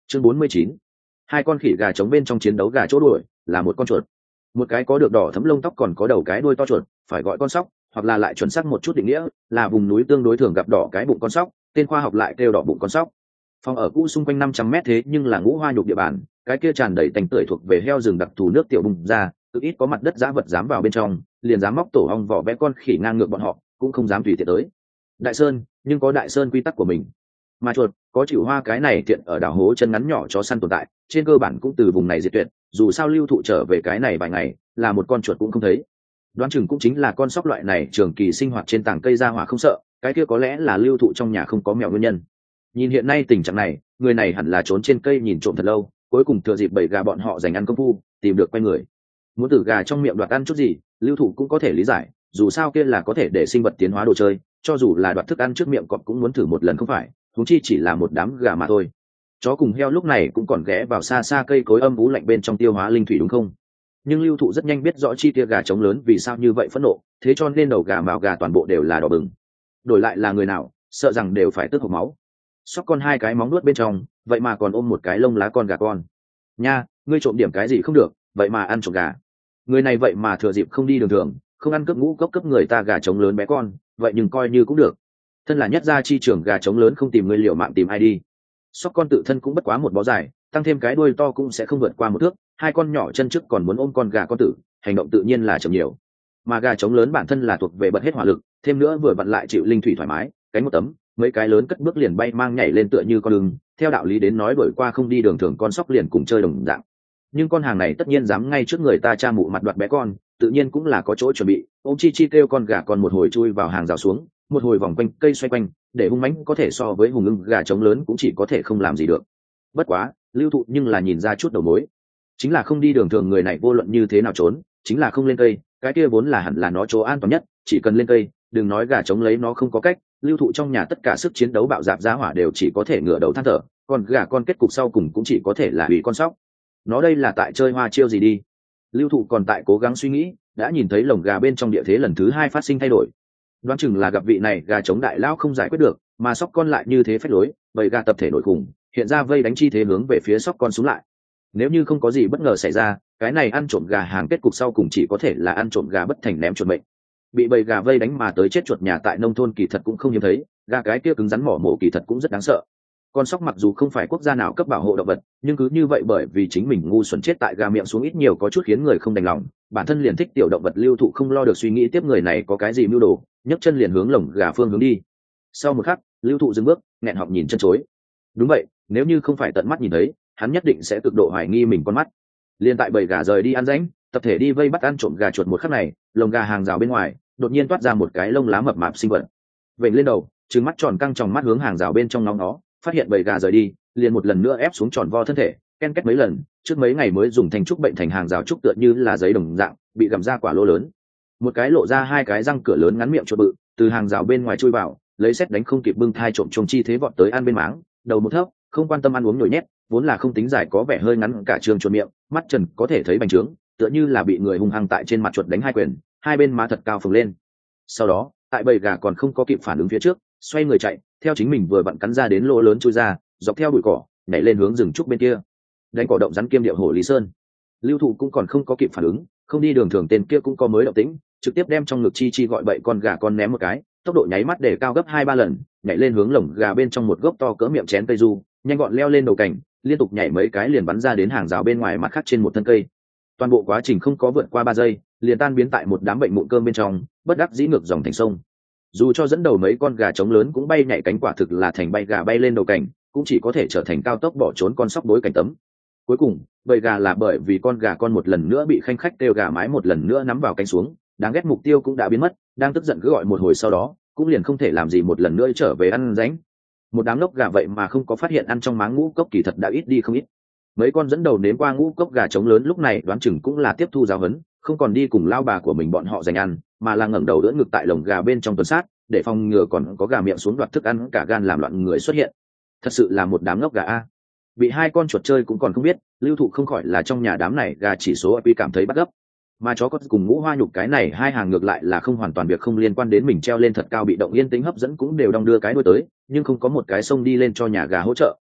Chương 49. Hai con khỉ gà trống bên trong chiến đấu gà chỗ đuổi là một con chuột, một cái có được đỏ thấm lông tóc còn có đầu cái đuôi to chuột, phải gọi con sóc, hoặc là lại chuẩn xác một chút định nghĩa là vùng núi tương đối thường gặp đỏ cái bụng con sóc, tên khoa học lại kêu đỏ bụng con sóc. Phòng ở cũ xung quanh 500 mét thế nhưng là ngũ hoa nhục địa bàn, cái kia tràn đầy tành tưởi thuộc về heo rừng đặc thù nước tiểu bùng ra, cực ít có mặt đất dã vật dám vào bên trong, liền dám móc tổ ong vỏ vẽ con khỉ ngang ngược bọn họ cũng không dám tùy tiện tới. Đại sơn nhưng có đại sơn quy tắc của mình, mà chuột có chịu hoa cái này tiện ở đảo hố chân ngắn nhỏ chó săn tồn tại, trên cơ bản cũng từ vùng này diệt tuyệt. Dù sao Lưu Thụ trở về cái này vài ngày là một con chuột cũng không thấy, đoán chừng cũng chính là con sóc loại này trường kỳ sinh hoạt trên tảng cây ra hỏa không sợ, cái kia có lẽ là Lưu Thụ trong nhà không có mèo nguyên nhân. Nhìn hiện nay tình trạng này, người này hẳn là trốn trên cây nhìn trộm thật lâu, cuối cùng thừa dịp bầy gà bọn họ giành ăn công phu tìm được quay người, muốn từ gà trong miệng đoạt ăn chút gì. Lưu Thụ cũng có thể lý giải, dù sao kia là có thể để sinh vật tiến hóa đồ chơi, cho dù là đoạt thức ăn trước miệng cọp cũng muốn thử một lần không phải, huống chi chỉ là một đám gà mà thôi. Chó cùng heo lúc này cũng còn ghé vào xa xa cây cối âm ú lạnh bên trong tiêu hóa linh thủy đúng không? Nhưng Lưu Thụ rất nhanh biết rõ chi tia gà trống lớn vì sao như vậy phẫn nộ, thế cho nên đầu gà mào gà toàn bộ đều là đỏ bừng. Đổi lại là người nào, sợ rằng đều phải tức hộc máu. Sóc con hai cái móng nuốt bên trong, vậy mà còn ôm một cái lông lá con gà con. Nha, ngươi trộm điểm cái gì không được, vậy mà ăn trộm gà. Người này vậy mà thừa dịp không đi đường thường, không ăn cướp ngũ cốc cấp người ta gà trống lớn bé con, vậy nhưng coi như cũng được. Thân là nhất gia chi trưởng gà trống lớn không tìm người liều mạng tìm ai đi. Sóc con tự thân cũng bất quá một bó dài, tăng thêm cái đuôi to cũng sẽ không vượt qua một thước, hai con nhỏ chân trước còn muốn ôm con gà con tử, hành động tự nhiên là chậm nhiều. Mà gà trống lớn bản thân là thuộc về bật hết hỏa lực, thêm nữa vừa vặn lại chịu linh thủy thoải mái, cánh một tấm, mấy cái lớn cất bước liền bay mang nhảy lên tựa như con lưng, theo đạo lý đến nói đổi qua không đi đường thường con sóc liền cùng chơi đồng dạng. Nhưng con hàng này tất nhiên dám ngay trước người ta cha mụ mặt đoạt bé con, tự nhiên cũng là có chỗ chuẩn bị, ôm chi chi kêu con gà con một hồi chui vào hàng rào xuống, một hồi vòng quanh cây xoay quanh, để hung mãnh có thể so với hùng ưng gà trống lớn cũng chỉ có thể không làm gì được. Bất quá Lưu Thụ nhưng là nhìn ra chút đầu mối, chính là không đi đường thường người này vô luận như thế nào trốn, chính là không lên cây, cái kia vốn là hẳn là nó chỗ an toàn nhất, chỉ cần lên cây, đừng nói gà trống lấy nó không có cách. Lưu Thụ trong nhà tất cả sức chiến đấu bạo dạp giá hỏa đều chỉ có thể ngửa đầu than thở, còn gà con kết cục sau cùng cũng chỉ có thể là hủy con sóc. Nó đây là tại chơi hoa chiêu gì đi? Lưu Thụ còn tại cố gắng suy nghĩ, đã nhìn thấy lồng gà bên trong địa thế lần thứ hai phát sinh thay đổi. Đoán chừng là gặp vị này gà trống đại lão không giải quyết được, mà sóc con lại như thế phách lối, bầy gà tập thể nổi khủng, hiện ra vây đánh chi thế hướng về phía sóc con xuống lại. Nếu như không có gì bất ngờ xảy ra, cái này ăn trộm gà hàng kết cục sau cùng chỉ có thể là ăn trộm gà bất thành ném chuột mệnh. Bị bầy gà vây đánh mà tới chết chuột nhà tại nông thôn kỳ thật cũng không hiếm thấy, gà cái kia cứng rắn mỏ mổ kỳ thật cũng rất đáng sợ. Con sóc mặc dù không phải quốc gia nào cấp bảo hộ động vật, nhưng cứ như vậy bởi vì chính mình ngu xuẩn chết tại gà miệng xuống ít nhiều có chút khiến người không đành lòng. Bản thân liền thích tiểu động vật, Lưu Thụ không lo được suy nghĩ tiếp người này có cái gì mưu đồ, nhấc chân liền hướng lồng gà phương hướng đi. Sau một khắc, Lưu Thụ dừng bước, nghẹn họng nhìn chân chối. Đúng vậy, nếu như không phải tận mắt nhìn thấy, hắn nhất định sẽ cực độ hoài nghi mình con mắt. Liên tại bầy gà rời đi ăn rãnh, tập thể đi vây bắt ăn trộm gà chuột một khắc này, lồng gà hàng rào bên ngoài đột nhiên toát ra một cái lông lá mập mạp sinh vật, vểnh lên đầu, trừng mắt tròn căng tròng mắt hướng hàng rào bên trong nóng nó, phát hiện bầy gà rời đi, liền một lần nữa ép xuống tròn vo thân thể, ken két mấy lần. Trước mấy ngày mới dùng thành trúc bệnh thành hàng rào trúc tựa như là giấy đồng dạng, bị gặm ra quả lỗ lớn. Một cái lộ ra hai cái răng cửa lớn ngắn miệng chuột bự, từ hàng rào bên ngoài chui vào, lấy xét đánh không kịp bưng thai trộm trông chi thế vọt tới ăn bên máng, đầu một thấp, không quan tâm ăn uống nhồi nhét, vốn là không tính dài có vẻ hơi ngắn cả trường chuột miệng, mắt trần có thể thấy bành trướng, tựa như là bị người hung hăng tại trên mặt chuột đánh hai quyền, hai bên má thật cao phồng lên. Sau đó, tại bầy gà còn không có kịp phản ứng phía trước, xoay người chạy, theo chính mình vừa vặn cắn ra đến lỗ lớn chui ra, dọc theo bụi cỏ, nhảy lên hướng rừng trúc bên kia, đánh cỏ động rắn kiêm điệu hổ Lý Sơn. Lưu Thụ cũng còn không có kịp phản ứng, không đi đường thường tên kia cũng có mới động tĩnh, trực tiếp đem trong ngực chi chi gọi bậy con gà con ném một cái, tốc độ nháy mắt để cao gấp 2-3 lần, nhảy lên hướng lồng gà bên trong một gốc to cỡ miệng chén cây du, nhanh gọn leo lên đầu cảnh, liên tục nhảy mấy cái liền bắn ra đến hàng rào bên ngoài mặt khác trên một thân cây. Toàn bộ quá trình không có vượt qua 3 giây, liền tan biến tại một đám bệnh mụn cơm bên trong, bất đắc dĩ ngược dòng thành sông. Dù cho dẫn đầu mấy con gà trống lớn cũng bay nhảy cánh, quả thực là thành bay gà bay lên đầu cảnh, cũng chỉ có thể trở thành cao tốc bỏ trốn con sóc đối cảnh tấm. Cuối cùng bầy gà là bởi vì con gà con một lần nữa bị khanh khách kêu gà mái một lần nữa nắm vào cánh xuống, đáng ghét mục tiêu cũng đã biến mất, đang tức giận cứ gọi một hồi sau đó cũng liền không thể làm gì một lần nữa trở về ăn ránh. Một đám lốc gà vậy mà không có phát hiện ăn trong máng ngũ cốc kỳ thật đã ít đi không ít. Mấy con dẫn đầu nếm qua ngũ cốc gà trống lớn lúc này đoán chừng cũng là tiếp thu giáo huấn, không còn đi cùng lao bà của mình bọn họ giành ăn, mà là ngẩng đầu đỡ ngực tại lồng gà bên trong tuần sát, để phòng ngừa còn có gà miệng xuống đoạt thức ăn cả gan làm loạn người xuất hiện. Thật sự là một đám ngốc gà a. Bị hai con chuột chơi cũng còn không biết, Lưu Thụ không khỏi là trong nhà đám này gà chỉ số IQ cảm thấy bắt gấp. Mà chó con cùng ngũ hoa nhục cái này hai hàng ngược lại là không hoàn toàn việc không liên quan đến mình treo lên thật cao bị động yên tĩnh hấp dẫn cũng đều đong đưa cái đuôi tới, nhưng không có một cái xông đi lên cho nhà gà hỗ trợ.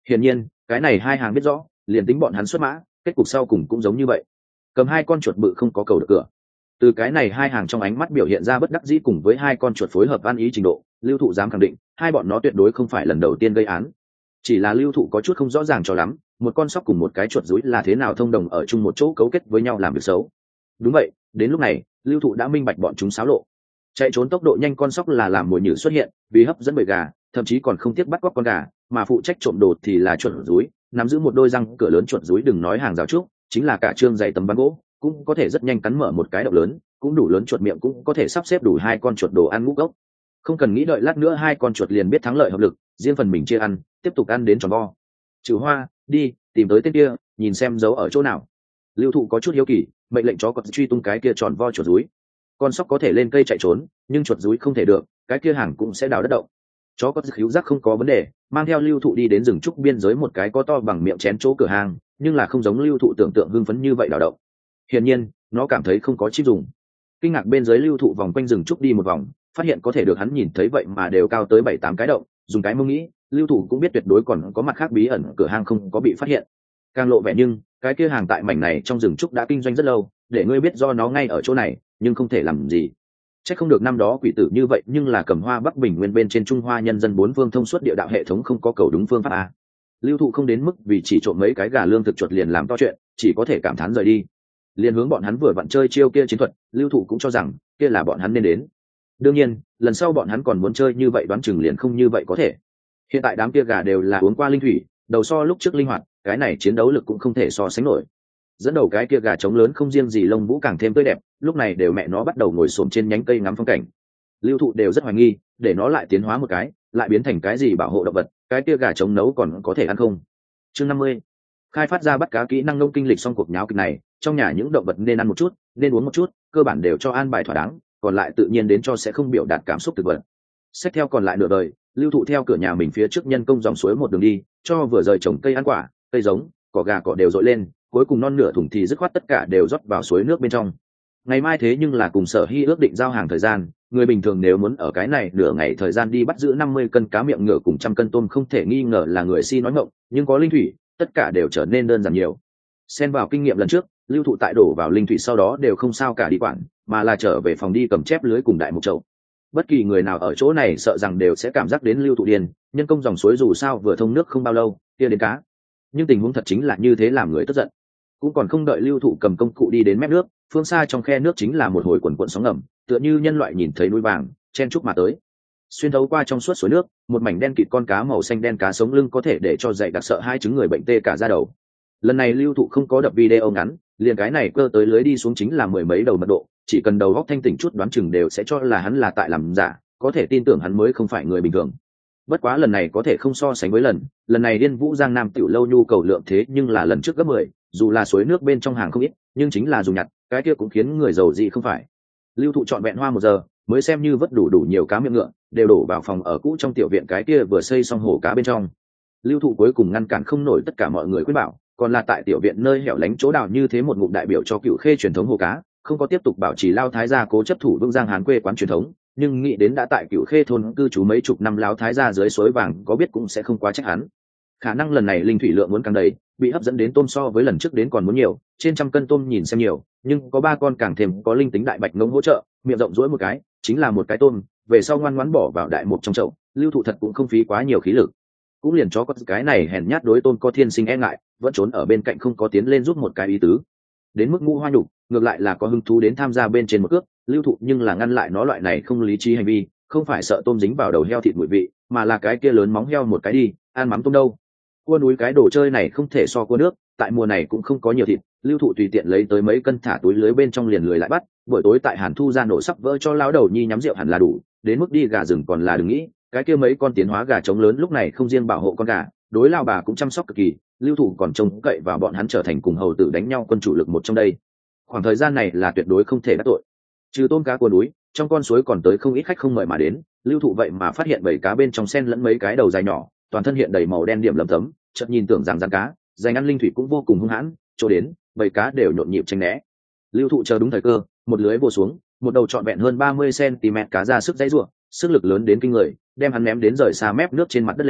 Hiển nhiên cái này hai hàng biết rõ, liền tính bọn hắn xuất mã, kết cục sau cùng cũng giống như vậy. Cầm hai con chuột bự không có cầu được cửa. Từ cái này hai hàng trong ánh mắt biểu hiện ra bất đắc dĩ cùng với hai con chuột phối hợp ăn ý trình độ, Lưu Thụ dám khẳng định hai bọn nó tuyệt đối không phải lần đầu tiên gây án. Chỉ là Lưu Thụ có chút không rõ ràng cho lắm, một con sóc cùng một cái chuột rúi là thế nào thông đồng ở chung một chỗ cấu kết với nhau làm việc xấu. Đúng vậy, đến lúc này Lưu Thụ đã minh bạch bọn chúng xáo lộ. Chạy trốn tốc độ nhanh con sóc là làm mồi nhử xuất hiện, vì hấp dẫn bầy gà, thậm chí còn không tiếc bắt cóc con gà, mà phụ trách trộm đồ thì là chuột rúi, nắm giữ một đôi răng cửa lớn chuột rúi đừng nói hàng rào trúc, chính là cả trương dày tấm ván gỗ, cũng có thể rất nhanh cắn mở một cái động lớn, cũng đủ lớn chuột miệng cũng có thể sắp xếp đủ hai con chuột đồ ăn ngũ gốc. Không cần nghĩ đợi lát nữa hai con chuột liền biết thắng lợi hợp lực, riêng phần mình chia ăn, tiếp tục ăn đến tròn vo. Trừ Hoa, đi tìm tới tên kia, nhìn xem giấu ở chỗ nào. Lưu Thụ có chút hiếu kỳ, mệnh lệnh chó cọt truy tung cái kia tròn vo chuột rúi. Con sóc có thể lên cây chạy trốn, nhưng chuột rúi không thể được, cái kia hàng cũng sẽ đào đất động. Chó cọt khíu giác không có vấn đề, mang theo Lưu Thụ đi đến rừng trúc biên giới một cái có to bằng miệng chén chỗ cửa hàng, nhưng là không giống Lưu Thụ tưởng tượng hưng phấn như vậy đào động. Hiển nhiên, nó cảm thấy không có chip dùng. Kinh ngạc bên dưới Lưu Thụ vòng quanh rừng trúc đi một vòng, phát hiện có thể được hắn nhìn thấy vậy mà đều cao tới 7-8 cái động, dùng cái mông nghĩ, Lưu Thụ cũng biết tuyệt đối còn có mặt khác bí ẩn cửa hàng không có bị phát hiện. Càng lộ vẻ nhưng, cái kia hàng tại mảnh này trong rừng trúc đã kinh doanh rất lâu, để ngươi biết do nó ngay ở chỗ này, nhưng không thể làm gì. Chắc không được năm đó quỷ tử như vậy, nhưng là Cầm Hoa Bắc Bình Nguyên bên trên Trung Hoa nhân dân bốn phương thông suốt địa đạo hệ thống không có cầu đúng phương pháp a. Lưu Thụ không đến mức vì chỉ trộm mấy cái gà lương thực chuột liền làm to chuyện, chỉ có thể cảm thán rời đi. Liên hướng bọn hắn vừa vặn chơi chiêu kia chiến thuật, Lưu Thụ cũng cho rằng kia là bọn hắn nên đến. Đương nhiên, lần sau bọn hắn còn muốn chơi như vậy đoán chừng liền không như vậy có thể. Hiện tại đám kia gà đều là uống qua linh thủy, đầu so lúc trước linh hoạt, cái này chiến đấu lực cũng không thể so sánh nổi. Dẫn đầu cái kia gà trống lớn không riêng gì lông vũ càng thêm tươi đẹp, lúc này đều mẹ nó bắt đầu ngồi xổm trên nhánh cây ngắm phong cảnh. Lưu Thụ đều rất hoài nghi, để nó lại tiến hóa một cái, lại biến thành cái gì bảo hộ động vật, cái kia gà trống nấu còn có thể ăn không? Chương 50. Khai phát ra bắt cá kỹ năng nông kinh lịch xong cuộc nháo kịch này, trong nhà những động vật nên ăn một chút, nên uống một chút, cơ bản đều cho an bài thỏa đáng, còn lại tự nhiên đến cho sẽ không biểu đạt cảm xúc thực vật. Xét theo còn lại nửa đời, Lưu Thụ theo cửa nhà mình phía trước nhân công dòng suối một đường đi, cho vừa rời trồng cây ăn quả, cây giống, cỏ gà cỏ đều dội lên, cuối cùng non nửa thùng thì dứt khoát tất cả đều rót vào suối nước bên trong. Ngày mai thế nhưng là cùng Sở Hy ước định giao hàng thời gian, người bình thường nếu muốn ở cái này nửa ngày thời gian đi bắt giữ 50 cân cá miệng ngựa cùng 100 cân tôm không thể nghi ngờ là người si nói ngọng, nhưng có linh thủy, tất cả đều trở nên đơn giản nhiều. Xen vào kinh nghiệm lần trước, Lưu Thụ tại đổ vào linh thủy sau đó đều không sao cả đi quản, mà là trở về phòng đi cầm chép lưới cùng đại mục chậu. Bất kỳ người nào ở chỗ này sợ rằng đều sẽ cảm giác đến Lưu Thụ điên, nhân công dòng suối dù sao vừa thông nước không bao lâu, kia đến cá. Nhưng tình huống thật chính là như thế làm người tức giận. Cũng còn không đợi Lưu Thụ cầm công cụ đi đến mép nước, phương xa trong khe nước chính là một hồi quần cuộn sóng ngầm, tựa như nhân loại nhìn thấy núi vàng chen chúc mà tới. Xuyên thấu qua trong suốt suối nước, một mảnh đen kịt con cá màu xanh đen cá sống lưng có thể để cho dậy đặc sợ hai chứng người bệnh tê cả da đầu. Lần này Lưu Thụ không có đập video ngắn, liền cái này cơ tới lưới đi xuống chính là mười mấy đầu mật độ, chỉ cần đầu góc thanh tỉnh chút đoán chừng đều sẽ cho là hắn là tại làm giả, có thể tin tưởng hắn mới không phải người bình thường. Bất quá lần này có thể không so sánh với lần này Điên Vũ Giang Nam tiểu lâu nhu cầu lượng thế nhưng là lần trước gấp 10, dù là suối nước bên trong hàng không ít, nhưng chính là dùng nhặt, cái kia cũng khiến người giàu gì không phải. Lưu Thụ trọn vẹn hoa 1 giờ, mới xem như vớt đủ nhiều cá miệng ngựa, đều đổ vào phòng ở cũ trong tiểu viện cái kia vừa xây xong hồ cá bên trong. Lưu Thụ cuối cùng ngăn cản không nổi tất cả mọi người khuyên bảo, còn là tại tiểu viện nơi hẻo lánh chỗ đào như thế một ngụm đại biểu cho Cựu Khê truyền thống hồ cá, không có tiếp tục bảo trì lao thái gia cố chấp thủ vương Giang Hán quê quán truyền thống, nhưng nghĩ đến đã tại Cựu Khê thôn cư trú mấy chục năm lão thái gia dưới suối vàng có biết cũng sẽ không quá trách hắn. Khả năng lần này linh thủy lượng muốn càng đầy, bị hấp dẫn đến tôm so với lần trước đến còn muốn nhiều, trên 100 cân tôm nhìn xem nhiều, nhưng có 3 con càng thêm có linh tính đại bạch ngông hỗ trợ, miệng rộng rỗi một cái, chính là một cái tôm, về sau ngoan ngoãn bỏ vào đại mục trong chậu. Lưu Thụ thật cũng không phí quá nhiều khí lực, cũng liền chó con cái này hèn nhát đối tôm có thiên sinh e ngại, vẫn trốn ở bên cạnh không có tiến lên giúp một cái ý tứ. Đến mức Ngũ Hoa Nhục, ngược lại là có hứng thú đến tham gia bên trên một cước, Lưu Thụ nhưng là ngăn lại nó loại này không lý trí hành vi, không phải sợ tôm dính vào đầu heo thịt mùi vị, mà là cái kia lớn móng heo một cái đi, ăn mắm tôm đâu. Cua núi cái đồ chơi này không thể so cua nước, tại mùa này cũng không có nhiều thịt, Lưu Thụ tùy tiện lấy tới mấy cân thả túi lưới bên trong liền lười lại bắt, buổi tối tại Hàn Thu ra nổ sắp vỡ cho lão đầu nhi nhắm rượu hẳn là đủ, đến mức đi gà rừng còn là đừng nghĩ, cái kia mấy con tiến hóa gà trống lớn lúc này không riêng bảo hộ con gà, đối lao bà cũng chăm sóc cực kỳ, Lưu Thụ còn trông cậy vào bọn hắn trở thành cùng hầu tử đánh nhau quân chủ lực một trong đây. Khoảng thời gian này là tuyệt đối không thể đắc tội. Trừ tôm cá cua núi, trong con suối còn tới không ít khách không mời mà đến, Lưu Thụ vậy mà phát hiện bầy cá bên trong sen lẫn mấy cái đầu dài nhỏ, toàn thân hiện đầy màu đen điểm lấm tấm, chợt nhìn tưởng rằng rắn cá, dành ăn linh thủy cũng vô cùng hung hãn, chỗ đến, bầy cá đều nhộn nhịp tranh né. Lưu Thụ chờ đúng thời cơ, một lưới vồ xuống, một đầu trọn vẹn hơn 30 cm cá ra sức dãy rủa, sức lực lớn đến kinh người, đem hắn ném đến rời xa mép nước trên mặt đất lên,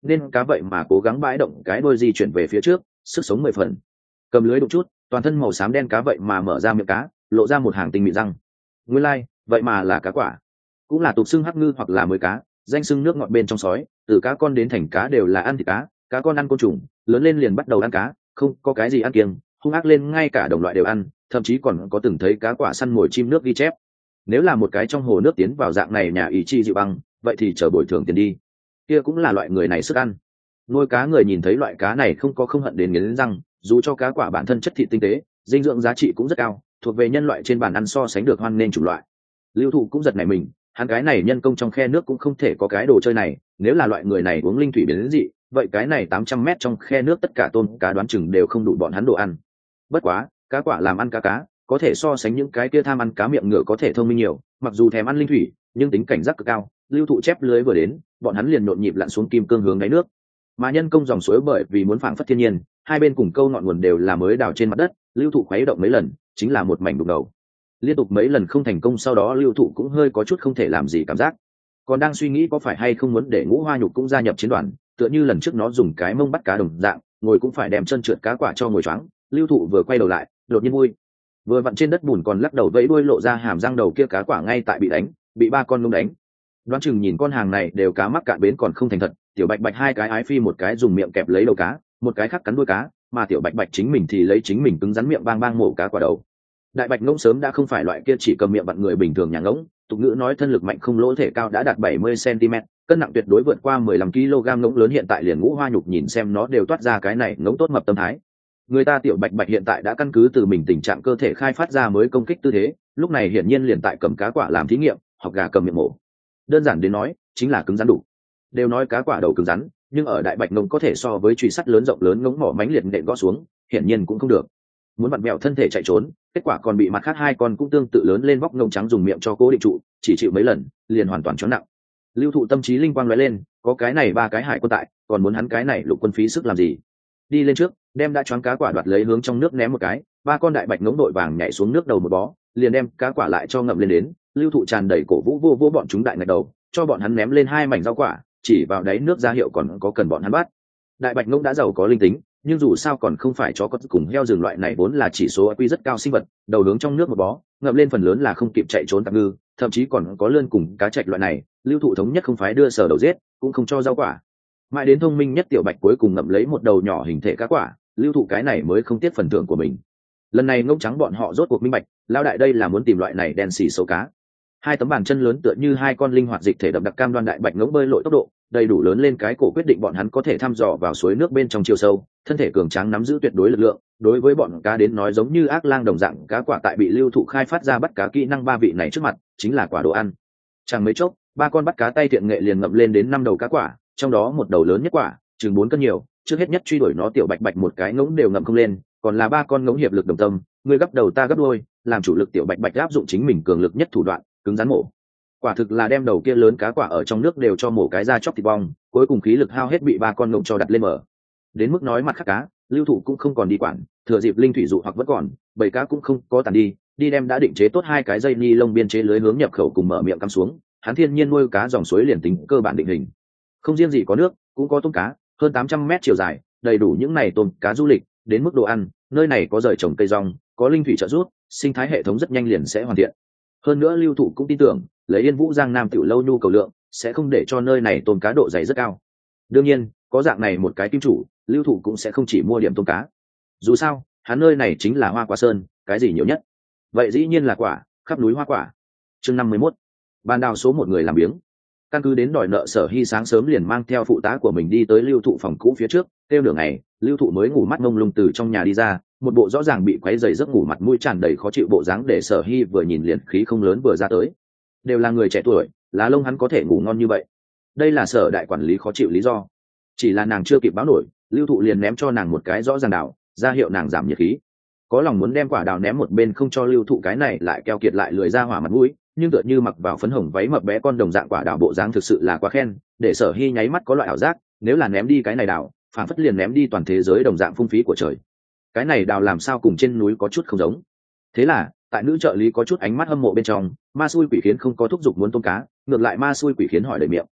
nên cá vậy mà cố gắng bãi động cái đuôi di chuyển về phía trước, sức sống 10 phần. Cầm lưới đụng chút, toàn thân màu xám đen cá vậy mà mở ra miệng cá, lộ ra một hàng tinh mịn răng. Nguyên lai, vậy mà là cá quả, cũng là tục xưng hắc ngư hoặc là mới cá, danh xưng nước ngọt bên trong sói, từ cá con đến thành cá đều là ăn thịt cá, cá con ăn côn trùng, lớn lên liền bắt đầu ăn cá, không có cái gì ăn kiêng, hung ác lên ngay cả đồng loại đều ăn, thậm chí còn có từng thấy cá quả săn mồi chim nước ghi chép. Nếu là một cái trong hồ nước tiến vào dạng này nhà ý chi dịu băng, vậy thì chờ bồi thường tiền đi. Kia cũng là loại người này sức ăn. Nuôi cá người nhìn thấy loại cá này không hận đến nghiến răng, dù cho cá quả bản thân chất thịt tinh tế, dinh dưỡng giá trị cũng rất cao, thuộc về nhân loại trên bàn ăn so sánh được hoan nên chủng loại. Lưu Thụ cũng giật nảy mình, hắn cái này nhân công trong khe nước cũng không thể có cái đồ chơi này, nếu là loại người này uống linh thủy biến dị, vậy cái này 800 mét trong khe nước tất cả tôm cá đoán chừng đều không đủ bọn hắn đồ ăn. Bất quá, cá quả làm ăn cá, có thể so sánh những cái kia tham ăn cá miệng ngựa có thể thông minh nhiều, mặc dù thèm ăn linh thủy, nhưng tính cảnh giác cực cao. Lưu Thụ chép lưới vừa đến, bọn hắn liền nhộn nhịp lặn xuống kim cương hướng đáy nước. Mà nhân công dòng suối bởi vì muốn phảng phất thiên nhiên, hai bên cùng câu ngọn nguồn đều là mới đào trên mặt đất, Lưu Thụ khuấy động mấy lần, chính là một mảnh đục ngầu. Liên tục mấy lần không thành công, sau đó Lưu Thụ cũng hơi có chút không thể làm gì cảm giác, còn đang suy nghĩ có phải hay không muốn để Ngũ Hoa Nhục cũng gia nhập chiến đoàn, tựa như lần trước nó dùng cái mông bắt cá đồng dạng, ngồi cũng phải đem chân trượt cá quả cho ngồi choáng. Lưu Thụ vừa quay đầu lại, đột nhiên vui, vừa vặn trên đất bùn còn lắc đầu vẫy đuôi lộ ra hàm răng đầu kia cá quả ngay tại bị ba con ngông đánh. Đoán chừng nhìn con hàng này đều cá mắc cạn bến còn không thành thật, tiểu bạch bạch hai cái ái phi, một cái dùng miệng kẹp lấy đầu cá, một cái khác cắn đuôi cá, mà tiểu bạch bạch chính mình thì lấy chính mình cứng rắn miệng bang bang mổ cá quả đầu. Đại bạch ngỗng sớm đã không phải loại kia chỉ cầm miệng vặn người bình thường nhà ngỗng, tục ngữ nói thân lực mạnh không lỗ, thể cao đã đạt 70 cm, cân nặng tuyệt đối vượt qua 15 kg. Ngỗng lớn hiện tại liền Ngũ Hoa Nhục nhìn xem nó đều toát ra cái này ngỗng tốt mập tâm thái. Người ta tiểu bạch bạch hiện tại đã căn cứ từ mình tình trạng cơ thể khai phát ra mới công kích tư thế, lúc này hiển nhiên liền tại cầm cá quả làm thí nghiệm, học gà cầm miệng mổ. Đơn giản đến nói, chính là cứng rắn đủ. Đều nói cá quả đầu cứng rắn, nhưng ở đại bạch ngỗng có thể so với chùy sắt lớn rộng lớn ngỗng mỏ mánh liệt nện gõ xuống, hiển nhiên cũng không được. Muốn vặn mèo thân thể chạy trốn, kết quả còn bị mặt khác hai con cũng tương tự lớn lên vóc ngông trắng dùng miệng cho cố định trụ, chỉ chịu mấy lần liền hoàn toàn choáng nặng. Lưu Thụ tâm trí linh quang lóe lên, có cái này ba cái hải quân tại, còn muốn hắn cái này lục quân phí sức làm gì? Đi lên trước, đem đã choáng cá quả đoạt lấy hướng trong nước ném một cái, ba con đại bạch ngỗng đội vàng nhảy xuống nước đầu một bó, liền đem cá quả lại cho ngậm lên đến. Lưu Thụ tràn đầy cổ vũ vô bọn chúng đại ngạch đầu, cho bọn hắn ném lên hai mảnh rau quả, chỉ vào đáy nước ra hiệu còn có cần bọn hắn bắt. Đại bạch ngỗng đã giàu có linh tính, nhưng dù sao còn không phải chó có cùng heo rừng loại này vốn là chỉ số IQ rất cao sinh vật, đầu hướng trong nước một bó, ngậm lên phần lớn là không kịp chạy trốn tạm ngư, thậm chí còn có lươn cùng cá trạch loại này. Lưu Thụ thống nhất không phái đưa sở đầu giết, cũng không cho rau quả. Mãi đến thông minh nhất tiểu bạch cuối cùng ngậm lấy một đầu nhỏ hình thể cá quả, Lưu Thụ cái này mới không tiếc phần thưởng của mình. Lần này ngỗng trắng bọn họ rốt cuộc minh bạch, lao đại đây là muốn tìm loại này đen xì xấu cá. Hai tấm bàn chân lớn tựa như hai con linh hoạt dịch thể đậm đặc cam đoan đại bạch ngỗng bơi lội tốc độ đầy đủ lớn lên cái cổ, quyết định bọn hắn có thể thăm dò vào suối nước bên trong chiều sâu, thân thể cường tráng nắm giữ tuyệt đối lực lượng. Đối với bọn cá đến nói giống như ác lang đồng dạng, cá quả tại bị Lưu Thụ khai phát ra bắt cá kỹ năng ba vị này trước mặt chính là quả đồ ăn. Chẳng mấy chốc, ba con bắt cá tay thiện nghệ liền ngậm lên đến 5 đầu cá quả, trong đó một đầu lớn nhất quả chừng 4 cân nhiều. Trước hết nhất truy đuổi nó tiểu bạch bạch một cái ngỗng đều ngậm không lên, còn là ba con ngỗng hiệp lực đồng tâm, người gấp đầu ta gấp đuôi, làm chủ lực tiểu bạch bạch áp dụng chính mình cường lực nhất thủ đoạn, cứng rắn mổ. Quả thực là đem đầu kia lớn cá quả ở trong nước đều cho mổ cái ra chóc thịt bong, cuối cùng khí lực hao hết bị ba con ngỗng cho đặt lên mở. Đến mức nói mặt khác cá, Lưu Thụ cũng không còn đi quản, thừa dịp linh thủy dụ hoặc vẫn còn, bầy cá cũng không có tàn đi đem đã định chế tốt hai cái dây ni lông biên chế lưới hướng nhập khẩu cùng mở miệng cắm xuống. Hắn thiên nhiên nuôi cá dòng suối liền tính cơ bản định hình, không riêng gì có nước, cũng có tôm cá, hơn 800 mét chiều dài, đầy đủ những này tôm cá du lịch. Đến mức đồ ăn, nơi này có rời trồng cây rong, có linh thủy trợ giúp, sinh thái hệ thống rất nhanh liền sẽ hoàn thiện. Hơn nữa Lưu Thụ cũng tin tưởng, lấy Yên Vũ Giang Nam tiểu lâu nhu cầu lượng, sẽ không để cho nơi này tôm cá độ dày rất cao. Đương nhiên, có dạng này một cái kim chủ, Lưu Thụ cũng sẽ không chỉ mua điểm tôm cá. Dù sao, hắn nơi này chính là Hoa Quả Sơn, cái gì nhiều nhất? Vậy dĩ nhiên là quả, khắp núi hoa quả. Chương 51. Ban đào số 1 người làm biếng. Căn cứ đến đòi nợ, Sở Hy sáng sớm liền mang theo phụ tá của mình đi tới Lưu Thụ phòng cũ phía trước, kêu nửa ngày, Lưu Thụ mới ngủ mắt ngông lung từ trong nhà đi ra, một bộ rõ ràng bị quấy rầy giấc ngủ, mặt mũi tràn đầy khó chịu bộ dáng để Sở Hy vừa nhìn liền khí không lớn vừa ra tới. Đều là người trẻ tuổi, lá lông hắn có thể ngủ ngon như vậy. Đây là Sở đại quản lý khó chịu lý do. Chỉ là nàng chưa kịp báo nổi, Lưu Thụ liền ném cho nàng một cái rõ ràng đảo, ra hiệu nàng giảm nhiệt khí. Có lòng muốn đem quả đào ném một bên không cho Lưu Thụ cái này lại keo kiệt lại lười ra hỏa mặt mũi, nhưng tựa như mặc vào phấn hồng váy mập bé con đồng dạng quả đào bộ dáng thực sự là quá khen, để Sở Hy nháy mắt có loại ảo giác, nếu là ném đi cái này đào, phản phất liền ném đi toàn thế giới đồng dạng phung phí của trời. Cái này đào làm sao cùng trên núi có chút không giống. Thế là tại nữ trợ lý có chút ánh mắt hâm mộ bên trong, ma xui quỷ khiến không có thúc giục muốn tôm cá, ngược lại ma xui quỷ khiến hỏi đầy miệng.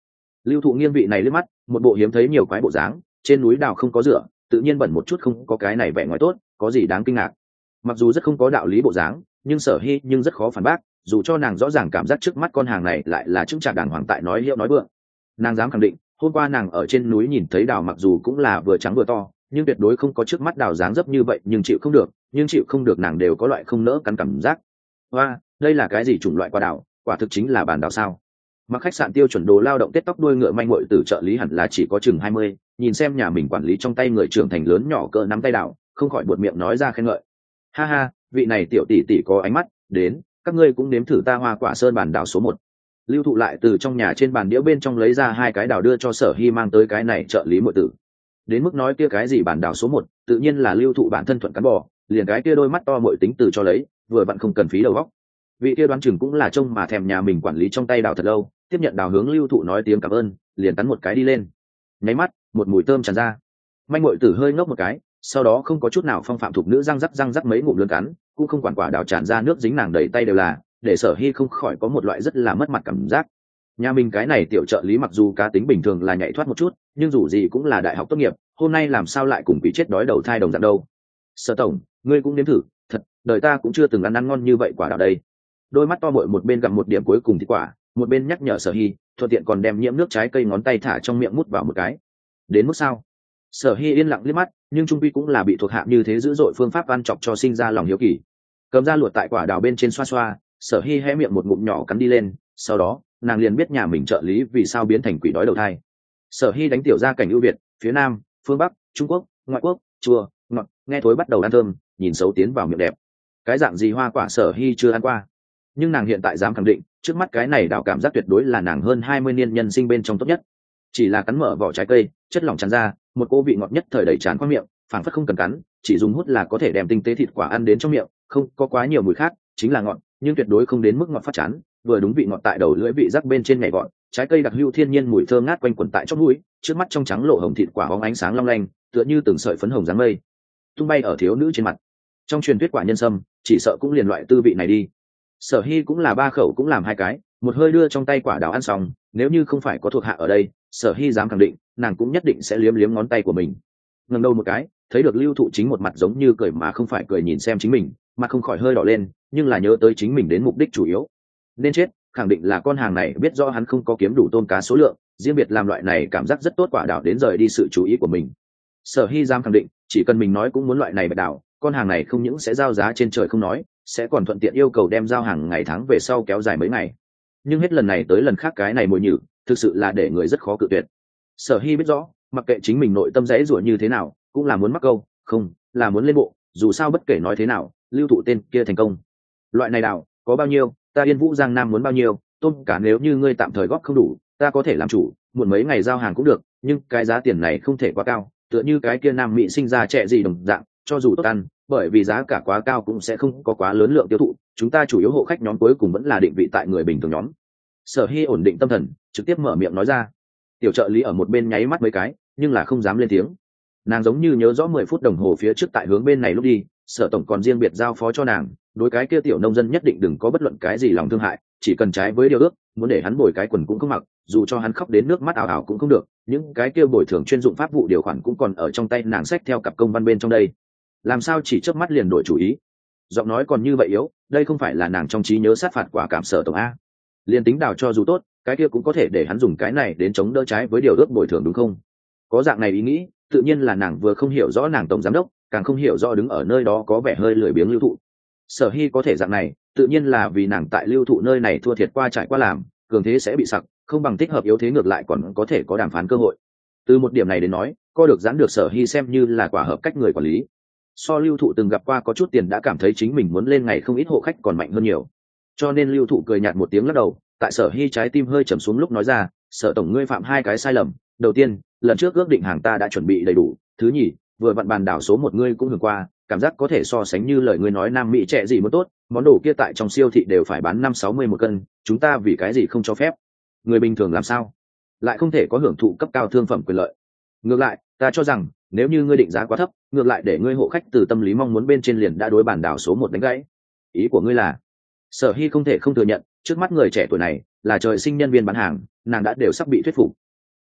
Lưu Thụ nghiêng vị này liếc mắt, một bộ hiếm thấy nhiều quái bộ dáng, trên núi đào không có rửa, tự nhiên bẩn một chút không có cái này vẻ ngoài tốt, có gì đáng kinh ngạc. Mặc dù rất không có đạo lý bộ dáng, nhưng Sở Hy nhưng rất khó phản bác, dù cho nàng rõ ràng cảm giác trước mắt con hàng này lại là chứng trạc đàng hoàng tại nói hiệu nói vượng. Nàng dám khẳng định, hôm qua nàng ở trên núi nhìn thấy đào mặc dù cũng là vừa trắng vừa to, nhưng tuyệt đối không có trước mắt đào dáng dấp như vậy, nhưng chịu không được nàng đều có loại không nỡ cắn cảm giác. Hoa, đây là cái gì chủng loại quả đào, quả thực chính là bản đào sao? Mặc khách sạn tiêu chuẩn đồ lao động tết tóc đuôi ngựa manh muội từ trợ lý hẳn là chỉ có chừng 20, nhìn xem nhà mình quản lý trong tay người trưởng thành lớn nhỏ cỡ nắm tay đào, không khỏi buột miệng nói ra khen ngợi. Ha ha, vị này tiểu tỷ tỷ có ánh mắt, đến, các ngươi cũng nếm thử ta hoa quả sơn bản đào số 1. Lưu Thụ lại từ trong nhà trên bàn đĩa bên trong lấy ra 2 cái đào đưa cho Sở Hy mang tới cái này trợ lý muội tử. Đến mức nói kia cái gì bản đào số 1, tự nhiên là Lưu Thụ bản thân thuận cắn bò, liền cái kia đôi mắt to muội tính từ cho lấy, vừa vặn không cần phí đầu óc. Vị kia đoán chừng cũng là trông mà thèm nhà mình quản lý trong tay đào thật lâu, tiếp nhận đào hướng Lưu Thụ nói tiếng cảm ơn, liền cắn một cái đi lên. Nháy mắt, một mùi thơm tràn ra. Manh muội tử hơi ngốc một cái, sau đó không có chút nào phong phạm thuộc nữ răng rắc mấy ngụm lớn cắn, cũng không quản quả đào tràn ra nước dính nàng đầy tay đều là, để Sở Hy không khỏi có một loại rất là mất mặt cảm giác. Nhà mình cái này tiểu trợ lý mặc dù cá tính bình thường là nhạy thoát một chút, nhưng dù gì cũng là đại học tốt nghiệp, hôm nay làm sao lại cùng bị chết đói đầu thai đồng dạng đâu. Sở tổng, ngươi cũng nếm thử, thật, đời ta cũng chưa từng ăn ngon như vậy quả đào đây. Đôi mắt to muội một bên gặm một điểm cuối cùng thịt quả, một bên nhắc nhở Sở Hy, thuận tiện còn đem nhiễm nước trái cây ngón tay thả trong miệng mút vào một cái. Đến mức sao? Sở Hy yên lặng liếc mắt, nhưng trung quy cũng là bị thuộc hạ như thế dữ dội phương pháp ăn chọc cho sinh ra lòng hiếu kỳ. Cầm ra luộc tại quả đào bên trên xoa xoa, Sở Hy hé miệng một ngụm nhỏ cắn đi lên, sau đó nàng liền biết nhà mình trợ lý vì sao biến thành quỷ đói đầu thai. Sở Hy đánh tiểu ra cảnh ưu việt, phía nam, phương bắc, trung quốc, ngoại quốc, chua, ngọt, nghe thối bắt đầu ăn thơm, nhìn xấu tiến vào miệng đẹp. Cái dạng gì hoa quả Sở Hy chưa ăn qua, nhưng nàng hiện tại dám khẳng định, trước mắt cái này đào cảm giác tuyệt đối là nàng hơn 20 niên nhân sinh bên trong tốt nhất. Chỉ là cắn mở vỏ trái cây, chất lỏng tràn ra, một cô vị ngọt nhất thời đầy tràn qua miệng, phảng phất không cần cắn, chỉ dùng hút là có thể đem tinh tế thịt quả ăn đến trong miệng, không có quá nhiều mùi khác, chính là ngọt, nhưng tuyệt đối không đến mức ngọt phát chán, vừa đúng vị ngọt tại đầu lưỡi vị rắc bên trên nhảy vọt, trái cây đặc hữu thiên nhiên mùi thơm ngát quanh quẩn tại chóp mũi, trước mắt trong trắng lộ hồng thịt quả bóng ánh sáng long lanh, tựa như từng sợi phấn hồng dáng mây, tung bay ở thiếu nữ trên mặt. Trong truyền thuyết quả nhân sâm, chỉ sợ cũng liền loại tư vị này đi. Sở Hy cũng là 3 khẩu cũng làm 2 cái, một hơi đưa trong tay quả đào ăn xong, nếu như không phải có thuộc hạ ở đây, Sở Hy dám khẳng định, nàng cũng nhất định sẽ liếm liếm ngón tay của mình. Ngẩng đầu một cái, thấy được Lưu Thụ chính một mặt giống như cười mà không phải cười nhìn xem chính mình, mặt không khỏi hơi đỏ lên, nhưng là nhớ tới chính mình đến mục đích chủ yếu. Nên chết, khẳng định là con hàng này biết rõ hắn không có kiếm đủ tôm cá số lượng, riêng biệt làm loại này cảm giác rất tốt quả đào đến rời đi sự chú ý của mình. Sở Hy dám khẳng định, chỉ cần mình nói cũng muốn loại này bạch đào, con hàng này không những sẽ giao giá trên trời không nói, sẽ còn thuận tiện yêu cầu đem giao hàng ngày tháng về sau kéo dài mấy ngày. Nhưng hết lần này tới lần khác cái này mùi nhử, thực sự là để người rất khó cự tuyệt. Sở Hy biết rõ, mặc kệ chính mình nội tâm dễ rủa như thế nào, cũng là muốn mắc câu, không, là muốn lên bộ, dù sao bất kể nói thế nào, Lưu Thụ tên kia thành công. Loại này đào, có bao nhiêu, ta Yên Vũ Giang Nam muốn bao nhiêu, tôm cả nếu như ngươi tạm thời góp không đủ, ta có thể làm chủ, muộn mấy ngày giao hàng cũng được, nhưng cái giá tiền này không thể quá cao, tựa như cái kia Nam Mỹ sinh ra trẻ gì đồng dạng, cho dù tốt ăn, bởi vì giá cả quá cao cũng sẽ không có quá lớn lượng tiêu thụ, chúng ta chủ yếu hộ khách nhóm cuối cùng vẫn là định vị tại người bình thường nhóm. Sở Hy ổn định tâm thần, trực tiếp mở miệng nói ra. Tiểu trợ lý ở một bên nháy mắt mấy cái, nhưng là không dám lên tiếng. Nàng giống như nhớ rõ 10 phút đồng hồ phía trước tại hướng bên này lúc đi, Sở tổng còn riêng biệt giao phó cho nàng, đối cái kia tiểu nông dân nhất định đừng có bất luận cái gì lòng thương hại, chỉ cần trái với điều ước, muốn để hắn bồi cái quần cũng không mặc, dù cho hắn khóc đến nước mắt ảo ảo cũng không được, những cái kia bồi thường chuyên dụng pháp vụ điều khoản cũng còn ở trong tay nàng xách theo cặp công văn bên trong đây. Làm sao chỉ chớp mắt liền đổi chủ ý? Giọng nói còn như vậy yếu, đây không phải là nàng trong trí nhớ sát phạt quả cảm Sở tổng a. Liên tính đào cho dù tốt, cái kia cũng có thể để hắn dùng cái này đến chống đỡ trái với điều ước bồi thường đúng không? Có dạng này ý nghĩ, tự nhiên là nàng vừa không hiểu rõ nàng tổng giám đốc, càng không hiểu rõ đứng ở nơi đó có vẻ hơi lười biếng Lưu Thụ. Sở Hy có thể dạng này, tự nhiên là vì nàng tại Lưu Thụ nơi này thua thiệt qua trải qua làm, cường thế sẽ bị sặc, không bằng thích hợp yếu thế ngược lại còn có thể có đàm phán cơ hội. Từ một điểm này đến nói, co được giãn được Sở Hy xem như là quả hợp cách người quản lý. So Lưu Thụ từng gặp qua có chút tiền đã cảm thấy chính mình muốn lên ngày không ít hộ khách còn mạnh hơn nhiều. Cho nên Lưu Thụ cười nhạt một tiếng lắc đầu, tại Sở Hy trái tim hơi trầm xuống lúc nói ra, Sở tổng ngươi phạm 2 cái sai lầm. Đầu tiên, lần trước ước định hàng ta đã chuẩn bị đầy đủ. Thứ nhì, vừa vặn bàn đảo số 1 ngươi cũng hưởng qua, cảm giác có thể so sánh như lời ngươi nói Nam Mỹ trẻ gì muốn tốt, món đồ kia tại trong siêu thị đều phải bán 5-60 một cân, chúng ta vì cái gì không cho phép? Người bình thường làm sao lại không thể có hưởng thụ cấp cao thương phẩm quyền lợi? Ngược lại, ta cho rằng nếu như ngươi định giá quá thấp, ngược lại để ngươi hộ khách từ tâm lý mong muốn bên trên liền đã đối bản đảo số 1 đánh gãy. Ý của ngươi là? Sở Hy không thể không thừa nhận, trước mắt người trẻ tuổi này là trời sinh nhân viên bán hàng, nàng đã đều sắp bị thuyết phục.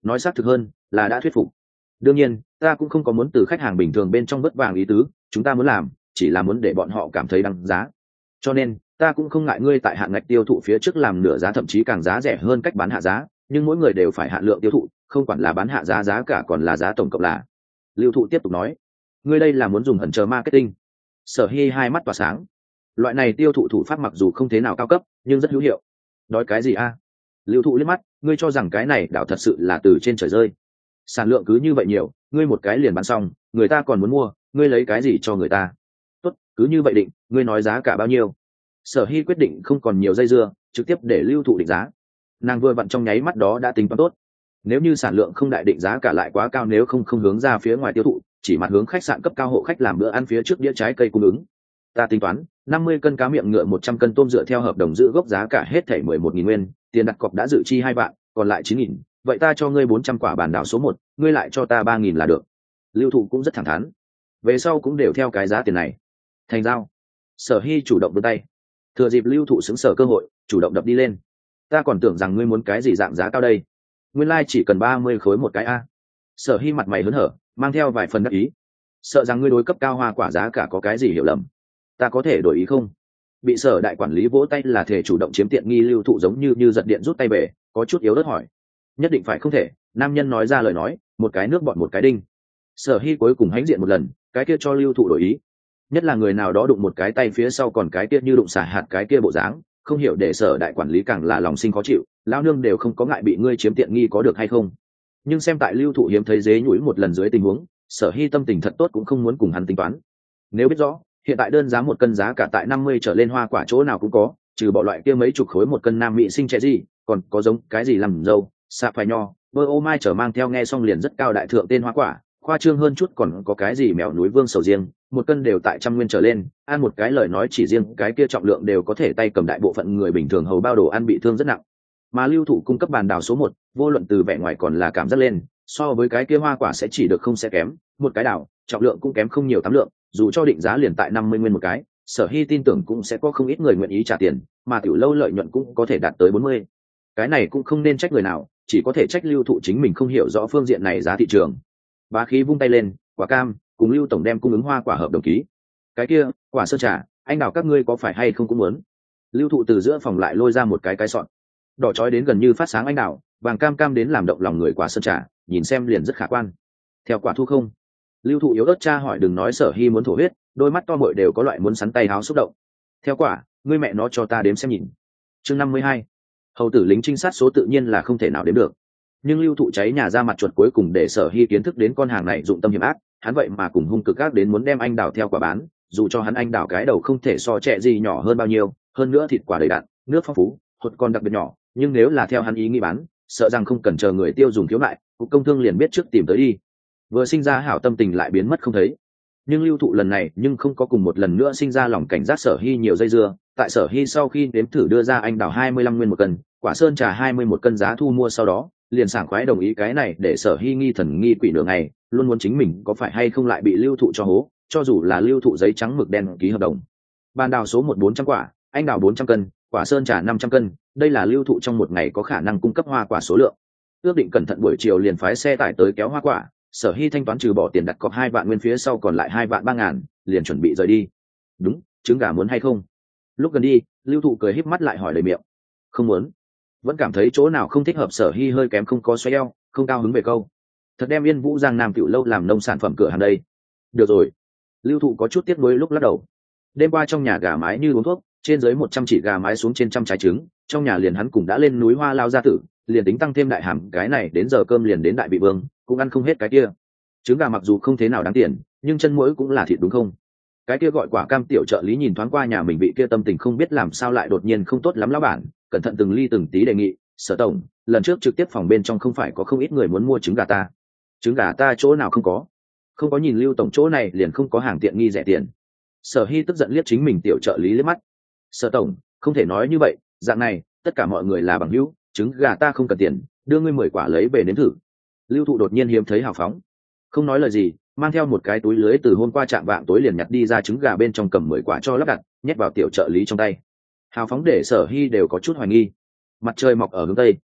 nói xác thực hơn là đã thuyết phục. Đương nhiên ta cũng không có muốn từ khách hàng bình thường bên trong vất vàng ý tứ, chúng ta muốn làm chỉ là muốn để bọn họ cảm thấy đáng giá, cho nên ta cũng không ngại ngươi tại hạn ngạch tiêu thụ phía trước làm nửa giá thậm chí càng giá rẻ hơn cách bán hạ giá, nhưng mỗi người đều phải hạn lượng tiêu thụ, không quản là bán hạ giá giá cả còn là giá tổng cộng là. Lưu Thụ tiếp tục nói, ngươi đây là muốn dùng hẩn chờ marketing. Sở Hi hai mắt tỏa sáng, loại này tiêu thụ thủ pháp mặc dù không thế nào cao cấp nhưng rất hữu hiệu. Nói cái gì a? Lưu Thụ liếc mắt, ngươi cho rằng cái này đảo thật sự là từ trên trời rơi? Sản lượng cứ như vậy nhiều, ngươi một cái liền bán xong, người ta còn muốn mua, ngươi lấy cái gì cho người ta? Tốt, cứ như vậy định, ngươi nói giá cả bao nhiêu? Sở Hi quyết định không còn nhiều dây dưa, trực tiếp để Lưu Thụ định giá. Nàng vừa vặn trong nháy mắt đó đã tính toán tốt, nếu như sản lượng không đại định giá cả lại quá cao, nếu không hướng ra phía ngoài tiêu thụ, chỉ mặt hướng khách sạn cấp cao hộ khách làm bữa ăn phía trước đĩa trái cây cung ứng. Ta tính toán 50 cân cá miệng ngựa 100 cân tôm dựa theo hợp đồng giữ gốc giá cả hết thảy 11.000 nguyên, tiền đặt cọc đã dự chi 2 vạn, còn lại 9.000, vậy ta cho ngươi 400 quả bản đảo số 1, ngươi lại cho ta 3.000 là được. Lưu Thụ cũng rất thẳng thắn, về sau cũng đều theo cái giá tiền này. Thành giao. Sở Hi chủ động vươn tay, thừa dịp Lưu Thụ sững sờ cơ hội, chủ động đập đi lên. Ta còn tưởng rằng ngươi muốn cái gì dạng giá cao đây, nguyên lai chỉ cần 30 khối một cái a. Sở Hi mặt mày hớn hở, mang theo vài phần đắc ý, sợ rằng ngươi đối cấp cao hoa quả giá cả có cái gì hiểu lầm. Ta có thể đổi ý không? Bị Sở đại quản lý vỗ tay là thể chủ động chiếm tiện nghi Lưu Thụ giống như giật điện rút tay về, có chút yếu ớt hỏi. Nhất định phải không thể, nam nhân nói ra lời nói, một cái nước bọn một cái đinh. Sở Hi cuối cùng hãnh diện một lần, cái kia cho Lưu Thụ đổi ý, nhất là người nào đó đụng một cái tay phía sau còn cái kia như đụng xả hạt cái kia bộ dáng, không hiểu để Sở đại quản lý càng là lòng sinh khó chịu, lão nương đều không có ngại bị ngươi chiếm tiện nghi có được hay không? Nhưng xem tại Lưu Thụ hiếm thấy dế nhũi một lần dưới tình huống, Sở Hi tâm tình thật tốt cũng không muốn cùng hắn tính toán. Nếu biết rõ hiện tại đơn giá một cân giá cả tại 50 trở lên hoa quả chỗ nào cũng có, trừ bỏ loại kia mấy chục khối một cân nam mỹ sinh trẻ gì, còn có giống cái gì làm dâu, sạ phai nho, bơ ô mai trở mang theo nghe xong liền rất cao đại thượng tên hoa quả, khoa trương hơn chút còn có cái gì mèo núi vương sầu riêng, một cân đều tại 100 nguyên trở lên, ăn một cái lời nói chỉ riêng cái kia trọng lượng đều có thể tay cầm đại bộ phận người bình thường hầu bao đồ ăn bị thương rất nặng. Mà Lưu Thụ cung cấp bàn đào số 1, vô luận từ vẻ ngoài còn là cảm giác lên, so với cái kia hoa quả sẽ chỉ được không sẽ kém, một cái đào, trọng lượng cũng kém không nhiều 8 lượng, dù cho định giá liền tại 50 nguyên một cái, Sở Hi tin tưởng cũng sẽ có không ít người nguyện ý trả tiền, mà tiểu lâu lợi nhuận cũng có thể đạt tới 40. Cái này cũng không nên trách người nào, chỉ có thể trách Lưu Thụ chính mình không hiểu rõ phương diện này giá thị trường. Bá khí vung tay lên, quả cam, cùng Lưu tổng đem cung ứng hoa quả hợp đồng ký. Cái kia, quả sơn trà, anh đào các ngươi có phải hay không cũng muốn? Lưu Thụ từ giữa phòng lại lôi ra một cái sọt, đỏ chói đến gần như phát sáng anh đào, vàng cam cam đến làm động lòng người quả sơn trà, nhìn xem liền rất khả quan. Theo quả thu không? Lưu Thụ yếu ớt tra hỏi, đừng nói Sở Hi muốn thổ huyết, đôi mắt to mội đều có loại muốn sắn tay háo xúc động. Theo quả, ngươi mẹ nó cho ta đếm xem nhìn. Chương 52. Hầu tử lính trinh sát số tự nhiên là không thể nào đếm được, nhưng Lưu Thụ cháy nhà ra mặt chuột cuối cùng để Sở Hi kiến thức đến con hàng này dụng tâm hiểm ác, hắn vậy mà cùng hung cực ác đến muốn đem anh đào theo quả bán, dù cho hắn anh đào cái đầu không thể so trẻ gì nhỏ hơn bao nhiêu, hơn nữa thịt quả đầy đặn, nước phong phú, hột còn đặc biệt nhỏ, nhưng nếu là theo hắn ý nghĩ bán, sợ rằng không cần chờ người tiêu dùng khiếu nại, cục công thương liền biết trước tìm tới đi. Vừa sinh ra hảo tâm tình lại biến mất không thấy. Nhưng Lưu Thụ lần này nhưng không có cùng một lần nữa sinh ra lòng cảnh giác Sở Hi nhiều dây dưa, tại Sở Hi sau khi nếm thử đưa ra anh đào 25 nguyên một cân, quả sơn trà 21 cân giá thu mua sau đó, liền sảng khoái đồng ý cái này để Sở Hi nghi thần nghi quỷ nửa ngày, luôn muốn chính mình có phải hay không lại bị Lưu Thụ cho hố, cho dù là Lưu Thụ giấy trắng mực đen ký hợp đồng. Ban đào số 1 400 quả, anh đào 400 cân, quả sơn trà 500 cân, đây là Lưu Thụ trong một ngày có khả năng cung cấp hoa quả số lượng. Ước định cẩn thận buổi chiều liền phái xe tải tới kéo hoa quả. Sở Hi thanh toán trừ bỏ tiền đặt cọc 2 vạn nguyên phía sau còn lại 2 vạn 3 ngàn, liền chuẩn bị rời đi. Đúng, trứng gà muốn hay không? Lúc gần đi, Lưu Thụ cười híp mắt lại hỏi đầy miệng. Không muốn. Vẫn cảm thấy chỗ nào không thích hợp. Sở Hi hơi kém không có xoay eo, không cao hứng về câu. Thật đem Yên Vũ Giang Nam Cựu lâu làm nông sản phẩm cửa hàng đây. Được rồi. Lưu Thụ có chút tiếc nuối lúc lắc đầu. Đêm qua trong nhà gà mái như uống thuốc, trên dưới 100 chỉ gà mái xuống trên trăm trái trứng, trong nhà liền hắn cùng đã lên núi Hoa Lao gia tử, liền tính tăng thêm đại hàm cái này đến giờ cơm liền đến đại bị vương, cũng ăn không hết cái kia. Trứng gà mặc dù không thế nào đáng tiền, nhưng chân muỗi cũng là thịt đúng không? Cái kia gọi quả cam tiểu trợ lý nhìn thoáng qua nhà mình vị kia tâm tình không biết làm sao lại đột nhiên không tốt lắm lão bản, cẩn thận từng ly từng tí đề nghị, Sở tổng, lần trước trực tiếp phòng bên trong không phải có không ít người muốn mua trứng gà ta? Trứng gà ta chỗ nào không có? Không có nhìn Lưu tổng chỗ này liền không có hàng tiện nghi rẻ tiền. Sở Hi tức giận liếc chính mình tiểu trợ lý liếc mắt. Sở tổng, không thể nói như vậy, dạng này, tất cả mọi người là bằng hữu, trứng gà ta không cần tiền, đưa ngươi 10 quả lấy về nếm thử. Lưu Thụ đột nhiên hiếm thấy hào phóng, không nói lời gì, mang theo một cái túi lưới từ hôm qua chạm vạng tối liền nhặt đi ra trứng gà bên trong cầm 10 quả cho lắp đặt, nhét vào tiểu trợ lý trong tay. Hào phóng để Sở Hi đều có chút hoài nghi. Mặt trời mọc ở hướng tây,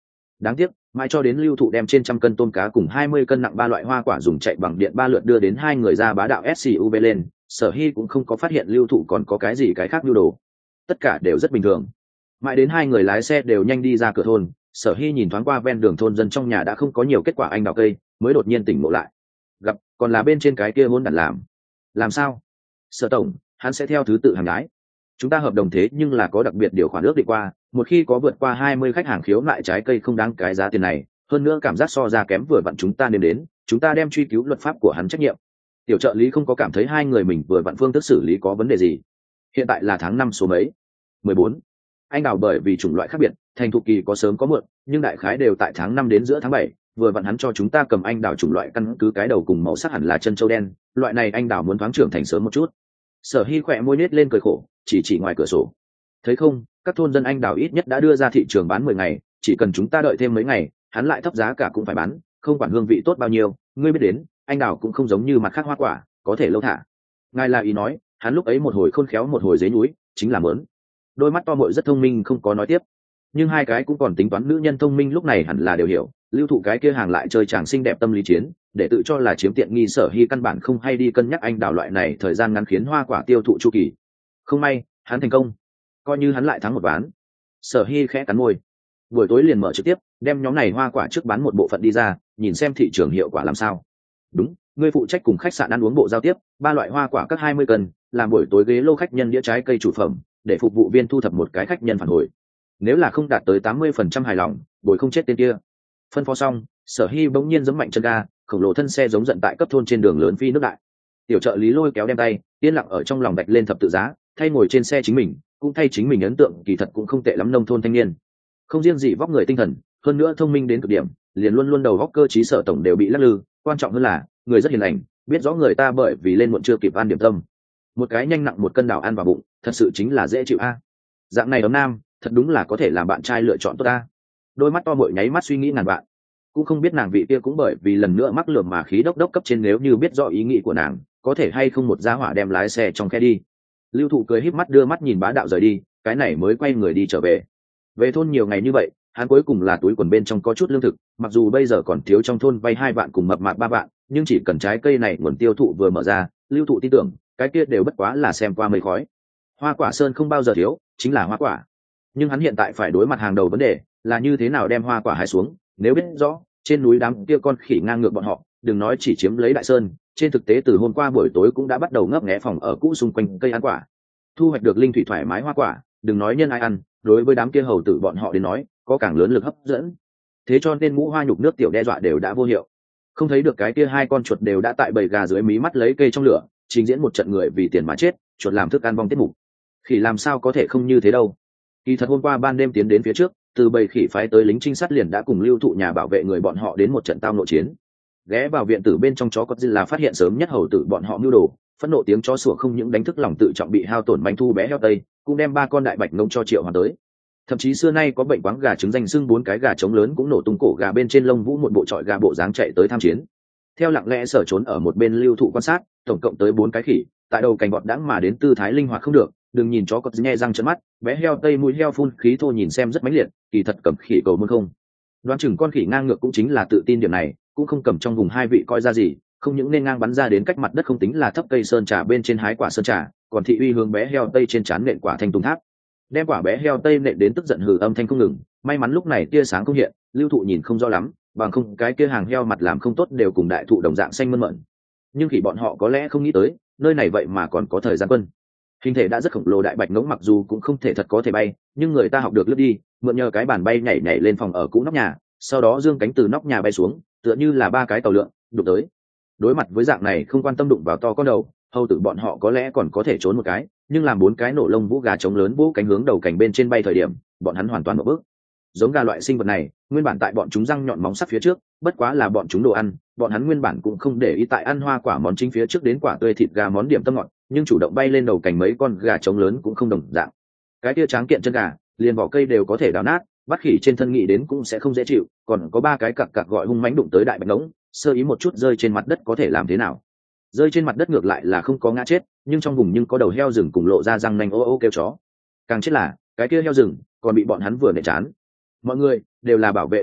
Đáng tiếc mãi cho đến Lưu Thụ đem trên 100 cân tôm cá cùng 20 cân nặng 3 loại hoa quả dùng chạy bằng điện 3 lượt đưa đến hai người ra bá đạo SUV lên, Sở Hy cũng không có phát hiện Lưu Thụ còn có cái gì cái khác nhu đồ. Tất cả đều rất bình thường. Mãi đến hai người lái xe đều nhanh đi ra cửa thôn, Sở Hy nhìn thoáng qua ven đường thôn dân trong nhà đã không có nhiều kết quả anh đào cây, mới đột nhiên tỉnh ngộ lại. Gặp, còn là bên trên cái kia hôn đản làm sao? Sở tổng, hắn sẽ theo thứ tự hàng gái. Chúng ta hợp đồng thế nhưng là có đặc biệt điều khoản ước định qua, một khi có vượt qua 20 khách hàng khiếu nại trái cây không đáng cái giá tiền này, hơn nữa cảm giác so ra kém vừa vặn chúng ta nên đến, chúng ta đem truy cứu luật pháp của hắn trách nhiệm. Tiểu trợ lý không có cảm thấy hai người mình vừa vặn phương thức xử lý có vấn đề gì. Hiện tại là tháng 5 số mấy? 14. Anh đào bởi vì chủng loại khác biệt, thành thục kỳ có sớm có muộn, nhưng đại khái đều tại tháng 5 đến giữa tháng 7, vừa vặn hắn cho chúng ta cầm anh đào chủng loại căn cứ cái đầu cùng màu sắc hẳn là chân châu đen, loại này anh đào muốn thoáng trưởng thành sớm một chút. Sở Hy khỏe môi nết lên cười khổ, chỉ ngoài cửa sổ. Thấy không, các thôn dân anh đào ít nhất đã đưa ra thị trường bán 10 ngày, chỉ cần chúng ta đợi thêm mấy ngày, hắn lại thấp giá cả cũng phải bán, không quản hương vị tốt bao nhiêu, ngươi biết đến, anh đào cũng không giống như mặt khác hoa quả, có thể lâu thả. Ngài là ý nói, hắn lúc ấy một hồi khôn khéo một hồi dế núi, chính là mớn. Đôi mắt to mội rất thông minh không có nói tiếp, nhưng hai cái cũng còn tính toán nữ nhân thông minh lúc này hẳn là đều hiểu, Lưu Thụ cái kia hàng lại chơi chàng xinh đẹp tâm lý chiến, để tự cho là chiếm tiện nghi. Sở Hy căn bản không hay đi cân nhắc anh đào loại này thời gian ngắn khiến hoa quả tiêu thụ chu kỳ. Không may, hắn thành công, coi như hắn lại thắng một ván. Sở Hy khẽ cắn môi, buổi tối liền mở trực tiếp, đem nhóm này hoa quả trước bán một bộ phận đi ra, nhìn xem thị trường hiệu quả làm sao. Đúng, ngươi phụ trách cùng khách sạn ăn uống bộ giao tiếp, 3 loại hoa quả các 20 cân, làm buổi tối ghế lô khách nhân đĩa trái cây chủ phẩm, để phục vụ viên thu thập một cái khách nhân phản hồi. Nếu là không đạt tới 80% hài lòng, bồi không chết tên kia. Phân phó xong, Sở Hy bỗng nhiên giẫm mạnh chân ga, khổng lồ thân xe giống giận tại cấp thôn trên đường lớn phi nước đại. Tiểu trợ lý lôi kéo đem tay, yên lặng ở trong lòng đạch lên thập tự giá, thay ngồi trên xe chính mình, cũng thay chính mình ấn tượng kỳ thật cũng không tệ lắm nông thôn thanh niên. Không riêng gì vóc người tinh thần, hơn nữa thông minh đến cực điểm, liền luôn luôn đầu góc cơ trí Sở tổng đều bị lắc lư, quan trọng hơn là, người rất hiền lành, biết rõ người ta bởi vì lên muộn chưa kịp ăn điểm tâm. Một cái nhanh nặng 1 cân đào ăn vào bụng, thật sự chính là dễ chịu a. Dạng này ấm nam, thật đúng là có thể làm bạn trai lựa chọn tốt a. Đôi mắt to mội nháy mắt suy nghĩ ngàn vạn, cũng không biết nàng vị kia cũng bởi vì lần nữa mắc lườm mà khí đốc cấp trên, nếu như biết rõ ý nghĩ của nàng, có thể hay không một giá hỏa đem lái xe trong khe đi. Lưu Thụ cười híp mắt đưa mắt nhìn bá đạo rời đi, cái này mới quay người đi trở về. Về thôn nhiều ngày như vậy, hắn cuối cùng là túi quần bên trong có chút lương thực, mặc dù bây giờ còn thiếu trong thôn vay 2 vạn cùng mập mạp 3 vạn, nhưng chỉ cần trái cây này nguồn tiêu thụ vừa mở ra, Lưu Thụ tin tưởng cái kia đều bất quá là xem qua mây khói. Hoa quả sơn không bao giờ thiếu, chính là hoa quả. Nhưng hắn hiện tại phải đối mặt hàng đầu vấn đề là như thế nào đem hoa quả hái xuống. Nếu biết rõ trên núi đám kia con khỉ ngang ngược bọn họ, đừng nói chỉ chiếm lấy đại sơn, trên thực tế từ hôm qua buổi tối cũng đã bắt đầu ngấp nghé phòng ở cũ xung quanh cây ăn quả. Thu hoạch được linh thủy thoải mái hoa quả, đừng nói nhân ai ăn, đối với đám kia hầu tử bọn họ đến nói có càng lớn lực hấp dẫn. Thế cho nên ngũ hoa nhục nước tiểu đe dọa đều đã vô hiệu. Không thấy được cái kia 2 con chuột đều đã tại bầy gà dưới mí mắt lấy cây trong lửa, trình diễn một trận người vì tiền mà chết, chuột làm thức ăn vong tiết mục. Khỉ làm sao có thể không như thế đâu. Kỳ thật hôm qua ban đêm tiến đến phía trước, từ bầy khỉ phái tới lính trinh sát liền đã cùng Lưu Thụ nhà bảo vệ người bọn họ đến một trận tao nội chiến. Ghé vào viện tử bên trong chó có là phát hiện sớm nhất hầu tử bọn họ mưu đồ, phẫn nộ tiếng chó sủa không những đánh thức lòng tự trọng bị hao tổn manh thu bé heo tây, cũng đem 3 con đại bạch ngông cho Triệu Hoàn tới. Thậm chí xưa nay có bệnh quáng gà trứng danh xưng 4 cái gà trống lớn cũng nổ tung cổ gà bên trên lông vũ một bộ trọi gà bộ dáng chạy tới tham chiến. Theo lặng lẽ sở trốn ở một bên Lưu Thụ quan sát, tổng cộng tới 4 cái khỉ, tại đầu cành vọt đãng mà đến tư thái linh hoạt không được, đừng nhìn chó có nghe răng trợn mắt, bé heo tây mũi heo phun khí thô nhìn xem rất mãnh liệt, kỳ thật cầm khỉ cầu môn không. Đoán chừng con khỉ ngang ngược cũng chính là tự tin điểm này, cũng không cầm trong vùng 2 vị coi ra gì, không những nên ngang bắn ra đến cách mặt đất không tính là thấp cây sơn trà bên trên hái quả sơn trà, còn thị uy hướng bé heo tây trên trán nện quả thanh tùng tháp, đem quả bé heo tây nện đến tức giận hừ âm thanh không ngừng. May mắn lúc này tia sáng không hiện, Lưu Thụ nhìn không rõ lắm, bằng không cái kia hàng heo mặt làm không tốt đều cùng đại thụ đồng dạng xanh mơn mởn. Nhưng khỉ bọn họ có lẽ không nghĩ tới, nơi này vậy mà còn có thời gian quân. Hình thể đã rất khổng lồ đại bạch ngỗng mặc dù cũng không thể thật có thể bay, nhưng người ta học được lướt đi, mượn nhờ cái bàn bay nhảy nhảy lên phòng ở cũ nóc nhà, sau đó dương cánh từ nóc nhà bay xuống, tựa như là 3 cái tàu lượn đụng tới. Đối mặt với dạng này không quan tâm đụng vào to con đầu, hầu tử bọn họ có lẽ còn có thể trốn một cái, nhưng làm 4 cái nổ lông vũ gà trống lớn vũ cánh hướng đầu cành bên trên bay thời điểm, bọn hắn hoàn toàn một bước. Giống gà loại sinh vật này, nguyên bản tại bọn chúng răng nhọn móng sắc phía trước, bất quá là bọn chúng đồ ăn, bọn hắn nguyên bản cũng không để ý tại ăn hoa quả món chính phía trước đến quả tươi thịt gà món điểm tâm ngọt, nhưng chủ động bay lên đầu cành mấy con gà trống lớn cũng không đồng dạng. Cái kia tráng kiện chân gà, liền vỏ cây đều có thể đào nát, bắt khỉ trên thân nghĩ đến cũng sẽ không dễ chịu, còn có 3 cái cặc cặc gọi hung mãnh đụng tới đại bạch ngỗng, sơ ý một chút rơi trên mặt đất có thể làm thế nào? Rơi trên mặt đất ngược lại là không có ngã chết, nhưng trong vùng nhưng có đầu heo rừng cùng lộ ra răng nanh ô ô kêu chó. Càng chết là cái kia heo rừng còn bị bọn hắn vừa nện chán. Mọi người đều là bảo vệ động vật,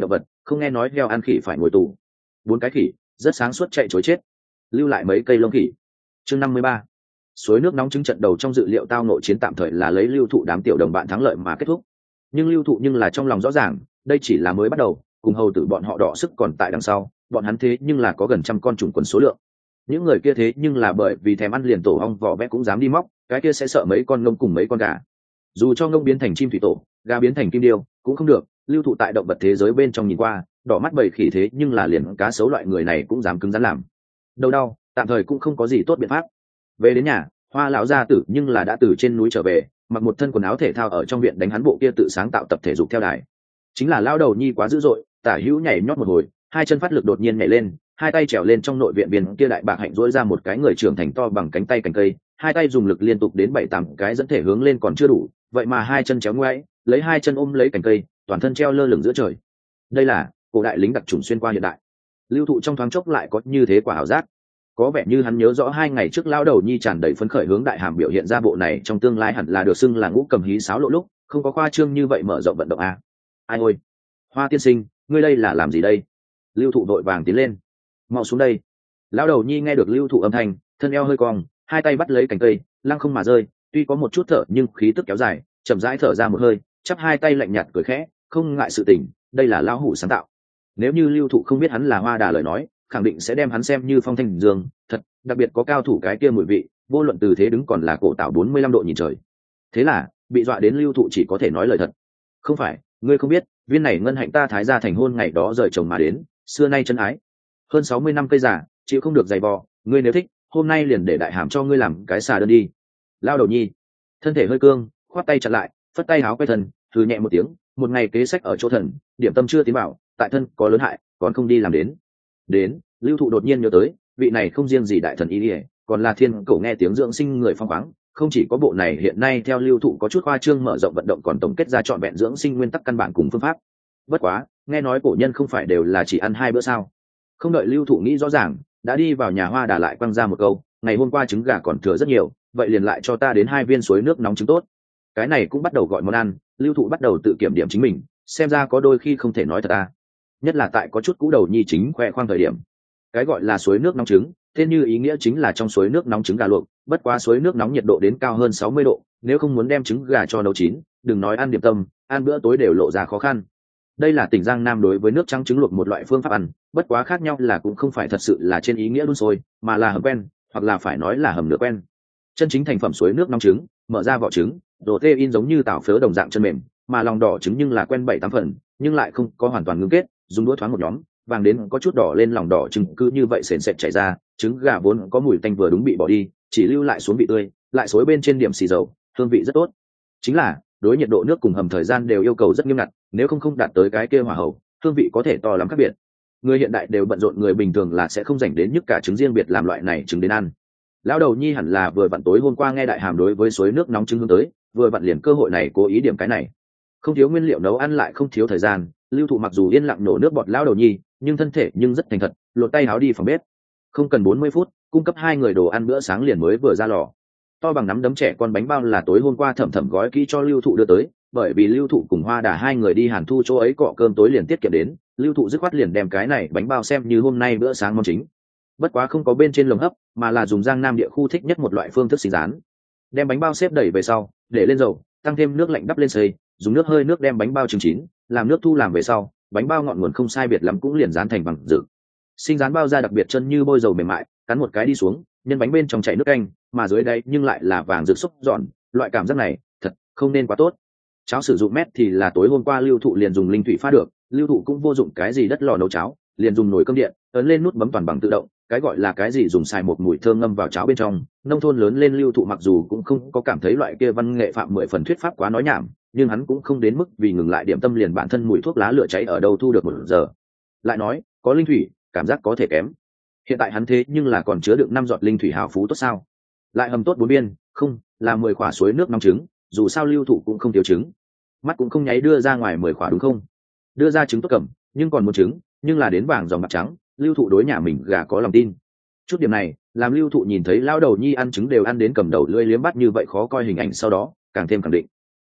không nghe nói heo ăn khỉ phải ngồi tù. 4 cái khỉ rất sáng suốt chạy chối chết, lưu lại mấy cây lông khỉ. Chương 53. Suối nước nóng trứng trận đầu trong dự liệu tao nội chiến tạm thời là lấy Lưu Thụ đám tiểu đồng bạn thắng lợi mà kết thúc. Nhưng Lưu Thụ nhưng là trong lòng rõ ràng, đây chỉ là mới bắt đầu, cùng hầu tử bọn họ đỏ sức còn tại đằng sau, bọn hắn thế nhưng là có gần trăm con trùng quần số lượng. Những người kia thế nhưng là bởi vì thèm ăn liền tổ ong vỏ vẽ cũng dám đi móc, cái kia sẽ sợ mấy con ngông cùng mấy con gà. Dù cho ngông biến thành chim thủy tổ, gà biến thành kim điêu, cũng không được. Lưu Thụ tại động vật thế giới bên trong nhìn qua, đỏ mắt bầy khỉ thế nhưng là liền cá sấu loại người này cũng dám cứng rắn làm. Đầu đau, tạm thời cũng không có gì tốt biện pháp. Về đến nhà, Hoa lão gia tử nhưng là đã từ trên núi trở về, mặc một thân quần áo thể thao ở trong viện đánh hắn bộ kia tự sáng tạo tập thể dục theo đài. Chính là lao đầu nhi quá dữ dội, tả hữu nhảy nhót một hồi, hai chân phát lực đột nhiên nhảy lên, hai tay trèo lên trong nội viện biên kia đại bạc hạnh rỗi ra một cái người trưởng thành to bằng cánh tay cành cây, hai tay dùng lực liên tục đến 7-8 cái dẫn thể hướng lên còn chưa đủ, vậy mà hai chân chéo ngoáy, lấy hai chân ôm lấy cành cây, toàn thân treo lơ lửng giữa trời. Đây là cổ đại lính đặc chủng xuyên qua hiện đại. Lưu Thụ trong thoáng chốc lại có như thế quả ảo giác. Có vẻ như hắn nhớ rõ 2 ngày trước lão đầu nhi tràn đầy phấn khởi hướng đại hàm biểu hiện ra bộ này trong tương lai hẳn là được xưng là ngũ cầm hí sáo lộ lúc, không có khoa trương như vậy mở rộng vận động a. Ai ôi, Hoa tiên sinh, ngươi đây là làm gì đây? Lưu Thụ đội vàng tiến lên. Mau xuống đây. Lão đầu nhi nghe được Lưu Thụ âm thanh, thân eo hơi cong, hai tay bắt lấy cành cây, lăng không mà rơi, tuy có một chút thở nhưng khí tức kéo dài, chậm rãi thở ra một hơi, chắp hai tay lạnh nhạt cười khẽ, không ngại sự tình, đây là lão hủ sáng tạo. Nếu như Lưu Thụ không biết hắn là Hoa Đà lời nói, khẳng định sẽ đem hắn xem như phong thanh dương, thật, đặc biệt có cao thủ cái kia mùi vị, vô luận từ thế đứng còn là cổ tạo 45 độ nhìn trời. Thế là, bị dọa đến Lưu Thụ chỉ có thể nói lời thật. Không phải, ngươi không biết, viên này ngân hạnh ta thái gia thành hôn ngày đó rời chồng mà đến, xưa nay chân ái. Hơn 60 năm cây già, chịu không được giày vò, ngươi nếu thích, hôm nay liền để đại hàm cho ngươi làm cái xà đơn đi. Lao đầu nhi, thân thể hơi cương, khoát tay chặn lại, phất tay háo quay thân, thử nhẹ một tiếng, một ngày kế sách ở chỗ thần, điểm tâm chưa tiến bảo, tại thân có lớn hại, còn không đi làm đến. Lưu Thụ đột nhiên nhớ tới, vị này không riêng gì đại thần y ỉa, còn là thiên cổ nghe tiếng dưỡng sinh người phong khoáng. Không chỉ có bộ này hiện nay theo Lưu Thụ có chút khoa trương mở rộng vận động, còn tổng kết ra trọn vẹn dưỡng sinh nguyên tắc căn bản cùng phương pháp. Bất quá, nghe nói cổ nhân không phải đều là chỉ ăn 2 bữa sao? Không đợi Lưu Thụ nghĩ rõ ràng, đã đi vào nhà Hoa Đà lại quăng ra một câu, ngày hôm qua trứng gà còn thừa rất nhiều, vậy liền lại cho ta đến 2 viên suối nước nóng trứng tốt. Cái này cũng bắt đầu gọi món ăn. Lưu Thụ bắt đầu tự kiểm điểm chính mình, xem ra có đôi khi không thể nói thật nhất là tại có chút cũ đầu nhi chính khoe khoang thời điểm. Cái gọi là suối nước nóng trứng, tên như ý nghĩa chính là trong suối nước nóng trứng gà luộc, bất quá suối nước nóng nhiệt độ đến cao hơn 60 độ, nếu không muốn đem trứng gà cho nấu chín, đừng nói ăn điểm tâm, ăn bữa tối đều lộ ra khó khăn. Đây là tỉnh Giang Nam đối với nước trắng trứng luộc một loại phương pháp ăn, bất quá khác nhau là cũng không phải thật sự là trên ý nghĩa đun sôi, mà là hầm quen, hoặc là phải nói là hầm nửa quen. Chân chính thành phẩm suối nước nóng trứng, mở ra vỏ trứng, protein giống như tảo phớ đồng dạng chân mềm, mà lòng đỏ trứng nhưng là quen 7-8 phần, nhưng lại không có hoàn toàn ngưng kết, dùng đũa thoáng một nhóm, vàng đến có chút đỏ lên lòng đỏ trứng cứ như vậy sền sệt chảy ra, trứng gà vốn có mùi tanh vừa đúng bị bỏ đi, chỉ lưu lại xuống vị tươi, lại xối bên trên điểm xì dầu, hương vị rất tốt. Chính là, đối nhiệt độ nước cùng hầm thời gian đều yêu cầu rất nghiêm ngặt, nếu không đạt tới cái kia hỏa hậu, hương vị có thể to lắm khác biệt. Người hiện đại đều bận rộn, người bình thường là sẽ không dành đến nhức cả trứng riêng biệt làm loại này trứng đến ăn. Lão đầu nhi hẳn là vừa vặn tối hôm qua nghe đại hàm đối với suối nước nóng trứng hướng tới, vừa vặn liền cơ hội này cố ý điểm cái này. Không thiếu nguyên liệu nấu ăn lại không thiếu thời gian, Lưu Thụ mặc dù yên lặng nổ nước bọt lão đầu nhi, nhưng thân thể nhưng rất thành thật, lột tay háo đi phòng bếp. Không cần 40 phút, cung cấp 2 người đồ ăn bữa sáng liền mới vừa ra lò. To bằng nắm đấm trẻ con bánh bao là tối hôm qua Thẩm Thẩm gói kỹ cho Lưu Thụ đưa tới, bởi vì Lưu Thụ cùng Hoa Đà 2 người đi Hàn Thu chỗ ấy cọ cơm tối liền tiết kiệm đến, Lưu Thụ dứt khoát liền đem cái này bánh bao xem như hôm nay bữa sáng món chính. Bất quá không có bên trên lồng hấp, mà là dùng Giang Nam địa khu thích nhất một loại phương thức xí rán. Đem bánh bao xếp đẩy về sau, để lên dầu, tăng thêm nước lạnh đắp lên sấy, dùng nước hơi nước đem bánh bao trứng chín, làm nước thu làm về sau, bánh bao ngọn nguồn không sai biệt lắm cũng liền dán thành bằng dự. Sinh rán bao ra đặc biệt chân như bôi dầu mềm mại, cắn một cái đi xuống, nhân bánh bên trong chảy nước canh, mà dưới đây nhưng lại là vàng rực xúc giòn, loại cảm giác này, thật không nên quá tốt. Cháo sử dụng mét thì là tối hôm qua Lưu Thụ liền dùng linh thủy pha được, Lưu Thụ cũng vô dụng cái gì đất lò nấu cháo, liền dùng nồi cơm điện, ấn lên nút bấm toàn bằng tự động, cái gọi là cái gì dùng xài một mùi thơm ngâm vào cháo bên trong. Nông thôn lớn lên Lưu Thụ mặc dù cũng không có cảm thấy loại kia văn nghệ phạm 10 phần thuyết pháp quá nói nhảm, nhưng hắn cũng không đến mức vì ngừng lại điểm tâm liền bản thân mùi thuốc lá lửa cháy ở đâu thu được 1 giờ. Lại nói, có linh thủy, cảm giác có thể kém. Hiện tại hắn thế nhưng là còn chứa được 5 giọt linh thủy hào phú tốt sao? Lại hầm tốt 4 biên, không, là 10 quả suối nước nóng trứng, dù sao Lưu Thụ cũng không thiếu trứng. Mắt cũng không nháy đưa ra ngoài 10 quả đúng không? Đưa ra trứng tốt cầm, nhưng còn một trứng, nhưng là đến vàng dòng bạc trắng, Lưu Thụ đối nhà mình gà có lòng tin. Chút điểm này, làm Lưu Thụ nhìn thấy lão đầu nhi ăn trứng đều ăn đến cầm đầu lưỡi liếm bắt như vậy khó coi hình ảnh sau đó, càng thêm khẳng định.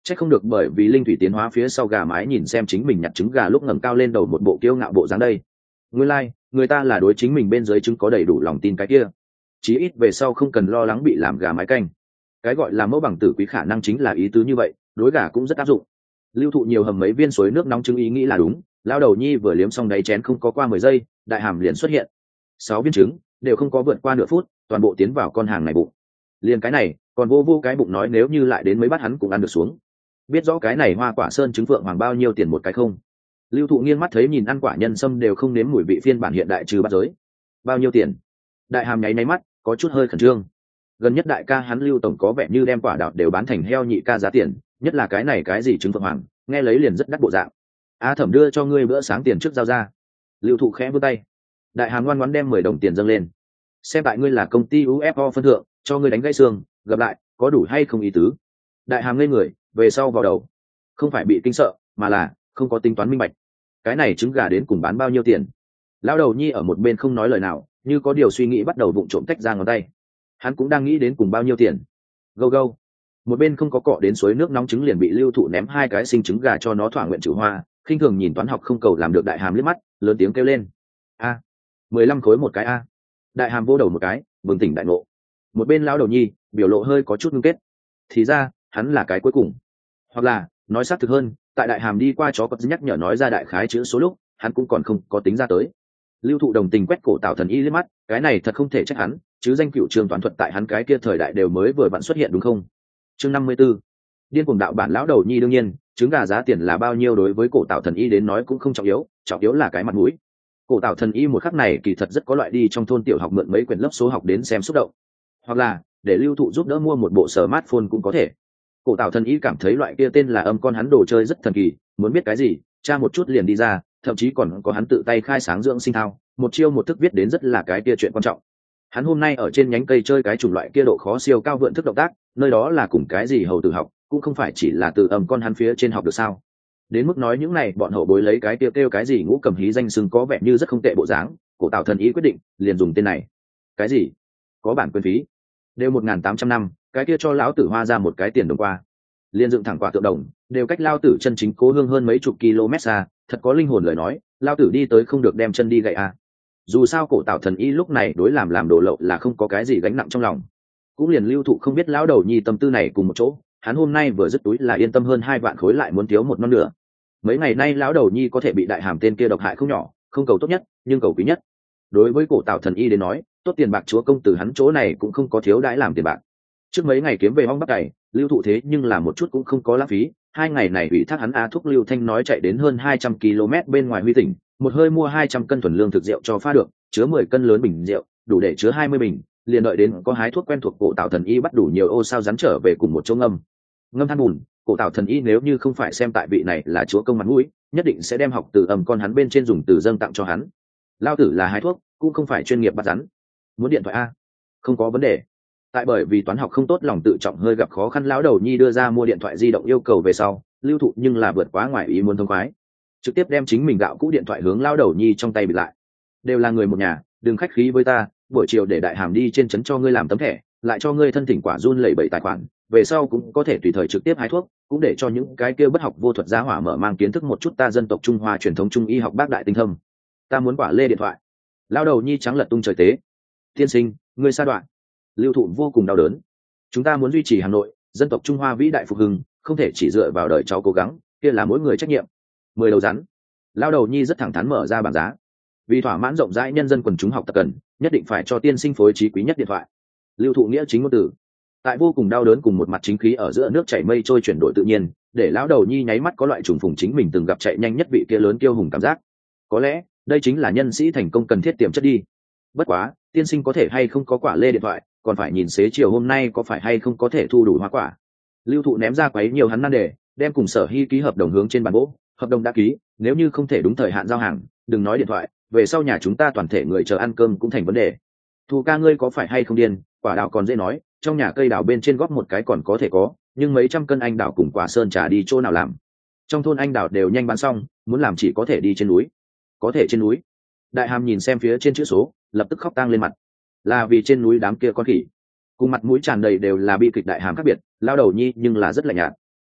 Chắc không được bởi vì linh thủy tiến hóa phía sau gà mái nhìn xem chính mình nhặt trứng gà lúc ngẩng cao lên đầu một bộ kiêu ngạo bộ dáng đây. Nguyên lai, người ta là đối chính mình bên dưới trứng có đầy đủ lòng tin cái kia. Chí ít về sau không cần lo lắng bị làm gà mái canh. Cái gọi là mẫu bằng tử quý khả năng chính là ý tứ như vậy, đối gà cũng rất áp dụng. Lưu Thụ nhiều hầm mấy viên suối nước nóng trứng ý nghĩ là đúng, lao đầu nhi vừa liếm xong đáy chén không có qua 10 giây, đại hàm liền xuất hiện. 6 viên trứng đều không có vượt qua nửa phút, toàn bộ tiến vào con hàng này bụng. Liền cái này, còn vô cái bụng nói nếu như lại đến mấy bát hắn cũng ăn được xuống. Biết rõ cái này hoa quả sơn trứng phượng hoàng bao nhiêu tiền một cái không? Lưu Thụ nghiêng mắt thấy nhìn ăn quả nhân sâm đều không nếm mùi vị phiên bản hiện đại trừ bát giới. Bao nhiêu tiền? Đại hàm nháy mắt, có chút hơi khẩn trương. Gần nhất đại ca hắn Lưu tổng có vẻ như đem quả đào đều bán thành heo nhị ca giá tiền, nhất là cái này cái gì trứng phượng hoàng, nghe lấy liền rất đắt bộ dạng. A Thẩm đưa cho ngươi bữa sáng tiền trước giao ra. Lưu Thụ khẽ vươn tay. Đại hàm ngoan ngoãn đem 10 đồng tiền dâng lên. Xem tại ngươi là công ty UFO phân thượng, cho ngươi đánh gãy xương, gặp lại, có đủ hay không ý tứ? Đại hàm ngây người, về sau vào đầu. Không phải bị kinh sợ, mà là không có tính toán minh bạch. Cái này trứng gà đến cùng bán bao nhiêu tiền? Lão đầu nhi ở một bên không nói lời nào, như có điều suy nghĩ bắt đầu vụng trộm tách ra ngón tay. Hắn cũng đang nghĩ đến cùng bao nhiêu tiền. Gâu gâu. Một bên không có cọ đến suối nước nóng trứng liền bị Lưu Thụ ném 2 cái sinh trứng gà cho nó thỏa nguyện trừ hoa, khinh thường nhìn toán học không cầu làm được đại hàm liếc mắt, lớn tiếng kêu lên. A, 15 khối một cái a. Đại hàm vô đầu một cái, bừng tỉnh đại ngộ. Một bên lão đầu nhi, biểu lộ hơi có chút ngưng kết. Thì ra, hắn là cái cuối cùng. Hoặc là, nói xác thực hơn, tại đại hàm đi qua chó có nhắc nhở nói ra đại khái chữ số lúc, hắn cũng còn không có tính ra tới. Lưu Thụ đồng tình quét cổ Tào Thần Y liếc mắt, cái này thật không thể trách hắn, chứ danh cựu trường toán thuật tại hắn cái kia thời đại đều mới vừa vặn xuất hiện đúng không? Chương 54. Điên cuồng đạo bản lão đầu nhi đương nhiên, trứng gà giá tiền là bao nhiêu đối với cổ Tào Thần Y đến nói cũng không trọng yếu là cái mặt mũi. Cổ Tào Thần Y một khắc này kỳ thật rất có loại đi trong thôn tiểu học mượn mấy quyển lớp số học đến xem xúc động, hoặc là để Lưu Thụ giúp đỡ mua một bộ smartphone cũng có thể. Cổ Tào Thần Y cảm thấy loại kia tên là âm con hắn đồ chơi rất thần kỳ, muốn biết cái gì, tra một chút liền đi ra, thậm chí còn có hắn tự tay khai sáng dưỡng sinh thao, một chiêu một thức viết đến rất là cái kia chuyện quan trọng. Hắn hôm nay ở trên nhánh cây chơi cái chủng loại kia độ khó siêu cao vượn thức động tác, nơi đó là cùng cái gì hầu tử học, cũng không phải chỉ là từ âm con hắn phía trên học được sao? Đến mức nói những này bọn hậu bối lấy cái kêu cái gì ngũ cầm hí danh xưng có vẻ như rất không tệ bộ dáng, Cổ Tào Thần Y quyết định liền dùng tên này. Cái gì? Có bản quyền phí? Đều 1.800 năm, cái kia cho lão tử hoa ra một cái tiền đồng qua. Liên dựng thẳng quả tượng đồng, đều cách lao tử chân chính cố hương hơn mấy chục km xa, thật có linh hồn lời nói, lao tử đi tới không được đem chân đi gậy à. Dù sao Cổ Tào Thần Y lúc này đối làm đồ lậu là không có cái gì gánh nặng trong lòng. Cũng liền Lưu Thụ không biết lão đầu nhi tâm tư này cùng một chỗ, hắn hôm nay vừa dứt túi là yên tâm hơn 2 vạn khối lại muốn thiếu một non nửa. Mấy ngày nay lão đầu nhi có thể bị đại hàm tên kia độc hại không nhỏ, không cầu tốt nhất, nhưng cầu quý nhất. Đối với Cổ Tào Thần Y đến nói, tốt tiền bạc chúa công từ hắn chỗ này cũng không có thiếu đãi làm tiền bạc. Trước mấy ngày kiếm về hong bắc cày, Lưu Thụ thế nhưng là một chút cũng không có lãng phí, 2 ngày này ủy thác hắn A thúc Lưu Thanh nói chạy đến hơn 200 km bên ngoài Huy tỉnh, một hơi mua 200 cân thuần lương thực rượu cho pha được, chứa 10 cân lớn bình rượu, đủ để chứa 20 bình, liền đợi đến có hái thuốc quen thuộc Cổ Tào Thần Y bắt đủ nhiều ô sao rắn trở về cùng một chỗ ngâm than bùn. Cổ Tào Thần Y nếu như không phải xem tại vị này là chúa công mặt mũi, nhất định sẽ đem học từ âm con hắn bên trên dùng từ dâng tặng cho hắn. Lao tử là hái thuốc, cũng không phải chuyên nghiệp bắt rắn. Muốn điện thoại a? Không có vấn đề. Tại bởi vì toán học không tốt lòng tự trọng hơi gặp khó khăn, lão đầu nhi đưa ra mua điện thoại di động yêu cầu về sau, Lưu Thụ nhưng là vượt quá ngoài ý muốn thông khoái, trực tiếp đem chính mình gạo cũ điện thoại hướng lão đầu nhi trong tay bịt lại. Đều là người một nhà, đừng khách khí với ta, buổi chiều để đại hàm đi trên trấn cho ngươi làm tấm thẻ, lại cho ngươi thân thỉnh quả run lẩy bẩy tài khoản, về sau cũng có thể tùy thời trực tiếp hái thuốc, cũng để cho những cái kia bất học vô thuật giá hỏa mở mang kiến thức một chút ta dân tộc Trung Hoa truyền thống trung y học bác đại tinh thâm. Ta muốn quả lê điện thoại. Lão đầu nhi trắng lật tung trời tế. Tiên sinh, ngươi sa đoạn. Lưu Thụ vô cùng đau đớn. Chúng ta muốn duy trì Hà Nội, dân tộc Trung Hoa vĩ đại phục hưng, không thể chỉ dựa vào đời cháu cố gắng, kia là mỗi người trách nhiệm. 10 đầu rắn. Lão đầu nhi rất thẳng thắn mở ra bảng giá. Vì thỏa mãn rộng rãi nhân dân quần chúng học tập cần, nhất định phải cho tiên sinh phối trí quý nhất điện thoại. Lưu Thụ nghĩa chính ngôn từ. Tại vô cùng đau đớn cùng một mặt chính khí ở giữa nước chảy mây trôi chuyển đổi tự nhiên, để lão đầu nhi nháy mắt có loại trùng phùng chính mình từng gặp chạy nhanh nhất vị kia lớn kiêu hùng cảm giác. Có lẽ đây chính là nhân sĩ thành công cần thiết tiềm chất đi. Bất quá, tiên sinh có thể hay không có quả lê điện thoại, còn phải nhìn xế chiều hôm nay có phải hay không có thể thu đủ hoa quả. Lưu Thụ ném ra quấy nhiều hắn nan đề, đem cùng Sở Hy ký hợp đồng hướng trên bàn gỗ. Hợp đồng đã ký, nếu như không thể đúng thời hạn giao hàng, đừng nói điện thoại, về sau nhà chúng ta toàn thể người chờ ăn cơm cũng thành vấn đề. Thụ ca ngươi có phải hay không điên, quả đào còn dễ nói, trong nhà cây đào bên trên góp một cái còn có thể có, nhưng mấy trăm cân anh đào cùng quả sơn trà đi chỗ nào làm? Trong thôn anh đào đều nhanh bán xong, muốn làm chỉ có thể đi trên núi. Có thể trên núi. Đại hàm nhìn xem phía trên chữ số, lập tức khóc tang lên mặt. Là vì trên núi đám kia con khỉ. Cùng mặt mũi tràn đầy đều là bi kịch đại hàm khác biệt, lao đầu nhi nhưng là rất lạnh nhạt.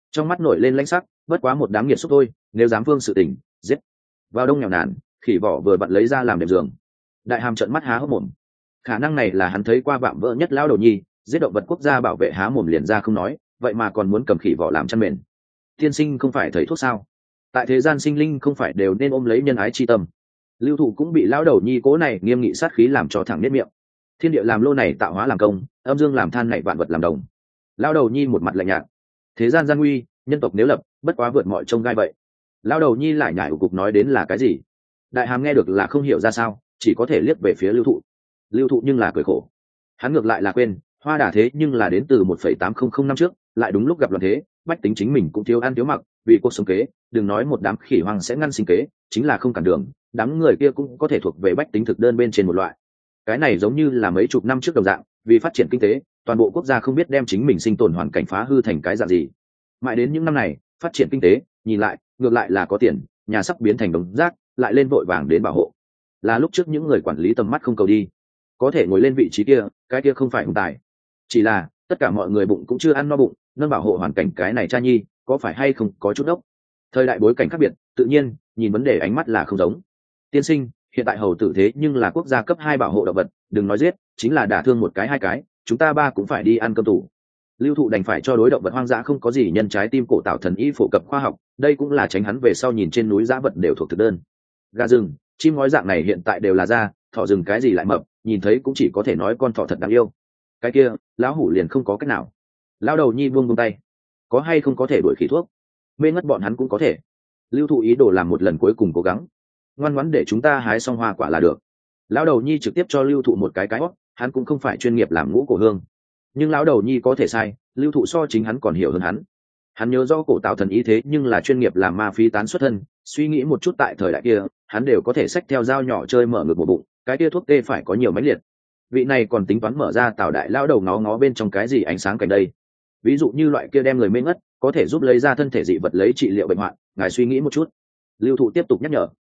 trong mắt nổi lên lãnh sắc, bất quá một đám nghiệt xúc thôi, nếu dám vương sự tình, giết. Vào đông nghèo nàn, khỉ vỏ vừa bận lấy ra làm đệm giường. Đại hàm trợn mắt há hốc mồm. Khả năng này là hắn thấy qua vạm vỡ nhất lão đầu nhi, giết động vật quốc gia bảo vệ há mồm liền ra không nói, vậy mà còn muốn cầm khỉ vỏ làm chăn mền. Tiên sinh không phải thầy thuốc sao? Tại thế gian sinh linh không phải đều nên ôm lấy nhân ái chi tâm. Lưu Thụ cũng bị lão đầu nhi cố này nghiêm nghị sát khí làm cho thẳng nết miệng. Thiên địa làm lô này tạo hóa làm công, âm dương làm than này vạn vật làm đồng. Lão đầu nhi một mặt lạnh nhạt. Thế gian gian nguy, nhân tộc nếu lập, bất quá vượt mọi trông gai vậy. Lão đầu nhi lại nhải ủ cục nói đến là cái gì? Đại hàm nghe được là không hiểu ra sao, chỉ có thể liếc về phía Lưu Thụ. Lưu Thụ nhưng là cười khổ. Hắn ngược lại là quên, Hoa Đà thế nhưng là đến từ 1,800 năm trước, lại đúng lúc gặp loạn thế, bách tính chính mình cũng thiếu ăn thiếu mặc, vì cuộc sống kế, đừng nói một đám khỉ hoang sẽ ngăn sinh kế, chính là không cản đường, đám người kia cũng có thể thuộc về bách tính thực đơn bên trên một loại. Cái này giống như là mấy chục năm trước đồng dạng, vì phát triển kinh tế, toàn bộ quốc gia không biết đem chính mình sinh tồn hoàn cảnh phá hư thành cái dạng gì. Mãi đến những năm này, phát triển kinh tế, nhìn lại, ngược lại là có tiền, nhà sắp biến thành đống rác, lại lên vội vàng đến bảo hộ. Là lúc trước những người quản lý tầm mắt không cầu đi, có thể ngồi lên vị trí kia, cái kia không phải hùng tài. Chỉ là tất cả mọi người bụng cũng chưa ăn no bụng, nâng bảo hộ hoàn cảnh cái này cha nhi, có phải hay không có chút ốc. Thời đại bối cảnh khác biệt, tự nhiên nhìn vấn đề ánh mắt là không giống. Tiên sinh, hiện tại hầu tử thế nhưng là quốc gia cấp 2 bảo hộ động vật, đừng nói giết, chính là đả thương một cái hai cái, chúng ta ba cũng phải đi ăn cơm tủ. Lưu Thụ đành phải cho đối động vật hoang dã không có gì nhân trái tim cổ tạo thần y phổ cập khoa học, đây cũng là tránh hắn về sau nhìn trên núi dã vật đều thuộc thực đơn. Gà rừng, chim ngói dạng này hiện tại đều là da, thỏ rừng cái gì lại mập, nhìn thấy cũng chỉ có thể nói con thỏ thật đáng yêu. Cái kia, lão hủ liền không có cách nào. Lão đầu nhi buông tay, có hay không có thể đuổi khỉ thuốc, mê ngất bọn hắn cũng có thể. Lưu Thụ ý đồ làm một lần cuối cùng cố gắng, ngoan ngoãn để chúng ta hái xong hoa quả là được. Lão đầu nhi trực tiếp cho Lưu Thụ một cái hót, hắn cũng không phải chuyên nghiệp làm ngũ cổ hương, nhưng lão đầu nhi có thể sai, Lưu Thụ so chính hắn còn hiểu hơn hắn. Hắn nhớ do cổ tạo thần ý thế nhưng là chuyên nghiệp làm ma phi tán xuất thân, suy nghĩ một chút tại thời đại kia, hắn đều có thể xách theo dao nhỏ chơi mở ngực một bụng, cái kia thuốc tê phải có nhiều mãnh liệt. Vị này còn tính toán mở ra tào đại lão đầu ngó ngó bên trong cái gì ánh sáng cảnh đây. Ví dụ như loại kia đem người mê ngất, có thể giúp lấy ra thân thể dị vật lấy trị liệu bệnh hoạn, ngài suy nghĩ một chút. Lưu Thụ tiếp tục nhắc nhở.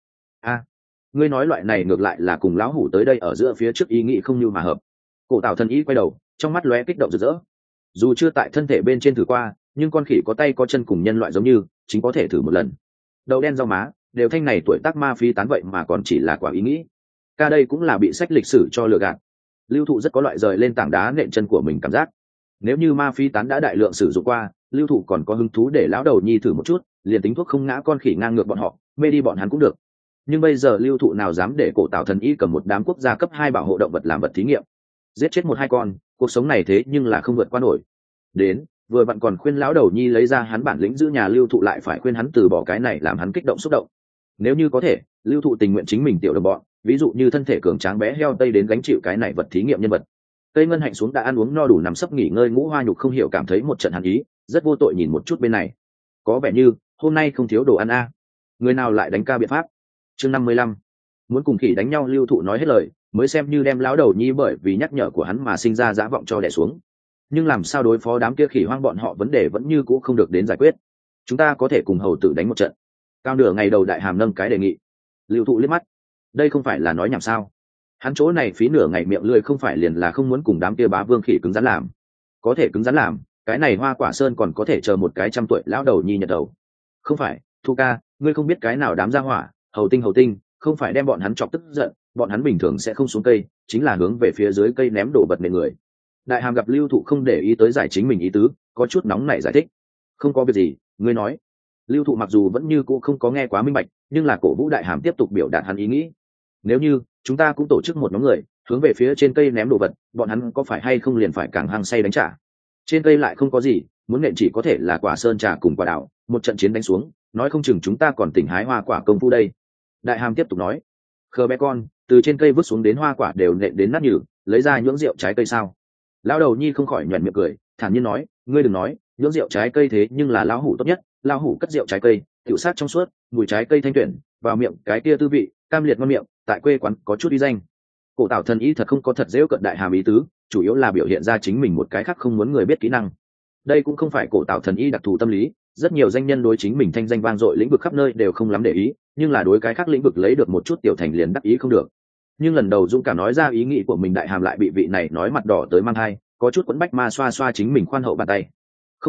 Ngươi nói loại này ngược lại là cùng lão hủ tới đây ở giữa phía trước ý nghĩ không như mà hợp. Cổ tạo thần ý quay đầu, trong mắt lóe kích động rực rỡ. Dù chưa tại thân thể bên trên thử qua, nhưng con khỉ có tay có chân cùng nhân loại giống như, chính có thể thử một lần. Đầu đen rau má, đều thanh này tuổi tác ma phi tán vậy mà còn chỉ là quả ý nghĩ. Ca đây cũng là bị sách lịch sử cho lừa gạt. Lưu Thụ rất có loại rời lên tảng đá nện chân của mình cảm giác. Nếu như ma phi tán đã đại lượng sử dụng qua, Lưu Thụ còn có hứng thú để lão đầu nhi thử một chút, liền tính thuốc không ngã con khỉ ngang ngược bọn họ, mê đi bọn hắn cũng được. Nhưng bây giờ Lưu Thụ nào dám để cổ tạo thần y cầm một đám quốc gia cấp 2 bảo hộ động vật làm vật thí nghiệm, giết chết 1-2 con, cuộc sống này thế nhưng là không vượt qua nổi. Đến, vừa vặn còn khuyên lão đầu nhi lấy ra hắn bản lĩnh giữ nhà, Lưu Thụ lại phải khuyên hắn từ bỏ cái này làm hắn kích động xúc động. Nếu như có thể, Lưu Thụ tình nguyện chính mình tiểu đồng bọn, ví dụ như thân thể cường tráng bé heo tây đến gánh chịu cái này vật thí nghiệm nhân vật. Tây Ngân Hạnh xuống đã ăn uống no đủ nằm sấp nghỉ ngơi, Ngũ Hoa Nhục không hiểu cảm thấy một trận hàn ý, rất vô tội nhìn một chút bên này. Có vẻ như hôm nay không thiếu đồ ăn a. Người nào lại đánh ca biện pháp? Chương 55. Muốn cùng khỉ đánh nhau, Lưu Thụ nói hết lời, mới xem như đem lão đầu nhi bởi vì nhắc nhở của hắn mà sinh ra dã vọng cho đè xuống. Nhưng làm sao đối phó đám kia khỉ hoang bọn họ vấn đề vẫn như cũ không được đến giải quyết. Chúng ta có thể cùng hầu tử đánh một trận. Cao nửa ngày đầu Đại Hàm nâng cái đề nghị. Lưu Thụ liếc mắt, đây không phải là nói nhảm sao? Hắn chỗ này phí nửa ngày miệng lưỡi không phải liền là không muốn cùng đám kia bá vương khỉ cứng rắn làm. Có thể cứng rắn làm, cái này Hoa Quả Sơn còn có thể chờ một cái 100 tuổi lão đầu nhi nhật đầu. Không phải, Thu ca, ngươi không biết cái nào đám gia hỏa, hầu tinh, không phải đem bọn hắn chọc tức giận, bọn hắn bình thường sẽ không xuống cây, chính là hướng về phía dưới cây ném đổ vật nện người. Đại Hàm gặp Lưu Thụ không để ý tới giải chính mình ý tứ, có chút nóng nảy giải thích. Không có việc gì, ngươi nói. Lưu Thụ mặc dù vẫn như cũ không có nghe quá minh bạch, nhưng là cổ vũ Đại Hàm tiếp tục biểu đạt hắn ý nghĩ. Nếu như chúng ta cũng tổ chức một nhóm người hướng về phía trên cây ném đồ vật, bọn hắn có phải hay không liền phải càng hăng say đánh trả. Trên cây lại không có gì, muốn nện chỉ có thể là quả sơn trà cùng quả đào, một trận chiến đánh xuống, nói không chừng chúng ta còn tỉnh hái hoa quả công phu đây. Đại Hàm tiếp tục nói. Khờ bé con, từ trên cây vứt xuống đến hoa quả đều nện đến nát nhừ, lấy ra nhưỡng rượu trái cây sao? Lão đầu nhi không khỏi nhoẻn miệng cười, thản nhiên nói, ngươi đừng nói, nhưỡng rượu trái cây thế nhưng là lão hủ tốt nhất, lão hủ cất rượu trái cây, tiểu sát trong suốt, mùi trái cây thanh tuyển, vào miệng cái kia tư vị, cam liệt ngon miệng, tại quê quán có chút uy danh. Cổ tạo thần ý thật không có thật dễ cận Đại Hàm ý tứ, chủ yếu là biểu hiện ra chính mình một cái khác không muốn người biết kỹ năng. Đây cũng không phải cổ tạo thần y đặc thù tâm lý, rất nhiều danh nhân đối chính mình thanh danh vang dội lĩnh vực khắp nơi đều không lắm để ý, nhưng là đối cái khác lĩnh vực lấy được một chút tiểu thành liền đắc ý không được. Nhưng lần đầu dũng cảm nói ra ý nghĩ của mình, Đại Hàm lại bị vị này nói mặt đỏ tới mang hai, có chút quẫn bách ma xoa xoa chính mình khoan hậu bàn tay. Không ngờ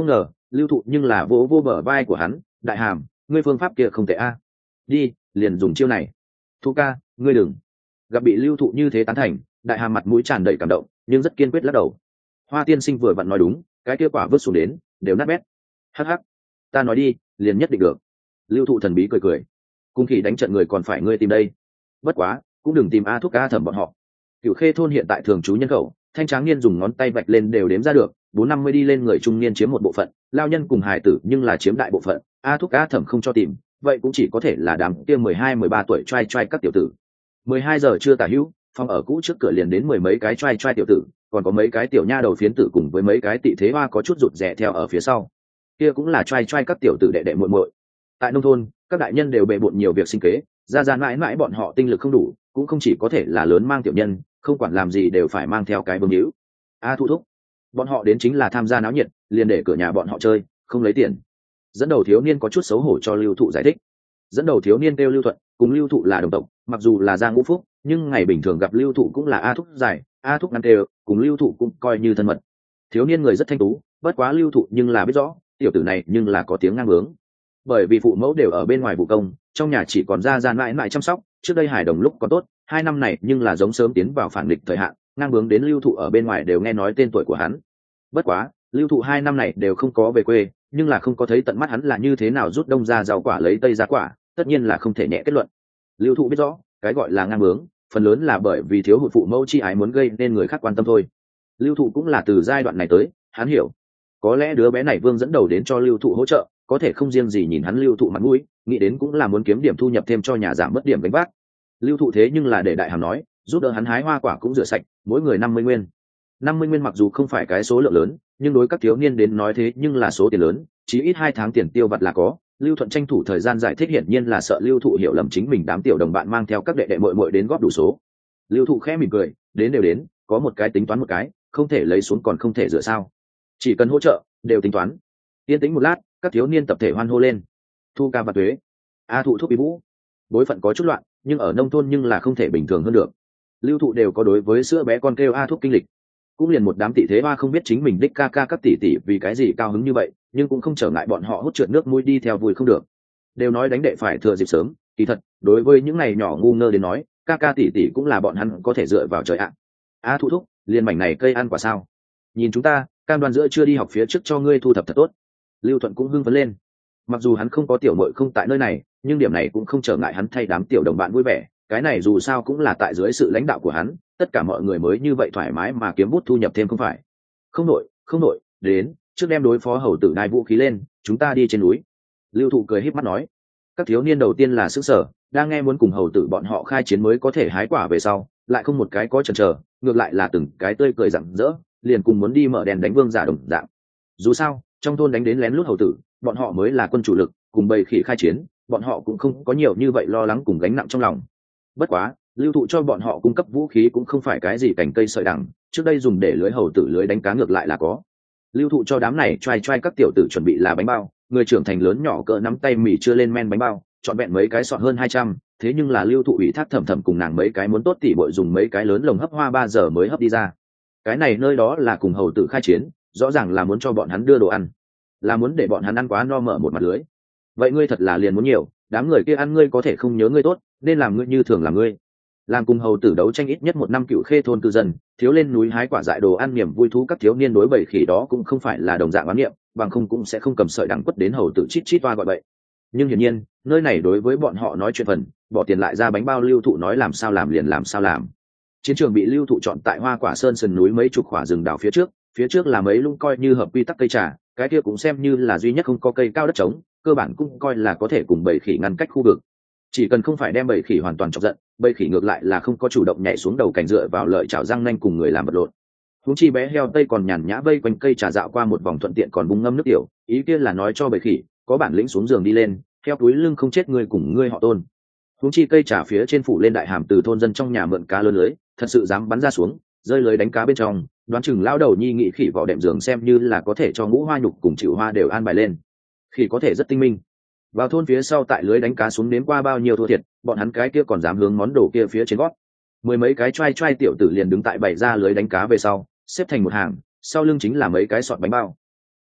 Lưu Thụ nhưng là vỗ vô bờ vai của hắn, đại hàm, ngươi phương pháp kia không tệ a, đi liền dùng chiêu này. Thụ ca, ngươi đừng. Gặp bị Lưu Thụ như thế tán thành, đại hàm mặt mũi tràn đầy cảm động, nhưng rất kiên quyết lắc đầu. Hoa tiên sinh vừa vặn nói đúng, cái kia quả vứt xuống đến đều nát bét. Hắc hắc, ta nói đi liền nhất định được. Lưu Thụ thần bí cười cười, cung khỉ đánh trận người còn phải ngươi tìm đây. Bất quá cũng đừng tìm A Thúc A Thẩm bọn họ. Cửu Khê thôn hiện tại thường trú nhân khẩu, thanh tráng niên dùng ngón tay vạch lên đều đếm ra được, 450 đi lên người trung niên chiếm một bộ phận, lao nhân cùng hài tử nhưng là chiếm đại bộ phận. A Thúc A Thẩm không cho tìm, vậy cũng chỉ có thể là đám kia 12-13 tuổi trai trai các tiểu tử. 12 giờ chưa tả hữu, phòng ở cũ trước cửa liền đến mười mấy cái trai trai tiểu tử, còn có mấy cái tiểu nha đầu phiến tử cùng với mấy cái tị thế hoa có chút rụt rè theo ở phía sau. Kia cũng là trai trai các tiểu tử đệ đệ muội muội. Tại nông thôn, các đại nhân đều bề bộn nhiều việc sinh kế, ra mãi mãi bọn họ tinh lực không đủ, cũng không chỉ có thể là lớn mang tiểu nhân, không quản làm gì đều phải mang theo cái bơm hữu. A Thụ thúc, bọn họ đến chính là tham gia náo nhiệt, liền để cửa nhà bọn họ chơi, không lấy tiền. Dẫn đầu thiếu niên có chút xấu hổ cho Lưu Thụ giải thích. Dẫn đầu thiếu niên kêu Lưu Thuận, cùng Lưu Thụ là đồng tộc, mặc dù là gia ngũ phúc, nhưng ngày bình thường gặp Lưu Thụ cũng là A Thúc giải, A Thúc ngăn kêu, cùng Lưu Thụ cũng coi như thân mật. Thiếu niên người rất thanh tú, bất quá Lưu Thụ nhưng là biết rõ, tiểu tử này nhưng là có tiếng ngang bướng. Bởi vì phụ mẫu đều ở bên ngoài vụ công, trong nhà chỉ còn ra mãi mãi chăm sóc, trước đây hài đồng lúc còn tốt, 2 năm này nhưng là giống sớm tiến vào phản nghịch thời hạn, ngang bướng đến Lưu Thụ ở bên ngoài đều nghe nói tên tuổi của hắn. Bất quá, Lưu Thụ 2 năm này đều không có về quê, nhưng là không có thấy tận mắt hắn là như thế nào rút đông ra rau quả lấy tây ra quả, tất nhiên là không thể nhẹ kết luận. Lưu Thụ biết rõ, cái gọi là ngang bướng, phần lớn là bởi vì thiếu hụt phụ mẫu chi ái muốn gây nên người khác quan tâm thôi. Lưu Thụ cũng là từ giai đoạn này tới, hắn hiểu, có lẽ đứa bé này Vương dẫn đầu đến cho Lưu Thụ hỗ trợ, có thể không riêng gì nhìn hắn Lưu Thụ mặt mũi, nghĩ đến cũng là muốn kiếm điểm thu nhập thêm cho nhà giảm mất điểm gánh vác. Lưu Thụ thế nhưng là để đại hàm nói, giúp đỡ hắn hái hoa quả cũng rửa sạch, mỗi người 50 nguyên. 50 nguyên mặc dù không phải cái số lượng lớn, nhưng đối các thiếu niên đến nói thế nhưng là số tiền lớn, chí ít 2 tháng tiền tiêu vặt là có. Lưu Thuận tranh thủ thời gian giải thích, hiển nhiên là sợ Lưu Thụ hiểu lầm chính mình đám tiểu đồng bạn mang theo các đệ đệ muội muội đến góp đủ số. Lưu Thụ khẽ mỉm cười, đến đều đến, có một cái tính toán một cái, không thể lấy xuống còn không thể rửa sao? Chỉ cần hỗ trợ, đều tính toán. Yên tĩnh một lát, các thiếu niên tập thể hoan hô lên. Thu ca và tuế, A Thụ thúc bí vũ. Bối phận có chút loạn, nhưng ở nông thôn nhưng là không thể bình thường hơn được. Lưu Thụ đều có đối với sữa bé con kêu A Thúc kinh lịch. Cũng liền một đám tỷ thế hoa không biết chính mình đích ca ca các tỷ tỷ vì cái gì cao hứng như vậy, nhưng cũng không trở ngại bọn họ hút trượt nước mũi đi theo vui không được. Đều nói đánh đệ phải thừa dịp sớm, kỳ thật đối với những ngày nhỏ ngu ngơ đến nói, ca ca tỷ tỷ cũng là bọn hắn có thể dựa vào trời ạ. A Thụ thúc, liền mảnh này cây ăn quả sao? Nhìn chúng ta, cam đoan giữa chưa đi học phía trước cho ngươi thu thập thật tốt. Lưu Thuận cũng hưng phấn lên. Mặc dù hắn không có tiểu muội không tại nơi này, nhưng điểm này cũng không trở ngại hắn thay đám tiểu đồng bạn vui vẻ. Cái này dù sao cũng là tại dưới sự lãnh đạo của hắn, tất cả mọi người mới như vậy thoải mái mà kiếm bút thu nhập thêm không phải. Không nội, đến, trước đem đối phó hầu tử đai vũ khí lên, chúng ta đi trên núi. Lưu Thụ cười híp mắt nói. Các thiếu niên đầu tiên là sững sờ, đang nghe muốn cùng hầu tử bọn họ khai chiến mới có thể hái quả về sau, lại không một cái có chần chờ, ngược lại là từng cái tươi cười rạng rỡ, liền cùng muốn đi mở đèn đánh vương giả đồng dạng. Dù sao, trong thôn đánh đến lén lút hầu tử, bọn họ mới là quân chủ lực, cùng bầy khỉ khai chiến, bọn họ cũng không có nhiều như vậy lo lắng cùng gánh nặng trong lòng. Bất quá, Lưu Thụ cho bọn họ cung cấp vũ khí cũng không phải cái gì cành cây sợi đằng, trước đây dùng để lưới hầu tử lưới đánh cá ngược lại là có. Lưu Thụ cho đám này trai các tiểu tử chuẩn bị là bánh bao, người trưởng thành lớn nhỏ cỡ nắm tay mì chưa lên men bánh bao, chọn vẹn mấy cái sọt hơn 200, thế nhưng là Lưu Thụ ủy thác Thẩm Thẩm cùng nàng mấy cái muốn tốt tỉ bội dùng mấy cái lớn lồng hấp hoa 3 giờ mới hấp đi ra. Cái này nơi đó là cùng hầu tử khai chiến, rõ ràng là muốn cho bọn hắn đưa đồ ăn, là muốn để bọn hắn ăn quá no mở một mặt lưới. Vậy ngươi thật là liền muốn nhiều, đám người kia ăn ngươi có thể không nhớ ngươi tốt, nên làm ngươi như thường là ngươi. Làm cùng hầu tử đấu tranh ít nhất 1 năm Cựu Khê thôn cư dân, thiếu lên núi hái quả dại đồ ăn niềm vui thú các thiếu niên đối bầy khỉ đó cũng không phải là đồng dạng oán niệm, bằng không cũng sẽ không cầm sợi đằng quất đến hầu tử chít chít toa gọi bậy. Nhưng hiển nhiên, nơi này đối với bọn họ nói chuyện phần, bỏ tiền lại ra bánh bao. Lưu Thụ nói làm sao làm liền làm sao làm. Chiến trường bị Lưu Thụ chọn tại Hoa Quả Sơn sườn núi mấy chục khỏa rừng đào phía trước là mấy lũng coi như hợp quy tắc cây trà, cái kia cũng xem như là duy nhất không có cây cao đất trống, cơ bản cũng coi là có thể cùng bầy khỉ ngăn cách khu vực. Chỉ cần không phải đem bầy khỉ hoàn toàn chọc giận, bầy khỉ ngược lại là không có chủ động nhảy xuống đầu cành dựa vào lợi chảo răng nanh cùng người làm vật lộn. Huống chi bé heo tây còn nhàn nhã vây quanh cây trà dạo qua một vòng thuận tiện còn bung ngâm nước tiểu, ý kia là nói cho bầy khỉ có bản lĩnh xuống giường đi lên, theo túi lưng không chết người cùng ngươi họ Tôn. Huống chi cây trà phía trên phủ lên đại hàm từ thôn dân trong nhà mượn cá lớn lưới, thật sự dám bắn ra xuống, rơi lưới đánh cá bên trong, đoán chừng lão đầu nhi nghị khỉ vỏ đệm giường xem như là có thể cho ngũ hoa nhục cùng chịu hoa đều an bài lên. Khỉ có thể rất tinh minh. Vào thôn phía sau tại lưới đánh cá xuống nếm qua bao nhiêu thua thiệt, bọn hắn cái kia còn dám hướng món đồ kia phía trên gót. 10 mấy cái trai tiểu tử liền đứng tại bày ra lưới đánh cá về sau, xếp thành một hàng, sau lưng chính là mấy cái sọt bánh bao.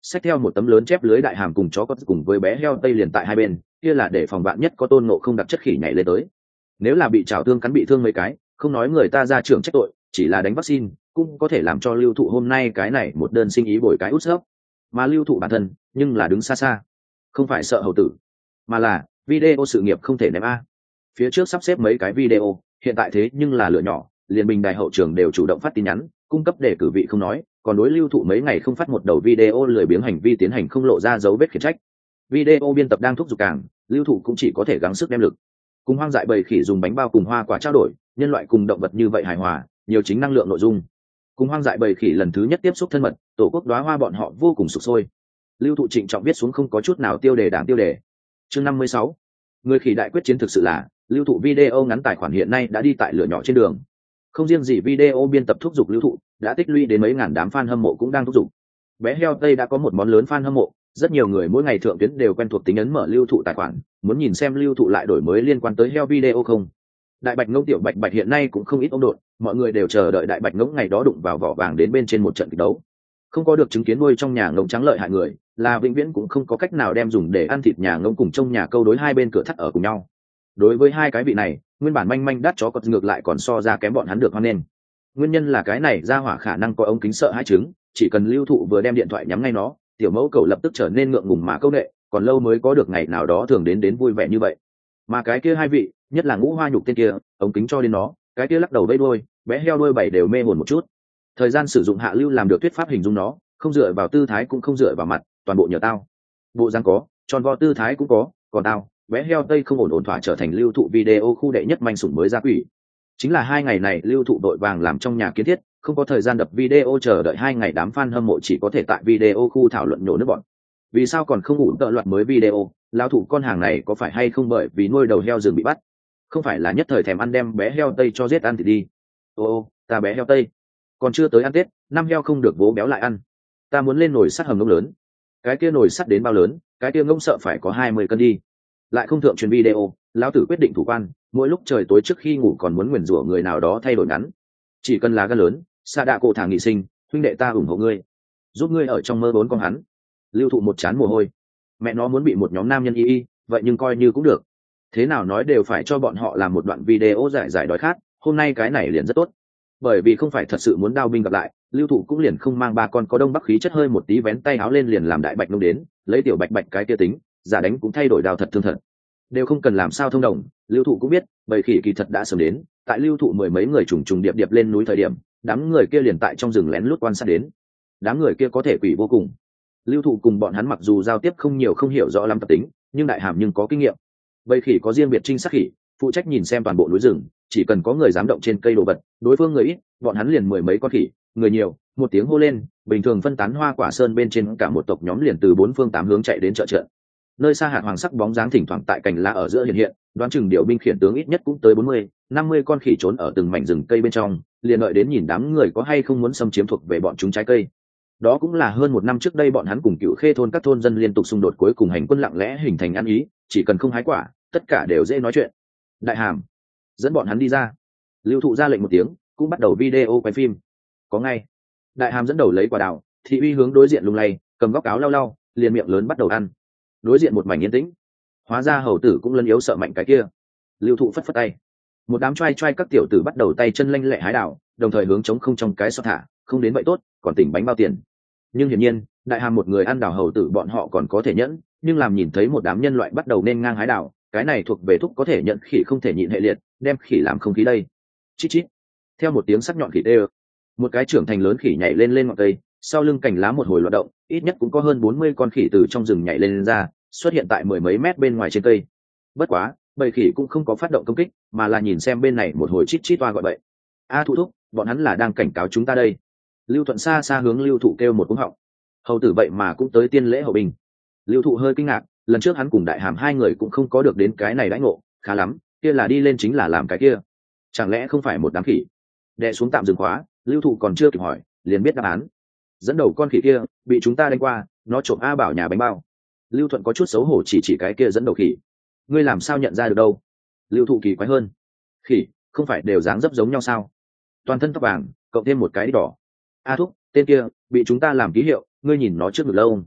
xách theo một tấm lớn chép lưới đại hàm cùng chó có cùng với bé heo tây liền tại hai bên, kia là để phòng bạn nhất có Tôn Ngộ Không đặc chất khỉ nhảy lên tới. Nếu là bị chảo thương cắn bị thương mấy cái, không nói người ta ra trưởng trách tội, chỉ là đánh vaccine cũng có thể làm cho Lưu Thụ hôm nay cái này một đơn sinh ý bồi cái út sấp. Mà Lưu Thụ bản thân nhưng là đứng xa xa, không phải sợ hầu tử, mà là video sự nghiệp không thể ném a. Phía trước sắp xếp mấy cái video, hiện tại thế nhưng là lửa nhỏ, liền bình đài hậu trường đều chủ động phát tin nhắn cung cấp để cử vị không nói, còn đối Lưu Thụ mấy ngày không phát một đầu video lười biếng hành vi tiến hành không lộ ra dấu vết khiển trách. Video biên tập đang thúc giục càng, Lưu Thụ cũng chỉ có thể gắng sức đem lực. Cùng hoang dại bầy khỉ dùng bánh bao cùng hoa quả trao đổi, nhân loại cùng động vật như vậy hài hòa, nhiều chính năng lượng nội dung. Cùng hoang dại bầy khỉ lần thứ nhất tiếp xúc thân mật, tổ quốc đóa hoa bọn họ vô cùng sục sôi. Lưu Thụ trịnh trọng viết xuống không có chút nào tiêu đề đáng tiêu đề. Chương 56. Người khỉ đại quyết chiến thực sự là, Lưu Thụ video ngắn tài khoản hiện nay đã đi tại lửa nhỏ trên đường. Không riêng gì video biên tập thúc giục Lưu Thụ, đã tích lũy đến mấy ngàn đám fan hâm mộ cũng đang thúc giục. Bé heo Tây đã có một món lớn fan hâm mộ, rất nhiều người mỗi ngày thượng tuyến đều quen thuộc tính ấn mở Lưu Thụ tài khoản, muốn nhìn xem Lưu Thụ lại đổi mới liên quan tới heo video không. Đại bạch ngỗng tiểu bạch bạch hiện nay cũng không ít ông đột, mọi người đều chờ đợi đại bạch ngỗng ngày đó đụng vào vỏ vàng đến bên trên một trận kịch đấu. Không có được chứng kiến nuôi trong nhà ngỗng trắng lợi hại người, là vĩnh viễn cũng không có cách nào đem dùng để ăn thịt nhà ngỗng cùng trong nhà câu đối hai bên cửa thắt ở cùng nhau. Đối với hai cái vị này, nguyên bản manh manh đắt chó cọt ngược lại còn so ra kém bọn hắn được hoan nên. Nguyên nhân là cái này ra hỏa khả năng có ống kính sợ hai trứng, chỉ cần Lưu Thụ vừa đem điện thoại nhắm ngay nó, tiểu mẫu cầu lập tức trở nên ngượng ngùng mà câu nệ, còn lâu mới có được ngày nào đó thường đến vui vẻ như vậy. Mà cái kia hai vị, nhất là Ngũ Hoa Nhục tên kia, ống kính cho đến nó, cái kia lắc đầu vây đuôi, bé heo đuôi bảy đều mê hồn một chút. Thời gian sử dụng hạ lưu làm được thuyết pháp hình dung nó, không dựa vào tư thái cũng không dựa vào mặt, toàn bộ nhờ tao. Bộ dáng có, tròn vo tư thái cũng có, còn tao, bé heo Tây không ổn thỏa trở thành Lưu Thụ video khu đệ nhất manh sủng mới ra quỷ. Chính là hai ngày này Lưu Thụ đội vàng làm trong nhà kiến thiết, không có thời gian đập video chờ đợi hai ngày đám fan hâm mộ chỉ có thể tại video khu thảo luận nhổ nước bọn. Vì sao còn không ủ tợ loạt mới video, lão thủ con hàng này có phải hay không bởi vì nuôi đầu heo rừng bị bắt? Không phải là nhất thời thèm ăn đem bé heo Tây cho giết ăn thì đi. Ô, ta bé heo Tây, còn chưa tới ăn Tết, năm heo không được vố béo lại ăn. Ta muốn lên nồi sắt hầm ngỗng lớn. Cái kia nồi sắt đến bao lớn, cái kia ngỗng sợ phải có 20 cân đi. Lại không thượng truyền video, lão tử quyết định thủ quan, mỗi lúc trời tối trước khi ngủ còn muốn nguyền rủa người nào đó thay đổi ngắn. Chỉ cần là gan lớn, xa đạ cổ thả nghị sinh, huynh đệ ta ủng hộ ngươi, giúp ngươi ở trong mơ bốn con hắn. Lưu Thụ một chán mồ hôi, mẹ nó muốn bị một nhóm nam nhân y, vậy nhưng coi như cũng được. Thế nào nói đều phải cho bọn họ làm một đoạn video giải đói khát, hôm nay cái này liền rất tốt. Bởi vì không phải thật sự muốn đao binh gặp lại, Lưu Thụ cũng liền không mang ba con có đông bắc khí chất hơi một tí vén tay áo lên liền làm đại bạch nông đến, lấy tiểu bạch bạch cái kia tính, giả đánh cũng thay đổi đao thật thương thật. Đều không cần làm sao thông đồng, Lưu Thụ cũng biết, bầy khỉ kỳ thật đã sớm đến, tại Lưu Thụ mười mấy người trùng trùng điệp điệp lên núi thời điểm, đám người kia liền tại trong rừng lén lút quan sát đến. Đám người kia có thể quỷ vô cùng. Lưu Thụ cùng bọn hắn mặc dù giao tiếp không nhiều không hiểu rõ lắm tập tính, nhưng đại hàm nhưng có kinh nghiệm. Bầy khỉ có riêng biệt trinh sát khỉ, phụ trách nhìn xem toàn bộ núi rừng, chỉ cần có người dám động trên cây đồ vật, đối phương người ít, bọn hắn liền mười mấy con khỉ, người nhiều, một tiếng hô lên, bình thường phân tán hoa quả sơn bên trên cả một tộc nhóm liền từ bốn phương tám hướng chạy đến trợ trận. Nơi xa hạt hoàng sắc bóng dáng thỉnh thoảng tại cành lá ở giữa hiện hiện, đoán chừng điều binh khiển tướng ít nhất cũng tới 40-50 con khỉ trốn ở từng mảnh rừng cây bên trong, liền đợi đến nhìn đám người có hay không muốn xâm chiếm thuộc về bọn chúng trái cây. Đó cũng là hơn một năm trước đây bọn hắn cùng Cựu Khê thôn các thôn dân liên tục xung đột, cuối cùng hành quân lặng lẽ hình thành ăn ý, chỉ cần không hái quả, tất cả đều dễ nói chuyện. Đại hàm, dẫn bọn hắn đi ra. Lưu Thụ ra lệnh một tiếng, cũng bắt đầu video quay phim. Có ngay. Đại hàm dẫn đầu lấy quả đào, thị uy hướng đối diện lung lay, cầm góc áo lau lau, liền miệng lớn bắt đầu ăn. Đối diện một mảnh yên tĩnh. Hóa ra hầu tử cũng lân yếu sợ mạnh cái kia. Lưu Thụ phất phất tay, một đám trai các tiểu tử bắt đầu tay chân lanh lẹ hái đào, đồng thời hướng trống không trong cái xót thả, không đến vậy tốt, còn tỉnh bánh bao tiền. Nhưng hiển nhiên, đại hàm một người ăn đào hầu tử bọn họ còn có thể nhẫn, nhưng làm nhìn thấy một đám nhân loại bắt đầu nên ngang hái đào, cái này thuộc về thúc có thể nhận khỉ không thể nhịn hệ liệt, đem khỉ làm không khí đây. Chít chít. Theo một tiếng sắc nhọn khỉ tê, một cái trưởng thành lớn khỉ nhảy lên ngọn cây, sau lưng cành lá một hồi loạt động, ít nhất cũng có hơn 40 con khỉ từ trong rừng nhảy lên ra, xuất hiện tại mười mấy mét bên ngoài trên cây. Bất quá, bầy khỉ cũng không có phát động công kích, mà là nhìn xem bên này một hồi chít chít toa gọi bậy. A Thụ thúc, bọn hắn là đang cảnh cáo chúng ta đây. Lưu Thuận xa xa hướng Lưu Thụ kêu một cú họng. Hầu tử vậy mà cũng tới tiên lễ hậu bình. Lưu Thụ hơi kinh ngạc, lần trước hắn cùng đại hàm hai người cũng không có được đến cái này đãi ngộ, khá lắm, kia là đi lên chính là làm cái kia. Chẳng lẽ không phải một đám khỉ? Đè xuống tạm dừng khóa, Lưu Thụ còn chưa kịp hỏi, liền biết đáp án. Dẫn đầu con khỉ kia bị chúng ta đánh qua, nó trộm A Bảo nhà bánh bao. Lưu Thuận có chút xấu hổ chỉ cái kia dẫn đầu khỉ. Ngươi làm sao nhận ra được đâu? Lưu Thụ kỳ quái hơn. Khỉ không phải đều dáng dấp giống nhau sao? Toàn thân tóc vàng, cộng thêm một cái đỏ. A thúc, tên kia bị chúng ta làm ký hiệu, ngươi nhìn nó trước ngực lâu.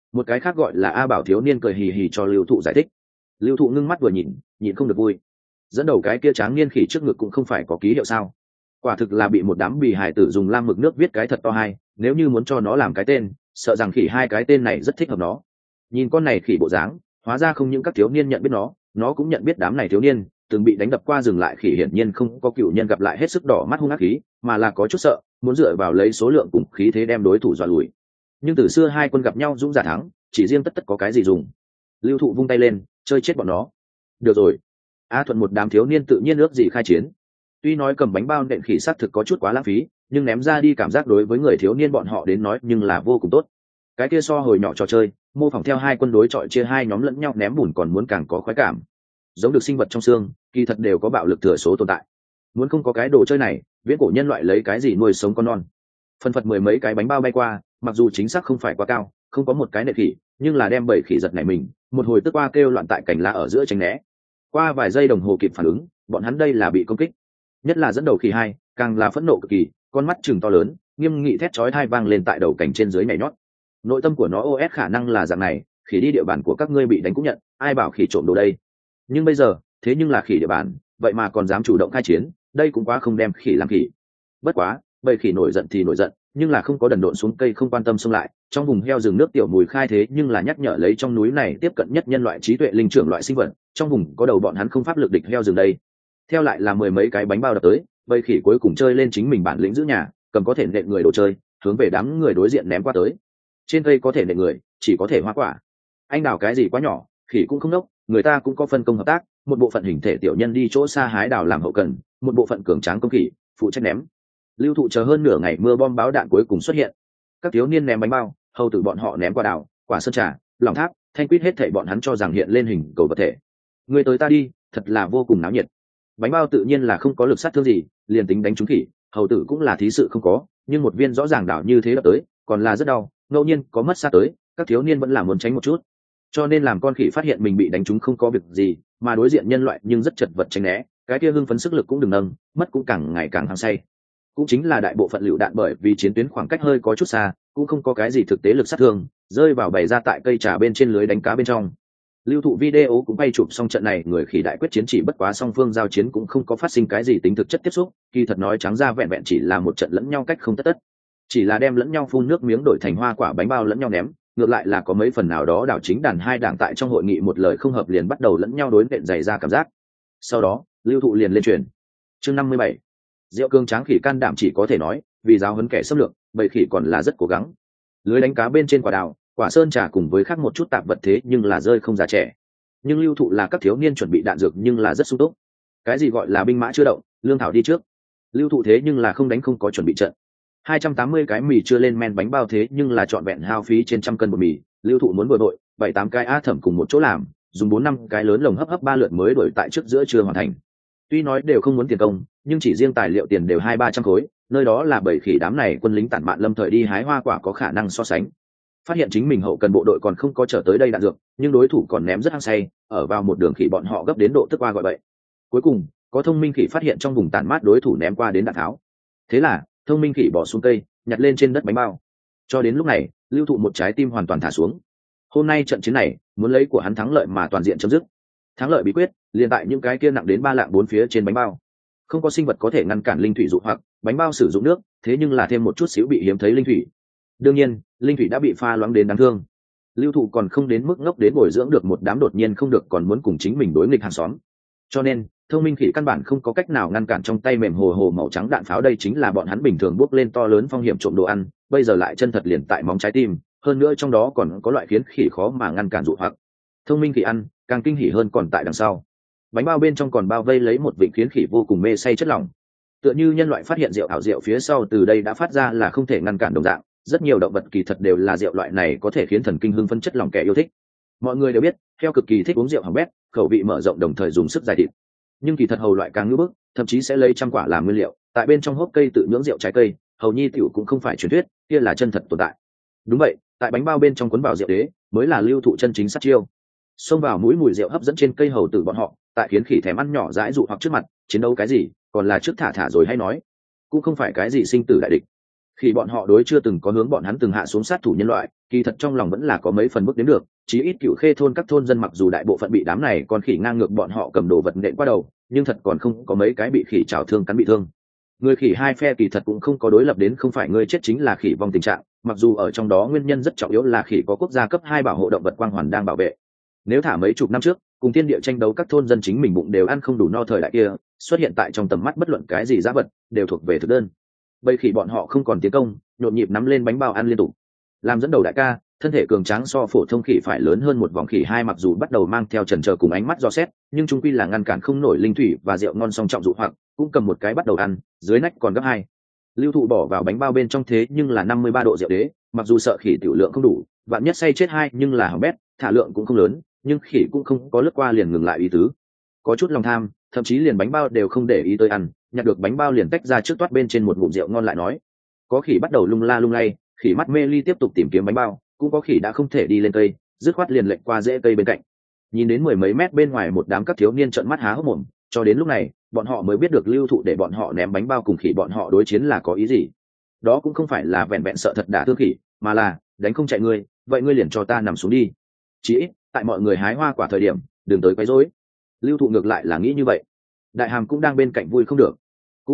Một cái khác gọi là A Bảo thiếu niên cười hì hì cho lưu thụ giải thích. Lưu thụ ngưng mắt vừa nhìn không được vui. Dẫn đầu cái kia tráng niên khỉ trước ngực cũng không phải có ký hiệu sao? Quả thực là bị một đám bì hải tử dùng lam mực nước viết cái thật to hai, nếu như muốn cho nó làm cái tên, sợ rằng khỉ hai cái tên này rất thích hợp nó. Nhìn con này khỉ bộ dáng, hóa ra không những các thiếu niên nhận biết nó cũng nhận biết đám này thiếu niên từng bị đánh đập qua. Dừng lại khỉ hiển nhiên không có cựu nhân gặp lại hết sức đỏ mắt hung ác khí, mà là có chút sợ, muốn dựa vào lấy số lượng cùng khí thế đem đối thủ dọa lùi. Nhưng từ xưa hai quân gặp nhau dũng giả thắng, chỉ riêng tất có cái gì dùng. Lưu thụ vung tay lên, chơi chết bọn nó. Được rồi. A Thuận một đám thiếu niên tự nhiên ước gì khai chiến. Tuy nói cầm bánh bao nện khỉ xác thực có chút quá lãng phí, nhưng ném ra đi cảm giác đối với người thiếu niên bọn họ đến nói nhưng là vô cùng tốt. Cái kia so hồi nhỏ trò chơi, mô phỏng theo hai quân đối chọi chia hai nhóm lẫn nhau ném bùn còn muốn càng có khoái cảm. Giống được sinh vật trong xương, kỳ thật đều có bạo lực thừa số tồn tại. Muốn không có cái đồ chơi này, viễn cổ nhân loại lấy cái gì nuôi sống con non? Phân phật mười mấy cái bánh bao bay qua, mặc dù chính xác không phải quá cao, không có một cái nện khỉ, nhưng là đem bảy khỉ giật nảy mình, một hồi tức qua kêu loạn tại cành lá ở giữa tránh né. Qua vài giây đồng hồ kịp phản ứng, bọn hắn đây là bị công kích. Nhất là dẫn đầu khỉ hai, càng là phẫn nộ cực kỳ, con mắt trừng to lớn, nghiêm nghị thét chói tai vang lên tại đầu cảnh trên dưới nhảy nhót. Nội tâm của nó OS khả năng là dạng này, khỉ đi địa bàn của các ngươi bị đánh cũng nhận, ai bảo khỉ trộm đồ đây. Nhưng bây giờ, thế nhưng là khỉ địa bàn, vậy mà còn dám chủ động khai chiến, đây cũng quá không đem khỉ làm khỉ. Bất quá, bầy khỉ nổi giận thì nổi giận, nhưng là không có đần độn xuống cây không quan tâm xông lại. Trong vùng heo rừng nước tiểu mùi khai thế nhưng là nhắc nhở lấy trong núi này tiếp cận nhất nhân loại trí tuệ linh trưởng loại sinh vật, trong vùng có đầu bọn hắn không pháp lực địch heo rừng đây. Theo lại là mười mấy cái bánh bao đập tới, bầy khỉ cuối cùng chơi lên chính mình bản lĩnh giữ nhà, cầm có thể nện người đồ chơi, hướng về đám người đối diện ném qua tới. Trên cây có thể nện người, chỉ có thể hoa quả. Anh đào cái gì quá nhỏ, khỉ cũng không nốc, người ta cũng có phân công hợp tác, một bộ phận hình thể tiểu nhân đi chỗ xa hái đào làm hậu cần, một bộ phận cường tráng công khỉ phụ trách ném. Lưu thụ chờ hơn nửa ngày mưa bom báo đạn cuối cùng xuất hiện. Các thiếu niên ném bánh bao, hầu tử bọn họ ném quả đào, quả sơn trà, lòng tháp, thanh quýt hết thảy bọn hắn cho rằng hiện lên hình cầu vật thể. Người tới ta đi, thật là vô cùng náo nhiệt. Bánh bao tự nhiên là không có lực sát thương gì, liền tính đánh trúng khỉ, hầu tử cũng là thí sự không có, nhưng một viên rõ ràng đảo như thế đập tới, còn là rất đau, ngẫu nhiên có mất xa tới, các thiếu niên vẫn là muốn tránh một chút. Cho nên làm con khỉ phát hiện mình bị đánh trúng không có việc gì, mà đối diện nhân loại nhưng rất chật vật tránh né, cái kia hưng phấn sức lực cũng đừng nâng, mất cũng càng ngày càng hăng say. Cũng chính là đại bộ phận lựu đạn bởi vì chiến tuyến khoảng cách hơi có chút xa, cũng không có cái gì thực tế lực sát thương, rơi vào bày ra tại cây trà bên trên lưới đánh cá bên trong. Lưu thụ video cũng quay chụp xong trận này người khỉ đại quyết chiến, chỉ bất quá song phương giao chiến cũng không có phát sinh cái gì tính thực chất tiếp xúc, kỳ thật nói trắng ra vẹn vẹn chỉ là một trận lẫn nhau cách không tất, chỉ là đem lẫn nhau phun nước miếng đổi thành hoa quả bánh bao lẫn nhau ném. Ngược lại là có mấy phần nào đó đảo chính đàn hai đảng tại trong hội nghị một lời không hợp liền bắt đầu lẫn nhau đối nện dày ra cảm giác. Sau đó lưu thụ liền lên truyền. Chương 57. Diệu cương tráng khỉ can đảm chỉ có thể nói vì giáo huấn kẻ xâm lược, bầy khỉ còn là rất cố gắng. Lưới đánh cá bên trên quả đào, quả sơn trà cùng với khác một chút tạp vật thế nhưng là rơi không già trẻ. Nhưng lưu thụ là các thiếu niên chuẩn bị đạn dược nhưng là rất sung túc. Cái gì gọi là binh mã chưa động, lương thảo đi trước. Lưu thụ thế nhưng là không đánh không có chuẩn bị trận. 280 cái mì chưa lên men bánh bao thế nhưng là trọn vẹn hao phí trên trăm cân bột mì. Lưu thụ muốn bồi bội 7-8 cái A Thẩm cùng một chỗ làm, dùng 4-5 cái lớn lồng hấp 3 lượt mới đổi tại trước giữa trưa hoàn thành. Tuy nói đều không muốn tiền công, nhưng chỉ riêng tài liệu tiền đều 200-300 khối, nơi đó là bảy khỉ đám này quân lính tản mạn lâm thời đi hái hoa quả có khả năng so sánh. Phát hiện chính mình hậu cần bộ đội còn không có trở tới đây đạn dược, nhưng đối thủ còn ném rất hăng say, ở vào một đường khỉ bọn họ gấp đến độ tức qua gọi bậy. Cuối cùng có thông minh khỉ phát hiện trong vùng tản mát đối thủ ném qua đến đạn tháo, thế là thông minh khỉ bỏ xuống cây, nhặt lên trên đất bánh bao. Cho đến lúc này lưu thụ một trái tim hoàn toàn thả xuống. Hôm nay trận chiến này muốn lấy của hắn thắng lợi mà toàn diện chấm dứt. Thắng lợi bí quyết liền tại những cái kia nặng đến 3 lạng 4 phía trên bánh bao. Không có sinh vật có thể ngăn cản linh thủy dụ hoặc, bánh bao sử dụng nước, thế nhưng là thêm một chút xíu bị hiếm thấy linh thủy. Đương nhiên linh thủy đã bị pha loãng đến đáng thương. Lưu thụ còn không đến mức ngốc đến bồi dưỡng được một đám đột nhiên không được còn muốn cùng chính mình đối nghịch hàng xóm. Cho nên thông minh khỉ căn bản không có cách nào ngăn cản trong tay mềm hồ hồ màu trắng đạn pháo. Đây chính là bọn hắn bình thường bước lên to lớn phong hiểm trộm đồ ăn, bây giờ lại chân thật liền tại móng trái tim, hơn nữa trong đó còn có loại khiến khỉ khó mà ngăn cản dụ hoặc. Thông minh khỉ ăn càng kinh hỉ hơn còn tại đằng sau. Bánh bao bên trong còn bao vây lấy một vịnh khiến khỉ vô cùng mê say chất lỏng, tựa như nhân loại phát hiện rượu ảo rượu phía sau từ đây đã phát ra là không thể ngăn cản đồng dạng. Rất nhiều động vật kỳ thật đều là rượu loại này có thể khiến thần kinh hưng phấn chất lỏng kẻ yêu thích. Mọi người đều biết heo cực kỳ thích uống rượu hỏng bét, khẩu vị mở rộng đồng thời dùng sức giải thịt, nhưng kỳ thật hầu loại càng ngưỡng bức, thậm chí sẽ lấy trăm quả làm nguyên liệu tại bên trong hốc cây tự nhưỡng rượu trái cây. Hầu nhi tiểu cũng không phải truyền thuyết, kia là chân thật tồn tại. Đúng vậy, tại bánh bao bên trong cuốn vào rượu đế mới là lưu thụ chân chính sát chiêu. Xông vào mũi mùi rượu hấp dẫn trên cây hầu tử bọn họ, tại khiến khỉ thèm ăn nhỏ dãi dụ hoặc trước mặt chiến đấu cái gì còn là trước thả rồi hay nói, cũng không phải cái gì sinh tử đại địch. Khi bọn họ đối chưa từng có hướng bọn hắn từng hạ xuống sát thủ nhân loại, kỳ thật trong lòng vẫn là có mấy phần bước đến được, chí ít Cựu Khê thôn các thôn dân mặc dù đại bộ phận bị đám này con khỉ ngang ngược bọn họ cầm đồ vật nện qua đầu, nhưng thật còn không có mấy cái bị khỉ trào thương cắn bị thương. Người khỉ hai phe kỳ thật cũng không có đối lập đến không phải người chết chính là khỉ vong tình trạng, mặc dù ở trong đó nguyên nhân rất trọng yếu là khỉ có quốc gia cấp 2 bảo hộ động vật quang hoàn đang bảo vệ. Nếu thả mấy chục năm trước, cùng thiên địa tranh đấu các thôn dân chính mình bụng đều ăn không đủ no thời đại kia, xuất hiện tại trong tầm mắt bất luận cái gì giá vật đều thuộc về thực đơn. Bây khỉ bọn họ không còn tiến công, nhộn nhịp nắm lên bánh bao ăn liên tục. Làm dẫn đầu đại ca, thân thể cường tráng so phổ thông khỉ phải lớn hơn một vòng khỉ hai, mặc dù bắt đầu mang theo chần chờ cùng ánh mắt dò xét, nhưng trung quy là ngăn cản không nổi linh thủy và rượu ngon song trọng dụ hoặc, cũng cầm một cái bắt đầu ăn, dưới nách còn gấp hai. Lưu Thụ bỏ vào bánh bao bên trong thế nhưng là 53 độ rượu đế, mặc dù sợ khỉ tiểu lượng không đủ, vạn nhất say chết hai nhưng là hỏng bét, thả lượng cũng không lớn, nhưng khỉ cũng không có lướt qua liền ngừng lại ý tứ. Có chút lòng tham, thậm chí liền bánh bao đều không để ý tới ăn, nhặt được bánh bao liền tách ra trước toát bên trên một ngụm rượu ngon lại nói. Có khỉ bắt đầu lung la lung lay, khỉ mắt mê ly tiếp tục tìm kiếm bánh bao, cũng có khỉ đã không thể đi lên cây, dứt khoát liền lệch qua rễ cây bên cạnh. Nhìn đến mười mấy mét bên ngoài một đám các thiếu niên trợn mắt há hốc mồm, cho đến lúc này, bọn họ mới biết được Lưu Thụ để bọn họ ném bánh bao cùng khỉ bọn họ đối chiến là có ý gì. Đó cũng không phải là vẹn vẹn sợ thật đả thương khỉ, mà là đánh không chạy ngươi, vậy ngươi liền cho ta nằm xuống đi. Chỉ ít, tại mọi người hái hoa quả thời điểm, đừng tới quấy rối. Lưu Thụ ngược lại là nghĩ như vậy. Đại Hàm cũng đang bên cạnh vui không được. Cũng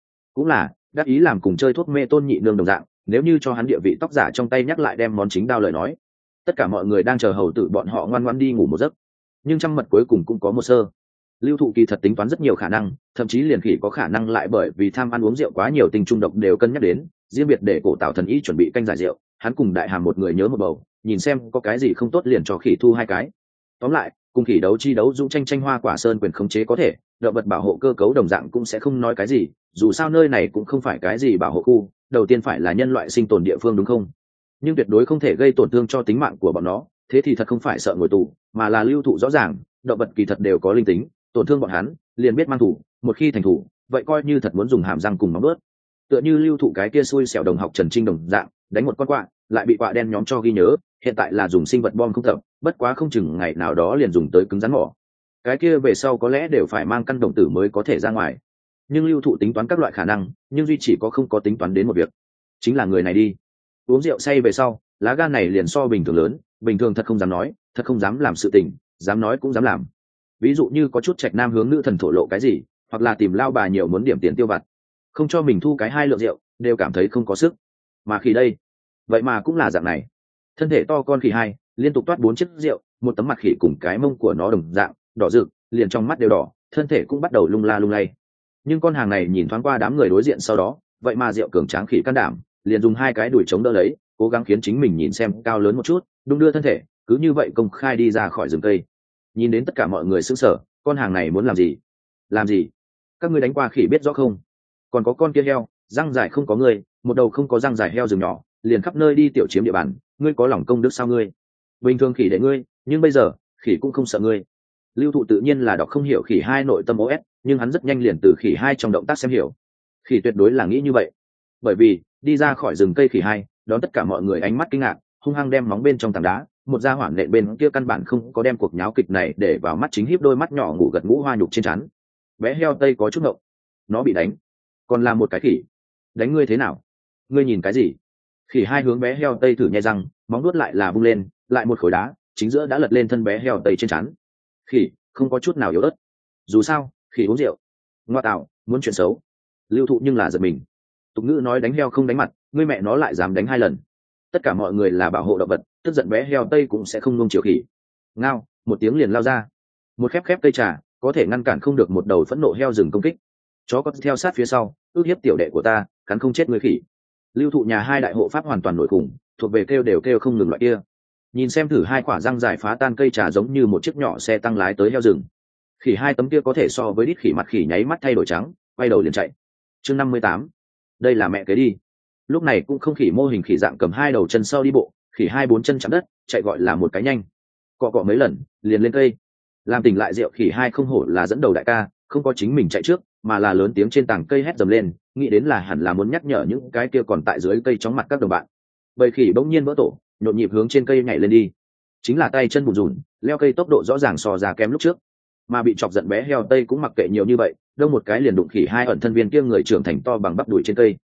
là, đắc ý làm cùng chơi thuốc mê Tôn Nhị Nương đồng dạng, nếu như cho hắn địa vị tóc giả trong tay nhắc lại đem món chính đao lời nói. Tất cả mọi người đang chờ hầu tử bọn họ ngoan ngoãn đi ngủ một giấc. Nhưng trăm mật cuối cùng cũng có một sơ. Lưu Thụ kỳ thật tính toán rất nhiều khả năng, thậm chí liền khỉ có khả năng lại bởi vì tham ăn uống rượu quá nhiều tình trung độc đều cân nhắc đến, riêng biệt để cổ tạo thần y chuẩn bị canh giải rượu, hắn cùng Đại Hàm một người nhớ một bầu, nhìn xem có cái gì không tốt liền cho khỉ thu hai cái. Tóm lại, cùng khỉ đấu chi đấu dũng tranh tranh hoa quả sơn quyền khống chế có thể, động vật bảo hộ cơ cấu đồng dạng cũng sẽ không nói cái gì, dù sao nơi này cũng không phải cái gì bảo hộ khu, đầu tiên phải là nhân loại sinh tồn địa phương đúng không? Nhưng tuyệt đối không thể gây tổn thương cho tính mạng của bọn nó, thế thì thật không phải sợ ngồi tù, mà là Lưu Thụ rõ ràng, động vật kỳ thật đều có linh tính, tổn thương bọn hắn, liền biết mang thủ, một khi thành thủ, vậy coi như thật muốn dùng hàm răng cùng móng vuốt. Tựa như Lưu Thụ cái kia xui xẻo đồng học Trần Trinh đồng dạng, đánh một con quạ, lại bị quạ đen nhóm cho ghi nhớ, hiện tại là dùng sinh vật bom không tập, bất quá không chừng ngày nào đó liền dùng tới cứng rắn mỏ. Cái kia về sau có lẽ đều phải mang căn đồng tử mới có thể ra ngoài. Nhưng Lưu Thụ tính toán các loại khả năng, nhưng duy chỉ có không có tính toán đến một việc, chính là người này đi. Uống rượu say về sau, lá gan này liền so bình thường lớn, bình thường thật không dám nói, thật không dám làm sự tình, dám nói cũng dám làm. Ví dụ như có chút trạch nam hướng nữ thần thổ lộ cái gì, hoặc là tìm lao bà nhiều muốn điểm tiền tiêu vặt, không cho mình thu cái 2 lượng rượu, đều cảm thấy không có sức. Mà khi đây, vậy mà cũng là dạng này. Thân thể to con khỉ hai, liên tục toát 4 chiếc rượu, một tấm mặt khỉ cùng cái mông của nó đồng dạng, đỏ rực, liền trong mắt đều đỏ, thân thể cũng bắt đầu lung la lung lay. Nhưng con hàng này nhìn thoáng qua đám người đối diện sau đó, vậy mà rượu cường tráng khỉ can đảm, liền dùng 2 cái đùi chống đỡ lấy, cố gắng khiến chính mình nhìn xem cao lớn một chút, đung đưa thân thể, cứ như vậy công khai đi ra khỏi rừng cây. Nhìn đến tất cả mọi người sững sờ, con hàng này muốn làm gì? Làm gì? Các ngươi đánh qua khỉ biết rõ không? Còn có con kia heo, răng dài không có ngươi, một đầu không có răng dài heo rừng nhỏ, liền khắp nơi đi tiểu chiếm địa bàn, ngươi có lòng công đức sao ngươi? Bình thường khỉ để ngươi, nhưng bây giờ, khỉ cũng không sợ ngươi. Lưu Thụ tự nhiên là đọc không hiểu khỉ hai nội tâm OS, nhưng hắn rất nhanh liền từ khỉ hai trong động tác xem hiểu. Khỉ tuyệt đối là nghĩ như vậy. Bởi vì, đi ra khỏi rừng cây khỉ hai, đón tất cả mọi người ánh mắt kinh ngạc, hung hăng đem móng bên trong tảng đá, một gia hỏa nện bên kia căn bản không có đem cuộc nháo kịch này để vào mắt, chính híp đôi mắt nhỏ ngủ gật ngũ hoa nhục trên trán. Bé heo tây có chút ngộng, nó bị đánh, còn là một cái khỉ. Đánh ngươi thế nào? Ngươi nhìn cái gì? Khỉ hai hướng bé heo tây thử nhai răng, móng nuốt lại là bung lên, lại một khối đá, chính giữa đã lật lên thân bé heo tây trên trán. Khỉ không có chút nào yếu ớt. Dù sao, khỉ uống rượu. Ngoa tạo, muốn chuyện xấu. Lưu Thụ nhưng là giật mình. Tục ngữ nói đánh heo không đánh mặt, ngươi mẹ nó lại dám đánh 2 lần. Tất cả mọi người là bảo hộ động vật, tức giận bé heo tây cũng sẽ không nuông chiều khỉ. Ngao, một tiếng liền lao ra. Một khép cây trà, có thể ngăn cản không được một đầu phẫn nộ heo rừng công kích. Chó có theo sát phía sau, ước hiếp tiểu đệ của ta, cắn không chết người khỉ. Lưu Thụ nhà 2 đại hộ pháp hoàn toàn nổi khủng, thuộc về kêu đều kêu không ngừng loại kia. Nhìn xem thử 2 quả răng dài phá tan cây trà giống như một chiếc nhỏ xe tăng lái tới heo rừng. Khỉ 2 tấm kia có thể so với đít khỉ, mặt khỉ nháy mắt thay đổi trắng, quay đầu liền chạy. Chương 58. Đây là mẹ kế đi. Lúc này cũng không khỉ mô hình khỉ dạng cầm 2 đầu chân sau đi bộ, khỉ 2 4 chân chạm đất, chạy gọi là một cái nhanh. Cọ mấy lần, liền lên cây. Làm tỉnh lại rượu khỉ 2 không hổ là dẫn đầu đại ca, không có chính mình chạy trước, mà là lớn tiếng trên tảng cây hét dầm lên, nghĩ đến là hẳn là muốn nhắc nhở những cái kia còn tại dưới cây chóng mặt các đồng bạn. Bầy khỉ bỗng nhiên vỡ tổ, nhộn nhịp hướng trên cây nhảy lên đi. Chính là tay chân bùn rùn, leo cây tốc độ rõ ràng so ra kém lúc trước. Mà bị chọc giận bé heo tây cũng mặc kệ nhiều như vậy, đông một cái liền đụng khỉ 2 ẩn thân viên kia người trưởng thành to bằng bắp đùi trên cây.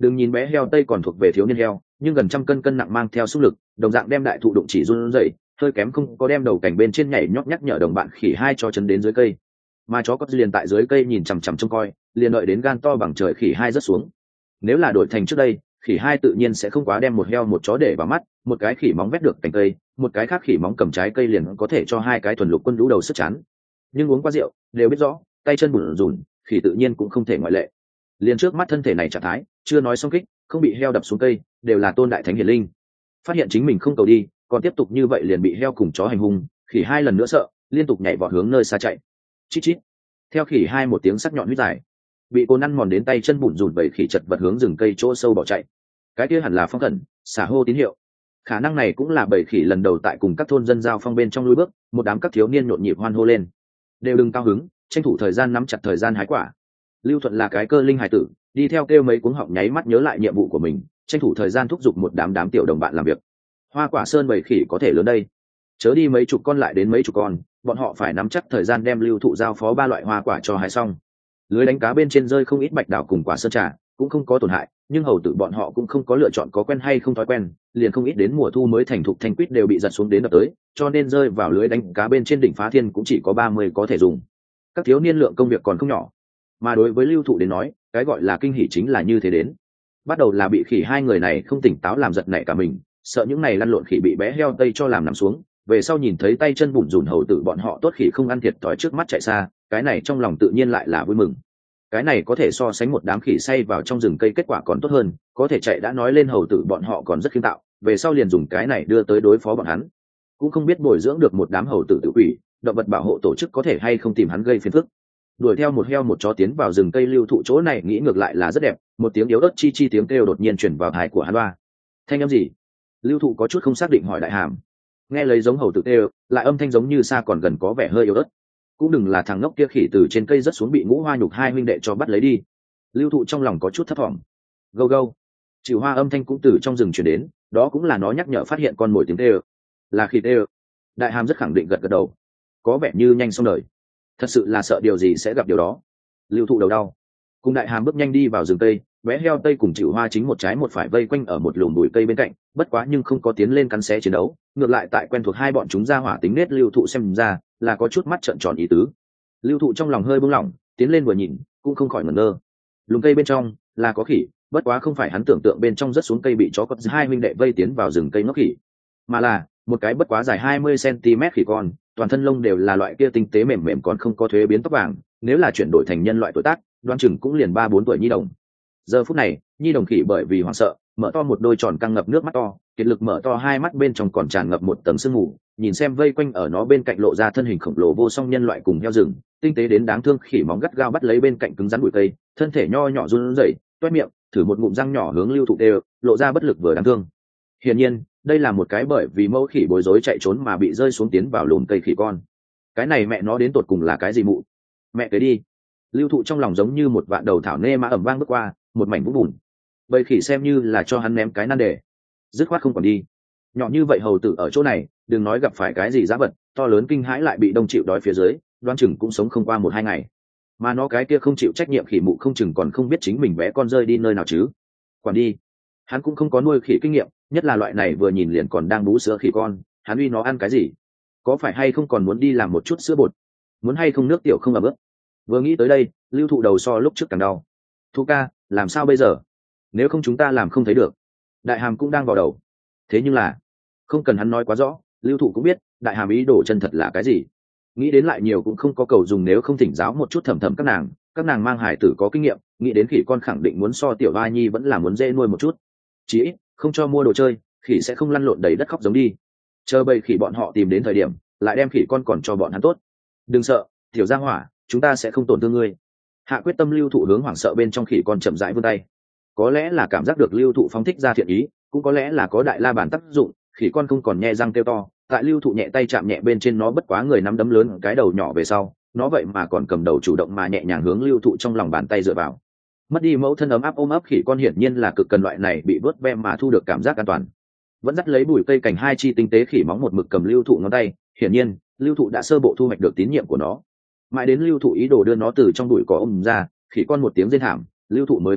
Đừng nhìn bé heo tây còn thuộc về thiếu niên heo, nhưng gần trăm cân cân nặng mang theo xung lực, đồng dạng đem đại thụ đụng chỉ run rẩy, hơi kém không có đem đầu cảnh bên trên nhảy nhót nhắc nhở đồng bạn khỉ hai cho chấn đến dưới cây. Mà chó có liền tại dưới cây nhìn chằm chằm trông coi, liền đợi đến gan to bằng trời khỉ hai rớt xuống. Nếu là đổi thành trước đây, khỉ hai tự nhiên sẽ không quá đem một heo một chó để vào mắt, một cái khỉ móng vét được cành cây, một cái khác khỉ móng cầm trái cây liền có thể cho hai cái thuần lục quân lũ đầu sức chán. Nhưng uống qua rượu đều biết rõ, tay chân bủn rủn, khỉ tự nhiên cũng không thể ngoại lệ. Liền trước mắt thân thể này trạng thái, chưa nói xong kích, không bị heo đập xuống cây, đều là tôn đại thánh hiển linh. Phát hiện chính mình không cầu đi, còn tiếp tục như vậy liền bị heo cùng chó hành hung, khỉ hai lần nữa sợ, liên tục nhảy vọt hướng nơi xa chạy. Chít chít. Theo khỉ hai một tiếng sắc nhọn huýt dài, bị cô năn mòn đến tay chân bủn rủn, vậy khỉ chật vật hướng rừng cây chỗ sâu bỏ chạy. Cái kia hẳn là phong thần, xả hô tín hiệu. Khả năng này cũng là bầy khỉ lần đầu tại cùng các thôn dân giao phong bên trong lui bước, một đám các thiếu niên nhộn nhịp hoan hô lên. Đều đừng cao hứng, tranh thủ thời gian nắm chặt thời gian hái quả. Lưu Thuận là cái cơ linh hài tử, đi theo kêu mấy cuống họng nháy mắt nhớ lại nhiệm vụ của mình, tranh thủ thời gian thúc giục một đám tiểu đồng bạn làm việc. Hoa quả sơn bầy khỉ có thể lớn đây, chớ đi mấy chục con lại đến mấy chục con, bọn họ phải nắm chắc thời gian đem Lưu Thụ giao phó 3 loại hoa quả cho hái xong. Lưới đánh cá bên trên rơi không ít bạch đảo cùng quả sơn trà, cũng không có tổn hại, nhưng hầu tử bọn họ cũng không có lựa chọn có quen hay không thói quen, liền không ít đến mùa thu mới thành thục thanh quýt đều bị giật xuống đến đập tới, cho nên rơi vào lưới đánh cá bên trên đỉnh Phá Thiên cũng chỉ có 30 có thể dùng. Các thiếu niên lượng công việc còn không nhỏ, mà đối với Lưu Thụ đến nói, cái gọi là kinh hỉ chính là như thế đến. Bắt đầu là bị khỉ hai người này không tỉnh táo làm giật nảy cả mình, sợ những này lăn lộn khỉ bị bé heo tây cho làm nằm xuống, về sau nhìn thấy tay chân bủn rủn hầu tử bọn họ tốt khỉ không ăn thiệt thòi trước mắt chạy xa, cái này trong lòng tự nhiên lại là vui mừng. Cái này có thể so sánh một đám khỉ say vào trong rừng cây kết quả còn tốt hơn, có thể chạy đã nói lên hầu tử bọn họ còn rất khiêm tạo, về sau liền dùng cái này đưa tới đối phó bọn hắn. Cũng không biết bồi dưỡng được một đám hầu tử tự quỷ, động vật bảo hộ tổ chức có thể hay không tìm hắn gây phiền phức. Đuổi theo một heo một chó tiến vào rừng cây Lưu Thụ chỗ này nghĩ ngược lại là rất đẹp, một tiếng yếu ớt chi chi tiếng kêu đột nhiên truyền vào tai của hắn ba. Thanh âm gì? Lưu Thụ có chút không xác định hỏi Đại Hàm. Nghe lấy giống hầu tử kêu, lại âm thanh giống như xa còn gần có vẻ hơi yếu ớt. Cũng đừng là thằng ngốc kia khỉ từ trên cây rất xuống bị Ngũ Hoa Nhục hai huynh đệ cho bắt lấy đi. Lưu Thụ trong lòng có chút thấp thỏm. Gâu gâu. Chịu hoa âm thanh cũng từ trong rừng truyền đến, đó cũng là nó nhắc nhở phát hiện con mồi tiếng kêu. Là khỉ kêu. Đại Hàm rất khẳng định gật gật đầu. Có vẻ như nhanh xong đời. Thật sự là sợ điều gì sẽ gặp điều đó. Lưu Thụ đầu đau. Cùng Đại Hàm bước nhanh đi vào rừng tây, bé heo tây cùng Chịu Hoa chính một trái một phải vây quanh ở một lùm bụi cây bên cạnh, bất quá nhưng không có tiến lên cắn xé chiến đấu, ngược lại tại quen thuộc hai bọn chúng ra hỏa tính nết Lưu Thụ xem ra là có chút mắt trợn tròn ý tứ. Lưu Thụ trong lòng hơi buông lỏng, tiến lên vừa nhìn, cũng không khỏi ngẩn ngơ. Lùm cây bên trong là có khỉ, bất quá không phải hắn tưởng tượng bên trong rất xuống cây bị chó cọp hai huynh đệ vây tiến vào rừng cây ngốc khỉ, mà là một cái bất quá dài 20 cm khỉ con, toàn thân lông đều là loại kia tinh tế mềm mềm còn không có thuế biến tóc vàng, nếu là chuyển đổi thành nhân loại tuổi tác, đoán chừng cũng liền 3-4 tuổi nhi đồng. Giờ phút này, nhi đồng khỉ bởi vì hoảng sợ, mở to một đôi tròn căng ngập nước mắt to, kiệt lực mở to hai mắt bên trong còn tràn ngập một tầng sương mù, nhìn xem vây quanh ở nó bên cạnh lộ ra thân hình khổng lồ vô song nhân loại cùng heo rừng, tinh tế đến đáng thương khỉ móng gắt gao bắt lấy bên cạnh cứng rắn bụi cây, thân thể nho nhỏ run rẩy, toét miệng, thử một ngụm răng nhỏ hướng Lưu Thụ đều, lộ ra bất lực vừa đáng thương. Hiển nhiên, đây là một cái bởi vì mẫu khỉ bối rối chạy trốn mà bị rơi xuống tiến vào lùm cây khỉ con. Cái này mẹ nó đến tột cùng là cái gì mụ? Mẹ tới đi. Lưu Thụ trong lòng giống như một vạn đầu thảo nê mã ẩm vang bước qua, một mảnh vũng bùn. Bầy khỉ xem như là cho hắn ném cái nan đề, dứt khoát không còn đi. Nhỏ như vậy hầu tử ở chỗ này, đừng nói gặp phải cái gì giá vật to lớn kinh hãi lại bị đông chịu đói phía dưới, đoán chừng cũng sống không qua 1-2 ngày. Mà nó cái kia không chịu trách nhiệm khỉ mụ không chừng còn không biết chính mình bé con rơi đi nơi nào chứ. Quản đi. Hắn cũng không có nuôi khỉ kinh nghiệm, nhất là loại này vừa nhìn liền còn đang bú sữa khỉ con, hắn uy nó ăn cái gì? Có phải hay không còn muốn đi làm một chút sữa bột? Muốn hay không nước tiểu không ẩm ướt? Vừa nghĩ tới đây, Lưu Thụ đầu so lúc trước càng đau. Thụ ca, làm sao bây giờ? Nếu không chúng ta làm không thấy được. Đại Hàm cũng đang vào đầu. Thế nhưng là, không cần hắn nói quá rõ, Lưu Thụ cũng biết, Đại Hàm ý đồ chân thật là cái gì. Nghĩ đến lại nhiều cũng không có cầu dùng, nếu không thỉnh giáo một chút thầm thầm các nàng mang hải tử có kinh nghiệm, nghĩ đến khỉ con khẳng định muốn so tiểu ba nhi vẫn là muốn dễ nuôi một chút. Chỉ ít, không cho mua đồ chơi, khỉ sẽ không lăn lộn đầy đất khóc giống đi. Chờ bầy khỉ bọn họ tìm đến thời điểm, lại đem khỉ con còn cho bọn hắn tốt. Đừng sợ, tiểu gia hỏa, chúng ta sẽ không tổn thương ngươi. Hạ quyết tâm Lưu Thụ hướng hoảng sợ bên trong khỉ con chậm rãi vươn tay. Có lẽ là cảm giác được Lưu Thụ phóng thích ra thiện ý, cũng có lẽ là có đại la bàn tác dụng, khỉ con không còn nhe răng kêu to, tại Lưu Thụ nhẹ tay chạm nhẹ bên trên nó, bất quá người nắm đấm lớn cái đầu nhỏ về sau, nó vậy mà còn cầm đầu chủ động mà nhẹ nhàng hướng Lưu Thụ trong lòng bàn tay dựa vào. Mất đi mẫu thân ấm áp ôm ấp khỉ con hiển nhiên là cực cần loại này bị vớt ve mà thu được cảm giác an toàn. Vẫn dắt lấy bụi cây cành hai chi tinh tế khỉ móng một mực cầm Lưu Thụ ngón tay, hiển nhiên Lưu Thụ đã sơ bộ thu hoạch được tín nhiệm của nó. Mãi đến Lưu Thụ ý đồ đưa nó từ trong bụi cỏ ôm ra, khỉ con một tiếng rên thảm, Lưu Thụ mới phát hiện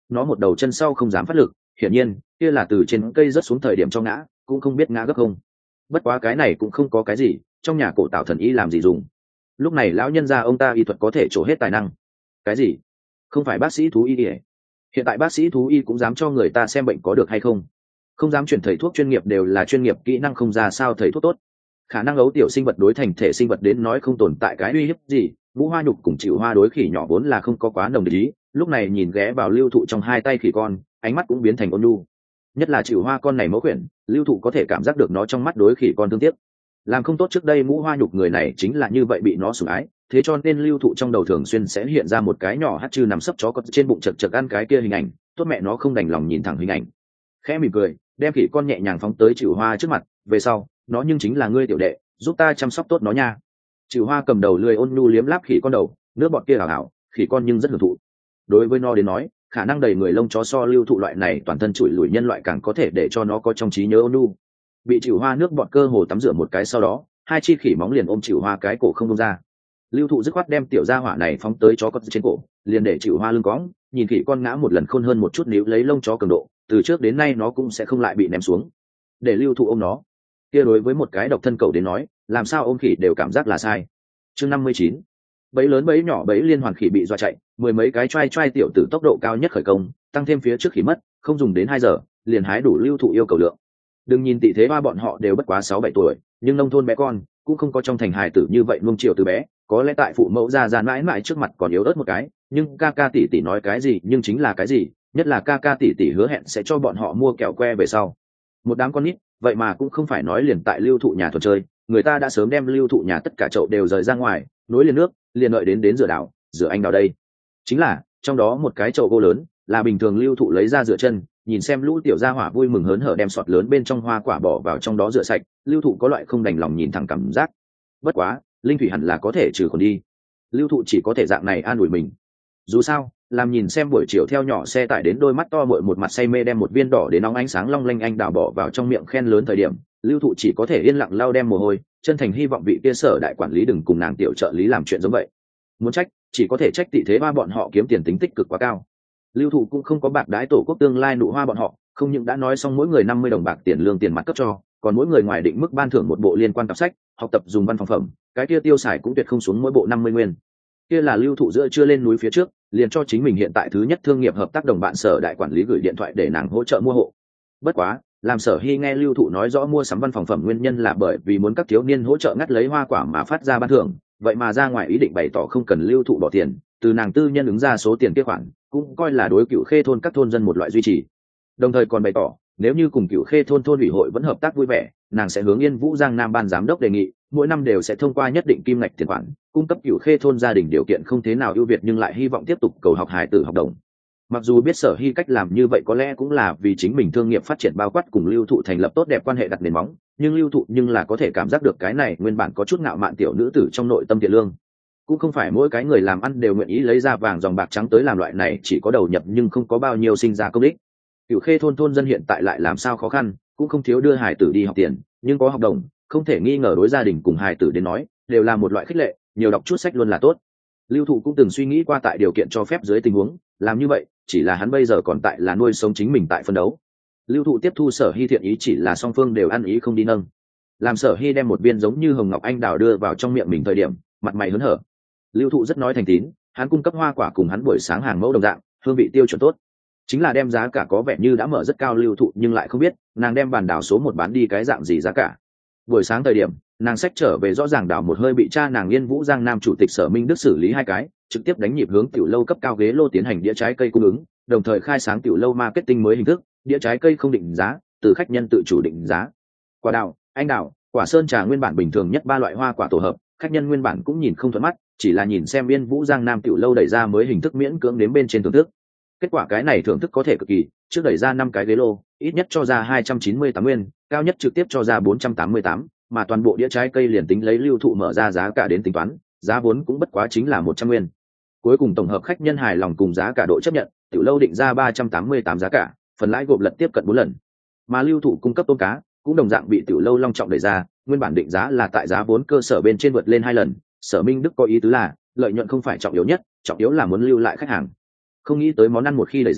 nó một đầu chân sau không dám phát lực, hiển nhiên kia là từ trên cây rớt xuống thời điểm cho ngã, cũng không biết ngã gấp không. Bất quá cái này cũng không có cái gì, trong nhà cổ tạo thần y làm gì dùng. Lúc này lão nhân gia ông ta y thuật có thể trổ hết tài năng. Cái gì? Không phải bác sĩ thú y ỉa? Hiện tại bác sĩ thú y cũng dám cho người ta xem bệnh có được hay không? Không dám chuyển thầy thuốc chuyên nghiệp đều là chuyên nghiệp, kỹ năng không ra sao thầy thuốc tốt. Khả năng ấu tiểu sinh vật đối thành thể sinh vật đến nói không tồn tại cái uy hiếp gì. Vũ Hoa Nhục cùng Chịu Hoa đối khỉ nhỏ vốn là không có quá nồng ý, lúc này nhìn ghé vào Lưu Thụ trong hai tay khỉ con, ánh mắt cũng biến thành ôn nhu. Nhất là Chịu Hoa con này mẫu quyển, Lưu Thụ có thể cảm giác được nó trong mắt đối khỉ con thương tiếc. Làm không tốt trước đây Vũ Hoa Nhục người này chính là như vậy bị nó sủng ái, thế cho nên Lưu Thụ trong đầu thường xuyên sẽ hiện ra một cái nhỏ hắt chư nằm sấp chó con trên bụng chật chật ăn cái kia hình ảnh, tốt mẹ nó không đành lòng nhìn thẳng hình ảnh. Khẽ mỉm cười, đem khỉ con nhẹ nhàng phóng tới Chịu Hoa trước mặt, về sau, nó nhưng chính là ngươi tiểu đệ, giúp ta chăm sóc tốt nó nha. Chịu Hoa cầm đầu lười ôn nhu liếm láp khỉ con đầu, nước bọt kia hảo hảo, khỉ con nhưng rất hưởng thụ. Đối với nó đến nói, khả năng đầy người lông chó so Lưu Thụ loại này toàn thân trụi lùi nhân loại càng có thể để cho nó có trong trí nhớ ôn nhu. Bị Chịu Hoa nước bọt cơ hồ tắm rửa một cái sau đó, hai chi khỉ móng liền ôm Chịu Hoa cái cổ không buông ra. Lưu Thụ dứt khoát đem tiểu gia hỏa này phóng tới chó con trên cổ, liền để Chịu Hoa lưng cõng, nhìn khỉ con ngã một lần khôn hơn một chút níu lấy lông chó cường độ, từ trước đến nay nó cũng sẽ không lại bị ném xuống. Để Lưu Thụ ôm nó, kia đối với một cái độc thân cẩu đến nói, làm sao ôm khỉ đều cảm giác là sai. Chương 59. Bẫy lớn bẫy nhỏ bẫy liên hoàn khỉ bị dọa chạy, mười mấy cái trai trai tiểu tử tốc độ cao nhất khởi công, tăng thêm phía trước khỉ mất, không dùng đến 2 giờ, liền hái đủ Lưu Thụ yêu cầu lượng. Đừng nhìn tỷ thế ba bọn họ đều bất quá 6-7 tuổi, nhưng nông thôn bé con cũng không có trong thành hài tử như vậy nuông chiều từ bé, có lẽ tại phụ mẫu già mãi mãi trước mặt còn yếu ớt một cái, nhưng ca ca tỷ tỷ nói cái gì nhưng chính là cái gì, nhất là ca ca tỷ tỷ hứa hẹn sẽ cho bọn họ mua kẹo que về sau. Một đám con nít, vậy mà cũng không phải nói liền tại Lưu Thụ nhà thuần chơi, người ta đã sớm đem Lưu Thụ nhà tất cả chậu đều rời ra ngoài, nối liền nước, liền đợi đến rửa đảo, rửa anh đào đây. Chính là, trong đó một cái chậu gỗ lớn, là bình thường Lưu Thụ lấy ra rửa chân, nhìn xem lũ tiểu gia hỏa vui mừng hớn hở đem sọt lớn bên trong hoa quả bỏ vào trong đó rửa sạch, Lưu Thụ có loại không đành lòng nhìn thẳng cảm giác. Bất quá, linh thủy hẳn là có thể trừ còn đi. Lưu Thụ chỉ có thể dạng này an ủi mình. Dù sao, làm nhìn xem buổi chiều theo nhỏ xe tải đến đôi mắt to bội một mặt say mê đem một viên đỏ đến nóng ánh sáng long lanh anh đào bỏ vào trong miệng khen lớn thời điểm, Lưu Thụ chỉ có thể yên lặng lau đem mồ hôi, chân thành hy vọng vị kia sở đại quản lý đừng cùng nàng tiểu trợ lý làm chuyện giống vậy. Muốn trách, chỉ có thể trách tỷ thế ba bọn họ kiếm tiền tính tích cực quá cao. Lưu Thụ cũng không có bạc đái tổ quốc tương lai nụ hoa bọn họ, không những đã nói xong mỗi người 50 đồng bạc tiền lương tiền mặt cấp cho, còn mỗi người ngoài định mức ban thưởng một bộ liên quan cặp sách, học tập dùng văn phòng phẩm, cái kia tiêu xài cũng tuyệt không xuống mỗi bộ 50 nguyên. Kia là Lưu Thụ giữa chưa lên núi phía trước, liền cho chính mình hiện tại thứ nhất thương nghiệp hợp tác đồng bạn sở đại quản lý gửi điện thoại để nàng hỗ trợ mua hộ. Bất quá, làm Sở Hy nghe Lưu Thụ nói rõ mua sắm văn phòng phẩm nguyên nhân là bởi vì muốn các thiếu niên hỗ trợ ngắt lấy hoa quả mà phát ra ban thưởng, vậy mà ra ngoài ý định bày tỏ không cần Lưu Thụ bỏ tiền, từ nàng tư nhân ứng ra số tiền kia khoản, cũng coi là đối Cựu Khê thôn các thôn dân một loại duy trì. Đồng thời còn bày tỏ, nếu như cùng Cựu Khê thôn thôn ủy hội vẫn hợp tác vui vẻ, nàng sẽ hướng Yên Vũ Giang Nam ban giám đốc đề nghị, mỗi năm đều sẽ thông qua nhất định kim ngạch tiền khoản, cung cấp Cựu Khê thôn gia đình điều kiện không thế nào ưu việt nhưng lại hy vọng tiếp tục cầu học hài tử học đồng. Mặc dù biết Sở Hy cách làm như vậy có lẽ cũng là vì chính mình thương nghiệp phát triển bao quát cùng Lưu Thụ thành lập tốt đẹp quan hệ đặt nền móng, nhưng Lưu Thụ nhưng là có thể cảm giác được cái này nguyên bản có chút ngạo mạn tiểu nữ tử trong nội tâm thiện lương. Cũng không phải mỗi cái người làm ăn đều nguyện ý lấy ra vàng dòng bạc trắng tới làm loại này chỉ có đầu nhập nhưng không có bao nhiêu sinh ra công ích. Cựu Khê thôn thôn dân hiện tại lại làm sao khó khăn, cũng không thiếu đưa hài tử đi học tiền, nhưng có học đồng, không thể nghi ngờ đối gia đình cùng hài tử đến nói, đều là một loại khích lệ, nhiều đọc chút sách luôn là tốt. Lưu Thụ cũng từng suy nghĩ qua tại điều kiện cho phép dưới tình huống, làm như vậy, chỉ là hắn bây giờ còn tại là nuôi sống chính mình tại phân đấu. Lưu Thụ tiếp thu Sở Hy thiện ý chỉ là song phương đều ăn ý không đi nâng. Làm Sở Hy đem một viên giống như hồng ngọc anh đào đưa vào trong miệng mình thời điểm, mặt mày hớn hở. Lưu Thụ rất nói thành tín, hắn cung cấp hoa quả cùng hắn buổi sáng hàng mẫu đồng dạng, hương vị tiêu chuẩn tốt. Chính là đem giá cả có vẻ như đã mở rất cao Lưu Thụ nhưng lại không biết, nàng đem bàn đảo số 1 bán đi cái dạng gì giá cả. Buổi sáng thời điểm, nàng xách trở về rõ ràng đảo một hơi bị cha nàng Yên Vũ Giang Nam chủ tịch Sở Minh Đức xử lý 2 cái, trực tiếp đánh nhịp hướng tiểu lâu cấp cao ghế lô tiến hành đĩa trái cây cung ứng, đồng thời khai sáng tiểu lâu marketing mới hình thức, đĩa trái cây không định giá, từ khách nhân tự chủ định giá. Quả đào, anh đào, quả sơn trà nguyên bản bình thường nhất 3 loại hoa quả tổ hợp, khách nhân nguyên bản cũng nhìn không thuận mắt, chỉ là nhìn xem Yên Vũ Giang Nam tiểu lâu đẩy ra mới hình thức miễn cưỡng đến bên trên thưởng thức. Kết quả cái này thưởng thức có thể cực kỳ, trước đẩy ra 5 cái ghế lô, ít nhất cho ra 298 nguyên, cao nhất trực tiếp cho ra 488, mà toàn bộ đĩa trái cây liền tính lấy Lưu Thụ mở ra giá cả đến tính toán, giá vốn cũng bất quá chính là 100 nguyên. Cuối cùng tổng hợp khách nhân hài lòng cùng giá cả độ chấp nhận, tiểu lâu định ra 388 giá cả, phần lãi gộp lật tiếp cận 4 lần. Mà Lưu Thụ cung cấp tôm cá, cũng đồng dạng bị tiểu lâu long trọng đẩy ra, nguyên bản định giá là tại giá vốn cơ sở bên trên vượt lên 2 lần, Sở Minh Đức có ý tứ là, lợi nhuận không phải trọng yếu nhất, trọng yếu là muốn lưu lại khách hàng. Không nghĩ tới món ăn một khi đẩy ra,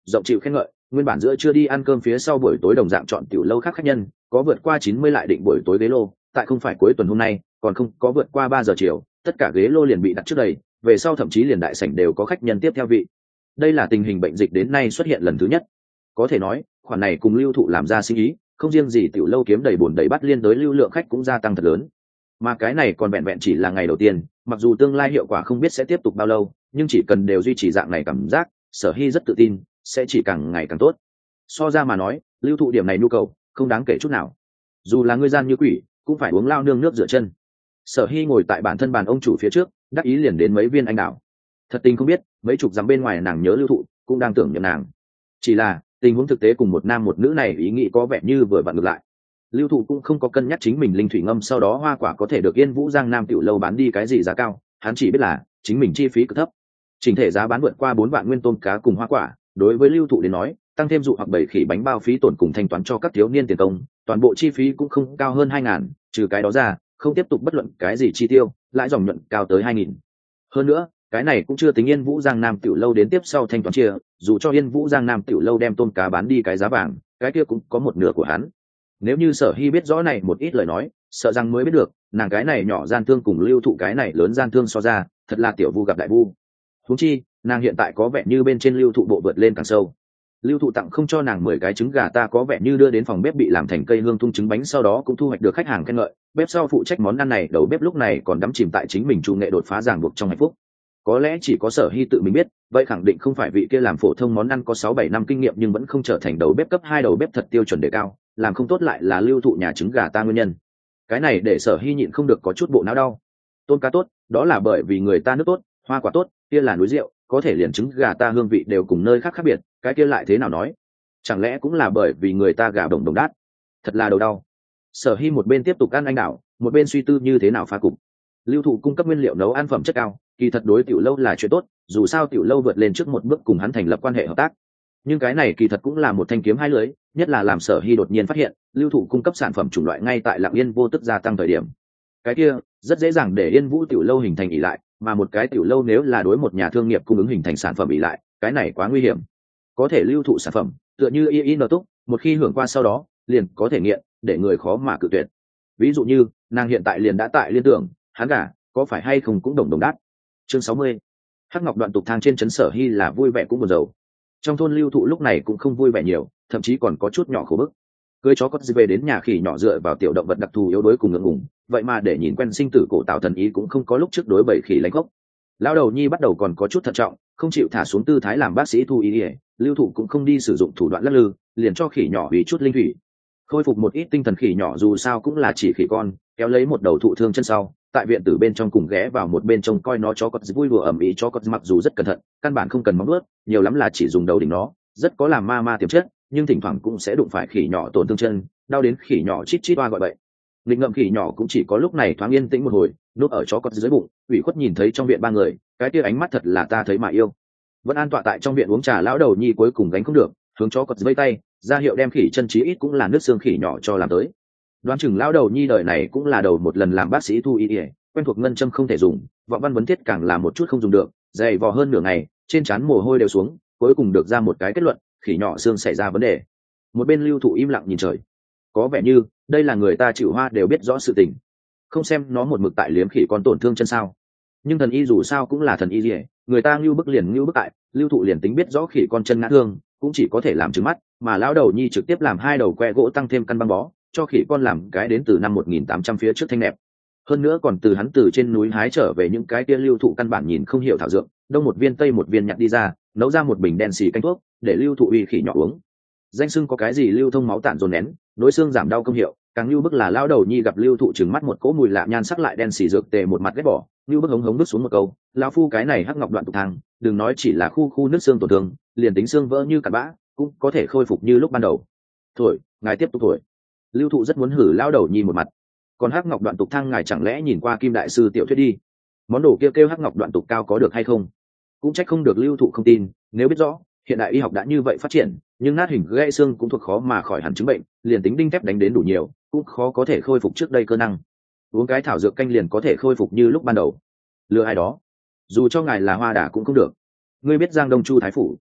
rộng chịu khen ngợi. Nguyên bản giữa trưa đi ăn cơm phía sau buổi tối đồng dạng chọn tiểu lâu khác khách nhân có vượt qua 90 lại định buổi tối ghế lô, tại không phải cuối tuần hôm nay còn không có vượt qua 3 giờ chiều, tất cả ghế lô liền bị đặt trước đầy, về sau thậm chí liền đại sảnh đều có khách nhân tiếp theo vị. Đây là tình hình bệnh dịch đến nay xuất hiện lần thứ nhất. Có thể nói khoản này cùng Lưu Thụ làm ra sinh ý, không riêng gì tiểu lâu kiếm đầy bồn đầy bát liên tới lưu lượng khách cũng gia tăng thật lớn. Mà cái này còn vẹn vẹn chỉ là ngày đầu tiên, mặc dù tương lai hiệu quả không biết sẽ tiếp tục bao lâu, nhưng chỉ cần đều duy trì dạng này cảm giác, Sở Hy rất tự tin sẽ chỉ càng ngày càng tốt. So ra mà nói, Lưu Thụ điểm này nhu cầu không đáng kể chút nào. Dù là người gian như quỷ cũng phải uống lao nương nước rửa chân. Sở Hy ngồi tại bản thân bàn ông chủ phía trước, đắc ý liền đến mấy viên anh đào. Thật tình không biết mấy chục dặm bên ngoài nàng nhớ Lưu Thụ cũng đang tưởng nhầm nàng. Chỉ là tình huống thực tế cùng một nam một nữ này ý nghĩ có vẻ như vừa vặn ngược lại. Lưu Thụ cũng không có cân nhắc chính mình linh thủy ngâm sau đó hoa quả có thể được Yên Vũ Giang Nam tiểu lâu bán đi cái gì giá cao, hắn chỉ biết là chính mình chi phí cực thấp. Chỉnh thể giá bán vượt qua 4 vạn nguyên tôm cá cùng hoa quả, đối với Lưu Thụ đến nói, tăng thêm dụ hoặc 7 khỉ bánh bao phí tổn cùng thanh toán cho các thiếu niên tiền công, toàn bộ chi phí cũng không cao hơn 2.000, trừ cái đó ra, không tiếp tục bất luận cái gì chi tiêu, lãi dòng nhuận cao tới 2.000. Hơn nữa, cái này cũng chưa tính Yên Vũ Giang Nam tiểu lâu đến tiếp sau thanh toán chia, dù cho Yên Vũ Giang Nam tiểu lâu đem tôm cá bán đi cái giá vàng, cái kia cũng có một nửa của hắn. Nếu như Sở Hy biết rõ này một ít lời nói, sợ rằng mới biết được, nàng cái này nhỏ gian thương cùng Lưu Thụ cái này lớn gian thương so ra, thật là tiểu vu gặp đại vu. Huống chi, nàng hiện tại có vẻ như bên trên Lưu Thụ bộ vượt lên càng sâu. Lưu Thụ tặng không cho nàng 10 cái trứng gà ta có vẻ như đưa đến phòng bếp bị làm thành cây hương tung trứng bánh sau đó cũng thu hoạch được khách hàng khen ngợi, bếp sau phụ trách món ăn này đầu bếp lúc này còn đắm chìm tại chính mình chủ nghệ đột phá ràng buộc trong hạnh phúc. Có lẽ chỉ có Sở Hy tự mình biết, vậy khẳng định không phải vị kia làm phổ thông món ăn có 6-7 năm kinh nghiệm nhưng vẫn không trở thành đầu bếp cấp 2 đầu bếp thật tiêu chuẩn đề cao, làm không tốt lại là Lưu Thụ nhà trứng gà ta nguyên nhân. Cái này để Sở Hy nhịn không được có chút bộ não đau. Tôm cá tốt, đó là bởi vì người ta nước tốt, hoa quả tốt, kia là núi rượu, có thể liền trứng gà ta hương vị đều cùng nơi khác khác biệt, cái kia lại thế nào nói? Chẳng lẽ cũng là bởi vì người ta gà đồng đồng đát? Thật là đầu đau. Sở Hy một bên tiếp tục ăn anh đảo, một bên suy tư như thế nào phá cục. Lưu Thụ cung cấp nguyên liệu nấu ăn phẩm chất cao, kỳ thật đối tiểu lâu là chuyện tốt, dù sao tiểu lâu vượt lên trước một bước cùng hắn thành lập quan hệ hợp tác. Nhưng cái này kỳ thật cũng là một thanh kiếm hai lưỡi, nhất là làm Sở Hy đột nhiên phát hiện, Lưu Thụ cung cấp sản phẩm chủng loại ngay tại Lặng Yên vô tức gia tăng thời điểm. Cái kia rất dễ dàng để Yên Vũ tiểu lâu hình thành ỷ lại, mà một cái tiểu lâu nếu là đối một nhà thương nghiệp cung ứng hình thành sản phẩm ỷ lại, cái này quá nguy hiểm. Có thể Lưu Thụ sản phẩm, tựa như in túc, một khi hưởng qua sau đó, liền có thể nghiện, để người khó mà cự tuyệt. Ví dụ như, nàng hiện tại liền đã tại liên tưởng, hắn gà, có phải hay không cũng đồng đát. Chương 60. Hắc Ngọc Đoạn tục thang trên trấn Sở Hy là vui vẻ cũng buồn rầu. Trong thôn Lưu Thụ lúc này cũng không vui vẻ nhiều, thậm chí còn có chút nhỏ khổ bức. Cưới chó cất về đến nhà khỉ nhỏ dựa vào tiểu động vật đặc thù yếu đuối cùng ngượng ngùng, vậy mà để nhìn quen sinh tử cổ tạo thần ý cũng không có lúc trước đối bầy khỉ lãnh gốc. Lão đầu nhi bắt đầu còn có chút thận trọng, không chịu thả xuống tư thái làm bác sĩ thu ý. Lưu Thụ cũng không đi sử dụng thủ đoạn lắc lư, liền cho khỉ nhỏ vì chút linh thủy, khôi phục một ít tinh thần. Khỉ nhỏ dù sao cũng là chỉ khỉ con, kéo lấy một đầu thụ thương chân sau, tại viện tử bên trong cùng ghé vào một bên trông coi nó chó cọt vui đùa ầm ĩ. Chó cọt mặc dù rất cẩn thận, căn bản không cần móng vuốt, nhiều lắm là chỉ dùng đầu đỉnh nó, rất có làm ma tiềm chất, nhưng thỉnh thoảng cũng sẽ đụng phải khỉ nhỏ tổn thương chân, đau đến khỉ nhỏ chít chít oa gọi bậy. Nghịch ngợm khỉ nhỏ cũng chỉ có lúc này thoáng yên tĩnh một hồi, núp ở chó cọt dưới bụng, ủy khuất nhìn thấy trong viện ba người, cái kia ánh mắt thật là ta thấy mà yêu. Vẫn an tọa tại trong viện uống trà lão đầu nhi cuối cùng gánh không được, hướng chó cọt vây tay ra hiệu đem khỉ chân chí ít cũng là nước xương khỉ nhỏ cho làm tới. Đoán chừng lão đầu nhi đời này cũng là đầu một lần làm bác sĩ thu y, quen thuộc ngân châm không thể dùng, vọng văn vấn thiết càng là một chút không dùng được, dày vò hơn nửa ngày, trên trán mồ hôi đều xuống, cuối cùng được ra một cái kết luận, khỉ nhỏ xương xảy ra vấn đề. Một bên Lưu Thụ im lặng nhìn trời, có vẻ như đây là người ta chịu hoa đều biết rõ sự tình, không xem nó một mực tại liếm khỉ con tổn thương chân sao. Nhưng thần y dù sao cũng là thần y gì, người ta ngưu bức liền ngưu bức tại, Lưu Thụ liền tính biết rõ khỉ con chân ngã thương cũng chỉ có thể làm trứng mắt, mà lão đầu nhi trực tiếp làm 2 đầu que gỗ tăng thêm căn băng bó, cho khỉ con làm cái đến từ năm 1800 phía trước thanh nẹp. Hơn nữa còn từ hắn từ trên núi hái trở về những cái kia Lưu Thụ căn bản nhìn không hiểu thảo dược, đông một viên tây một viên nhặt đi ra, nấu ra một bình đen xì canh thuốc để Lưu Thụ uy khỉ nhỏ uống. Danh xưng có cái gì lưu thông máu tản dồn nén, đối xương giảm đau công hiệu, càng lưu bức là lão đầu nhi gặp Lưu Thụ trừng mắt một cỗ mùi lạ nhan sắc lại đen xì dược tề một mặt ghét bỏ, lưu bức hống hống bước xuống một câu, lão phu cái này Hắc Ngọc Đoạn tục thang, đừng nói chỉ là khu nước xương tổn thương, liền tính xương vỡ như cặn bã cũng có thể khôi phục như lúc ban đầu. Thổi, ngài tiếp tục thổi. Lưu Thụ rất muốn hử lão đầu nhi một mặt. Còn Hắc Ngọc Đoạn tục thang ngài chẳng lẽ nhìn qua Kim đại sư tiểu thuyết đi, món đồ kia kêu Hắc Ngọc Đoạn tục cao có được hay không? Cũng trách không được Lưu Thụ không tin, nếu biết rõ hiện đại y học đã như vậy phát triển, nhưng nát hình gãy xương cũng thuộc khó mà khỏi hẳn chứng bệnh, liền tính đinh thép đánh đến đủ nhiều cũng khó có thể khôi phục trước đây cơ năng. Uống cái thảo dược canh liền có thể khôi phục như lúc ban đầu, lừa ai đó, dù cho ngài là hoa đà cũng không được. Ngươi biết Giang Đông Chu thái phủ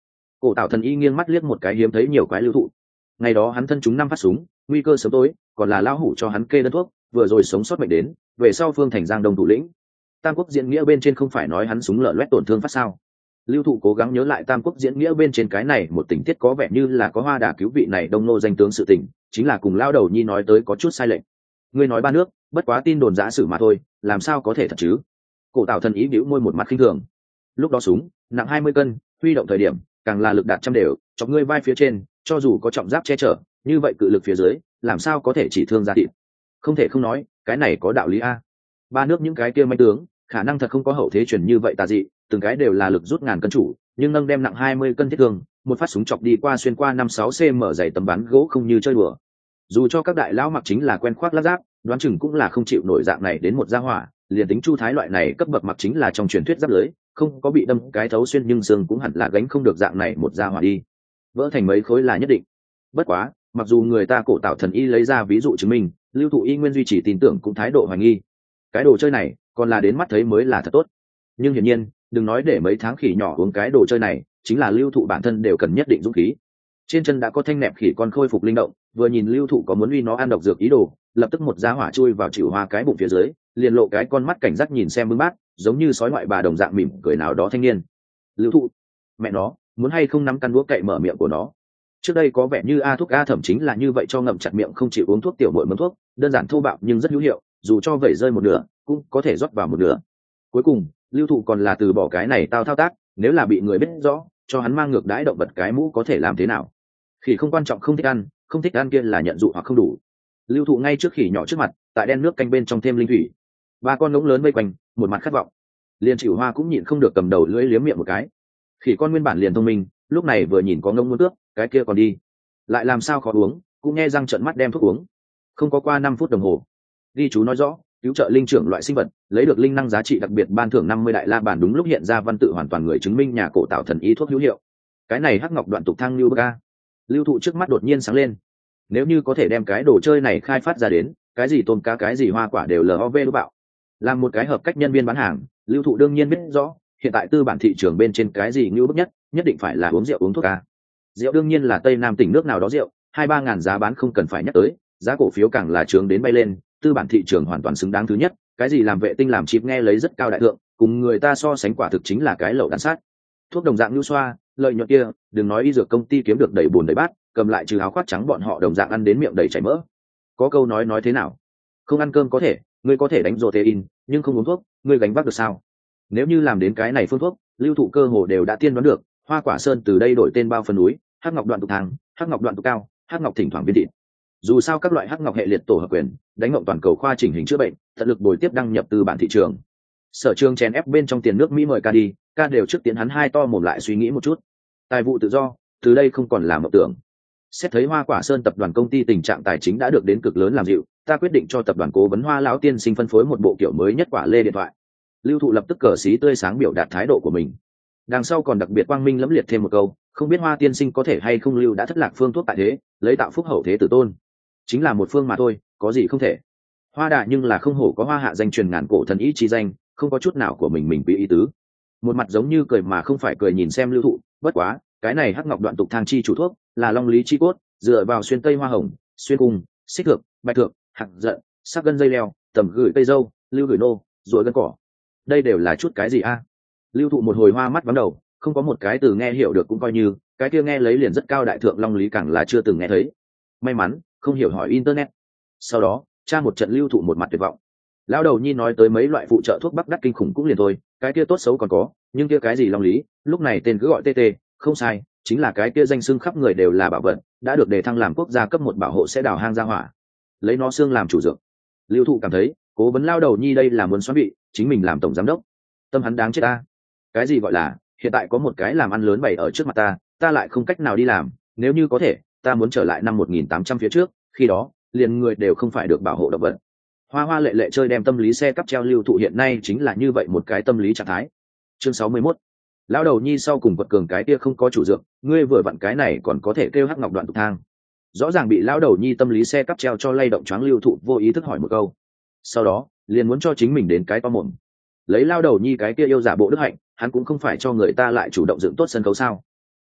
Cổ tạo thần y nghiêng mắt liếc một cái hiếm thấy nhiều quái lưu thụ. Ngày đó hắn thân chúng 5 phát súng, nguy cơ sớm tối, còn là lão hủ cho hắn kê đơn thuốc, vừa rồi sống sót bệnh đến, về sau Phương Thành Giang Đông thủ lĩnh. Tam Quốc diễn nghĩa bên trên không phải nói hắn súng lở loét tổn thương phát sao? Lưu thụ cố gắng nhớ lại Tam Quốc diễn nghĩa bên trên cái này một tình tiết có vẻ như là có Hoa Đà cứu vị này đông nô danh tướng sự tình, chính là cùng lao đầu nhi nói tới có chút sai lệch. Ngươi nói ba nước, bất quá tin đồn giã sử mà thôi, làm sao có thể thật chứ? Cổ tạo thần ý bĩu môi một mặt khinh thường. Lúc đó súng nặng 20 cân, huy động thời điểm càng là lực đạt trăm đều, chọc ngươi vai phía trên, cho dù có trọng giáp che chở, như vậy cự lực phía dưới, làm sao có thể chỉ thương ra thịt? Không thể không nói, cái này có đạo lý a. Ba nước những cái kia manh tướng, khả năng thật không có hậu thế truyền như vậy tà dị, từng cái đều là lực rút ngàn cân chủ, nhưng nâng đem nặng 20 cân thiết thương, một phát súng chọc đi qua xuyên qua 5-6 cm dày tấm bắn gỗ không như chơi đùa. Dù cho các đại lão mặc chính là quen khoác lác giáp, đoán chừng cũng là không chịu nổi dạng này đến một gia hỏa, liền tính Chu Thái loại này cấp bậc mặc chính là trong truyền thuyết giáp lưới, không có bị đâm cái thấu xuyên nhưng xương cũng hẳn là gánh không được dạng này một gia hỏa đi. Vỡ thành mấy khối là nhất định. Bất quá, mặc dù người ta cổ tạo thần y lấy ra ví dụ chứng minh, Lưu thụ y nguyên duy trì tin tưởng cũng thái độ hoài nghi. Cái đồ chơi này, còn là đến mắt thấy mới là thật tốt. Nhưng hiển nhiên, đừng nói để mấy tháng khỉ nhỏ uống cái đồ chơi này, chính là Lưu thụ bản thân đều cần nhất định dũng khí. Trên chân đã có thanh nẹp khỉ con khôi phục linh động, vừa nhìn Lưu thụ có muốn uy nó ăn độc dược ý đồ, lập tức một giá hỏa chui vào chịu hoa cái bụng phía dưới, liền lộ cái con mắt cảnh giác nhìn xem bưng bát, giống như sói ngoại bà đồng dạng mỉm cười nào đó thanh niên. Lưu thụ, mẹ nó, muốn hay không nắm căn đũa cậy mở miệng của nó. Trước đây có vẻ như a thuốc a thẩm chính là như vậy cho ngậm chặt miệng không chịu uống thuốc tiểu muội mớm thuốc, đơn giản thô bạo nhưng rất hữu hiệu, dù cho vẩy rơi một nửa, cũng có thể rót vào một nửa. Cuối cùng, Lưu thụ còn là từ bỏ cái này tao thao tác, nếu là bị người biết rõ, cho hắn mang ngược đãi động vật cái mũ có thể làm thế nào? Khỉ không quan trọng không thích ăn kia là nhận dụ hoặc không đủ. Lưu thụ ngay trước khỉ nhỏ trước mặt, tại đen nước canh bên trong thêm linh thủy. Ba con ngỗng lớn vây quanh, một mặt khát vọng. Liên Chịu Hoa cũng nhịn không được cầm đầu lưỡi liếm miệng một cái. Khỉ con nguyên bản liền thông minh, lúc này vừa nhìn có ngỗng muốn cướp, cái kia còn đi, lại làm sao khó uống, cũng nghe răng trợn mắt đem thuốc uống. Không có qua 5 phút đồng hồ, ghi chú nói rõ, cứu trợ linh trưởng loại sinh vật, lấy được linh năng giá trị đặc biệt ban thưởng 50 đại la bàn, đúng lúc hiện ra văn tự hoàn toàn người chứng minh nhà cổ tạo thần y thuốc hữu hiệu. Cái này hắc ngọc đoạn tục thang lưu bơ. Lưu thụ trước mắt đột nhiên sáng lên. Nếu như có thể đem cái đồ chơi này khai phát ra đến, cái gì tôm cá cái gì hoa quả đều lov lũ bạo. Làm một cái hợp cách nhân viên bán hàng, Lưu thụ đương nhiên biết rõ, hiện tại tư bản thị trường bên trên cái gì ngưu bức nhất định phải là uống rượu uống thuốc ca. Rượu đương nhiên là Tây Nam tỉnh nước nào đó rượu, 2-3 ngàn giá bán không cần phải nhắc tới, giá cổ phiếu càng là trướng đến bay lên, tư bản thị trường hoàn toàn xứng đáng thứ nhất, cái gì làm vệ tinh làm chip nghe lấy rất cao đại thượng, cùng người ta so sánh quả thực chính là cái lẩu đan sát. Thuốc đồng dạng lưu xoa, lợi nhuận kia, đừng nói y dược công ty kiếm được đầy bùn đầy bát, cầm lại trừ áo khoác trắng bọn họ đồng dạng ăn đến miệng đầy chảy mỡ. Có câu nói thế nào? Không ăn cơm có thể, ngươi có thể đánh protein, nhưng không uống thuốc, ngươi gánh vác được sao? Nếu như làm đến cái này phương thuốc, Lưu thụ cơ hồ đều đã tiên đoán được, Hoa Quả Sơn từ đây đổi tên bao phần núi, hắc ngọc đoạn tục thang, hắc ngọc đoạn tục cao, hắc ngọc thỉnh thoảng viên thịt. Dù sao các loại hắc ngọc hệ liệt tổ hợp quyền, đánh ngộng toàn cầu khoa chỉnh hình chữa bệnh, tận lực bồi tiếp đăng nhập từ bản thị trường. Sở Trường chèn ép bên trong tiền nước Mỹ mời ca đi, ca đều trước tiến hắn hai to mồm lại suy nghĩ một chút. Tài vụ tự do, từ đây không còn là mộng tưởng. Xét thấy Hoa Quả Sơn tập đoàn công ty tình trạng tài chính đã được đến cực lớn làm dịu, ta quyết định cho tập đoàn cố vấn Hoa lão tiên sinh phân phối một bộ kiểu mới nhất quả lê điện thoại. Lưu thụ lập tức cờ xí tươi sáng biểu đạt thái độ của mình. Đằng sau còn đặc biệt quang minh lẫm liệt thêm một câu, không biết Hoa tiên sinh có thể hay không lưu đã thất lạc phương thuốc tại thế, lấy tạo phúc hậu thế tử tôn. Chính là một phương mà thôi, có gì không thể. Hoa Đà nhưng là không hổ có Hoa hạ danh truyền ngàn cổ thần ý chi danh, không có chút nào của mình bị ý tứ. Một mặt giống như cười mà không phải cười nhìn xem Lưu thụ, bất quá, cái này hắc ngọc đoạn tục thang chi chủ thuốc, là long lý chi cốt, dựa vào xuyên tây hoa hồng, xuyên cung, xích thượng, bạch thượng, hạt giận, sắc gân dây leo, tầm gửi cây dâu, lưu gửi nô, rồi gân cỏ. Đây đều là chút cái gì a? Lưu thụ một hồi hoa mắt vắng đầu, không có một cái từ nghe hiểu được cũng coi như, cái kia nghe lấy liền rất cao đại thượng long lý càng là chưa từng nghe thấy. May mắn, không hiểu hỏi internet. Sau đó, tra một trận Lưu thụ một mặt tuyệt vọng. Lão đầu nhi nói tới mấy loại phụ trợ thuốc bắc đắt kinh khủng cũng liền thôi, cái kia tốt xấu còn có, nhưng kia cái gì long lý, lúc này tên cứ gọi TT, không sai, chính là cái kia danh xưng khắp người đều là bảo vật, đã được đề thăng làm quốc gia cấp 1 bảo hộ sẽ đào hang ra hỏa. Lấy nó xương làm chủ dược. Lưu thụ cảm thấy, cố vấn lao đầu nhi đây là muốn xoắn bị, chính mình làm tổng giám đốc. Tâm hắn đáng chết ta. Cái gì gọi là, hiện tại có một cái làm ăn lớn bày ở trước mặt ta lại không cách nào đi làm, nếu như có thể, ta muốn trở lại năm 1800 phía trước, khi đó, liền người đều không phải được bảo hộ động vật. Hoa hoa lệ lệ chơi đem tâm lý xe cắp treo Lưu thụ hiện nay chính là như vậy một cái tâm lý trạng thái. Chương 61. Lão đầu nhi sau cùng quật cường cái kia không có chủ dược, ngươi vừa vặn cái này còn có thể kêu hắc ngọc đoạn tục thang. Rõ ràng bị lão đầu nhi tâm lý xe cắp treo cho lay động choáng Lưu thụ vô ý thức hỏi một câu. Sau đó, liền muốn cho chính mình đến cái to mồm. Lấy lão đầu nhi cái kia yêu giả bộ đức hạnh, hắn cũng không phải cho người ta lại chủ động dựng tốt sân khấu sao?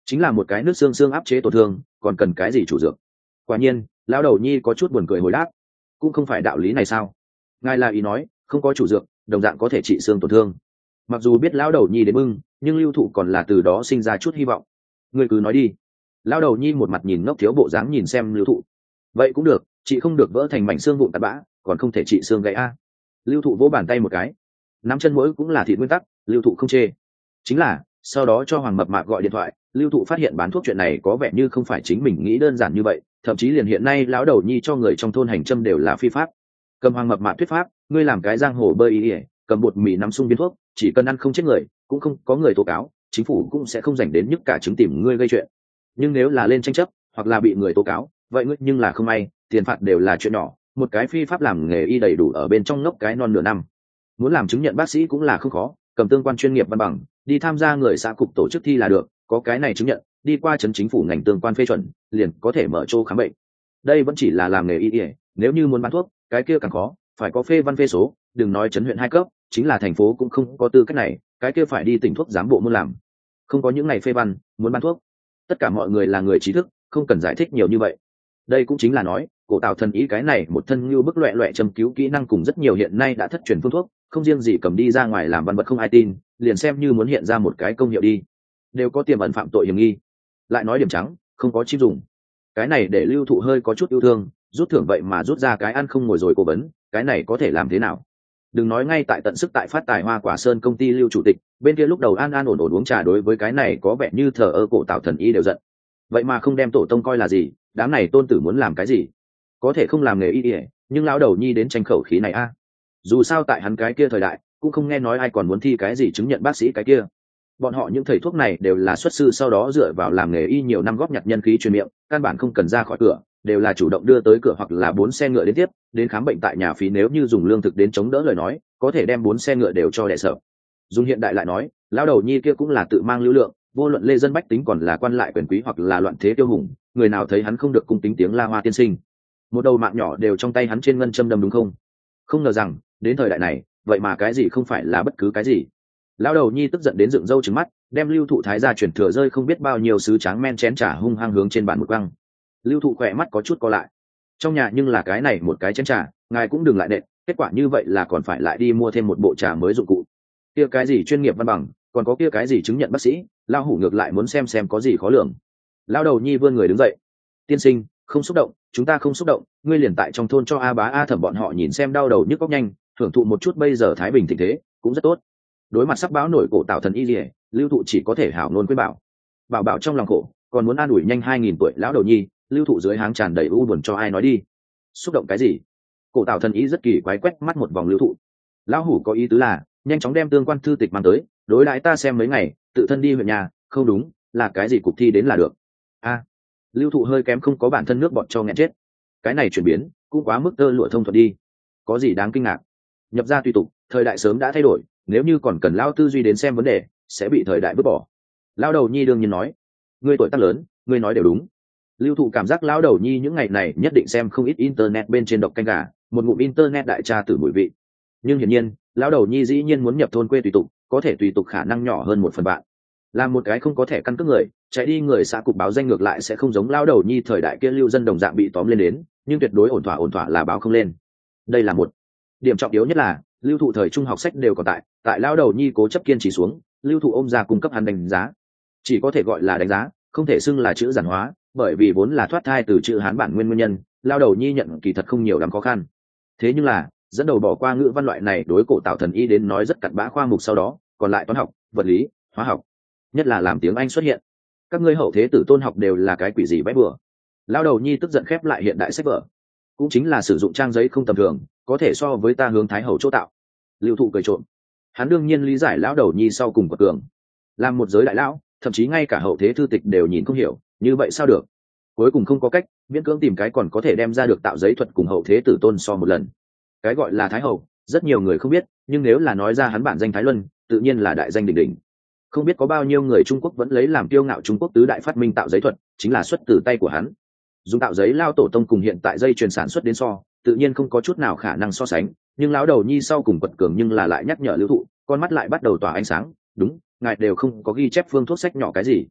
chính là một cái nước xương xương áp chế tổn thương, còn cần cái gì chủ dược? Quả nhiên lão đầu nhi có chút buồn cười hồi đáp, cũng không phải đạo lý này sao? Ngài là ý nói không có chủ dược đồng dạng có thể trị xương tổn thương? Mặc dù biết lão đầu nhi đến bưng, nhưng lưu thụ còn là từ đó sinh ra chút hy vọng. Ngươi cứ nói đi. Lão đầu nhi một mặt nhìn ngốc thiếu bộ dáng nhìn xem lưu thụ. Vậy cũng được, chị không được vỡ thành mảnh xương vụn tạt bã, còn không thể trị xương gãy a. Lưu thụ vỗ bàn tay một cái. Nắm chân mũi cũng là thịt nguyên tắc, lưu thụ không chê. Chính là sau đó cho Hoàng Mập Mạp gọi điện thoại, lưu thụ phát hiện bán thuốc chuyện này có vẻ như không phải chính mình nghĩ đơn giản như vậy, thậm chí liền hiện nay lão đầu nhi cho người trong thôn hành châm đều là phi pháp. Cầm Hoàng Mập Mạp thuyết pháp, ngươi làm cái giang hồ bơi ý, cầm bột mì nắm sung viên thuốc, chỉ cần ăn không chết người, cũng không có người tố cáo, chính phủ cũng sẽ không dành đến nhức cả chứng tìm ngươi gây chuyện. Nhưng nếu là lên tranh chấp hoặc là bị người tố cáo, vậy ngươi nhưng là không may, tiền phạt đều là chuyện nhỏ, một cái phi pháp làm nghề y đầy đủ ở bên trong ngốc cái non nửa năm. Muốn làm chứng nhận bác sĩ cũng là không khó, cầm tương quan chuyên nghiệp văn bằng, đi tham gia người xã cục tổ chức thi là được, có cái này chứng nhận, đi qua chấn chính phủ ngành tương quan phê chuẩn, liền có thể mở chỗ khám bệnh. Đây vẫn chỉ là làm nghề y, nếu như muốn bán thuốc, cái kia càng khó, phải có phê văn phê số, đừng nói chấn huyện 2 cấp, chính là thành phố cũng không có tư cách này, cái kia phải đi tỉnh thuốc giám bộ muốn làm. Không có những ngày phê văn, muốn bán thuốc, tất cả mọi người là người trí thức, không cần giải thích nhiều như vậy. Đây cũng chính là nói, cổ tạo thần ý cái này một thân như bức loẹ loẹ châm cứu kỹ năng cùng rất nhiều hiện nay đã thất truyền phương thuốc, không riêng gì cầm đi ra ngoài làm văn vật không ai tin, liền xem như muốn hiện ra một cái công hiệu đi, đều có tiềm ẩn phạm tội hiểm nghi. Lại nói điểm trắng, không có chim dùng. Cái này để lưu thụ hơi có chút yêu thương, rút thưởng vậy mà rút ra cái ăn không ngồi rồi cố vấn, cái này có thể làm thế nào? Đừng nói ngay tại tận sức tại phát tài Hoa Quả Sơn công ty lưu chủ tịch, bên kia lúc đầu an an ổn ổn uống trà đối với cái này có vẻ như thờ ơ cổ tạo thần y đều giận. Vậy mà không đem tổ tông coi là gì, đám này tôn tử muốn làm cái gì? Có thể không làm nghề y, nhưng lão đầu nhi đến tranh khẩu khí này a. Dù sao tại hắn cái kia thời đại, cũng không nghe nói ai còn muốn thi cái gì chứng nhận bác sĩ cái kia. Bọn họ những thầy thuốc này đều là xuất sư sau đó dựa vào làm nghề y nhiều năm góp nhặt nhân khí truyền miệng, căn bản không cần ra khỏi cửa, đều là chủ động đưa tới cửa hoặc là 4 xe ngựa đến tiếp, đến khám bệnh tại nhà phí nếu như dùng lương thực đến chống đỡ lời nói, có thể đem 4 xe ngựa đều cho đẻ sợ. Dùng hiện đại lại nói, lão đầu nhi kia cũng là tự mang lưu lượng, vô luận lê dân bách tính còn là quan lại quyền quý hoặc là loạn thế tiêu hùng, người nào thấy hắn không được cung kính tiếng la hoa tiên sinh. Một đầu mạng nhỏ đều trong tay hắn trên ngân châm đâm đúng không? Không ngờ rằng, đến thời đại này, vậy mà cái gì không phải là bất cứ cái gì. Lão đầu nhi tức giận đến dựng râu trừng mắt, đem lưu thụ thái ra chuyển thừa rơi không biết bao nhiêu sứ tráng men chén trà hung hăng hướng trên bàn một quăng. Lưu thụ khỏe mắt có chút co lại. Trong nhà nhưng là cái này một cái chén trà, ngài cũng đừng lại đệm, kết quả như vậy là còn phải lại đi mua thêm một bộ trà mới dụng cụ. Kia cái gì chuyên nghiệp văn bằng, còn có kia cái gì chứng nhận bác sĩ, lão hủ ngược lại muốn xem có gì khó lường. Lão đầu nhi vươn người đứng dậy. Tiên sinh, không xúc động, chúng ta không xúc động, ngươi liền tại trong thôn cho A Bá A Thẩm bọn họ nhìn xem đau đầu nhức óc nhanh, hưởng thụ một chút bây giờ thái bình tình thế, cũng rất tốt. Đối mặt sắp báo nổi cổ tạo thần y liễu, lưu thụ chỉ có thể hảo nôn quyết bảo. Bảo trong lòng khổ, còn muốn an ủi nhanh 2000 tuổi lão đầu nhi, lưu thụ dưới háng tràn đầy u buồn cho ai nói đi. Xúc động cái gì? Cổ tạo thần y rất kỳ quái quét mắt một vòng lưu thụ. Lão hủ có ý tứ là, nhanh chóng đem tương quan thư tịch mang tới, đối đãi ta xem mấy ngày, tự thân đi huyện nhà, không đúng, là cái gì cục thi đến là được. A. Lưu thụ hơi kém không có bản thân nước bọn cho nghẹn chết. Cái này chuyển biến cũng quá mức tơ lụa thông thuận đi, có gì đáng kinh ngạc? Nhập gia tùy tục, thời đại sớm đã thay đổi, nếu như còn cần lao tư duy đến xem vấn đề, sẽ bị thời đại vứt bỏ. Lao đầu nhi đương nhiên nói, ngươi tuổi tác lớn, ngươi nói đều đúng. Lưu thụ cảm giác lao đầu nhi những ngày này nhất định xem không ít internet bên trên độc canh gà, một ngụm internet đại tra từ mùi vị. Nhưng hiển nhiên, lao đầu nhi dĩ nhiên muốn nhập thôn quê tùy tục, có thể tùy tục khả năng nhỏ hơn 1/3. Là một cái không có thẻ căn cước người, chạy đi người xã cục báo danh ngược lại sẽ không giống lao đầu nhi thời đại kia lưu dân đồng dạng bị tóm lên đến, nhưng tuyệt đối ổn thỏa là báo không lên. Đây là một điểm trọng yếu nhất là lưu thụ thời trung học sách đều còn tại lao đầu nhi cố chấp kiên trì xuống, lưu thụ ôm ra cung cấp hắn đánh giá, chỉ có thể gọi là đánh giá, không thể xưng là chữ giản hóa, bởi vì vốn là thoát thai từ chữ hán bản nguyên nhân, lao đầu nhi nhận kỳ thật không nhiều lắm khó khăn. Thế nhưng là dẫn đầu bỏ qua ngữ văn loại này đối cổ tạo thần y đến nói rất cặn bã khoa mục, sau đó còn lại toán học, vật lý, hóa học, nhất là làm tiếng Anh xuất hiện. Các ngươi hậu thế tử tôn học đều là cái quỷ gì bẽ bừa. Lao đầu nhi tức giận khép lại hiện đại sách vở, cũng chính là sử dụng trang giấy không tầm thường, có thể so với ta hướng thái hậu chỗ tạo. Lưu thụ cười trộm, hắn đương nhiên lý giải lão đầu nhi sau cùng quật cường, làm một giới đại lão, thậm chí ngay cả hậu thế thư tịch đều nhìn không hiểu, như vậy sao được? Cuối cùng không có cách, miễn cưỡng tìm cái còn có thể đem ra được tạo giấy thuật cùng hậu thế tử tôn so một lần. Cái gọi là thái hậu, rất nhiều người không biết, nhưng nếu là nói ra hắn bản danh Thái Luân, tự nhiên là đại danh đỉnh đỉnh. Không biết có bao nhiêu người Trung Quốc vẫn lấy làm kiêu ngạo Trung Quốc tứ đại phát minh tạo giấy thuật, chính là xuất từ tay của hắn. Dùng tạo giấy lao tổ tông cùng hiện tại dây chuyền sản xuất đến so, tự nhiên không có chút nào khả năng so sánh, nhưng lão đầu nhi sau cùng quật cường nhưng là lại nhắc nhở lưu thụ, con mắt lại bắt đầu tỏa ánh sáng, đúng, ngài đều không có ghi chép phương thuốc sách nhỏ cái gì.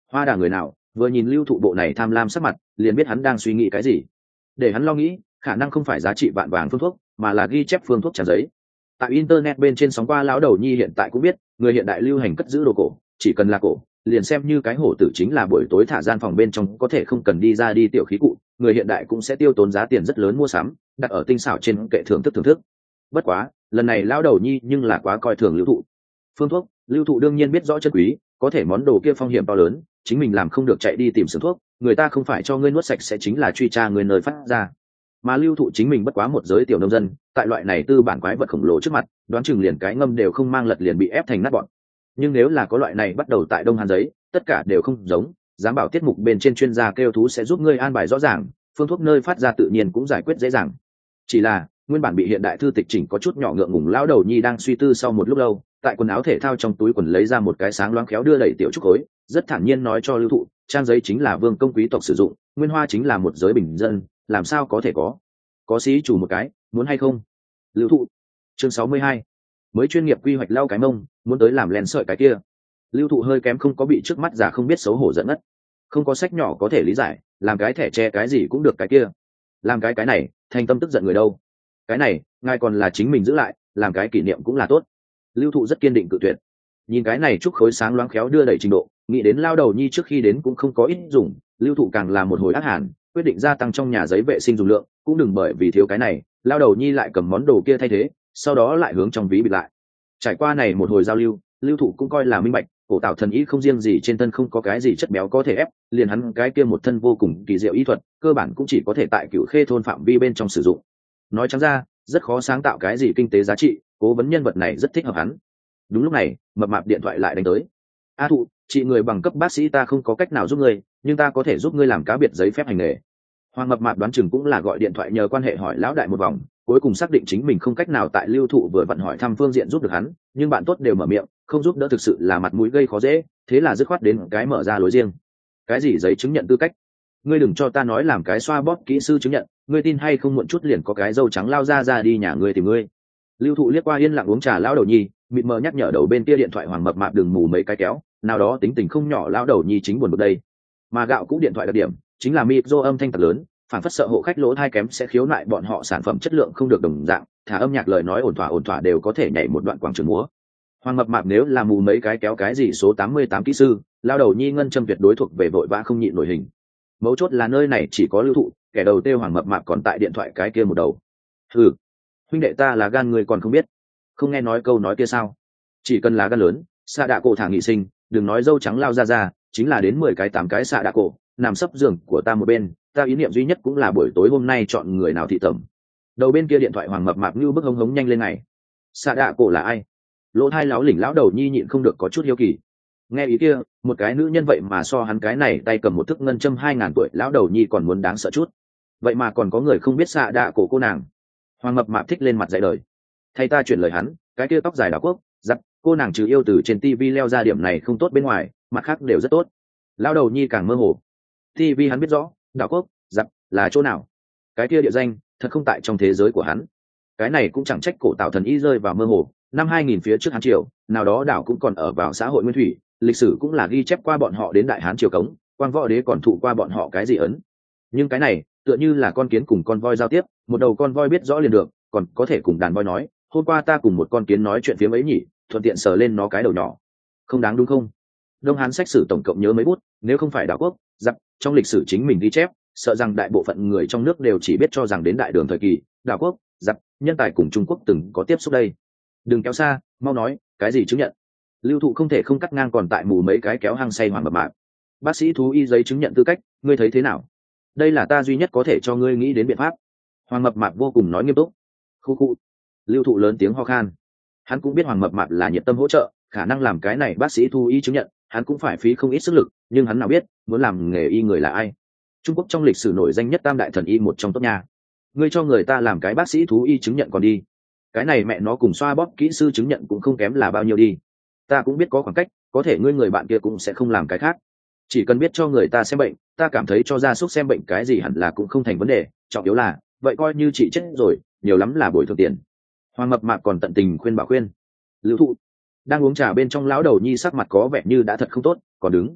Hoa Đà người nào vừa nhìn Lưu Thụ bộ này tham lam sắc mặt liền biết hắn đang suy nghĩ cái gì. Để hắn lo nghĩ khả năng không phải giá trị vạn vàng phương thuốc mà là ghi chép phương thuốc tràn giấy. Tại internet bên trên sóng qua lão đầu nhi hiện tại cũng biết người hiện đại lưu hành cất giữ đồ cổ, chỉ cần là cổ liền xem như cái hổ tử chính là buổi tối thả gian phòng bên trong có thể không cần đi ra đi tiểu khí cụ, người hiện đại cũng sẽ tiêu tốn giá tiền rất lớn mua sắm đặt ở tinh xảo trên kệ thưởng thức. Bất quá lần này lão đầu nhi nhưng là quá coi thường Lưu Thụ. Phương thuốc Lưu Thụ đương nhiên biết rõ chân quý, có thể món đồ kia phong hiểm to lớn, chính mình làm không được chạy đi tìm xưởng thuốc, người ta không phải cho ngươi nuốt sạch sẽ chính là truy tra người nơi phát ra. Mà Lưu Thụ chính mình bất quá một giới tiểu nông dân, tại loại này tư bản quái vật khổng lồ trước mặt đoán chừng liền cái ngâm đều không mang lật liền bị ép thành nát bọn. Nhưng nếu là có loại này bắt đầu tại Đông Hàn giấy, tất cả đều không giống, dám bảo tiết mục bên trên chuyên gia kêu thú sẽ giúp ngươi an bài rõ ràng, phương thuốc nơi phát ra tự nhiên cũng giải quyết dễ dàng. Chỉ là nguyên bản bị hiện đại thư tịch chỉnh có chút nhỏ ngượng ngùng lão đầu nhi đang suy tư sau một lúc lâu, tại quần áo thể thao trong túi quần lấy ra một cái sáng loáng khéo đưa đẩy tiểu trúc khối, rất thản nhiên nói cho Lưu Thụ, trang giấy chính là vương công quý tộc sử dụng, nguyên hoa chính là một giới bình dân, làm sao có thể có xí chủ một cái, muốn hay không? Lưu Thụ. Chương 62. Mới chuyên nghiệp quy hoạch lau cái mông, muốn tới làm len sợi cái kia. Lưu Thụ hơi kém không có bị trước mắt giả không biết xấu hổ giận ngất. Không có sách nhỏ có thể lý giải, làm cái thẻ tre cái gì cũng được cái kia. Làm cái này, thành tâm tức giận người đâu. Cái này, ngài còn là chính mình giữ lại, làm cái kỷ niệm cũng là tốt. Lưu Thụ rất kiên định cự tuyệt. Nhìn cái này trúc khối sáng loáng khéo đưa đẩy trình độ, nghĩ đến lao đầu nhi trước khi đến cũng không có ít dùng, Lưu Thụ càng là một hồi ác hàn, quyết định gia tăng trong nhà giấy vệ sinh dùng lượng, cũng đừng bởi vì thiếu cái này, lao đầu nhi lại cầm món đồ kia thay thế, sau đó lại hướng trong ví bịt lại. Trải qua này một hồi giao lưu, Lưu Thụ cũng coi là minh bạch, cổ tạo thần ý không riêng gì trên thân không có cái gì chất béo có thể ép, liền hắn cái kia một thân vô cùng kỳ diệu y thuật, cơ bản cũng chỉ có thể tại Cửu Khê thôn phạm vi bên trong sử dụng. Nói trắng ra, rất khó sáng tạo cái gì kinh tế giá trị, cố vấn nhân vật này rất thích hợp hắn. Đúng lúc này, mập mạp điện thoại lại đánh tới. A Thụ, chị người bằng cấp bác sĩ ta không có cách nào giúp ngươi, nhưng ta có thể giúp ngươi làm cá biệt giấy phép hành nghề. Hoàng mập mạp đoán chừng cũng là gọi điện thoại nhờ quan hệ hỏi lão đại một vòng, cuối cùng xác định chính mình không cách nào tại Lưu Thụ vừa vặn hỏi thăm phương diện giúp được hắn, nhưng bạn tốt đều mở miệng, không giúp đỡ thực sự là mặt mũi gây khó dễ, thế là dứt khoát đến cái mở ra lối riêng. Cái gì giấy chứng nhận tư cách? Ngươi đừng cho ta nói làm cái xoa bóp kỹ sư chứng nhận, ngươi tin hay không muộn chút liền có cái dâu trắng lao ra đi nhà ngươi tìm ngươi. Lưu Thụ liếc qua yên lặng uống trà lão đầu nhi, mịt mờ nhắc nhở đầu bên kia điện thoại Hoàng mập mạp đừng mù mấy cái kéo, nào đó tính tình không nhỏ lão đầu nhi chính buồn bực đây. Mà gạo cũng điện thoại đặc điểm chính là micro âm thanh thật lớn, phản phất sợ hộ khách lỗ thai kém sẽ khiếu nại bọn họ sản phẩm chất lượng không được đồng dạng, thả âm nhạc lời nói ổn thỏa đều có thể nhảy một đoạn quảng trường múa. Hoàng mập mạp nếu là mù mấy cái kéo cái gì số 88 kỹ sư, lao đầu nhi ngân châm tuyệt đối thuộc về vội vã không nhịn nổi hình. Mấu chốt là nơi này chỉ có Lưu Thụ, kẻ đầu tiêu Hoàng mập mạp còn tại điện thoại cái kia một đầu. Ừ, huynh đệ ta là gan người còn không biết, không nghe nói câu nói kia sao? Chỉ cần là gan lớn, xạ đạ cổ thả nghị sinh, đừng nói dâu trắng lao ra, chính là đến 10 cái 8 cái xạ đạ cổ, nằm sấp giường của ta một bên, ta ý niệm duy nhất cũng là buổi tối hôm nay chọn người nào thị tẩm. Đầu bên kia điện thoại Hoàng mập mạp như bức hống nhanh lên này. Xạ đạ cổ là ai? Lỗ thai láo lỉnh lão đầu nhi nhịn không được có chút hiếu kỳ. Nghe ý kia, một cái nữ nhân vậy mà so hắn cái này tay cầm một thức ngân châm 2000 tuổi lão đầu nhi còn muốn đáng sợ chút. Vậy mà còn có người không biết xạ đạ cổ cô nàng. Hoàng mập mạp thích lên mặt dạy đời. Thay ta chuyển lời hắn, cái kia tóc dài đảo quốc, giặc, cô nàng trừ yêu từ trên tivi leo ra điểm này không tốt bên ngoài, mặt khác đều rất tốt. Lão đầu nhi càng mơ hồ. Tivi hắn biết rõ, đảo quốc, giặc là chỗ nào? Cái kia địa danh, thật không tại trong thế giới của hắn. Cái này cũng chẳng trách cổ tạo thần y rơi vào mơ hồ. Năm 2000 phía trước Hán triều, nào đó đảo cũng còn ở vào xã hội nguyên thủy, lịch sử cũng là ghi chép qua bọn họ đến đại Hán triều cống, quang võ đế còn thụ qua bọn họ cái gì ấn. Nhưng cái này, tựa như là con kiến cùng con voi giao tiếp, một đầu con voi biết rõ liền được, còn có thể cùng đàn voi nói, hôm qua ta cùng một con kiến nói chuyện phía mấy nhỉ, thuận tiện sờ lên nó cái đầu nhỏ. Không đáng đúng không? Đông Hán sách sử tổng cộng nhớ mấy bút, nếu không phải đảo quốc, giặc, trong lịch sử chính mình ghi chép, sợ rằng đại bộ phận người trong nước đều chỉ biết cho rằng đến đại đường thời kỳ, đảo quốc, giặc, nhân tài cùng Trung Quốc từng có tiếp xúc đây. Đừng kéo xa, mau nói, cái gì chứng nhận? Lưu Thụ không thể không cắt ngang còn tại mù mấy cái kéo hăng say Hoàng mập mạp. Bác sĩ thú y giấy chứng nhận tư cách, ngươi thấy thế nào? Đây là ta duy nhất có thể cho ngươi nghĩ đến biện pháp. Hoàng mập mạp vô cùng nói nghiêm túc. Khu. Lưu Thụ lớn tiếng ho khan. Hắn cũng biết Hoàng mập mạp là nhiệt tâm hỗ trợ, khả năng làm cái này bác sĩ thú y chứng nhận, hắn cũng phải phí không ít sức lực, nhưng hắn nào biết, muốn làm nghề y người là ai? Trung Quốc trong lịch sử nổi danh nhất tam đại thần y một trong top nha. Ngươi cho người ta làm cái bác sĩ thú y chứng nhận còn đi. Cái này mẹ nó cùng xoa bóp kỹ sư chứng nhận cũng không kém là bao nhiêu đi. Ta cũng biết có khoảng cách, có thể ngươi người bạn kia cũng sẽ không làm cái khác. Chỉ cần biết cho người ta xem bệnh, ta cảm thấy cho gia súc xem bệnh cái gì hẳn là cũng không thành vấn đề, trọng yếu là, vậy coi như chị chết rồi, nhiều lắm là bồi thường tiền. Hoàng mập mạp còn tận tình khuyên bảo khuyên. Lưu Thụ đang uống trà bên trong lão đầu nhi sắc mặt có vẻ như đã thật không tốt, còn đứng.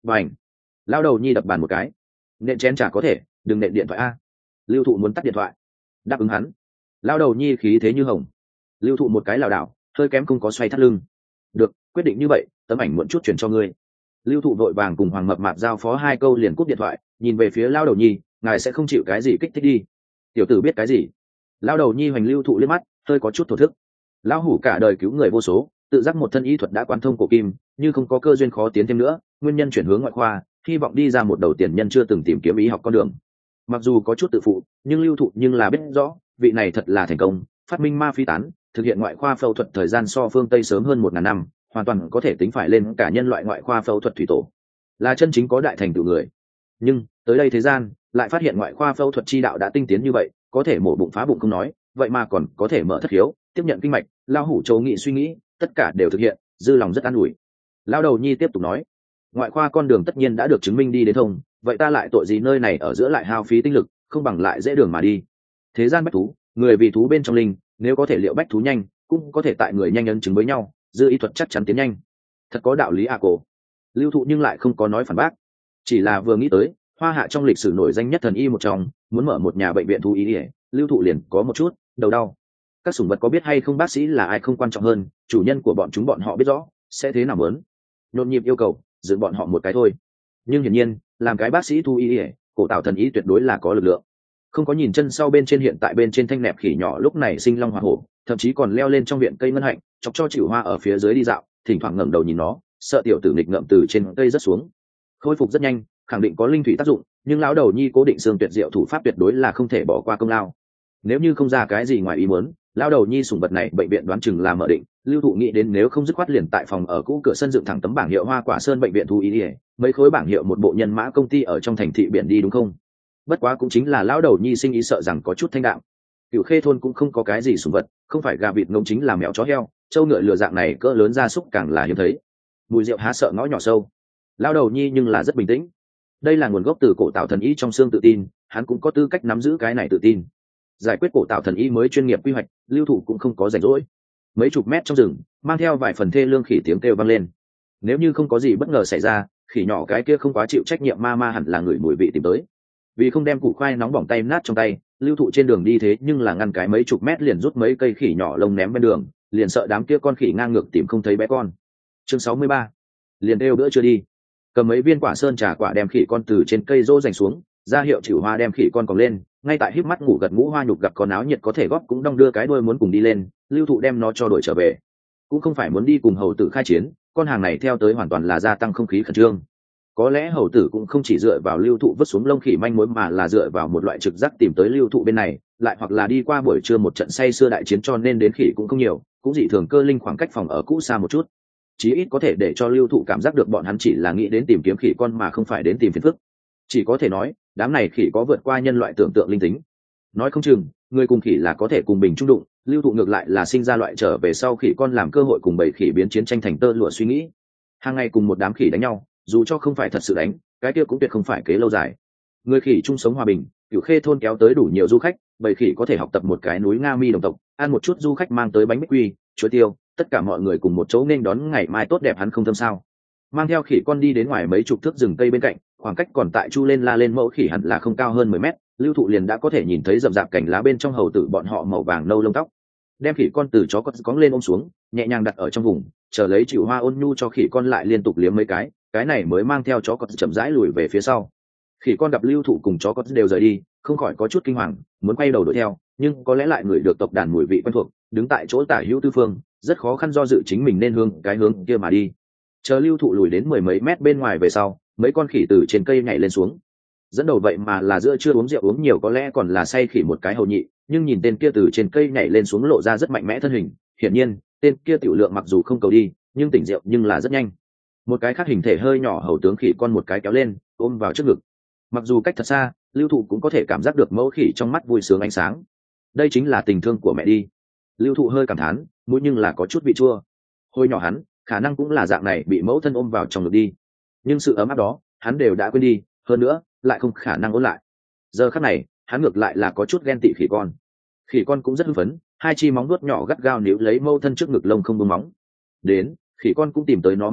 Bành. Lao đầu nhi đập bàn một cái. Nện chén chả có thể, đừng nện điện thoại a. Lưu thụ muốn tắt điện thoại. Đáp ứng hắn. Lao đầu nhi khí thế như hồng. Lưu thụ một cái lảo đảo, hơi kém không có xoay thắt lưng. Được, quyết định như vậy, tấm ảnh muộn chút chuyển cho ngươi. Lưu thụ vội vàng cùng Hoàng Mập Mạp giao phó 2 câu liền cúp điện thoại, nhìn về phía Lao đầu nhi, ngài sẽ không chịu cái gì kích thích đi. Tiểu tử biết cái gì? Lao đầu nhi hoành Lưu thụ liếc mắt, hơi có chút thổ thức. Lão hủ cả đời cứu người vô số, tự giác một thân y thuật đã quán thông cổ kim, như không có cơ duyên khó tiến thêm nữa, nguyên nhân chuyển hướng ngoại khoa, hy vọng đi ra một đầu tiền nhân chưa từng tìm kiếm y học con đường. Mặc dù có chút tự phụ, nhưng Lưu thụ nhưng là biết rõ, vị này thật là thành công, phát minh ma phi tán, thực hiện ngoại khoa phẫu thuật thời gian so phương Tây sớm hơn 1000 năm, hoàn toàn có thể tính phải lên cả nhân loại ngoại khoa phẫu thuật thủy tổ, là chân chính có đại thành tựu người. Nhưng tới đây thế gian lại phát hiện ngoại khoa phẫu thuật chi đạo đã tinh tiến như vậy, có thể mổ bụng phá bụng không nói, vậy mà còn có thể mở thất hiếu, tiếp nhận kinh mạch. Lao hủ châu nghị suy nghĩ, tất cả đều thực hiện, dư lòng rất an ủi. Lao đầu nhi tiếp tục nói, ngoại khoa con đường tất nhiên đã được chứng minh đi đến thông, vậy ta lại tội gì nơi này ở giữa lại hao phí tinh lực, không bằng lại dễ đường mà đi. Thế gian bách thú, người vì thú bên trong linh, nếu có thể liệu bách thú nhanh, cũng có thể tại người nhanh ấn chứng với nhau, dư y thuật chắc chắn tiến nhanh. Thật có đạo lý à cổ. Lưu thụ nhưng lại không có nói phản bác, chỉ là vừa nghĩ tới hoa hạ trong lịch sử nổi danh nhất thần y một trong, muốn mở một nhà bệnh viện thú y, Lưu thụ liền có một chút đầu đau. Các sủng vật có biết hay không bác sĩ là ai không quan trọng hơn, chủ nhân của bọn chúng bọn họ biết rõ sẽ thế nào muốn nhộn nhịp yêu cầu dựng bọn họ một cái thôi. Nhưng hiển nhiên làm cái bác sĩ thú y, cổ tạo thần y tuyệt đối là có lực lượng. Không có nhìn chân sau bên trên hiện tại bên trên thanh nẹp khỉ nhỏ lúc này sinh long hoa hổ, thậm chí còn leo lên trong viện cây ngân hạnh, chọc cho chịu hoa ở phía dưới đi dạo, thỉnh thoảng ngẩng đầu nhìn nó, sợ tiểu tử nghịch ngợm từ trên cây rất xuống. Khôi phục rất nhanh, khẳng định có linh thủy tác dụng, nhưng lão đầu nhi cố định xương tuyệt diệu thủ pháp tuyệt đối là không thể bỏ qua công lao. Nếu như không ra cái gì ngoài ý muốn, lão đầu nhi sủng vật này bệnh viện đoán chừng là mở định. Lưu thụ nghĩ đến nếu không dứt khoát liền tại phòng ở cũ cửa sân dựng thẳng tấm bảng hiệu Hoa Quả Sơn bệnh viện thú y, mấy khối bảng hiệu một bộ nhân mã công ty ở trong thành thị biển đi đúng không? Bất quá cũng chính là lão đầu nhi sinh ý sợ rằng có chút thanh đạm. Cửu Khê thôn cũng không có cái gì sủng vật, không phải gà vịt ngỗng chính là mèo chó heo, trâu ngựa lừa dạng này cỡ lớn gia súc càng là hiếm thấy. Mùi rượu há sợ ngõ nhỏ sâu. Lão đầu nhi nhưng là rất bình tĩnh. Đây là nguồn gốc từ cổ tạo thần y trong xương tự tin, hắn cũng có tư cách nắm giữ cái này tự tin. Giải quyết cổ tạo thần y mới chuyên nghiệp quy hoạch, Lưu thụ cũng không có rảnh rỗi. Mấy chục mét trong rừng, mang theo vài phần thê lương khỉ tiếng kêu vang lên. Nếu như không có gì bất ngờ xảy ra, khỉ nhỏ cái kia không quá chịu trách nhiệm ma hẳn là người mùi vị tìm tới. Vì không đem củ khoai nóng bỏng tay nát trong tay, Lưu thụ trên đường đi thế nhưng là ngăn cái mấy chục mét liền rút mấy cây khỉ nhỏ lông ném bên đường, liền sợ đám kia con khỉ ngang ngược tìm không thấy bé con. Chương 63. Liền đeo bữa chưa đi. Cầm mấy viên quả sơn trà quả đem khỉ con từ trên cây rô dành xuống, ra hiệu chịu hoa đem khỉ con còng lên, ngay tại híp mắt ngủ gật ngũ hoa nhục gặp con áo nhiệt có thể góp cũng đong đưa cái đuôi muốn cùng đi lên. Lưu thụ đem nó cho đổi trở về, cũng không phải muốn đi cùng hầu tử khai chiến, con hàng này theo tới hoàn toàn là gia tăng không khí khẩn trương. Có lẽ hầu tử cũng không chỉ dựa vào Lưu thụ vứt xuống lông khỉ manh mối, mà là dựa vào một loại trực giác tìm tới Lưu thụ bên này, lại hoặc là đi qua buổi trưa một trận say sưa đại chiến cho nên đến khỉ cũng không nhiều, cũng dị thường cơ linh khoảng cách phòng ở cũ xa một chút, chí ít có thể để cho Lưu thụ cảm giác được bọn hắn chỉ là nghĩ đến tìm kiếm khỉ con mà không phải đến tìm phiền phức. Chỉ có thể nói đám này khỉ có vượt qua nhân loại tưởng tượng linh tính, nói không chừng người cùng khỉ là có thể cùng bình trung đụng. Lưu thụ ngược lại là sinh ra loại trở về sau khỉ con làm cơ hội cùng bầy khỉ biến chiến tranh thành tơ lụa suy nghĩ. Hàng ngày cùng một đám khỉ đánh nhau, dù cho không phải thật sự đánh, cái kia cũng tuyệt không phải kế lâu dài. Người khỉ chung sống hòa bình, Cửu Khê thôn kéo tới đủ nhiều du khách, bầy khỉ có thể học tập một cái núi Nga Mi đồng tộc, ăn một chút du khách mang tới bánh bích quy, chuối tiêu, tất cả mọi người cùng một chỗ nên đón ngày mai tốt đẹp hắn không thâm sao. Mang theo khỉ con đi đến ngoài mấy chục thước rừng cây bên cạnh, khoảng cách còn tại chu lên la lên mẫu khỉ hẳn là không cao hơn 10 mét, Lưu thụ liền đã có thể nhìn thấy rậm rạp cành lá bên trong hầu tử bọn họ màu vàng nâu lông tóc. Đem khỉ con từ chó con cóng lên ôm xuống, nhẹ nhàng đặt ở trong vùng, chờ lấy chịu hoa ôn nhu cho khỉ con lại liên tục liếm mấy cái này mới mang theo chó con chậm rãi lùi về phía sau. Khỉ con gặp Lưu thụ cùng chó con đều rời đi, không khỏi có chút kinh hoàng, muốn quay đầu đuổi theo, nhưng có lẽ lại người được tộc đàn mùi vị quen thuộc, đứng tại chỗ tả hữu tư phương, rất khó khăn do dự chính mình nên hướng cái hướng kia mà đi. Chờ Lưu thụ lùi đến 10 mấy mét bên ngoài về sau, mấy con khỉ từ trên cây nhảy lên xuống. Dẫn đầu vậy mà là giữa chưa uống rượu uống nhiều, có lẽ còn là say khỉ một cái hầu nhị, nhưng nhìn tên kia từ trên cây nhảy lên xuống lộ ra rất mạnh mẽ thân hình, hiển nhiên tên kia tiểu lượng mặc dù không cầu đi, nhưng tỉnh rượu nhưng là rất nhanh. Một cái khác hình thể hơi nhỏ hầu tướng khỉ con một cái kéo lên, ôm vào trước ngực. Mặc dù cách thật xa, Lưu thụ cũng có thể cảm giác được mẫu khỉ trong mắt vui sướng ánh sáng. Đây chính là tình thương của mẹ đi. Lưu thụ hơi cảm thán, mũi nhưng là có chút vị chua. Hồi nhỏ hắn khả năng cũng là dạng này bị mẫu thân ôm vào trong ngực đi, nhưng sự ấm áp đó hắn đều đã quên đi, hơn nữa lại không khả năng ôn lại. Giờ khắc này hắn ngược lại là có chút ghen tị khỉ con. Khỉ con cũng rất hưng phấn, hai chi móng vuốt nhỏ gắt gao níu lấy mẫu thân trước ngực lông không buông móng. Đến khỉ con cũng tìm tới nó mama,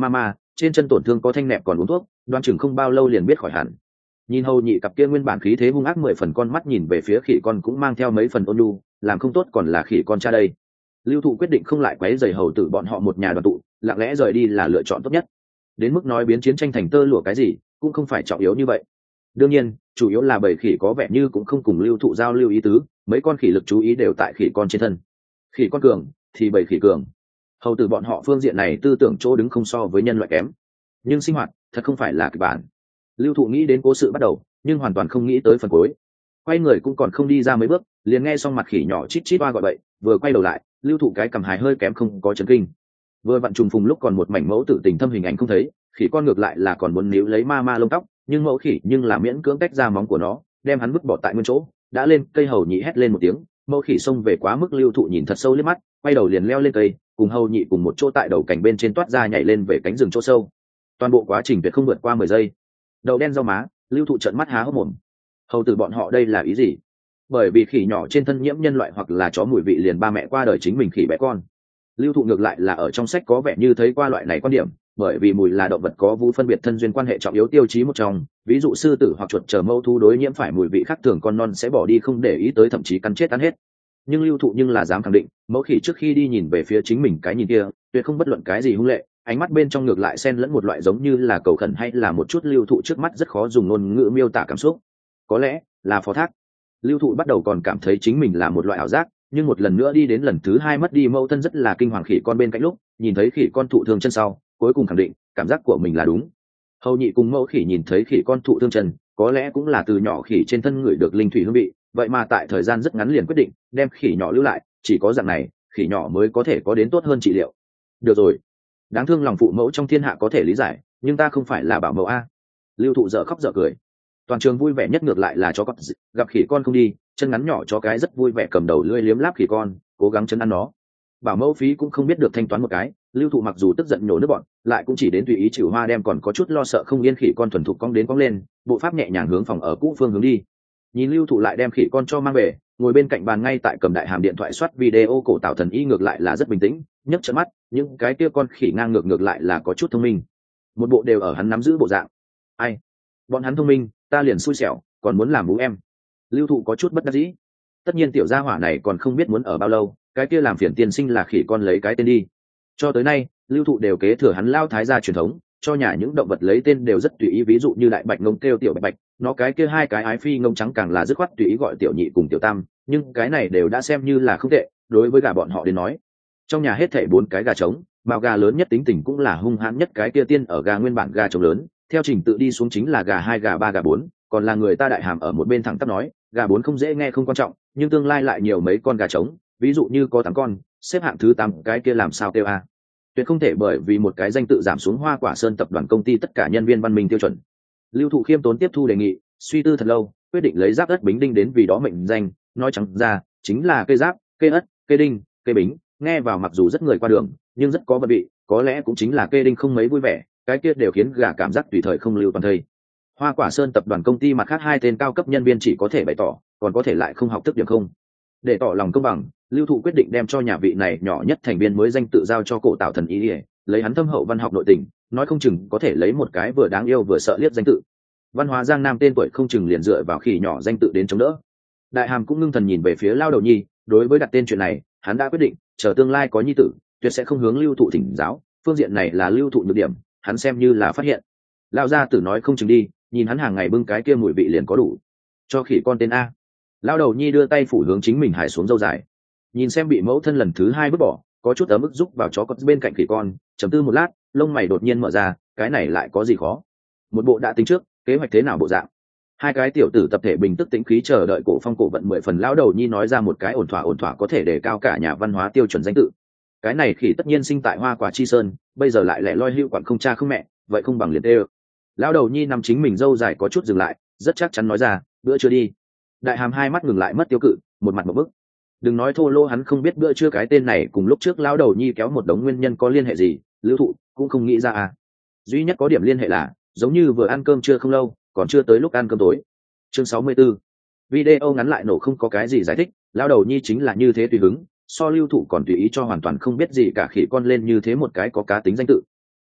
trên chân tổn thương có thanh nẹp còn uống thuốc, đoan chừng không bao lâu liền biết khỏi hẳn. Nhìn hầu nhị cặp kia nguyên bản khí thế hung ác 10 phần con mắt nhìn về phía khỉ con cũng mang theo mấy phần ôn nhu, làm không tốt còn là khỉ con cha đây. Lưu Thụ quyết định không lại quấy rầy hầu tử bọn họ một nhà đoàn tụ, lặng lẽ rời đi là lựa chọn tốt nhất. Đến mức nói biến chiến tranh thành tơ lụa cái gì cũng không phải trọng yếu như vậy. Đương nhiên chủ yếu là bầy khỉ có vẻ như cũng không cùng Lưu Thụ giao lưu ý tứ, mấy con khỉ lực chú ý đều tại khỉ con trên thân. Khỉ con cường thì bầy khỉ cường, hầu tử bọn họ phương diện này tư tưởng chỗ đứng không so với nhân loại kém, nhưng sinh hoạt thật không phải là kịch bản. Lưu Thụ nghĩ đến cố sự bắt đầu nhưng hoàn toàn không nghĩ tới phần cuối. Quay người cũng còn không đi ra mấy bước liền nghe xong mặt khỉ nhỏ chít chít oa gọi bậy, vừa quay đầu lại Lưu Thụ cái cầm hài hơi kém không có chấn kinh. Vừa vặn trùng phùng lúc còn một mảnh mẫu tử tình thâm hình ảnh không thấy, khỉ con ngược lại là còn muốn níu lấy ma ma lông tóc, nhưng mẫu khỉ nhưng là miễn cưỡng tách ra móng của nó đem hắn vứt bỏ tại nguyên chỗ. Đã lên cây hầu nhị hét lên một tiếng, mẫu khỉ xông về quá mức Lưu Thụ nhìn thật sâu liếc mắt, quay đầu liền leo lên cây cùng hầu nhị cùng một chỗ tại đầu cành bên trên toát ra nhảy lên về cánh rừng chỗ sâu. Toàn bộ quá trình tuyệt không vượt qua 10 giây. Đầu đen rau má, Lưu Thụ trợn mắt há hốc mồm. Hầu tử bọn họ đây là ý gì? Bởi vì khỉ nhỏ trên thân nhiễm nhân loại hoặc là chó mùi vị liền ba mẹ qua đời chính mình khỉ bé con. Lưu Thụ ngược lại là ở trong sách có vẻ như thấy qua loại này quan điểm, bởi vì mùi là động vật có vú phân biệt thân duyên quan hệ trọng yếu tiêu chí một trong, ví dụ sư tử hoặc chuột chờ mâu thú đối nhiễm phải mùi vị khác thường con non sẽ bỏ đi không để ý tới, thậm chí cắn chết ăn hết. Nhưng Lưu Thụ nhưng là dám khẳng định, mẫu khỉ trước khi đi nhìn về phía chính mình cái nhìn kia, tuyệt không bất luận cái gì hung lệ, ánh mắt bên trong ngược lại xen lẫn một loại giống như là cầu khẩn hay là một chút Lưu Thụ trước mắt rất khó dùng ngôn ngữ miêu tả cảm xúc. Có lẽ là phó thác. Lưu Thụ bắt đầu còn cảm thấy chính mình là một loại ảo giác, nhưng một lần nữa đi đến lần thứ 2 mất đi mẫu thân rất là kinh hoàng khỉ con bên cạnh lúc nhìn thấy khỉ con thụ thương chân sau, cuối cùng khẳng định cảm giác của mình là đúng. Hầu nhị cùng mẫu khỉ nhìn thấy khỉ con thụ thương chân, có lẽ cũng là từ nhỏ khỉ trên thân người được linh thủy hương vị, vậy mà tại thời gian rất ngắn liền quyết định đem khỉ nhỏ lưu lại, chỉ có dạng này khỉ nhỏ mới có thể có đến tốt hơn trị liệu. Được rồi, đáng thương lòng phụ mẫu trong thiên hạ có thể lý giải, nhưng ta không phải là bảo mẫu a. Lưu Thụ dở khóc dở cười. Toàn trường vui vẻ nhất ngược lại là chó con, gặp khỉ con không đi, chân ngắn nhỏ chó cái rất vui vẻ cầm đầu lưỡi liếm láp khỉ con, cố gắng chân ăn nó. Bảo mẫu phí cũng không biết được thanh toán một cái. Lưu Thụ mặc dù tức giận nhổ nước bọn, lại cũng chỉ đến tùy ý chịu hoa đem còn có chút lo sợ không yên khỉ con thuần thục cong đến cong lên, bộ pháp nhẹ nhàng hướng phòng ở cũ phương hướng đi. Nhìn Lưu Thụ lại đem khỉ con cho mang về, ngồi bên cạnh bàn ngay tại cầm đại hàm điện thoại soát video cổ Tào Thần Y ngược lại là rất bình tĩnh, nhấc trợn mắt, những cái kia con khỉ ngang ngược lại là có chút thông minh. Một bộ đều ở hắn nắm giữ bộ dạng. Ai? Bọn hắn thông minh, ta liền xui xẻo, còn muốn làm bú em. Lưu Thụ có chút bất đắc dĩ. Tất nhiên tiểu gia hỏa này còn không biết muốn ở bao lâu, cái kia làm phiền tiên sinh là khỉ con lấy cái tên đi. Cho tới nay Lưu Thụ đều kế thừa hắn lao thái gia truyền thống, cho nhà những động vật lấy tên đều rất tùy ý, ví dụ như đại bạch ngông kêu tiểu bạch bạch, nó cái kia hai cái ái phi ngông trắng càng là dứt khoát tùy ý gọi tiểu nhị cùng tiểu tam, nhưng cái này đều đã xem như là không tệ đối với gà bọn họ đến nói. Trong nhà hết thảy 4 cái gà trống, mao gà lớn nhất tính tình cũng là hung hãn nhất cái kia tiên ở gà nguyên bản gà trống lớn, theo trình tự đi xuống chính là gà 2 gà 3 gà 4, còn là người ta đại hàm ở một bên thẳng tắp nói, gà 4 không dễ nghe không quan trọng, nhưng tương lai lại nhiều mấy con gà trống, ví dụ như có 8 con, xếp hạng thứ 8 cái kia làm sao kêu a. Tuyệt không thể bởi vì một cái danh tự giảm xuống Hoa Quả Sơn tập đoàn công ty tất cả nhân viên văn minh tiêu chuẩn. Lưu Thụ khiêm tốn tiếp thu đề nghị, suy tư thật lâu, quyết định lấy giáp đất bính đinh đến vì đó mệnh danh, nói trắng ra chính là cây giáp, cây ất, cây đinh, cây bính, nghe vào mặc dù rất người qua đường, nhưng rất có vật vị, có lẽ cũng chính là cây đinh không mấy vui vẻ, cái kia đều khiến gà cảm giác tùy thời không lưu toàn thây. Hoa Quả Sơn tập đoàn công ty mặt khác 2 tên cao cấp nhân viên chỉ có thể bày tỏ, còn có thể lại không học thức điểm không. Để tỏ lòng công bằng, Lưu Thụ quyết định đem cho nhà vị này nhỏ nhất thành viên mới danh tự giao cho cổ Tào Thần Y, lấy hắn thâm hậu văn học nội tình, nói không chừng có thể lấy một cái vừa đáng yêu vừa sợ liếc danh tự. Văn hóa Giang Nam tên tuổi không chừng liền dựa vào khỉ nhỏ danh tự đến chống đỡ. Đại hàm cũng ngưng thần nhìn về phía Lao Đầu Nhi, đối với đặt tên chuyện này, hắn đã quyết định, chờ tương lai có nhi tử, tuyệt sẽ không hướng Lưu Thụ thỉnh giáo, phương diện này là Lưu Thụ nhược điểm, hắn xem như là phát hiện. Lao gia tử nói không chừng đi, nhìn hắn hàng ngày bưng cái kia mùi vị liền có đủ. Cho khỉ con tên a. Lao Đầu Nhi đưa tay phủ hướng chính mình hải xuống râu dài, nhìn xem bị mẫu thân lần thứ 2 vứt bỏ, có chút ấm ức giúp vào chó con bên cạnh khỉ con, trầm tư một lát, lông mày đột nhiên mở ra, cái này lại có gì khó? Một bộ đã tính trước, kế hoạch thế nào bộ dạng? 2 cái tiểu tử tập thể bình tức tĩnh khí chờ đợi cổ phong cổ vận 10 phần. Lão Đầu Nhi nói ra một cái ổn thỏa có thể đề cao cả nhà văn hóa tiêu chuẩn danh tự. Cái này khỉ tất nhiên sinh tại Hoa Quả Chi Sơn, bây giờ lại lẻ loi hữu quản không cha không mẹ, vậy không bằng liền tê. Lão Đầu Nhi nằm chính mình râu dài có chút dừng lại, rất chắc chắn nói ra, bữa trưa đi. Đại hàm 2 mắt ngừng lại mất tiêu cự, một mặt một bức. Đừng nói thô lô, hắn không biết bữa trưa cái tên này cùng lúc trước Lão Đầu Nhi kéo một đống nguyên nhân có liên hệ gì, Lưu Thụ cũng không nghĩ ra à. Duy nhất có điểm liên hệ là giống như vừa ăn cơm trưa không lâu, còn chưa tới lúc ăn cơm tối. Chương 64. Video ngắn lại nổ không có cái gì giải thích, Lão Đầu Nhi chính là như thế tùy hứng, so Lưu Thụ còn tùy ý cho hoàn toàn không biết gì cả khỉ con lên như thế một cái có cá tính danh tự.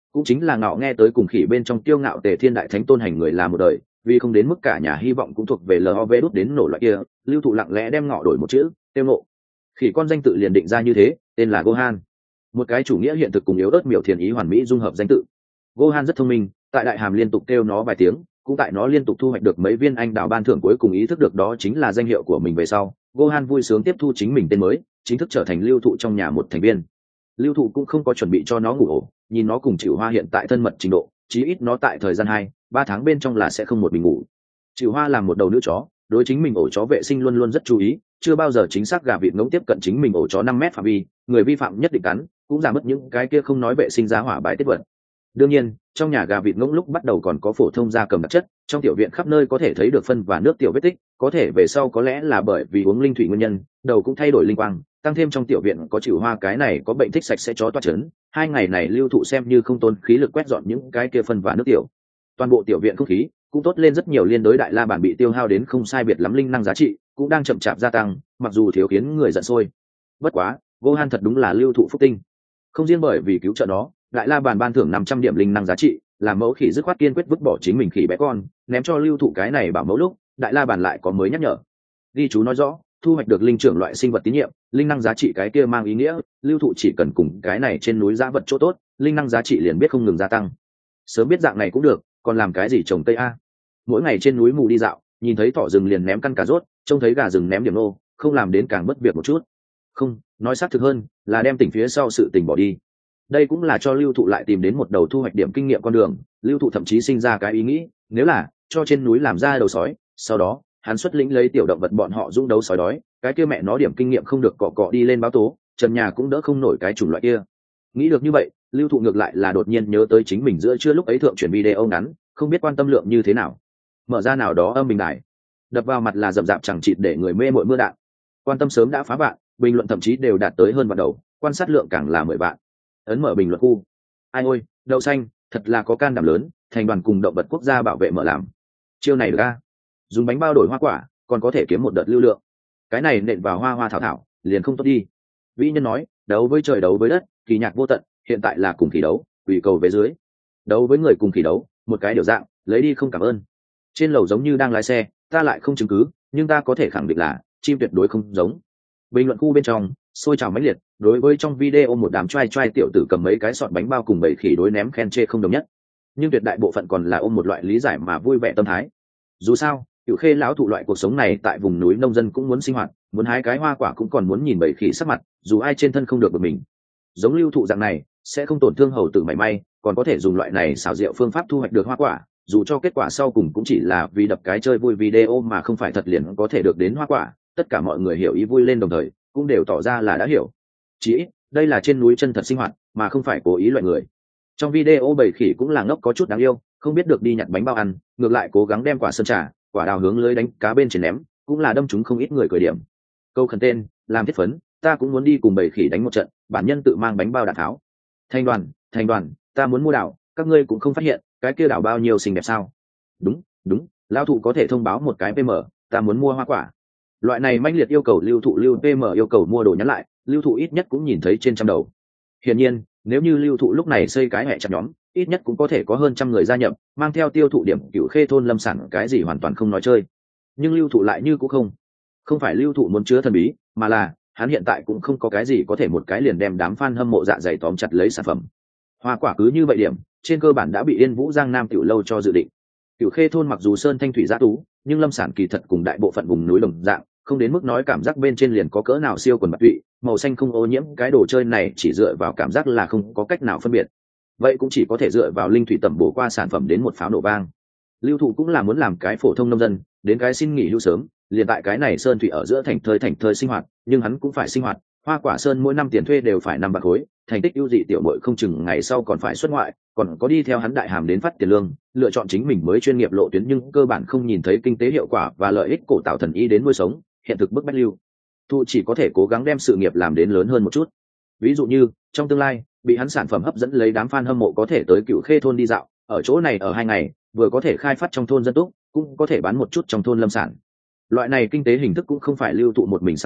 cũng chính là ngạo nghe tới cùng khỉ bên trong tiêu ngạo Tề Thiên đại thánh tôn hành người là một đời, vì không đến mức cả nhà hy vọng cũng thuộc về lov đút đến nổ loại kia, lưu thụ lặng lẽ đem ngọ đổi một chữ tiêu ngộ. Khỉ con danh tự liền định ra như thế, tên là Gohan, một cái chủ nghĩa hiện thực cùng yếu ớt miểu thiền ý hoàn mỹ dung hợp danh tự. Gohan rất thông minh, tại đại hàm liên tục kêu nó vài tiếng, cũng tại nó liên tục thu hoạch được mấy viên anh đào ban thưởng cuối cùng ý thức được đó chính là danh hiệu của mình về sau, Gohan vui sướng tiếp thu chính mình tên mới, chính thức trở thành lưu thụ trong nhà một thành viên. Lưu thụ cũng không có chuẩn bị cho nó ngủ ổ, nhìn nó cùng Chịu Hoa hiện tại thân mật trình độ, chí ít nó tại thời gian 2-3 tháng bên trong là sẽ không một mình ngủ. Chịu Hoa làm một đầu nữ chó, đối chính mình ổ chó vệ sinh luôn luôn rất chú ý, chưa bao giờ chính xác gà vịt ngỗng tiếp cận chính mình ổ chó 5 mét phạm vi, người vi phạm nhất định cắn, cũng giảm mất những cái kia không nói vệ sinh giá hỏa bài tiết vật. Đương nhiên, trong nhà gà vịt ngỗng lúc bắt đầu còn có phổ thông gia cầm đặc chất, trong tiểu viện khắp nơi có thể thấy được phân và nước tiểu vết tích, có thể về sau có lẽ là bởi vì uống linh thủy nguyên nhân, đầu cũng thay đổi linh quang, tăng thêm trong tiểu viện có Chịu Hoa cái này có bệnh thích sạch sẽ chó toa chấn, 2 ngày này lưu thụ xem như không tốn khí lực quét dọn những cái kia phân và nước tiểu. Toàn bộ tiểu viện không khí cũng tốt lên rất nhiều, liên đối đại la bản bị tiêu hao đến không sai biệt lắm linh năng giá trị cũng đang chậm chạp gia tăng, mặc dù thiếu khiến người giận sôi. Bất quá, Gohan thật đúng là lưu thụ phúc tinh. Không riêng bởi vì cứu trợ nó, đại la bàn ban thưởng 500 điểm linh năng giá trị, làm mẫu khỉ dứt khoát kiên quyết vứt bỏ chính mình khỉ bé con, ném cho lưu thụ cái này bảo mẫu lúc, đại la bàn lại có mới nhắc nhở. Ghi chú nói rõ, thu hoạch được linh trưởng loại sinh vật tín nhiệm, linh năng giá trị cái kia mang ý nghĩa, lưu thụ chỉ cần cùng cái này trên núi giá vật chỗ tốt, linh năng giá trị liền biết không ngừng gia tăng. Sớm biết dạng này cũng được, còn làm cái gì trồng cây a? Mỗi ngày trên núi mù đi dạo, nhìn thấy thỏ rừng liền ném căn cà rốt, trông thấy gà rừng ném điểm nô, không làm đến càng mất việc một chút. Không, nói xác thực hơn, là đem tỉnh phía sau sự tình bỏ đi. Đây cũng là cho lưu thụ lại tìm đến một đầu thu hoạch điểm kinh nghiệm con đường. Lưu thụ thậm chí sinh ra cái ý nghĩ, nếu là cho trên núi làm ra đầu sói, sau đó hắn xuất lĩnh lấy tiểu động vật bọn họ dũng đấu sói đói, cái kia mẹ nó điểm kinh nghiệm không được cọ cọ đi lên báo tố, trần nhà cũng đỡ không nổi cái chủng loại kia. Nghĩ được như vậy, lưu thụ ngược lại là đột nhiên nhớ tới chính mình giữa trưa lúc ấy thượng chuyển video ngắn, không biết quan tâm lượng như thế nào. Mở ra nào đó âm bình đài, đập vào mặt là rậm rạp chẳng chịt để người mê mội mưa đạn. Quan tâm sớm đã phá vạn, bình luận thậm chí đều đạt tới hơn vạn đầu, quan sát lượng càng là 10 vạn. Ấn mở bình luận khu. Ai ôi, đậu xanh, thật là có can đảm lớn, thành đoàn cùng động vật quốc gia bảo vệ mở làm. Chiêu này ra, dùng bánh bao đổi hoa quả, còn có thể kiếm một đợt lưu lượng. Cái này nện vào hoa hoa thảo thảo, liền không tốt đi. Vĩ nhân nói, đấu với trời đấu với đất, kỳ nhạc vô tận, hiện tại là cùng khỉ đấu, ủy cầu về dưới. Đấu với người cùng khỉ đấu, một cái điều dạng, lấy đi không cảm ơn. Trên lầu giống như đang lái xe, ta lại không chứng cứ, nhưng ta có thể khẳng định là chim tuyệt đối không giống. Bình luận khu bên trong sôi trào mãnh liệt, đối với trong video một đám trai trai tiểu tử cầm mấy cái sọt bánh bao cùng bầy khỉ đối ném khen chê không đồng nhất, nhưng tuyệt đại bộ phận còn là ôm một loại lý giải mà vui vẻ tâm thái. Dù sao Cửu Khê lão thụ loại cuộc sống này tại vùng núi nông dân cũng muốn sinh hoạt, muốn hái cái hoa quả cũng còn muốn nhìn bầy khỉ sắc mặt, dù ai trên thân không được bực mình. Giống lưu thụ dạng này sẽ không tổn thương hầu tử mảy may, còn có thể dùng loại này xảo diệu phương pháp thu hoạch được hoa quả, dù cho kết quả sau cùng cũng chỉ là vì đập cái chơi vui video mà không phải thật liền có thể được đến hoa quả. Tất cả mọi người hiểu ý vui lên đồng thời cũng đều tỏ ra là đã hiểu, chỉ ít đây là trên núi chân thật sinh hoạt mà không phải cố ý loại người. Trong video bầy khỉ cũng là ngốc có chút đáng yêu, không biết được đi nhặt bánh bao ăn, ngược lại cố gắng đem quả sơn trà, quả đào hướng lưới đánh cá bên trên ném, cũng là đâm chúng không ít người cười điểm. Câu khẩn tên làm thiết phấn, ta cũng muốn đi cùng bầy khỉ đánh một trận, bản nhân tự mang bánh bao đạn tháo. Thành đoàn, ta muốn mua đảo, các ngươi cũng không phát hiện cái kia đảo bao nhiêu xinh đẹp sao? Đúng, lão thụ có thể thông báo một cái PM, ta muốn mua hoa quả. Loại này mãnh liệt yêu cầu lưu thụ lưu PM yêu cầu mua đồ nhắn lại, lưu thụ ít nhất cũng nhìn thấy trên trăm đầu. Hiển nhiên, nếu như lưu thụ lúc này xây cái hệ chặt nhóm, ít nhất cũng có thể có hơn trăm người gia nhập, mang theo tiêu thụ điểm Cửu Khê thôn lâm sản cái gì hoàn toàn không nói chơi. Nhưng lưu thụ lại như cũng không phải lưu thụ muốn chứa thần bí, mà là hắn hiện tại cũng không có cái gì có thể một cái liền đem đám fan hâm mộ dạ dày tóm chặt lấy sản phẩm. Hoa quả cứ như vậy điểm, trên cơ bản đã bị Yên Vũ Giang Nam tiểu lâu cho dự định. Cửu Khê thôn mặc dù sơn thanh thủy giã tú, nhưng lâm sản kỳ thật cùng đại bộ phận vùng núi đồng dạng, không đến mức nói cảm giác bên trên liền có cỡ nào siêu quần bạc tụy, màu xanh không ô nhiễm, cái đồ chơi này chỉ dựa vào cảm giác là không có cách nào phân biệt. Vậy cũng chỉ có thể dựa vào linh thủy tẩm bổ qua sản phẩm đến một pháo nổ vang. Lưu thụ cũng là muốn làm cái phổ thông nông dân, đến cái xin nghỉ hưu sớm, liền tại cái này sơn thủy ở giữa thành thơi sinh hoạt, nhưng hắn cũng phải sinh hoạt, hoa quả sơn mỗi năm tiền thuê đều phải 5 bạc khối, thành tích ưu dị tiểu muội không chừng ngày sau còn phải xuất ngoại, còn có đi theo hắn đại hàm đến phát tiền lương, lựa chọn chính mình mới chuyên nghiệp lộ tuyến, nhưng cơ bản không nhìn thấy kinh tế hiệu quả và lợi ích cổ tạo thần y đến nuôi sống, hiện thực bức bách lưu thụ chỉ có thể cố gắng đem sự nghiệp làm đến lớn hơn một chút. Ví dụ như trong tương lai bị hắn sản phẩm hấp dẫn lấy đám fan hâm mộ có thể tới Cửu Khê thôn đi dạo, ở chỗ này ở 2 ngày, vừa có thể khai phát trong thôn dân túc, cũng có thể bán một chút trong thôn lâm sản. Loại này kinh tế hình thức cũng không phải lưu thụ một mình sáng tạo,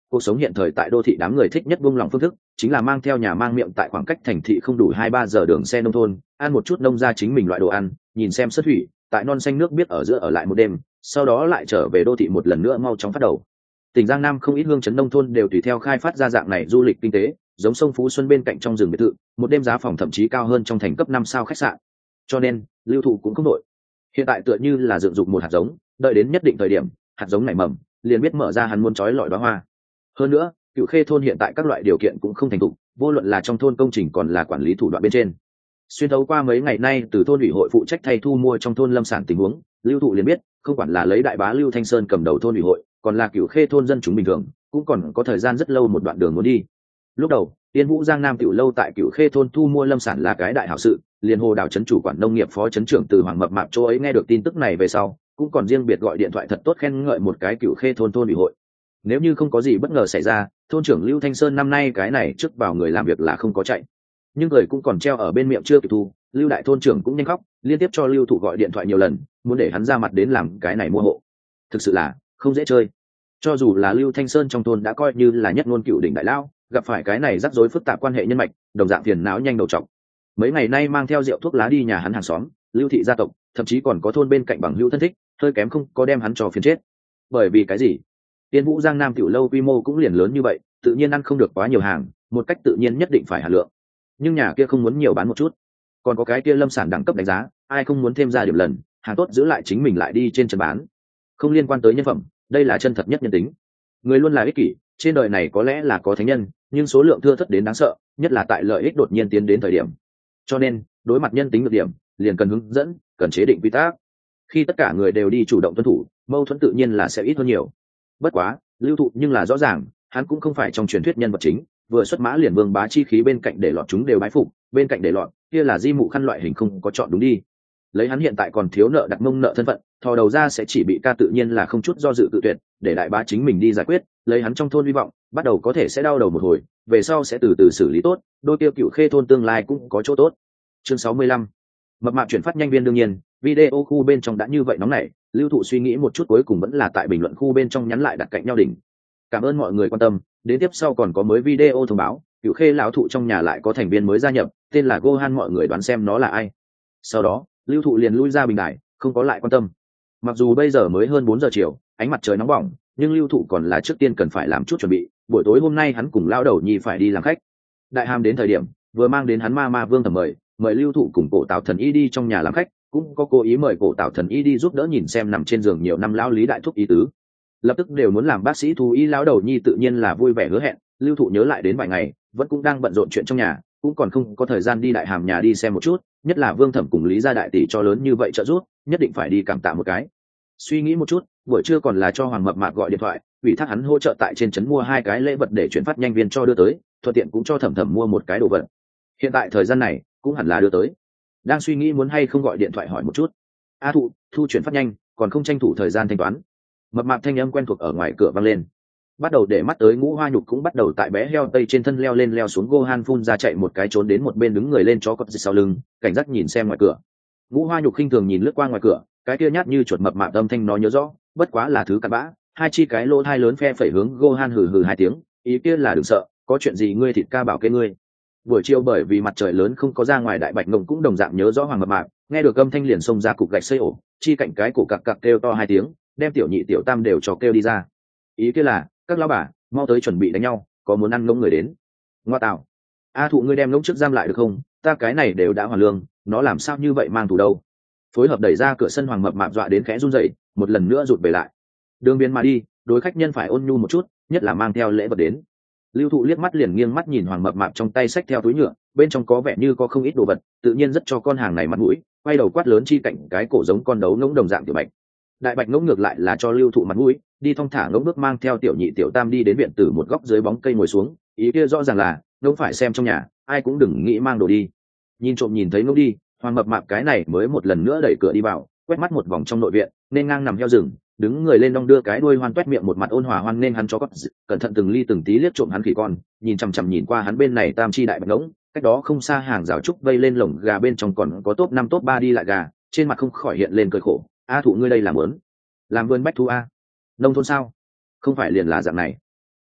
cuộc sống hiện thời tại đô thị đám người thích nhất buông lòng phương thức chính là mang theo nhà mang miệng tại khoảng cách thành thị không đủ 2-3 giờ đường xe nông thôn, ăn một chút nông gia chính mình loại đồ ăn, nhìn xem sất thủy tại non xanh nước biết ở giữa ở lại một đêm, sau đó lại trở về đô thị một lần nữa mau chóng phát đầu. Tỉnh Giang Nam không ít hương chấn nông thôn đều tùy theo khai phát ra dạng này du lịch kinh tế, giống sông Phú Xuân bên cạnh trong rừng biệt thự, một đêm giá phòng thậm chí cao hơn trong thành cấp 5 sao khách sạn. Cho nên, Lưu Thụ cũng không đổi. Hiện tại tựa như là dựng dục một hạt giống, đợi đến nhất định thời điểm, hạt giống nảy mầm, liền biết mở ra hắn muốn chói lọi đóa hoa. Hơn nữa, Cựu Khê thôn hiện tại các loại điều kiện cũng không thành thục, vô luận là trong thôn công trình còn là quản lý thủ đoạn bên trên. Xuyên thấu qua mấy ngày nay từ thôn ủy hội phụ trách thay thu mua trong thôn lâm sản tình huống, Lưu Thụ liền biết, không quản là lấy đại bá Lưu Thanh Sơn cầm đầu thôn ủy hội, còn là Cựu Khê thôn dân chúng bình thường, cũng còn có thời gian rất lâu một đoạn đường muốn đi. Lúc đầu, Tiên Vũ Giang Nam tiểu lâu tại Cựu Khê thôn thu mua lâm sản là cái đại hảo sự, liền Hồ Đào trấn chủ quản nông nghiệp phó trấn trưởng từ Hoàng Mập Mạp chỗ ấy nghe được tin tức này về sau, cũng còn riêng biệt gọi điện thoại thật tốt khen ngợi một cái Cựu Khê thôn ủy hội. Nếu như không có gì bất ngờ xảy ra, thôn trưởng Lưu Thanh Sơn năm nay cái này trước vào người làm việc là không có chạy, nhưng người cũng còn treo ở bên miệng chưa kịp thu. Lưu đại thôn trưởng cũng nhanh khóc, liên tiếp cho Lưu Thụ gọi điện thoại nhiều lần, muốn để hắn ra mặt đến làm cái này mua hộ. Thực sự là không dễ chơi. Cho dù là Lưu Thanh Sơn trong thôn đã coi như là nhất ngôn cựu đỉnh đại lao, gặp phải cái này rắc rối phức tạp quan hệ nhân mạch, đồng dạng phiền não nhanh đầu trọc. Mấy ngày nay mang theo rượu thuốc lá đi nhà hắn hàng xóm, Lưu thị gia tộc, thậm chí còn có thôn bên cạnh bằng hữu thân thích, hơi kém không có đem hắn cho phiền chết. Bởi vì cái gì? Tiên Vũ Giang Nam tiểu lâu quy mô cũng liền lớn như vậy, tự nhiên ăn không được quá nhiều hàng, một cách tự nhiên nhất định phải hạt lượng. Nhưng nhà kia không muốn nhiều bán một chút, còn có cái kia lâm sản đẳng cấp đánh giá, ai không muốn thêm ra điểm lần, hàng tốt giữ lại chính mình lại đi trên chân bán. Không liên quan tới nhân phẩm, đây là chân thật nhất nhân tính. Người luôn là ích kỷ, trên đời này có lẽ là có thánh nhân, nhưng số lượng thưa thớt đến đáng sợ, nhất là tại lợi ích đột nhiên tiến đến thời điểm. Cho nên, đối mặt nhân tính được điểm, liền cần hướng dẫn, cần chế định quy tắc. Khi tất cả người đều đi chủ động tuân thủ, mâu thuẫn tự nhiên là sẽ ít hơn nhiều. Bất quá, Lưu Thụ nhưng là rõ ràng, hắn cũng không phải trong truyền thuyết nhân vật chính, vừa xuất mã liền vương bá chi khí bên cạnh để lọt chúng đều bái phục, bên cạnh để lọt, kia là di mụ khăn loại hình không có chọn đúng đi. Lấy hắn hiện tại còn thiếu nợ đặt mông nợ thân phận, thò đầu ra sẽ chỉ bị ca tự nhiên là không chút do dự tự tuyệt, để đại bá chính mình đi giải quyết, lấy hắn trong thôn hy vọng, bắt đầu có thể sẽ đau đầu một hồi, về sau sẽ từ từ xử lý tốt, đôi kia Cựu Khê thôn tương lai cũng có chỗ tốt. Chương 65. Mập mạp chuyển phát nhanh viên đương nhiên, video khu bên trong đã như vậy nóng nảy, Lưu Thụ suy nghĩ một chút cuối cùng vẫn là tại bình luận khu bên trong nhắn lại đặt cạnh nhau đỉnh. Cảm ơn mọi người quan tâm, đến tiếp sau còn có mới video thông báo, Cựu Khê lão thụ trong nhà lại có thành viên mới gia nhập, tên là Gohan, mọi người đoán xem nó là ai. Sau đó, Lưu Thụ liền lui ra bình đài, không có lại quan tâm. Mặc dù bây giờ mới hơn 4 giờ chiều, ánh mặt trời nóng bỏng, nhưng Lưu Thụ còn là trước tiên cần phải làm chút chuẩn bị, buổi tối hôm nay hắn cùng lão đầu nhi phải đi làm khách. Đại Hàm đến thời điểm, vừa mang đến hắn ma vương thẩm mời Lưu Thụ cùng Cổ Tạo Thần Y đi trong nhà làm khách, cũng có cố ý mời Cổ Tạo Thần Y đi giúp đỡ nhìn xem nằm trên giường nhiều năm lão Lý đại thúc ý tứ. Lập tức đều muốn làm bác sĩ thú y, lão đầu nhi tự nhiên là vui vẻ hứa hẹn. Lưu Thụ nhớ lại đến vài ngày, vẫn cũng đang bận rộn chuyện trong nhà, cũng còn không có thời gian đi Đại Hàm nhà đi xem một chút, nhất là Vương Thẩm cùng Lý gia đại tỷ cho lớn như vậy trợ giúp, nhất định phải đi cảm tạ một cái. Suy nghĩ một chút, buổi trưa còn là cho Hoàng Mập Mạp gọi điện thoại, ủy thác hắn hỗ trợ tại trên trấn mua 2 cái lễ vật để chuyển phát nhanh viên cho đưa tới, thuận tiện cũng cho Thẩm Thẩm mua một cái đồ vật. Hiện tại thời gian này cũng hẳn là đưa tới. Đang suy nghĩ muốn hay không gọi điện thoại hỏi một chút. A Thụ, thu chuyển phát nhanh, còn không tranh thủ thời gian thanh toán. Mập mạp thanh âm quen thuộc ở ngoài cửa vang lên. Bắt đầu để mắt tới Ngũ Hoa Nhục cũng bắt đầu tại bé heo tây trên thân leo lên leo xuống, Gohan phun ra chạy một cái trốn đến một bên đứng người lên chó cọt sau lưng, cảnh giác nhìn xem ngoài cửa. Ngũ Hoa Nhục khinh thường nhìn lướt qua ngoài cửa, cái kia nhát như chuột mập mạp âm thanh nó nhớ rõ, bất quá là thứ cặn bã, 2 chi cái lỗ thai lớn phe phẩy hướng Gohan hừ hừ 2 tiếng, ý kia là đừng sợ, có chuyện gì ngươi thịt ca bảo kê ngươi. Buổi chiều bởi vì mặt trời lớn không có ra ngoài, Đại Bạch Ngộng cũng đồng dạng nhớ rõ Hoàng Mập Mạp, nghe được âm thanh liền xông ra cục gạch xây ổ, chi cạnh cái cổ cặc cặc kêu to 2 tiếng, đem tiểu nhị tiểu tam đều cho kêu đi ra. Ý kia là, các lão bà mau tới chuẩn bị đánh nhau, có muốn ăn ngỗng người đến. Ngoa tạo, A Thụ ngươi đem ngỗng trước giam lại được không, ta cái này đều đã hoàn lương, nó làm sao như vậy mang tù đâu. Phối hợp đẩy ra cửa sân, Hoàng Mập Mạp dọa đến khẽ run rẩy, một lần nữa rụt về lại. Đường biên mà đi, đối khách nhân phải ôn nhu một chút, nhất là mang theo lễ vật đến. Lưu Thụ liếc mắt liền nghiêng mắt nhìn Hoàng Mập Mạp trong tay xách theo túi nhựa, bên trong có vẻ như có không ít đồ vật, tự nhiên rất cho con hàng này mặt mũi, quay đầu quát lớn chi cạnh cái cổ giống con đấu ngỗng đồng dạng tiểu Bạch. Đại Bạch ngỗng ngược lại là cho Lưu Thụ mặt mũi, đi thong thả ngỗng bước mang theo tiểu nhị tiểu tam đi đến viện tử một góc dưới bóng cây ngồi xuống, ý kia rõ ràng là ngỗng phải xem trong nhà, ai cũng đừng nghĩ mang đồ đi. Nhìn trộm nhìn thấy ngỗng đi, Hoàng Mập Mạp cái này mới một lần nữa đẩy cửa đi vào, quét mắt một vòng trong nội viện, nên ngang nằm heo rừng, đứng người lên đong đưa cái đuôi hoan toét miệng, một mặt ôn hòa hoan nên hắn cho cọt, cẩn thận từng ly từng tí liếc trộm hắn khỉ con, nhìn chằm chằm nhìn qua hắn bên này tam chi đại bạch ngỗng, cách đó không xa hàng rào trúc vây lên lồng gà bên trong còn có top 5 top 3 đi lại gà, trên mặt không khỏi hiện lên cười khổ. A Thụ ngươi đây làm muốn làm vườn bách thú a, nông thôn sao, không phải liền là dạng này.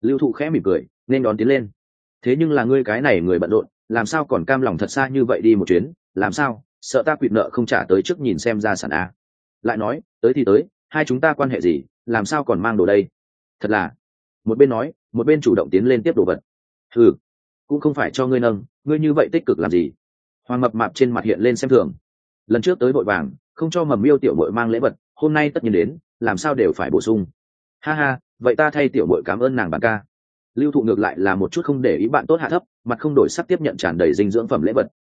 Lưu thụ khẽ mỉm cười nên đón tiến lên. Thế nhưng là ngươi cái này người bận rộn, làm sao còn cam lòng thật xa như vậy đi một chuyến, làm sao sợ ta quỵt nợ không trả tới trước nhìn xem gia sản à? Lại nói tới thì tới, hai chúng ta quan hệ gì, làm sao còn mang đồ đây? Thật là, một bên nói một bên chủ động tiến lên tiếp đồ vật. Ừ, cũng không phải cho ngươi nâng, ngươi như vậy tích cực làm gì? Hoàng Mập Mạp trên mặt hiện lên xem thường. Lần trước tới vội vàng không cho Mầm Miêu tiểu bội mang lễ vật, hôm nay tất nhiên đến, làm sao đều phải bổ sung. Ha ha, vậy ta thay tiểu bội cảm ơn nàng bạn ca. Lưu thụ ngược lại là một chút không để ý bạn tốt hạ thấp, mặt không đổi sắc tiếp nhận tràn đầy dinh dưỡng phẩm lễ vật.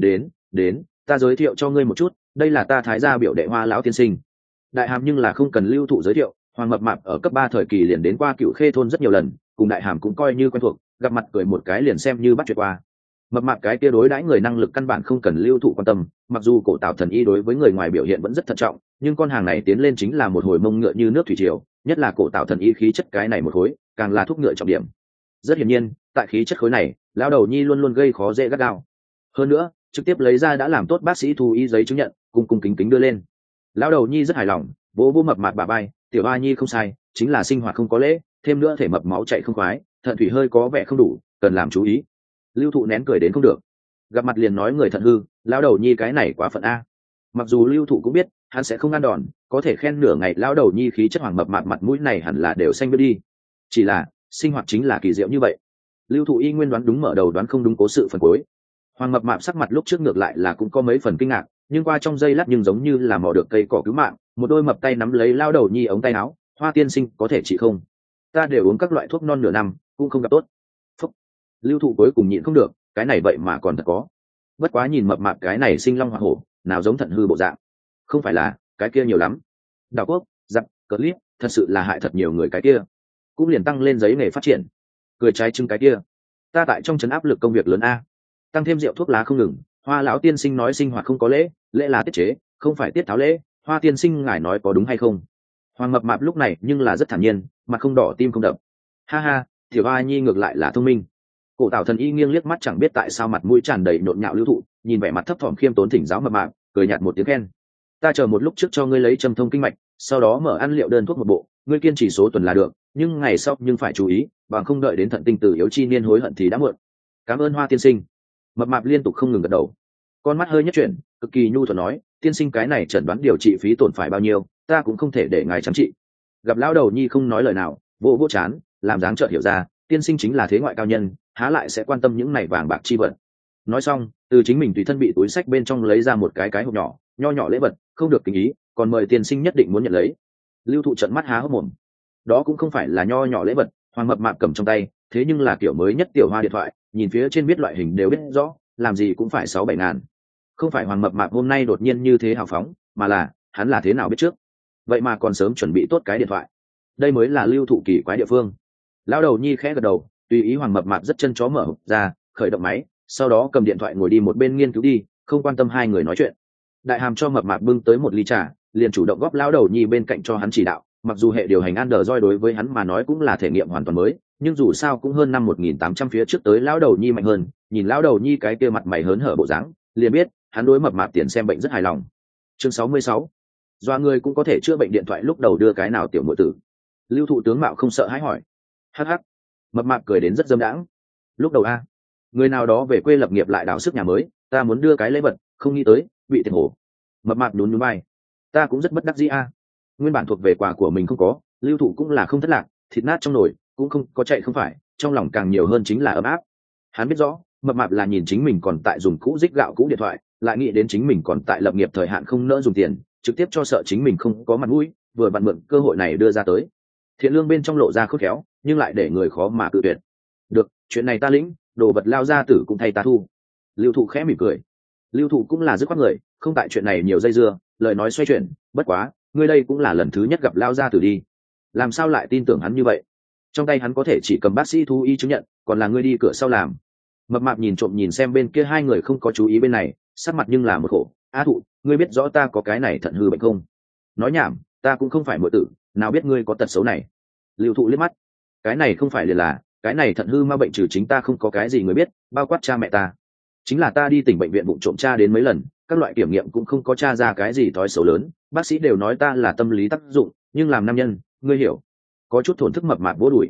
Đến, ta giới thiệu cho ngươi một chút, đây là ta Thái gia biểu đệ Hoa lão tiên sinh. Đại Hàm nhưng là không cần Lưu thụ giới thiệu, Hoàng Mập Mạp ở cấp 3 thời kỳ liền đến qua Cựu Khê thôn rất nhiều lần, cùng Đại Hàm cũng coi như quen thuộc, gặp mặt cười một cái liền xem như bắt chuyện qua. Mập Mạp cái kia đối đãi người năng lực căn bản không cần Lưu thụ quan tâm, mặc dù Cổ Tạo Thần Y đối với người ngoài biểu hiện vẫn rất thận trọng, nhưng con hàng này tiến lên chính là một hồi mông ngựa như nước thủy triều, nhất là Cổ Tạo Thần Y khí chất cái này một khối, càng là thuốc ngựa trọng điểm. Rất hiển nhiên, tại khí chất khối này, lão đầu nhi luôn luôn gây khó dễ gắt gao. Hơn nữa, trực tiếp lấy ra đã làm tốt bác sĩ thú y giấy chứng nhận, cùng kính kính đưa lên. Lão đầu nhi rất hài lòng, vỗ vỗ Mập Mạp bả vai, tiểu a nhi không sai, chính là sinh hoạt không có lễ, thêm nữa thể mập máu chạy không khoái, thận thủy hơi có vẻ không đủ, cần làm chú ý. Lưu thụ nén cười đến không được, gặp mặt liền nói người thận hư, lão đầu nhi cái này quá phận a. Mặc dù Lưu thụ cũng biết hắn sẽ không ăn đòn, có thể khen nửa ngày lão đầu nhi khí chất Hoàng Mập Mạp mặt mũi này hẳn là đều xanh biết đi. Chỉ là sinh hoạt chính là kỳ diệu như vậy. Lưu thụ y nguyên đoán đúng mở đầu đoán không đúng cố sự phần cuối. Hoàng Mập Mạp sắc mặt lúc trước ngược lại là cũng có mấy phần kinh ngạc, nhưng qua trong giây lát nhưng giống như là mò được cây cỏ cứu mạng, một đôi mập tay nắm lấy lao đầu nhi ống tay áo. Hoa tiên sinh có thể trị không? Ta đều uống các loại thuốc non nửa năm cũng không gặp tốt. Phúc. Lưu thụ cuối cùng nhịn không được, cái này vậy mà còn thật có. Bất quá nhìn Mập Mạp cái này sinh long hỏa hổ, nào giống thận hư bộ dạng. Không phải là cái kia nhiều lắm. Đảo quốc giặc clip thật sự là hại thật nhiều người cái kia, cũng liền tăng lên giấy nghề phát triển. Cười trái trưng cái kia, ta tại trong trấn áp lực công việc lớn a, tăng thêm rượu thuốc lá không ngừng. Hoa lão tiên sinh nói sinh hoạt không có lễ, lễ là tiết chế, không phải tiết tháo lễ. Hoa tiên sinh ngài nói có đúng hay không? Hoàng Mập Mạp lúc này nhưng là rất thản nhiên, mặt không đỏ tim không đập. Ha ha, tiểu a nhi ngược lại là thông minh. Cổ Tạo Thần Y nghiêng liếc mắt chẳng biết tại sao mặt mũi tràn đầy nhộn nhạo Lưu thụ, nhìn vẻ mặt thấp thỏm khiêm tốn thỉnh giáo Mập Mạp, cười nhạt một tiếng khen. Ta chờ một lúc trước cho ngươi lấy châm thông kinh mạch, sau đó mở ăn liệu đơn thuốc một bộ, ngươi kiên trì số tuần là được, nhưng ngày sau nhưng phải chú ý, bằng không đợi đến thận tinh tử yếu chi niên hối hận thì đã muộn. Cảm ơn Hoa tiên sinh. Mập Mạp liên tục không ngừng gật đầu, con mắt hơi nhất chuyển, cực kỳ nhu thuận nói, tiên sinh cái này chẩn đoán điều trị phí tổn phải bao nhiêu, ta cũng không thể để ngài chăm trị. Gặp lão đầu nhi không nói lời nào, vỗ vỗ chán, làm dáng chợt hiểu ra, tiên sinh chính là thế ngoại cao nhân, há lại sẽ quan tâm những này vàng bạc chi vật. Nói xong, từ chính mình tùy thân bị túi sách bên trong lấy ra một cái hộp nhỏ, nho nhỏ lễ vật, không được kính ý, còn mời tiên sinh nhất định muốn nhận lấy. Lưu thụ trợn mắt há hốc mồm, đó cũng không phải là nho nhỏ lễ vật, Hoàng Mập Mạp cầm trong tay, thế nhưng là kiểu mới nhất tiểu hoa điện thoại, nhìn phía trên biết loại hình đều biết rõ, làm gì cũng phải 6-7 ngàn. Không phải Hoàng Mập Mạp hôm nay đột nhiên như thế hào phóng, mà là hắn là thế nào biết trước, vậy mà còn sớm chuẩn bị tốt cái điện thoại. Đây mới là Lưu thụ kỳ quái địa phương. Lão đầu nhi khẽ gật đầu, tùy ý Hoàng Mập Mạp rất chân chó mở hộp ra, khởi động máy, sau đó cầm điện thoại ngồi đi một bên nghiên cứu đi, không quan tâm hai người nói chuyện. Đại Hàm cho Mập Mạp bưng tới một ly trà, liền chủ động góp lão đầu nhi bên cạnh cho hắn chỉ đạo. Mặc dù hệ điều hành Android đối với hắn mà nói cũng là thể nghiệm hoàn toàn mới, nhưng dù sao cũng hơn năm 1800 phía trước tới lão đầu nhi mạnh hơn. Nhìn lão đầu nhi cái kia mặt mày hớn hở bộ dáng, liền biết hắn đối Mập Mạp tiền xem bệnh rất hài lòng. Chương 66. Doa người cũng có thể chữa bệnh điện thoại lúc đầu đưa cái nào tiểu muội tử. Lưu thụ tướng mạo không sợ hãi hỏi. Hắc hắc. Mập Mạp cười đến rất dâm đãng. Lúc đầu a, người nào đó về quê lập nghiệp lại đào sức nhà mới, ta muốn đưa cái lễ vật, không nghĩ tới bị tiền hổ. Mập Mạp nhún nhún vai. Ta cũng rất bất đắc dĩ a. Nguyên bản thuộc về quà của mình không có, Lưu thụ cũng là không thất lạc, thịt nát trong nồi cũng không có chạy không phải, trong lòng càng nhiều hơn chính là ấm áp. Hắn biết rõ Mập Mạp là nhìn chính mình còn tại dùng cũ dích gạo cũ điện thoại, lại nghĩ đến chính mình còn tại lập nghiệp thời hạn không nỡ dùng tiền, trực tiếp cho sợ chính mình không có mặt mũi, vừa vặn mượn cơ hội này đưa ra tới. Thiện lương bên trong lộ ra khôn khéo, nhưng lại để người khó mà cự tuyệt. Được, chuyện này ta lĩnh, đồ vật lao ra tử cũng thay ta thu. Lưu thụ khẽ mỉm cười. Lưu thụ cũng là dứt khoát người, không tại chuyện này nhiều dây dưa, lời nói xoay chuyển, bất quá ngươi đây cũng là lần thứ nhất gặp lao gia tử đi, làm sao lại tin tưởng hắn như vậy? Trong tay hắn có thể chỉ cầm bác sĩ thú y chứng nhận, còn là ngươi đi cửa sau làm. Mập Mạp nhìn trộm nhìn xem bên kia hai người không có chú ý bên này, sắc mặt nhưng là một khổ. A thụ, ngươi biết rõ ta có cái này thận hư bệnh không? Nói nhảm, ta cũng không phải muội tử, nào biết ngươi có tật xấu này. Lưu thụ liếc mắt, cái này không phải liền là cái này thận hư ma bệnh trừ chính ta không có cái gì người biết, bao quát cha mẹ ta. Chính là ta đi tỉnh bệnh viện vụ trộm tra đến mấy lần, các loại kiểm nghiệm cũng không có tra ra cái gì thói xấu lớn, bác sĩ đều nói ta là tâm lý tác dụng, nhưng làm nam nhân, ngươi hiểu. Có chút thổn thức Mập Mạp vỗ đùi.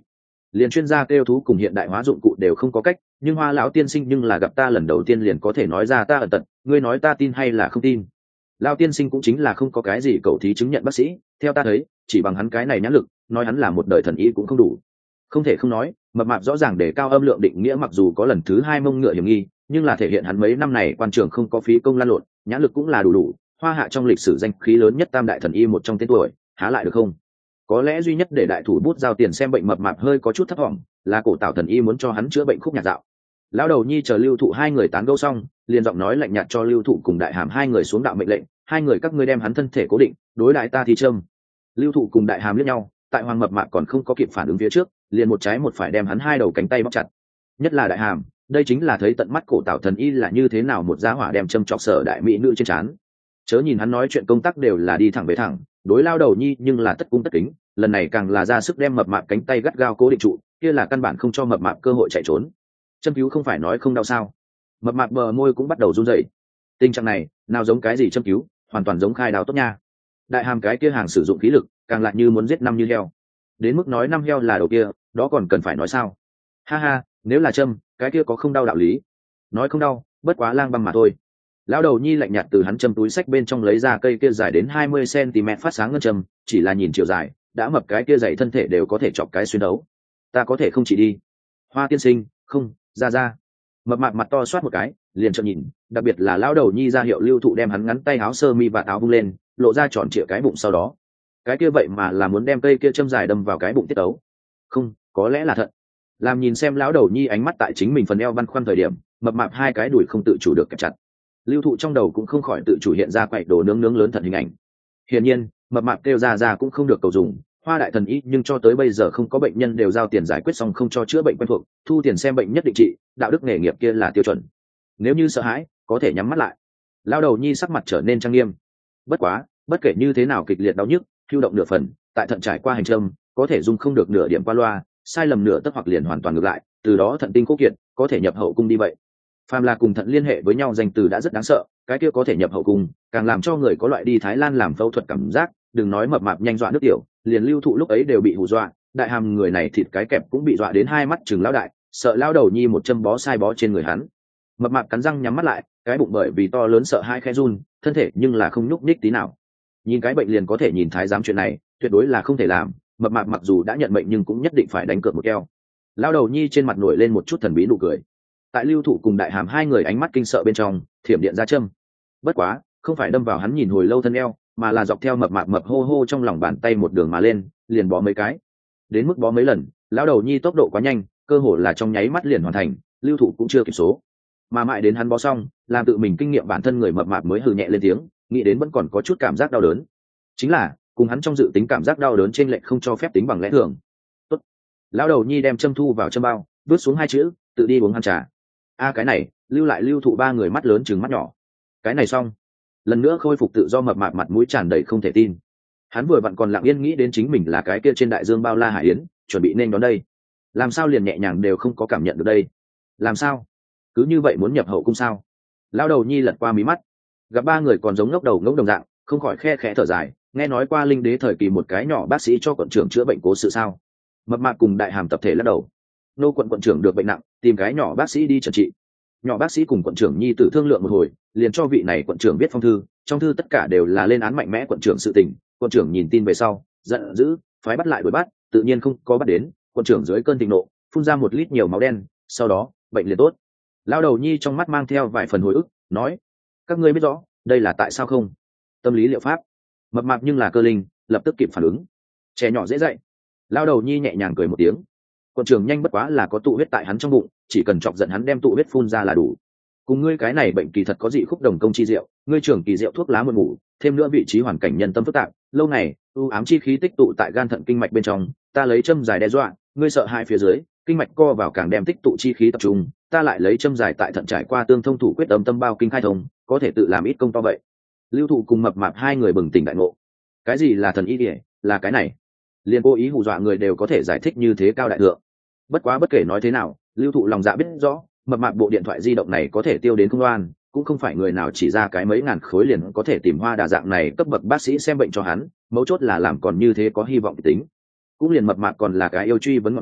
liền chuyên gia kêu thú cùng hiện đại hóa dụng cụ đều không có cách, nhưng Hoa lão tiên sinh nhưng là gặp ta lần đầu tiên liền có thể nói ra ta ẩn tật, ngươi nói ta tin hay là không tin? Lão tiên sinh cũng chính là không có cái gì cầu thí chứng nhận bác sĩ, theo ta thấy chỉ bằng hắn cái này nhãn lực, nói hắn là một đời thần y cũng không đủ. Không thể không nói, mập mạp rõ ràng để cao âm lượng định nghĩa mặc dù có lần thứ 2 mông ngựa hiểm nghi, nhưng là thể hiện hắn mấy năm này quan trường không có phí công lan lộn, nhãn lực cũng là đủ. Hoa hạ trong lịch sử danh khí lớn nhất tam đại thần y một trong tên tuổi, há lại được không? Có lẽ duy nhất để đại thủ bút giao tiền xem bệnh mập mạp hơi có chút thấp vọng là cổ tạo thần y muốn cho hắn chữa bệnh khúc nhạc dạo. Lão đầu nhi chờ Lưu Thụ hai người tán gẫu xong, liền giọng nói lạnh nhạt cho Lưu Thụ cùng Đại Hàm hai người xuống đạo mệnh lệnh, hai người các ngươi đem hắn thân thể cố định, đối đại ta thì châm. Lưu Thụ cùng Đại Hàm liếc nhau, tại Hoàng mập mạp còn không có kịp phản ứng phía trước, liền một trái một phải đem hắn hai đầu cánh tay bóp chặt. Nhất là Đại Hàm, đây chính là thấy tận mắt cổ tạo thần y là như thế nào một giá hỏa đem châm chọc sở đại mỹ nữ trên trán. Chớ nhìn hắn nói chuyện công tác đều là đi thẳng về thẳng, đối lao đầu nhi nhưng là tất cung tất kính, lần này càng là ra sức đem mập mạp cánh tay gắt gao cố định trụ, kia là căn bản không cho mập mạp cơ hội chạy trốn. Châm cứu không phải nói không đau sao? Mập mạp bờ môi cũng bắt đầu run rẩy. Tình trạng này nào giống cái gì châm cứu, hoàn toàn giống khai đao tốt nha. Đại Hàm cái kia hàng sử dụng khí lực càng lại như muốn giết năm như heo, đến mức nói năm heo là đầu kia, đó còn cần phải nói sao? Ha ha, nếu là châm cái kia có không đau đạo lý. Nói không đau bất quá lang băm mà thôi. Lão đầu nhi lạnh nhạt từ hắn châm túi sách bên trong lấy ra cây kia dài đến 20 cm phát sáng ngân châm, chỉ là nhìn chiều dài đã mập cái kia dày thân thể đều có thể chọc cái xuyên đấu. Ta có thể không chỉ đi. Hoa tiên sinh, không, ra. Mập mạp mặt to xoát một cái, liền trợn nhìn, đặc biệt là lão đầu nhi ra hiệu Lưu Thụ đem hắn ngắn tay áo sơ mi và áo vung lên, lộ ra tròn trịa cái bụng sau đó. Cái kia vậy mà là muốn đem cây kia châm dài đâm vào cái bụng tiết tấu. Không, có lẽ là thật. Làm nhìn xem lão đầu nhi ánh mắt tại chính mình phần eo băn khoăn thời điểm, mập mạp hai cái đùi không tự chủ được kẹp chặt. Lưu Thụ trong đầu cũng không khỏi tự chủ hiện ra quậy đồ nướng lớn thật hình ảnh. Hiển nhiên, mập mạp kêu ra cũng không được cầu dùng, Hoa đại thần y nhưng cho tới bây giờ không có bệnh nhân đều giao tiền giải quyết xong không cho chữa bệnh quen thuộc, thu tiền xem bệnh nhất định trị, đạo đức nghề nghiệp kia là tiêu chuẩn. Nếu như sợ hãi, có thể nhắm mắt lại. Lao đầu nhi sắc mặt trở nên trang nghiêm. Bất quá, bất kể như thế nào kịch liệt đau nhức, hưu động nửa phần, tại thận trải qua hành trâm, có thể dung không được nửa điểm qua loa, sai lầm nửa tấc hoặc liền hoàn toàn ngược lại, từ đó thận tinh khô kiệt, có thể nhập hậu cung đi vậy. Phàm là cùng thận liên hệ với nhau danh từ đã rất đáng sợ, cái kia có thể nhập hậu cung, càng làm cho người có loại đi Thái Lan làm phẫu thuật cảm giác, đừng nói mập mạp nhanh dọa nước tiểu, liền Lưu Thụ lúc ấy đều bị hù dọa, Đại Hàm người này thịt cái kẹp cũng bị dọa đến hai mắt trừng lão đại, sợ lão đầu nhi một châm bó sai bó trên người hắn. Mập mạp cắn răng nhắm mắt lại, cái bụng bởi vì to lớn sợ hai khẽ run, thân thể nhưng là không nhúc nhích tí nào. Nhìn cái bệnh liền có thể nhìn thái giám chuyện này, tuyệt đối là không thể làm, mập mạp mặc dù đã nhận bệnh nhưng cũng nhất định phải đánh cược một keo. Lão đầu nhi trên mặt nổi lên một chút thần bí nụ cười. Tại Lưu Thụ cùng Đại Hàm hai người ánh mắt kinh sợ bên trong, thiểm điện ra châm. Bất quá, không phải đâm vào hắn nhìn hồi lâu thân eo, mà là dọc theo mập mạp mập hô hô trong lòng bàn tay một đường mà lên, liền bó mấy cái. Đến mức bó mấy lần, lão đầu nhi tốc độ quá nhanh, cơ hồ là trong nháy mắt liền hoàn thành, Lưu Thụ cũng chưa kịp số. Mà mãi đến hắn bó xong, làm tự mình kinh nghiệm bản thân người mập mạp mới hừ nhẹ lên tiếng, nghĩ đến vẫn còn có chút cảm giác đau đớn. Chính là, cùng hắn trong dự tính cảm giác đau đớn trên lệch không cho phép tính bằng lẽ thường. Tốt. Lão đầu nhi đem châm thu vào châm bao, vứt xuống hai chữ, tự đi uống hắn trà. Cái này, lưu lại Lưu Thụ ba người mắt lớn trừng mắt nhỏ. Cái này xong, lần nữa khôi phục tự do mập mạp mặt mũi tràn đầy không thể tin. Hắn vừa vặn còn lặng yên nghĩ đến chính mình là cái kia trên đại dương bao la hải yến, chuẩn bị nên đón đây, làm sao liền nhẹ nhàng đều không có cảm nhận được đây? Làm sao cứ như vậy muốn nhập hậu cung sao? Lao đầu nhi lật qua mí mắt, gặp ba người còn giống ngốc đầu ngốc đồng dạng, không khỏi khe khẽ thở dài. Nghe nói qua linh đế thời kỳ một cái nhỏ bác sĩ cho quận trưởng chữa bệnh cố sự sao? Mập mạp cùng Đại Hàm tập thể lắc đầu. Nô quận trưởng được bệnh nặng, tìm cái nhỏ bác sĩ đi trần trị. Nhỏ bác sĩ cùng quận trưởng nhi tử thương lượng một hồi, liền cho vị này quận trưởng viết phong thư, trong thư tất cả đều là lên án mạnh mẽ quận trưởng sự tình. Quận trưởng nhìn tin về sau, giận dữ, phái bắt lại đuổi bắt, tự nhiên không có bắt đến. Quận trưởng dưới cơn thịnh nộ, phun ra 1 lít nhiều máu đen, sau đó bệnh liền tốt. Lao đầu nhi trong mắt mang theo vài phần hồi ức, nói: các ngươi biết rõ đây là tại sao không? Tâm lý liệu pháp. Mập mạp nhưng là cơ linh, lập tức kịp phản ứng. Trẻ nhỏ dễ dạy. Lao đầu nhi nhẹ nhàng cười một tiếng. Quận trưởng nhanh bất quá là có tụ huyết tại hắn trong bụng, chỉ cần chọc giận hắn đem tụ huyết phun ra là đủ. Cùng ngươi cái này bệnh kỳ thật có dị khúc đồng công chi diệu, ngươi trưởng kỳ diệu thuốc lá muộn ngủ, thêm nữa vị trí hoàn cảnh nhân tâm phức tạp, lâu ngày u ám chi khí tích tụ tại gan thận kinh mạch bên trong, ta lấy châm dài đe dọa, ngươi sợ hai phía dưới, kinh mạch co vào càng đem tích tụ chi khí tập trung, ta lại lấy châm dài tại thận trải qua tương thông thủ quyết âm tâm bao kinh khai thông, có thể tự làm ít công to vậy. Lưu Thụ cùng mập mạp hai người bừng tỉnh đại ngộ. Cái gì là thần y điển, là cái này. Liên cố ý hù dọa người đều có thể giải thích như thế cao đại thượng. Bất quá bất kể nói thế nào, Lưu Thụ lòng dạ biết rõ, mập mạp bộ điện thoại di động này có thể tiêu đến không oan, cũng không phải người nào chỉ ra cái mấy ngàn khối liền có thể tìm Hoa đà dạng này cấp bậc bác sĩ xem bệnh cho hắn, mấu chốt là làm còn như thế có hy vọng tính. Cũng liền mập mạp còn là cái yêu truy vấn ngọn nguồn,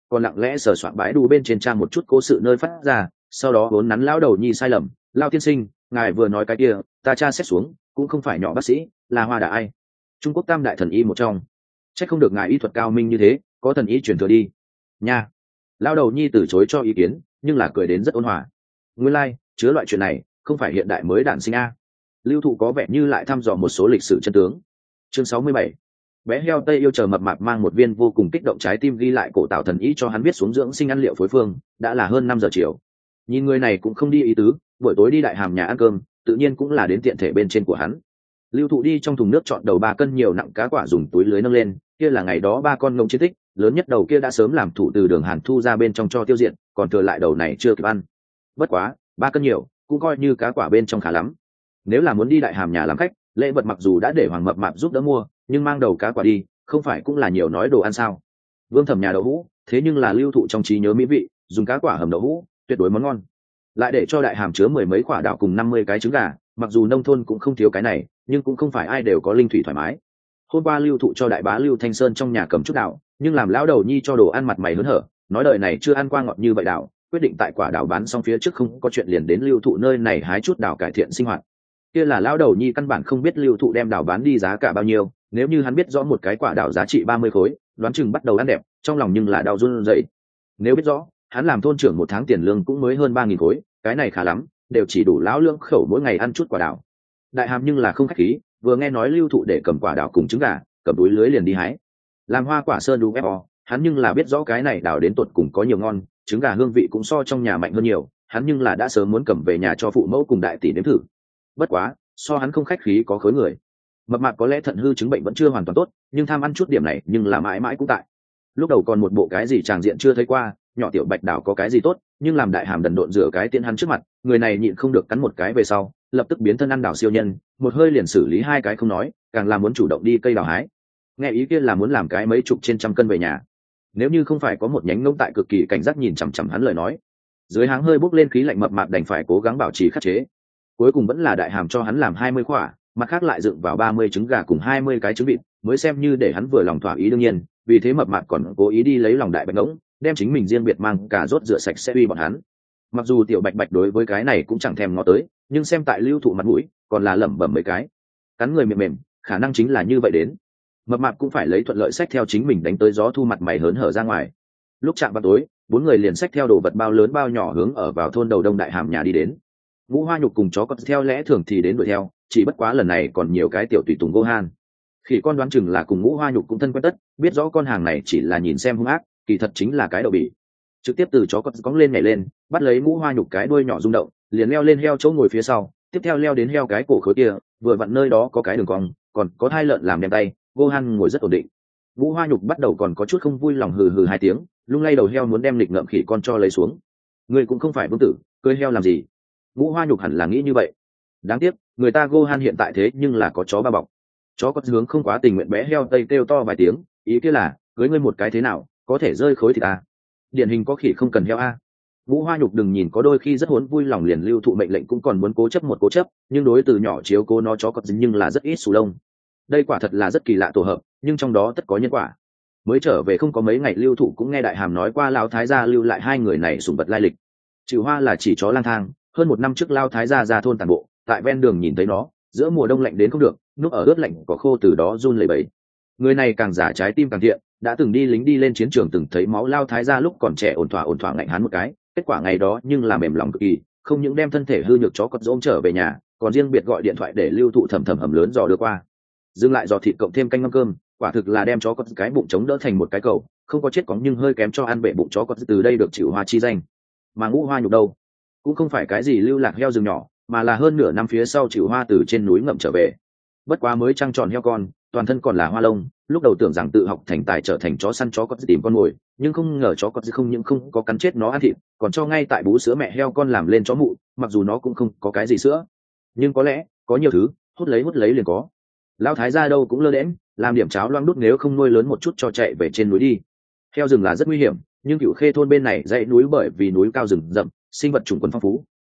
còn lặng lẽ sờ soạn bãi đu bên trên trang một chút cố sự nơi phát ra, sau đó vốn nắn lão đầu nhi sai lầm. Lao tiên sinh, ngài vừa nói cái kia, ta tra xét xuống cũng không phải nhỏ bác sĩ, là Hoa Đà Ai, Trung Quốc tam đại thần y một trong. Chắc không được ngài y thuật cao minh như thế, có thần y truyền thừa đi nha. Lao đầu nhi từ chối cho ý kiến, nhưng là cười đến rất ôn hòa. Nguyên lai, chứa loại chuyện này không phải hiện đại mới đản sinh a. Lưu Thụ có vẻ như lại thăm dò một số lịch sử chân tướng. Chương 67. Bé heo Tây yêu chờ mập mạp mang một viên vô cùng kích động trái tim ghi lại cổ tạo thần ý cho hắn biết xuống dưỡng sinh ăn liệu phối phương, đã là hơn 5 giờ chiều. Nhìn người này cũng không đi ý tứ, buổi tối đi đại hàm nhà ăn cơm, tự nhiên cũng là đến tiện thể bên trên của hắn. Lưu Thụ đi trong thùng nước chọn đầu 3 cân nhiều nặng cá quả dùng túi lưới nâng lên, kia là ngày đó 3 con ngông chiến tích, lớn nhất đầu kia đã sớm làm thủ từ đường Hàn thu ra bên trong cho tiêu diệt, còn thừa lại đầu này chưa kịp ăn. Bất quá, 3 cân nhiều, cũng coi như cá quả bên trong khá lắm. Nếu là muốn đi đại hàm nhà làm khách, lễ vật mặc dù đã để Hoàng mập mạp giúp đỡ mua, nhưng mang đầu cá quả đi, không phải cũng là nhiều nói đồ ăn sao? Vương Thẩm nhà đậu hũ, thế nhưng là Lưu Thụ trong trí nhớ mỹ vị, dùng cá quả hầm đậu hũ, tuyệt đối món ngon. Lại để cho đại hàm chứa 10 mấy quả đào cùng 50 cái trứng gà, mặc dù nông thôn cũng không thiếu cái này, nhưng cũng không phải ai đều có linh thủy thoải mái. Hôm qua Lưu Thụ cho đại bá Lưu Thanh Sơn trong nhà cầm chút đào, nhưng làm lão đầu nhi cho đồ ăn mặt mày hớn hở, nói đời này chưa ăn qua ngọt như vậy đào, quyết định tại quả đào bán xong phía trước không có chuyện liền đến Lưu Thụ nơi này hái chút đào cải thiện sinh hoạt. Kia là lão đầu nhi căn bản không biết Lưu Thụ đem đào bán đi giá cả bao nhiêu, nếu như hắn biết rõ một cái quả đào giá trị 30 khối, đoán chừng bắt đầu ăn đẹp, trong lòng nhưng là đau run rẩy. Nếu biết rõ, hắn làm thôn trưởng 1 tháng tiền lương cũng mới hơn 3.000 khối, cái này khá lắm, đều chỉ đủ lão lương khẩu mỗi ngày ăn chút quả đào. Đại hàm nhưng là không khách khí, vừa nghe nói Lưu Thụ để cầm quả đào cùng trứng gà, cầm túi lưới liền đi hái. Làm Hoa Quả Sơn UFO, hắn nhưng là biết rõ cái này đào đến tột cùng có nhiều ngon, trứng gà hương vị cũng so trong nhà mạnh hơn nhiều, hắn nhưng là đã sớm muốn cầm về nhà cho phụ mẫu cùng đại tỷ nếm thử. Bất quá, so hắn không khách khí có khối người. Mập mạp có lẽ thận hư chứng bệnh vẫn chưa hoàn toàn tốt, nhưng tham ăn chút điểm này nhưng là mãi mãi cũng tại. Lúc đầu còn một bộ cái gì tràng diện chưa thấy qua, nhỏ tiểu bạch đào có cái gì tốt, nhưng làm đại hàm đần độn rửa cái tiên hắn trước mặt, người này nhịn không được cắn một cái về sau, lập tức biến thân ăn đào siêu nhân, một hơi liền xử lý 2 cái không nói, càng là muốn chủ động đi cây đào hái. Nghe ý kia là muốn làm cái mấy chục trên trăm cân về nhà. Nếu như không phải có một nhánh ngông tại cực kỳ cảnh giác nhìn chằm chằm hắn lời nói, dưới háng hơi bốc lên khí lạnh mập mạp đành phải cố gắng bảo trì khắc chế. Cuối cùng vẫn là đại hàm cho hắn làm 20 quả, mặt khác lại dựng vào 30 trứng gà cùng 20 cái trứng vịt, mới xem như để hắn vừa lòng thỏa ý. Đương nhiên, vì thế mập mạp còn cố ý đi lấy lòng đại bạch ngỗng, đem chính mình riêng biệt mang cả rốt rửa sạch sẽ uy bọn hắn. Mặc dù tiểu bạch bạch đối với cái này cũng chẳng thèm ngó tới, nhưng xem tại Lưu Thụ mặt mũi, còn là lẩm bẩm mấy cái. Cắn người mềm mềm, khả năng chính là như vậy đến. Mập mạp cũng phải lấy thuận lợi sách theo chính mình đánh tới gió thu mặt mày hớn hở ra ngoài. Lúc chạm vào tối, 4 người liền sách theo đồ vật bao lớn bao nhỏ hướng ở vào thôn đầu đông đại hàm nhà đi đến. Ngũ Hoa Nhục cùng chó con theo lẽ thường thì đến đuổi theo, chỉ bất quá lần này còn nhiều cái tiểu tùy tùng Gohan. Khỉ con đoán chừng là cùng Ngũ Hoa Nhục cũng thân quen tất, biết rõ con hàng này chỉ là nhìn xem hung ác, kỳ thật chính là cái đậu bỉ. Trực tiếp từ chó con cóng lên nhảy lên, bắt lấy Ngũ Hoa Nhục cái đuôi nhỏ rung động, liền leo lên heo chỗ ngồi phía sau, tiếp theo leo đến heo cái cổ khối kia, vừa vặn nơi đó có cái đường cong, còn có 2 lợn làm đem tay, Gohan ngồi rất ổn định. Ngũ Hoa Nhục bắt đầu còn có chút không vui lòng hừ hừ 2 tiếng, lung lay đầu heo muốn đem lịch ngợm khỉ con cho lấy xuống. Người cũng không phải vương tử, cưới heo làm gì? Ngũ Hoa Nhục hẳn là nghĩ như vậy. Đáng tiếc, người ta Gohan hiện tại thế nhưng là có chó ba bọc. Chó có hướng không quá tình nguyện bé heo tây kêu to vài tiếng, ý kia là cưới ngươi một cái thế nào, có thể rơi khối thịt à? Điển hình có khỉ không cần heo a. Ngũ Hoa Nhục đừng nhìn có đôi khi rất huấn vui lòng liền Lưu Thụ mệnh lệnh cũng còn muốn cố chấp, nhưng đối từ nhỏ chiếu cố nó chó có nhưng là rất ít sù lông. Đây quả thật là rất kỳ lạ tổ hợp, nhưng trong đó tất có nhân quả. Mới trở về không có mấy ngày Lưu Thụ cũng nghe đại hàm nói qua Lão Thái gia lưu lại 2 người này sủng vật lai lịch. Chịu Hoa là chỉ chó lang thang, hơn 1 năm trước Lão Thái gia ra thôn tàn bộ, tại ven đường nhìn thấy nó, giữa mùa đông lạnh đến không được, núp ở ướt lạnh có khô từ đó run lẩy bẩy. Người này càng giả trái tim càng thiện, đã từng đi lính đi lên chiến trường từng thấy máu Lão Thái gia lúc còn trẻ ổn thỏa ngạnh hắn một cái, kết quả ngày đó nhưng là mềm lòng cực kỳ, không những đem thân thể hư nhược chó cọt ôm trở về nhà, còn riêng biệt gọi điện thoại để Lưu Thụ thầm hầm lớn dò đưa qua. Dừng lại dò thịt cộng thêm canh ngâm cơm, quả thực là đem chó cọt cái bụng chống đỡ thành một cái cầu, không có chết cóng nhưng hơi kém cho ăn bệ bụng chó cọt từ đây được Chịu Hoa chi danh. Mà Ngũ Hoa Nhục đâu, cũng không phải cái gì lưu lạc heo rừng nhỏ, mà là hơn nửa năm phía sau Chịu Hoa từ trên núi ngậm trở về. Bất quá mới trăng tròn heo con, toàn thân còn là hoa lông, lúc đầu tưởng rằng tự học thành tài trở thành chó săn chó cọt tìm con mồi, nhưng không ngờ chó cọt không những không có cắn chết nó ăn thịt, còn cho ngay tại bú sữa mẹ heo con làm lên chó mụ, mặc dù nó cũng không có cái gì sữa, nhưng có lẽ có nhiều thứ hút lấy liền có. Lão Thái gia đâu cũng lơ đễnh, làm điểm cháo loang đút nếu không nuôi lớn một chút cho chạy về trên núi đi. Heo rừng là rất nguy hiểm, nhưng Cửu Khê thôn bên này dãy núi bởi vì núi cao rừng rậm, sinh vật chủng quần phong phú,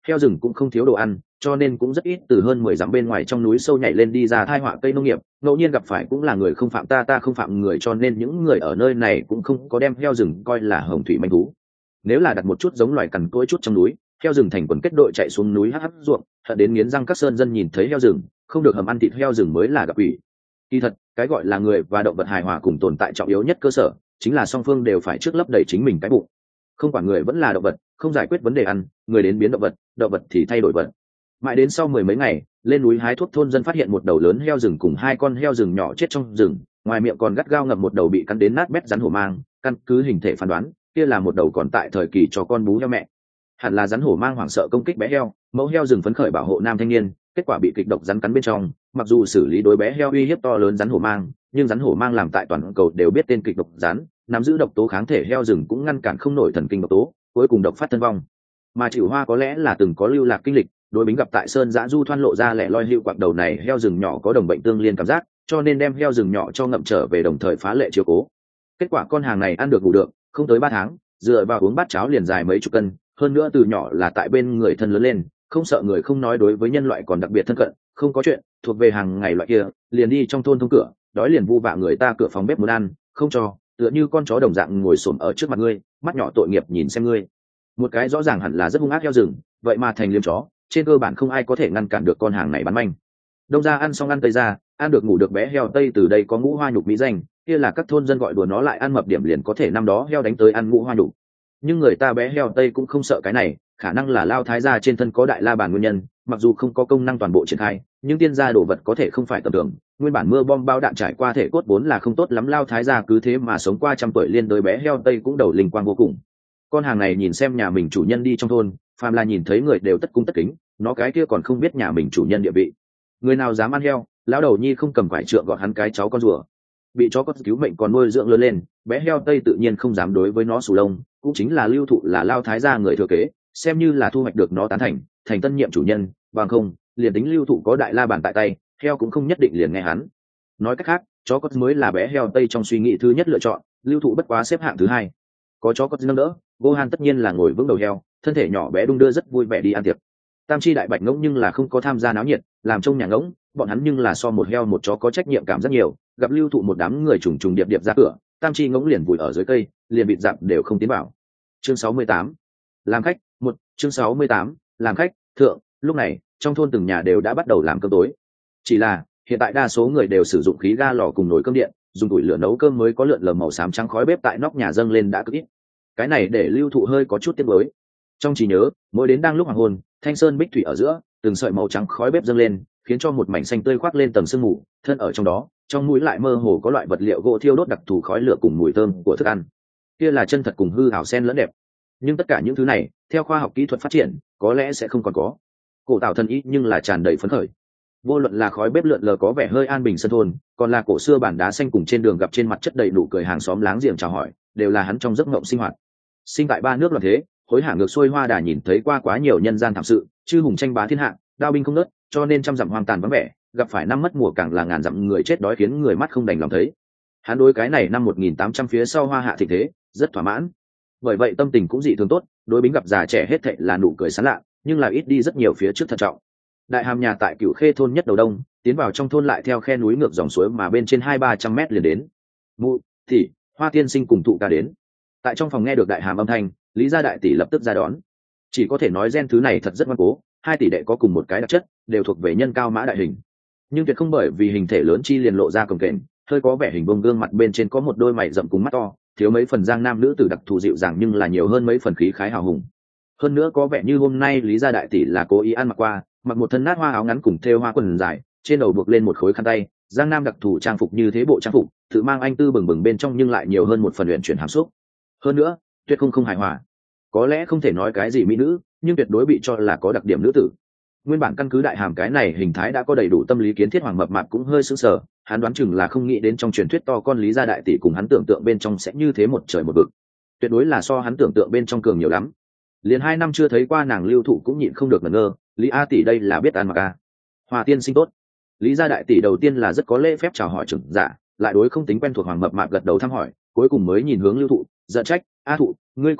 heo rừng cũng không thiếu đồ ăn, cho nên cũng rất ít từ hơn 10 dặm bên ngoài trong núi sâu nhảy lên đi ra thai họa cây nông nghiệp, ngẫu nhiên gặp phải cũng là người không phạm ta, ta không phạm người, cho nên những người ở nơi này cũng không có đem heo rừng coi là hồng thủy manh thú. Nếu là đặt một chút giống loài cằn cỗi chút trong núi, heo rừng thành quần kết đội chạy xuống núi hắc hắc ruộng, hận đến nghiến răng, các sơn dân nhìn thấy heo rừng không được hầm ăn thịt heo rừng mới là gặp ủy. Kỳ thật, cái gọi là người và động vật hài hòa cùng tồn tại trọng yếu nhất cơ sở chính là song phương đều phải trước lấp đầy chính mình cái bụng. Không quản người vẫn là động vật, không giải quyết vấn đề ăn, người đến biến động vật thì thay đổi vật. Mãi đến sau 10 mấy ngày, lên núi hái thuốc, thôn dân phát hiện một đầu lớn heo rừng cùng 2 con heo rừng nhỏ chết trong rừng, ngoài miệng còn gắt gao ngậm một đầu bị cắn đến nát bét rắn hổ mang, căn cứ hình thể phán đoán, kia là một đầu còn tại thời kỳ cho con bú heo mẹ. Hẳn là rắn hổ mang hoảng sợ công kích bé heo, mẫu heo rừng phấn khởi bảo hộ nam thanh niên, kết quả bị kịch độc rắn cắn bên trong. Mặc dù xử lý đối bé heo uy hiếp to lớn rắn hổ mang, nhưng rắn hổ mang làm tại toàn cầu đều biết tên kịch độc rắn, nắm giữ độc tố kháng thể heo rừng cũng ngăn cản không nổi thần kinh độc tố, cuối cùng độc phát thân vong. Mà Chịu Hoa có lẽ là từng có lưu lạc kinh lịch, đối Bính gặp tại sơn giã du thoan lộ ra lẻ loi hữu quạng đầu này heo rừng nhỏ có đồng bệnh tương liên cảm giác, cho nên đem heo rừng nhỏ cho ngậm trở về, đồng thời phá lệ chiếu cố. Kết quả con hàng này ăn được ngủ được, không tới 3 tháng, dựa vào uống bát cháo liền dài mấy chục cân, hơn nữa từ nhỏ là tại bên người thân lớn lên, không sợ người không nói, đối với nhân loại còn đặc biệt thân cận, không có chuyện thuộc về hàng ngày loại kia, liền đi trong thôn thông cửa, đói liền vu vạ người ta cửa phòng bếp muốn ăn, không cho, tựa như con chó đồng dạng ngồi xổm ở trước mặt ngươi, mắt nhỏ tội nghiệp nhìn xem ngươi. Một cái rõ ràng hẳn là rất hung ác heo rừng, vậy mà thành liêm chó, trên cơ bản không ai có thể ngăn cản được con hàng này bán manh. Đông ra ăn xong ăn tây ra, ăn được ngủ được bé heo tây từ đây có ngũ hoa nhục mỹ danh, kia là các thôn dân gọi đùa nó, lại ăn mập điểm liền có thể năm đó heo đánh tới ăn ngũ hoa nhục. Nhưng người ta bé heo tây cũng không sợ cái này, khả năng là lao thái gia trên thân có đại la bàn nguyên nhân, mặc dù không có công năng toàn bộ triển khai, nhưng tiên gia đồ vật có thể không phải tầm thường, nguyên bản mưa bom bao đạn trải qua thể cốt vốn là không tốt lắm, lao thái gia cứ thế mà sống qua 100 tuổi, liên đối bé heo tây cũng đầu linh quang vô cùng. Con hàng này nhìn xem nhà mình chủ nhân đi trong thôn, phàm là nhìn thấy người đều tất cung tất kính, nó cái kia còn không biết nhà mình chủ nhân địa vị. Người nào dám ăn heo, lão đầu nhi không cầm quải trượng gọt hắn cái cháu con rùa. Bị chó con cứu mệnh còn nuôi dưỡng lớn lên, bé heo tây tự nhiên không dám đối với nó sù lông, cũng chính là Lưu Thụ là lao thái gia người thừa kế, xem như là thu hoạch được nó tán thành tân nhiệm chủ nhân, bằng không liền tính Lưu Thụ có đại la bàn tại tay, heo cũng không nhất định liền nghe hắn. Nói cách khác, chó con mới là bé heo tây trong suy nghĩ thứ nhất lựa chọn, Lưu Thụ bất quá xếp hạng thứ hai. Có chó con nâng đỡ, Gohan tất nhiên là ngồi vững đầu heo, thân thể nhỏ bé đung đưa rất vui vẻ đi ăn tiệc. Tam Chi Đại Bạch ngỗng nhưng là không có tham gia náo nhiệt, làm trông nhà ngỗng, bọn hắn nhưng là so một heo một chó có trách nhiệm cảm rất nhiều, gặp Lưu Thụ một đám người trùng trùng điệp điệp ra cửa, Tam Chi ngỗng liền vùi ở dưới cây, liền bịt dặm đều không tiến vào. Chương 68. Làm khách, chương 68, làm khách, thượng, lúc này, trong thôn từng nhà đều đã bắt đầu làm cơm tối. Chỉ là, hiện tại đa số người đều sử dụng khí ga lò cùng nồi cơm điện, dùng củi lửa nấu cơm mới có lượn lờ màu xám trắng khói bếp tại nóc nhà dâng lên đã cực ít. Cái này để Lưu Thụ hơi có chút tiếc nuối. Trong trí nhớ, mỗi đến đang lúc hoàng hôn, thanh sơn bích thủy ở giữa, từng sợi màu trắng khói bếp dâng lên, khiến cho một mảnh xanh tươi khoác lên tầng sương mù, thân ở trong đó, trong mũi lại mơ hồ có loại vật liệu gỗ thiêu đốt đặc thù khói lửa cùng mùi thơm của thức ăn. Kia là chân thật cùng hư ảo xen lẫn đẹp. Nhưng tất cả những thứ này, theo khoa học kỹ thuật phát triển, có lẽ sẽ không còn có. Cổ Tảo thần ý nhưng là tràn đầy phấn khởi. Vô luận là khói bếp lượn lờ có vẻ hơi an bình sân thôn, còn là cổ xưa bản đá xanh cùng trên đường gặp trên mặt chất đầy nụ cười hàng xóm láng giềng chào hỏi, đều là hắn trong giấc mộng sinh hoạt. Sinh tại 3 nước loạn thế, hối hả ngược xuôi hoa đà nhìn thấy qua quá nhiều nhân gian thảm sự, chư hùng tranh bá thiên hạ, đao binh không nớt, cho nên trăm dặm hoang tàn vắng vẻ, gặp phải năm mất mùa càng là ngàn dặm người chết đói, khiến người mắt không đành lòng thấy. Hắn đối cái này năm 1800 phía sau hoa hạ thịnh thế rất thỏa mãn, bởi vậy tâm tình cũng dị thường tốt, đối Bính gặp già trẻ hết thệ là nụ cười sán lạ, nhưng là ít đi rất nhiều phía trước thận trọng. Đại Hàm nhà tại Cửu Khê thôn nhất đầu đông, tiến vào trong thôn lại theo khe núi ngược dòng suối mà bên trên 200-300 mét liền đến. Mụ, tỷ, Hoa tiên sinh cùng Thụ ca đến. Tại trong phòng nghe được Đại Hàm âm thanh, Lý gia đại tỷ lập tức ra đón. Chỉ có thể nói gen thứ này thật rất ngoan cố, hai tỷ đệ có cùng một cái đặc chất, đều thuộc về nhân cao mã đại hình, nhưng tuyệt không bởi vì hình thể lớn chi liền lộ ra cồng kềnh, hơi có vẻ hình bông, gương mặt bên trên có một đôi mày rậm cùng mắt to, thiếu mấy phần giang nam nữ tử đặc thù dịu dàng, nhưng là nhiều hơn mấy phần khí khái hào hùng. Hơn nữa có vẻ như hôm nay Lý gia đại tỷ là cố ý ăn mặc qua, mặc một thân nát hoa áo ngắn cùng thêu hoa quần dài, trên đầu buộc lên một khối khăn tay, giang nam đặc thù trang phục như thế bộ trang phục, tự mang anh tư bừng bừng bên trong nhưng lại nhiều hơn một phần luyện chuyển hàm xúc. Hơn nữa, tuyệt không hài hòa. Có lẽ không thể nói cái gì mỹ nữ, nhưng tuyệt đối bị cho là có đặc điểm nữ tử. Nguyên bản căn cứ Đại Hàm cái này hình thái đã có đầy đủ tâm lý kiến thiết, Hoàng Mập Mạp cũng hơi sững sờ, hắn đoán chừng là không nghĩ đến trong truyền thuyết to con Lý gia đại tỷ cùng hắn tưởng tượng bên trong sẽ như thế một trời một vực. Tuyệt đối là so hắn tưởng tượng bên trong cường nhiều lắm. Liền 2 năm chưa thấy qua nàng Lưu Thụ cũng nhịn không được ngẩn ngơ, Lý A tỷ đây là biết ăn mặc à? Hòa tiên sinh tốt. Lý gia đại tỷ đầu tiên là rất có lễ phép chào hỏi trưởng giả, lại đối không tính quen thuộc Hoàng Mập Mạp gật đầu thăm hỏi, cuối cùng mới nhìn hướng Lưu Thụ, giận trách, A Thụ, ngươi cũng là,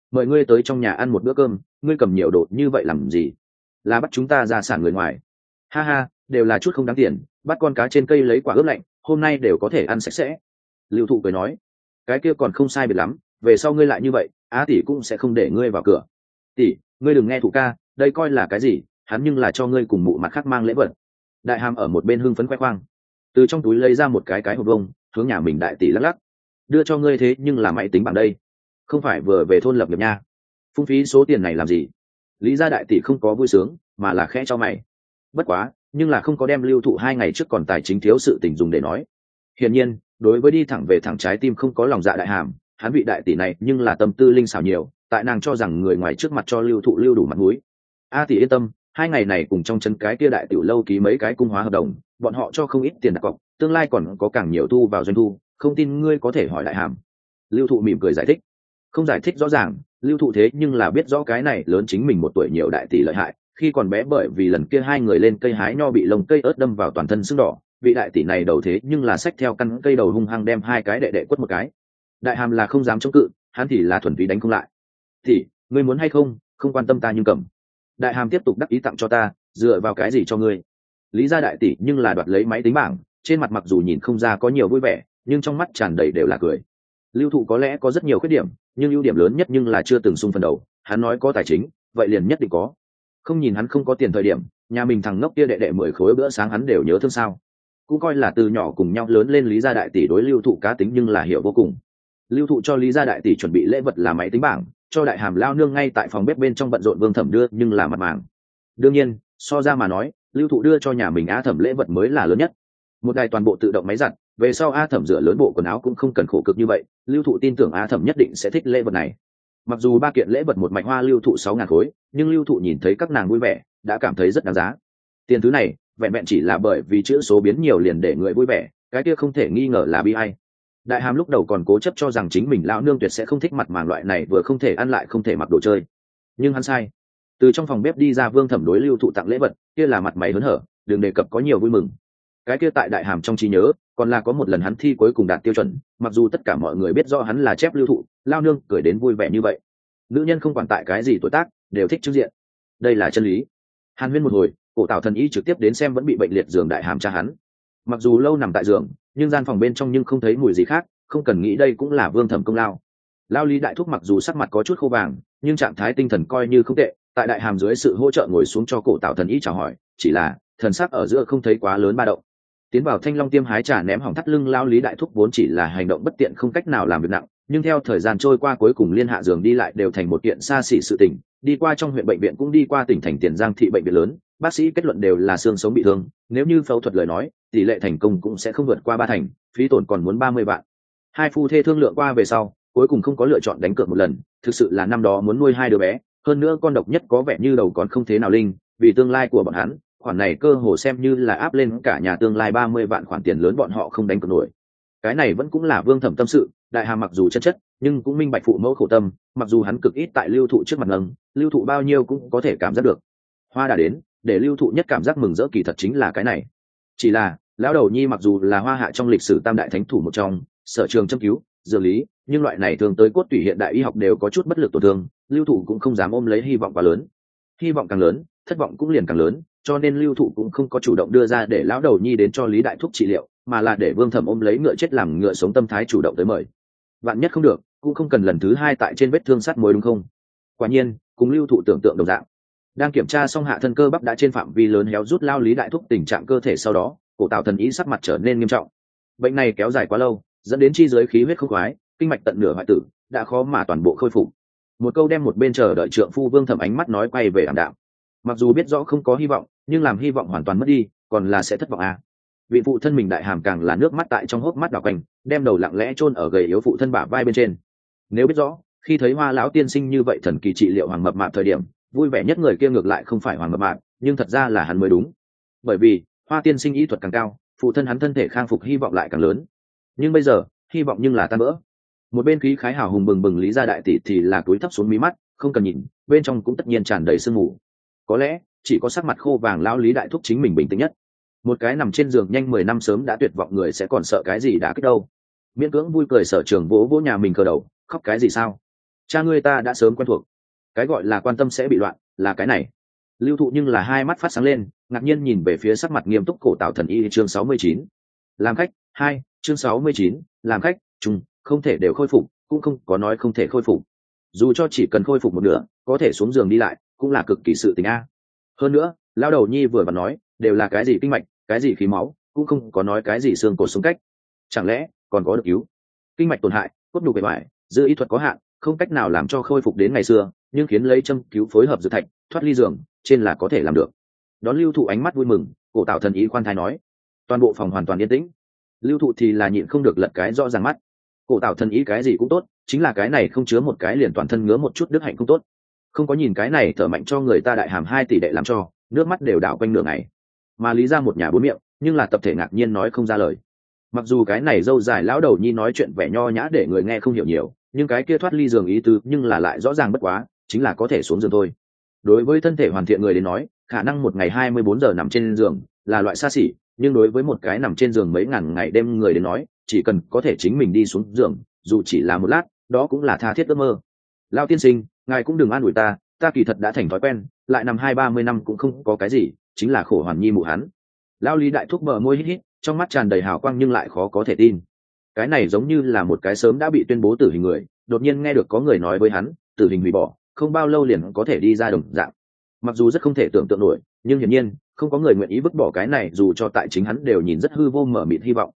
mời ngươi tới trong nhà ăn một bữa cơm, ngươi cầm nhiều đồ như vậy làm gì? Là bắt chúng ta ra sản người ngoài? Ha ha, đều là chút không đáng tiền, bắt con cá trên cây lấy quả ướp lạnh, hôm nay đều có thể ăn sạch sẽ. Lưu Thụ cười nói, cái kia còn không sai biệt lắm, về sau ngươi lại như vậy, Á tỷ cũng sẽ không để ngươi vào cửa. Tỷ, ngươi đừng nghe Thụ ca, đây coi là cái gì, hắn nhưng là cho ngươi cùng mụ mặt khác mang lễ vật. Đại Hàm ở một bên hưng phấn khoe khoang, từ trong túi lấy ra một cái hộp vông, hướng nhà mình đại tỷ lắc lắc, đưa cho ngươi thế nhưng là máy tính bảng đây, không phải vừa về thôn lập nghiệp nha, phung phí số tiền này làm gì? Lý gia đại tỷ không có vui sướng, mà là khẽ cho mày. Bất quá, nhưng là không có đem Lưu Thụ 2 ngày trước còn tài chính thiếu sự tình dùng để nói. Hiển nhiên, đối với đi thẳng về thẳng trái tim không có lòng dạ Đại Hàm, hắn vị đại tỷ này nhưng là tâm tư linh xảo nhiều, tại nàng cho rằng người ngoài trước mặt cho Lưu Thụ lưu đủ mặt mũi. A tỷ yên tâm, 2 ngày này cùng trong chân cái kia đại tiểu lâu ký mấy cái cung hóa hợp đồng, bọn họ cho không ít tiền đặt cọc, tương lai còn có càng nhiều thu vào doanh thu, không tin ngươi có thể hỏi Đại Hàm. Lưu Thụ mỉm cười giải thích. Không giải thích rõ ràng, Lưu Thụ thế nhưng là biết rõ cái này lớn chính mình 1 tuổi nhiều đại tỷ lợi hại, khi còn bé bởi vì lần kia 2 người lên cây hái nho bị lồng cây ớt đâm vào toàn thân sưng đỏ, vị đại tỷ này đầu thế nhưng là xách theo căn cây đầu hung hăng đem 2 cái đệ đệ quất một cái. Đại Hàm là không dám chống cự, hắn thì là thuần túy đánh không lại. "Tỷ, ngươi muốn hay không, không quan tâm ta nhưng cầm." Đại Hàm tiếp tục đắc ý tặng cho ta, dựa vào cái gì cho ngươi? Lý gia đại tỷ nhưng là đoạt lấy máy tính bảng, trên mặt mặc dù nhìn không ra có nhiều vui vẻ, nhưng trong mắt tràn đầy đều là cười. Lưu Thụ có lẽ có rất nhiều khuyết điểm, nhưng ưu điểm lớn nhất nhưng là chưa từng sung phần đầu, hắn nói có tài chính, vậy liền nhất định có. Không nhìn hắn không có tiền thời điểm, nhà mình thằng ngốc kia đệ đệ 10 khối bữa sáng hắn đều nhớ thương sao? Cũng coi là từ nhỏ cùng nhau lớn lên. Lý gia đại tỷ đối Lưu Thụ cá tính nhưng là hiểu vô cùng. Lưu Thụ cho Lý gia đại tỷ chuẩn bị lễ vật là máy tính bảng, cho Đại Hàm lao nương ngay tại phòng bếp bên trong bận rộn Vương Thẩm đưa nhưng là mặt màng. Đương nhiên, so ra mà nói, Lưu Thụ đưa cho nhà mình A Thẩm lễ vật mới là lớn nhất. Một đài toàn bộ tự động máy giặt, về sau A Thẩm rửa lớn bộ quần áo cũng không cần khổ cực như vậy, Lưu Thụ tin tưởng A Thẩm nhất định sẽ thích lễ vật này. Mặc dù 3 kiện lễ vật một mạch hoa Lưu Thụ 6.000 khối, nhưng Lưu Thụ nhìn thấy các nàng vui vẻ, đã cảm thấy rất đáng giá. Tiền thứ này, vẹn vẹn chỉ là bởi vì chữ số biến nhiều liền để người vui vẻ, cái kia không thể nghi ngờ là bi ai. Đại Hàm lúc đầu còn cố chấp cho rằng chính mình lão nương tuyệt sẽ không thích mặt màng loại này vừa không thể ăn lại không thể mặc đồ chơi. Nhưng hắn sai. Từ trong phòng bếp đi ra Vương Thẩm đối Lưu Thụ tặng lễ vật, kia là mặt mày hớn hở, đừng đề cập có nhiều vui mừng. Cái kia tại Đại Hàm trong trí nhớ, còn là có một lần hắn thi cuối cùng đạt tiêu chuẩn, mặc dù tất cả mọi người biết rõ hắn là chép Lưu Thụ, lao nương cười đến vui vẻ như vậy. Nữ nhân không quản tại cái gì tuổi tác, đều thích trước diện. Đây là chân lý. Hàn huyên một hồi, Cổ Tảo thần y trực tiếp đến xem vẫn bị bệnh liệt giường Đại Hàm cha hắn. Mặc dù lâu nằm tại giường, nhưng gian phòng bên trong nhưng không thấy mùi gì khác, không cần nghĩ đây cũng là Vương Thẩm công lao. Lao Lý đại thúc mặc dù sắc mặt có chút khô vàng, nhưng trạng thái tinh thần coi như không tệ, tại Đại Hàm dưới sự hỗ trợ ngồi xuống cho Cổ Tảo thần y chào hỏi, chỉ là thần sắc ở giữa không thấy quá lớn ba động. Tiến vào Thanh Long tiêm hái trà ném hỏng thắt lưng Lao Lý đại thúc vốn chỉ là hành động bất tiện không cách nào làm việc nặng, nhưng theo thời gian trôi qua cuối cùng liên hạ giường đi lại đều thành một kiện xa xỉ sự tình, đi qua trong huyện bệnh viện cũng đi qua tỉnh thành Tiền Giang thị bệnh viện lớn, bác sĩ kết luận đều là xương sống bị thương, nếu như phẫu thuật lời nói tỷ lệ thành công cũng sẽ không vượt qua 3 thành, phí tổn còn muốn 30 vạn. Hai phu thê thương lượng qua về sau, cuối cùng không có lựa chọn đánh cược một lần, thực sự là năm đó muốn nuôi 2 đứa bé, hơn nữa con độc nhất có vẻ như đầu còn không thế nào linh, vì tương lai của bọn hắn, khoản này cơ hồ xem như là áp lên cả nhà tương lai 30 vạn khoản tiền lớn bọn họ không đánh cược nổi. Cái này vẫn cũng là Vương Thẩm tâm sự, Đại Hàm mặc dù chân chất, nhưng cũng minh bạch phụ mẫu khổ tâm, mặc dù hắn cực ít tại Lưu Thụ trước mặt ngẩng, Lưu Thụ bao nhiêu cũng có thể cảm giác được. Hoa đã đến, để Lưu Thụ nhất cảm giác mừng rỡ kỳ thật chính là cái này. Chỉ là, lão đầu nhi mặc dù là Hoa Hạ trong lịch sử tam đại thánh thủ một trong, sở trường châm cứu, dược lý, nhưng loại này thường tới cốt tủy hiện đại y học đều có chút bất lực tổn thương, Lưu Thụ cũng không dám ôm lấy hy vọng quá lớn. Hy vọng càng lớn, thất vọng cũng liền càng lớn, cho nên Lưu Thụ cũng không có chủ động đưa ra để lão đầu nhi đến cho Lý đại thúc trị liệu, mà là để Vương Thẩm ôm lấy ngựa chết làm ngựa sống tâm thái chủ động tới mời. Vạn nhất không được, cũng không cần lần thứ 2 tại trên vết thương sắt muối đúng không? Quả nhiên, cùng Lưu Thụ tưởng tượng đồng dạng. Đang kiểm tra xong hạ thân cơ bắp đã trên phạm vi lớn héo rút lao Lý đại thúc tình trạng cơ thể sau đó, Cổ Tảo thần ý sắc mặt trở nên nghiêm trọng. Bệnh này kéo dài quá lâu, dẫn đến chi giới khí huyết không khoái, kinh mạch tận nửa hoại tử, đã khó mà toàn bộ khôi phục. Một câu đem một bên chờ đợi trượng phu Vương Thẩm ánh mắt nói quay về ảm đạm. Mặc dù biết rõ không có hy vọng, nhưng làm hy vọng hoàn toàn mất đi, còn là sẽ thất vọng à? Vị phụ thân mình Đại Hàm càng là nước mắt tại trong hốc mắt đảo quanh, đem đầu lặng lẽ chôn ở gầy yếu phụ thân bả vai bên trên. Nếu biết rõ, khi thấy Hoa lão tiên sinh như vậy thần kỳ trị liệu Hoàng Mập Mạp thời điểm, vui vẻ nhất người kia ngược lại không phải Hoàng Mập Mạp, nhưng thật ra là hắn mới đúng. Bởi vì, Hoa tiên sinh y thuật càng cao, phụ thân hắn thân thể khang phục hy vọng lại càng lớn. Nhưng bây giờ, hy vọng nhưng là tan vỡ. Một bên khí khái hào hùng bừng bừng Lý gia đại tỷ thì là cúi thấp xuống mí mắt, không cần nhìn, bên trong cũng tất nhiên tràn đầy sương mù. Có lẽ, chỉ có sắc mặt khô vàng lão Lý đại thúc chính mình bình tĩnh nhất. Một cái nằm trên giường nhanh 10 năm sớm đã tuyệt vọng người sẽ còn sợ cái gì đã kích đâu. Miễn cưỡng vui cười sở trường vỗ vỗ nhà mình cờ đầu, khóc cái gì sao? cha ngươi ta đã sớm quen thuộc. Cái gọi là quan tâm sẽ bị loạn là cái này. Lưu Thụ nhưng là hai mắt phát sáng lên, ngạc nhiên nhìn về phía sắc mặt nghiêm túc Cổ Tạo Thần Y. Chương 69. Làm khách. 2. Chương 69. Làm khách. Chung không thể đều khôi phục, cũng không có nói không thể khôi phục. Dù cho chỉ cần khôi phục một nửa, có thể xuống giường đi lại cũng là cực kỳ sự tình a. Hơn nữa lão đầu nhi vừa và nói đều là cái gì kinh mạch, cái gì khí máu, cũng không có nói cái gì xương cột sống cách. Chẳng lẽ còn có được cứu? Kinh mạch tổn hại, cốt nhục bề ngoài, dư y thuật có hạn, không cách nào làm cho khôi phục đến ngày xưa, nhưng khiến lấy châm cứu phối hợp dược thạch thoát ly giường trên là có thể làm được. Đón Lưu Thụ ánh mắt vui mừng, Cổ Tạo Thần Y khoan thai nói. Toàn bộ phòng hoàn toàn yên tĩnh. Lưu Thụ thì là nhịn không được lật cái rõ ràng mắt. Cổ Tạo Thần Y cái gì cũng tốt, chính là cái này không chứa một cái liền toàn thân ngứa một chút đức hạnh không tốt. Không có nhìn cái này thở mạnh cho người ta đại hàm 2 tỷ đệ làm cho nước mắt đều đảo quanh nửa ngày. Mà lý ra một nhà bốn miệng, nhưng là tập thể ngạc nhiên nói không ra lời. Mặc dù cái này dâu dài lão đầu nhi nói chuyện vẻ nho nhã để người nghe không hiểu nhiều, nhưng cái kia thoát ly giường ý tứ nhưng là lại rõ ràng bất quá, chính là có thể xuống giường thôi. Đối với thân thể hoàn thiện người đến nói, khả năng một ngày 24 giờ nằm trên giường là loại xa xỉ, nhưng đối với một cái nằm trên giường mấy ngàn ngày đêm người đến nói, chỉ cần có thể chính mình đi xuống giường, dù chỉ là một lát, đó cũng là tha thiết ước mơ. Lão tiên sinh, ngài cũng đừng an ủi ta, ta kỳ thật đã thành thói quen, lại nằm 20-30 năm cũng không có cái gì, chính là khổ hoàn nhi mụ hắn. Lão Lý đại thúc bờ môi hít hít, trong mắt tràn đầy hào quang nhưng lại khó có thể tin. Cái này giống như là một cái sớm đã bị tuyên bố tử hình người, đột nhiên nghe được có người nói với hắn, tử hình hủy bỏ, không bao lâu liền có thể đi ra đồng dạng. Mặc dù rất không thể tưởng tượng nổi, nhưng hiển nhiên không có người nguyện ý vứt bỏ cái này, dù cho tại chính hắn đều nhìn rất hư vô mở mịt hy vọng.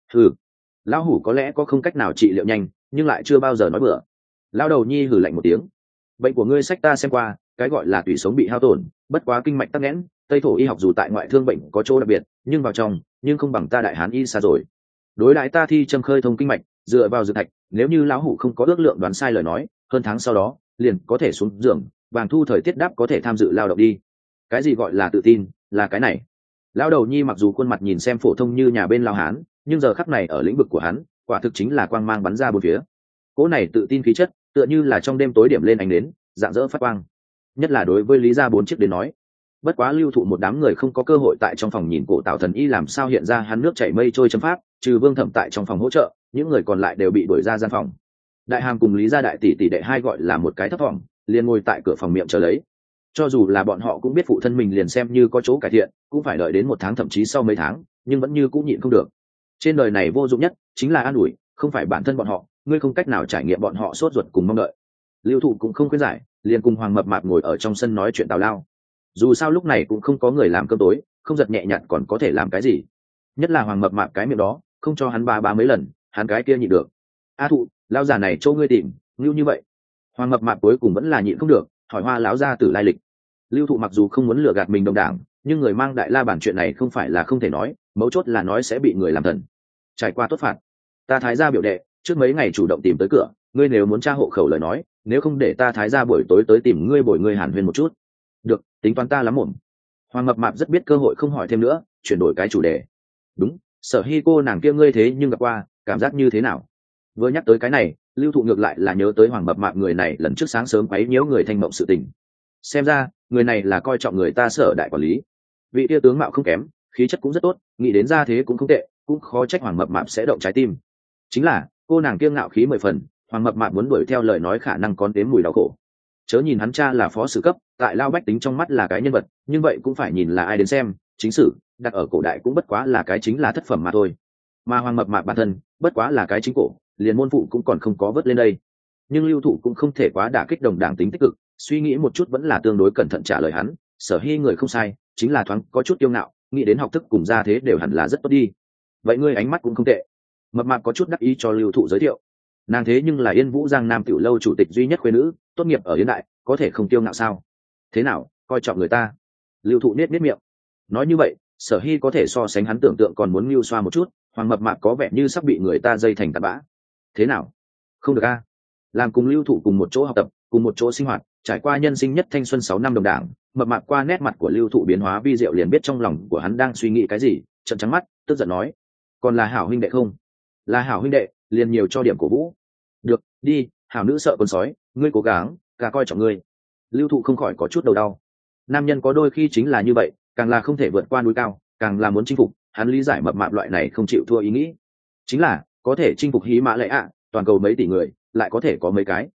Lão hủ có lẽ có không cách nào trị liệu nhanh, nhưng lại chưa bao giờ nói bừa. Lão đầu nhi hừ lạnh một tiếng. Bệnh của ngươi sách ta xem qua, cái gọi là tủy sống bị hao tổn, bất quá kinh mạch tắc nghẽn, tây thổ y học dù tại ngoại thương bệnh có chỗ đặc biệt, nhưng vào trong, nhưng không bằng ta đại hán y xa rồi. Đối lại ta thi châm khơi thông kinh mạch, dựa vào dược thạch, nếu như lão hủ không có ước lượng đoán sai lời nói, hơn tháng sau đó, liền có thể xuống giường, vàng thu thời tiết đáp có thể tham dự lao động đi. Cái gì gọi là tự tin, là cái này. Lão đầu nhi mặc dù khuôn mặt nhìn xem phổ thông như nhà bên lao hán, nhưng giờ khắc này ở lĩnh vực của hắn, quả thực chính là quang mang bắn ra bốn phía. Cỗ này tự tin khí chất, tựa như là trong đêm tối điểm lên ánh đến, rạng rỡ phát quang. Nhất là đối với Lý gia 4 chiếc đến nói. Bất quá Lưu Thụ một đám người không có cơ hội tại trong phòng nhìn Cổ Tạo Thần Y làm sao hiện ra hắn nước chảy mây trôi chấm pháp, trừ Vương Thẩm tại trong phòng hỗ trợ, những người còn lại đều bị đuổi ra gian phòng. Đại Hàm cùng Lý gia đại tỷ tỷ đệ hai gọi là một cái thấp vọng, liền ngồi tại cửa phòng miệng chờ lấy. Cho dù là bọn họ cũng biết phụ thân mình liền xem như có chỗ cải thiện, cũng phải đợi đến 1 tháng thậm chí sau mấy tháng, nhưng vẫn như cũng nhịn không được. Trên đời này vô dụng nhất chính là an ủi, không phải bản thân bọn họ, ngươi không cách nào trải nghiệm bọn họ sốt ruột cùng mong đợi. Lưu Thụ cũng không khuyên giải, liền cùng Hoàng Mập Mạp ngồi ở trong sân nói chuyện tào lao. Dù sao lúc này cũng không có người làm cơm tối, không giật nhẹ nhặt còn có thể làm cái gì. Nhất là Hoàng Mập Mạp cái miệng đó, không cho hắn ba mấy lần, hắn cái kia nhịn được. A Thụ, lão già này châu ngươi tìm, ngưu như vậy. Hoàng Mập Mạp cuối cùng vẫn là nhịn không được, hỏi Hoa lão gia tử lai lịch. Lưu Thụ mặc dù không muốn lừa gạt mình đồng đảng, nhưng người mang đại la bản chuyện này không phải là không thể nói, mấu chốt là nói sẽ bị người làm thần. Trải qua tốt phạt, ta thái gia biểu đệ trước mấy ngày chủ động tìm tới cửa, ngươi nếu muốn tra hộ khẩu lời nói, nếu không để ta thái gia buổi tối tới tìm ngươi bồi ngươi hàn huyên một chút. Được, tính toán ta lắm mồm. Hoàng Mập Mạp rất biết cơ hội không hỏi thêm nữa, chuyển đổi cái chủ đề. Đúng, Sở Hi cô nàng kia ngươi thế nhưng gặp qua, cảm giác như thế nào? Vừa nhắc tới cái này, Lưu Thụ ngược lại là nhớ tới Hoàng Mập Mạp người này lần trước sáng sớm quấy nhiễu người thanh mộng sự tình. Xem ra người này là coi trọng người ta Sở đại quản lý. Vị tia tướng mạo không kém, khí chất cũng rất tốt, nghĩ đến ra thế cũng không tệ, cũng khó trách Hoàng Mập Mạp sẽ động trái tim. Chính là cô nàng kiêng ngạo khí 10 phần, Hoàng Mập Mạp muốn đuổi theo lời nói khả năng còn đến mùi đau khổ. Chớ nhìn hắn cha là phó sử cấp, tại lao bách tính trong mắt là cái nhân vật, nhưng vậy cũng phải nhìn là ai đến xem, chính sử đặt ở cổ đại cũng bất quá là cái chính là thất phẩm mà thôi. Mà Hoàng Mập Mạp bản thân bất quá là cái chính cổ, liền môn phụ cũng còn không có vớt lên đây. Nhưng Lưu Thụ cũng không thể quá đả kích đồng đảng tính tích cực, suy nghĩ một chút vẫn là tương đối cẩn thận trả lời hắn. Sở Hi người không sai, chính là thoáng có chút kiêu ngạo, nghĩ đến học thức cùng gia thế đều hẳn là rất tốt đi. Vậy ngươi ánh mắt cũng không tệ. Mập Mạp có chút đắc ý cho Lưu Thụ giới thiệu. Nàng thế nhưng là Yên Vũ Giang Nam tiểu lâu chủ tịch duy nhất khuê nữ, tốt nghiệp ở Yên Đại, có thể không kiêu ngạo sao? Thế nào, coi trọng người ta? Lưu Thụ nết miệng. Nói như vậy, Sở Hi có thể so sánh hắn tưởng tượng còn muốn mưu xoa một chút, Hoàng Mập Mạp có vẻ như sắp bị người ta dây thành tạt bã. Thế nào? Không được a. Làm cùng Lưu Thụ cùng một chỗ học tập, cùng một chỗ sinh hoạt, trải qua nhân sinh nhất thanh xuân 6 năm đồng đảng, Mập Mạp qua nét mặt của Lưu Thụ biến hóa vi diệu liền biết trong lòng của hắn đang suy nghĩ cái gì, trợn trắng mắt, tức giận nói: "Còn là hảo huynh đệ không? Là hảo huynh đệ, liền nhiều cho điểm cổ vũ." "Được, đi, hảo nữ sợ con sói, ngươi cố gắng, cả coi trọng ngươi." Lưu Thụ không khỏi có chút đầu đau. Nam nhân có đôi khi chính là như vậy, càng là không thể vượt qua núi cao, càng là muốn chinh phục, hắn lý giải Mập Mạp loại này không chịu thua ý nghĩ. Chính là, có thể chinh phục Hí Mã Lệ ạ, toàn cầu mấy tỷ người, lại có thể có mấy cái.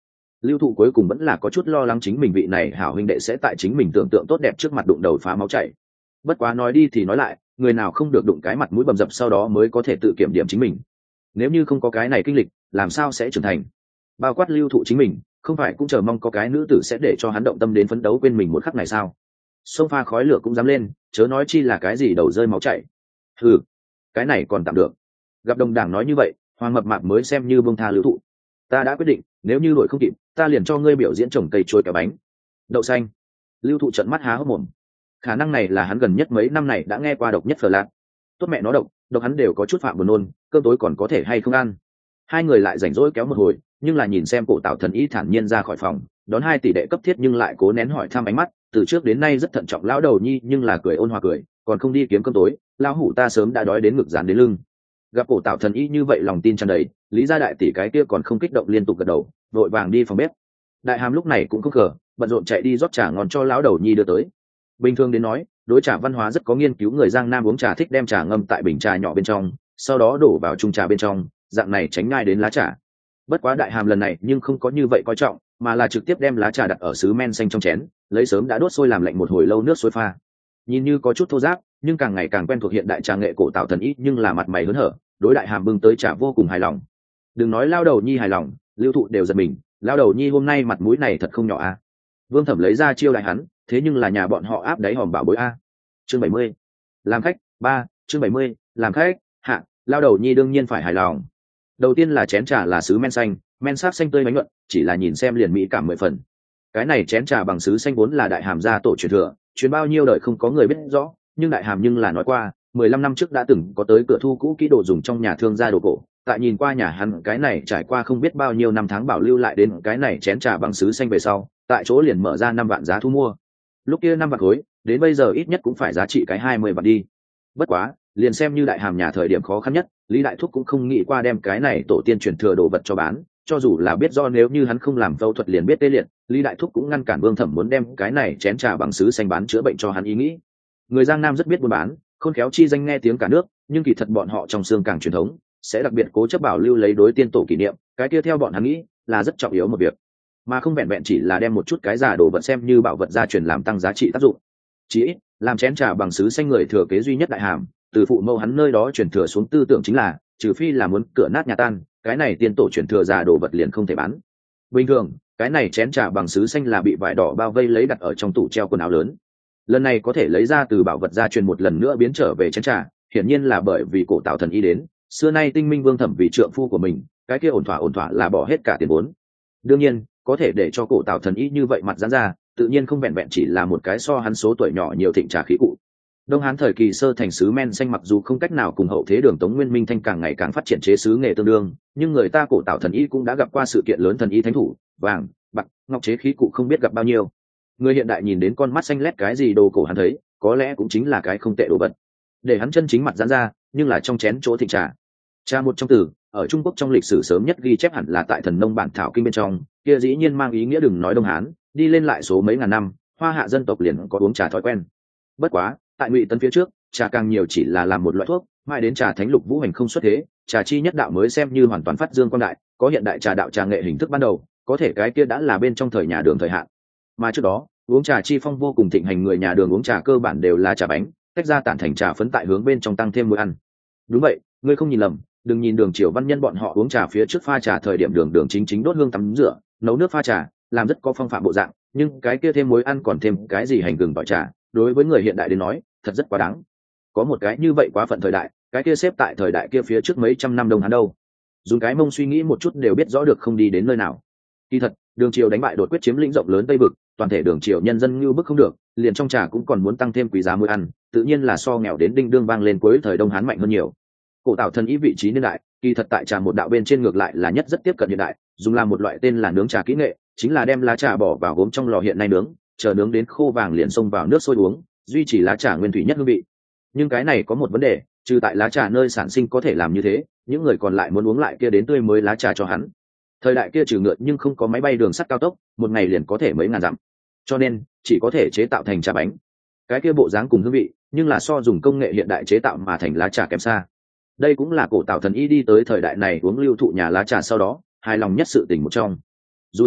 Lưu Thụ cuối cùng vẫn là có chút lo lắng chính mình vị này hảo huynh đệ sẽ tại chính mình tưởng tượng tốt đẹp trước mặt đụng đầu phá máu chảy. Bất quá nói đi thì nói lại, người nào không được đụng cái mặt mũi bầm dập sau đó mới có thể tự kiểm điểm chính mình. Nếu như không có cái này kinh lịch, làm sao sẽ trưởng thành? Bao quát Lưu Thụ chính mình, không phải cũng chờ mong có cái nữ tử sẽ để cho hắn động tâm đến phấn đấu quên mình một khắc này sao? Xông pha khói lửa cũng dám lên, chớ nói chi là cái gì đầu rơi máu chảy. Ừ, cái này còn tạm được. Gặp đồng đảng nói như vậy, Hoàng Mập Mạp mới xem như buông tha Lưu Thụ. Ta đã quyết định, nếu như đuổi không kịp, ta liền cho ngươi biểu diễn trồng cây trôi cả bánh. Đậu xanh. Lưu Thụ trợn mắt há hốc mồm. Khả năng này là hắn gần nhất mấy năm này đã nghe qua độc nhất phở lạc. Tốt mẹ nó độc hắn đều có chút phạm buồn nôn, cơm tối còn có thể hay không ăn. Hai người lại rảnh rỗi kéo một hồi, nhưng là nhìn xem Cổ Tạo Thần Y thản nhiên ra khỏi phòng, đón hai tỷ đệ cấp thiết nhưng lại cố nén hỏi thăm ánh mắt, từ trước đến nay rất thận trọng lão đầu nhi nhưng là cười ôn hòa cười, còn không đi kiếm cơm tối, lão hủ ta sớm đã đói đến ngực dán đến lưng. Gặp Cổ Tạo Thần Y như vậy lòng tin tràn đầy, Lý gia đại tỷ cái kia còn không kích động liên tục gật đầu, vội vàng đi phòng bếp. Đại Hàm lúc này cũng không khờ, bận rộn chạy đi rót trà ngon cho lão đầu nhi đưa tới. Bình thường đến nói, đối trà văn hóa rất có nghiên cứu, người Giang Nam uống trà thích đem trà ngâm tại bình trà nhỏ bên trong, sau đó đổ vào chung trà bên trong, dạng này tránh ngai đến lá trà. Bất quá Đại Hàm lần này nhưng không có như vậy coi trọng, mà là trực tiếp đem lá trà đặt ở sứ men xanh trong chén, lấy sớm đã đốt sôi làm lạnh một hồi lâu nước sôi pha. Nhìn như có chút thô ráp, nhưng càng ngày càng quen thuộc hiện đại trà nghệ Cổ Tạo Thần Y, nhưng là mặt mày hớn hở, đối Đại Hàm bưng tới trà vô cùng hài lòng. Đừng nói lao đầu nhi hài lòng, Lưu Thụ đều giật mình, lao đầu nhi hôm nay mặt mũi này thật không nhỏ a. Vương Thẩm lấy ra chiêu đại hắn, thế nhưng là nhà bọn họ áp đáy hòm bảo bối a. Chương 70. Làm khách, 3, chương 70, làm khách, hạ, lao đầu nhi đương nhiên phải hài lòng. Đầu tiên là chén trà là sứ men xanh, men sắc xanh tươi bánh nhuận, chỉ là nhìn xem liền mỹ cảm 10 phần. Cái này chén trà bằng sứ xanh vốn là Đại Hàm gia tổ truyền thừa, truyền bao nhiêu đời không có người biết rõ, nhưng Đại Hàm nhưng là nói qua, 15 năm trước đã từng có tới cửa thu cũ kỹ đồ dùng trong nhà thương gia đồ cổ, tại nhìn qua nhà hắn cái này trải qua không biết bao nhiêu năm tháng bảo lưu lại đến cái này chén trà bằng sứ xanh về sau, tại chỗ liền mở ra 5 vạn giá thu mua. Lúc kia 5 vạn khối, đến bây giờ ít nhất cũng phải giá trị cái 20 vạn đi. Bất quá, liền xem như Đại Hàm nhà thời điểm khó khăn nhất, Lý Đại Thúc cũng không nghĩ qua đem cái này tổ tiên truyền thừa đồ vật cho bán, cho dù là biết do nếu như hắn không làm phẫu thuật liền biết tê liệt, Lý Đại Thúc cũng ngăn cản Vương Thẩm muốn đem cái này chén trà bằng sứ xanh bán chữa bệnh cho hắn ý nghĩ. Người Giang Nam rất biết buôn bán, khôn khéo chi danh nghe tiếng cả nước, nhưng kỳ thật bọn họ trong xương càng truyền thống, sẽ đặc biệt cố chấp bảo lưu lấy đối tiên tổ kỷ niệm, cái kia theo bọn hắn nghĩ là rất trọng yếu một việc, mà không vẹn vẹn chỉ là đem một chút cái giả đồ vật xem như bảo vật gia truyền làm tăng giá trị tác dụng. Chỉ ít, làm chén trà bằng sứ xanh người thừa kế duy nhất Đại Hàm, từ phụ mẫu hắn nơi đó truyền thừa xuống tư tưởng chính là, trừ phi là muốn cửa nát nhà tan, cái này tiên tổ truyền thừa giả đồ vật liền không thể bán. Bình thường, cái này chén trà bằng sứ xanh là bị vải đỏ bao vây lấy đặt ở trong tủ treo quần áo lớn. Lần này có thể lấy ra từ bảo vật gia truyền một lần nữa biến trở về chén trà, hiển nhiên là bởi vì Cổ Tạo Thần Y đến, xưa nay tinh minh Vương Thẩm vì trượng phu của mình, cái kia ổn thỏa là bỏ hết cả tiền vốn. Đương nhiên, có thể để cho Cổ Tạo Thần Y như vậy mặt giãn ra, tự nhiên không vẹn vẹn chỉ là một cái so hắn số tuổi nhỏ nhiều thịnh trà khí cụ. Đông Hán thời kỳ sơ thành sứ men xanh mặc dù không cách nào cùng hậu thế Đường Tống Nguyên Minh Thanh càng ngày càng phát triển chế sứ nghề tương đương, nhưng người ta Cổ Tạo Thần Y cũng đã gặp qua sự kiện lớn thần y thánh thủ, vàng, bạc, ngọc chế khí cụ không biết gặp bao nhiêu. Người hiện đại nhìn đến con mắt xanh lét cái gì đồ cổ hắn thấy, có lẽ cũng chính là cái không tệ đồ vật. Để hắn chân chính mặt giãn ra, nhưng là trong chén chỗ thịnh trà. Trà một trong từ, ở Trung Quốc trong lịch sử sớm nhất ghi chép hẳn là tại Thần Nông bản thảo kinh bên trong, kia dĩ nhiên mang ý nghĩa đừng nói Đông Hán, đi lên lại số mấy ngàn năm, Hoa Hạ dân tộc liền có uống trà thói quen. Bất quá, tại Ngụy Tấn phía trước, trà càng nhiều chỉ là làm một loại thuốc, mãi đến trà Thánh Lục Vũ Hành không xuất thế, trà chi nhất đạo mới xem như hoàn toàn phát dương quang đại, có hiện đại trà đạo trà nghệ hình thức ban đầu, có thể cái kia đã là bên trong thời nhà Đường thời hạn. Mà trước đó, uống trà chi phong vô cùng thịnh hành, người nhà Đường uống trà cơ bản đều là trà bánh, tách ra tản thành trà phấn tại hướng bên trong tăng thêm muối ăn. Đúng vậy, ngươi không nhìn lầm, đừng nhìn Đường Triều văn nhân bọn họ uống trà phía trước pha trà thời điểm đường chính đốt hương tắm rửa, nấu nước pha trà, làm rất có phong phạm bộ dạng, nhưng cái kia thêm muối ăn còn thêm cái gì hành gừng tỏi trà, đối với người hiện đại đến nói, thật rất quá đáng. Có một cái như vậy quá phận thời đại, cái kia xếp tại thời đại kia phía trước mấy trăm năm Đông Hán đâu. Dùng cái mông suy nghĩ một chút đều biết rõ được không đi đến nơi nào. Kỳ thật, Đường Triều đánh bại đột quyết chiếm lĩnh rộng lớn Tây vực, toàn thể Đường Triều nhân dân như bức không được, liền trong trà cũng còn muốn tăng thêm quý giá muối ăn, tự nhiên là so nghèo đến đinh đương vang lên cuối thời Đông Hán mạnh hơn nhiều. Cổ Tạo Thần Y vị trí niên đại, kỳ thật tại trà một đạo bên trên ngược lại là nhất rất tiếp cận hiện đại, dùng làm một loại tên là nướng trà kỹ nghệ, chính là đem lá trà bỏ vào gốm trong lò hiện nay nướng, chờ nướng đến khô vàng liền xông vào nước sôi uống, duy trì lá trà nguyên thủy nhất hương vị. Nhưng cái này có một vấn đề, trừ tại lá trà nơi sản sinh có thể làm như thế, những người còn lại muốn uống lại kia đến tươi mới lá trà cho hắn. Thời đại kia trừ ngựa nhưng không có máy bay đường sắt cao tốc, một ngày liền có thể mấy ngàn dặm, cho nên chỉ có thể chế tạo thành trà bánh. Cái kia bộ dáng cùng hương vị, nhưng là so dùng công nghệ hiện đại chế tạo mà thành lá trà kém xa. Đây cũng là Cổ Tạo Thần Y đi tới thời đại này uống lưu thụ nhà lá trà sau đó hài lòng nhất sự tình một trong. Dù sao,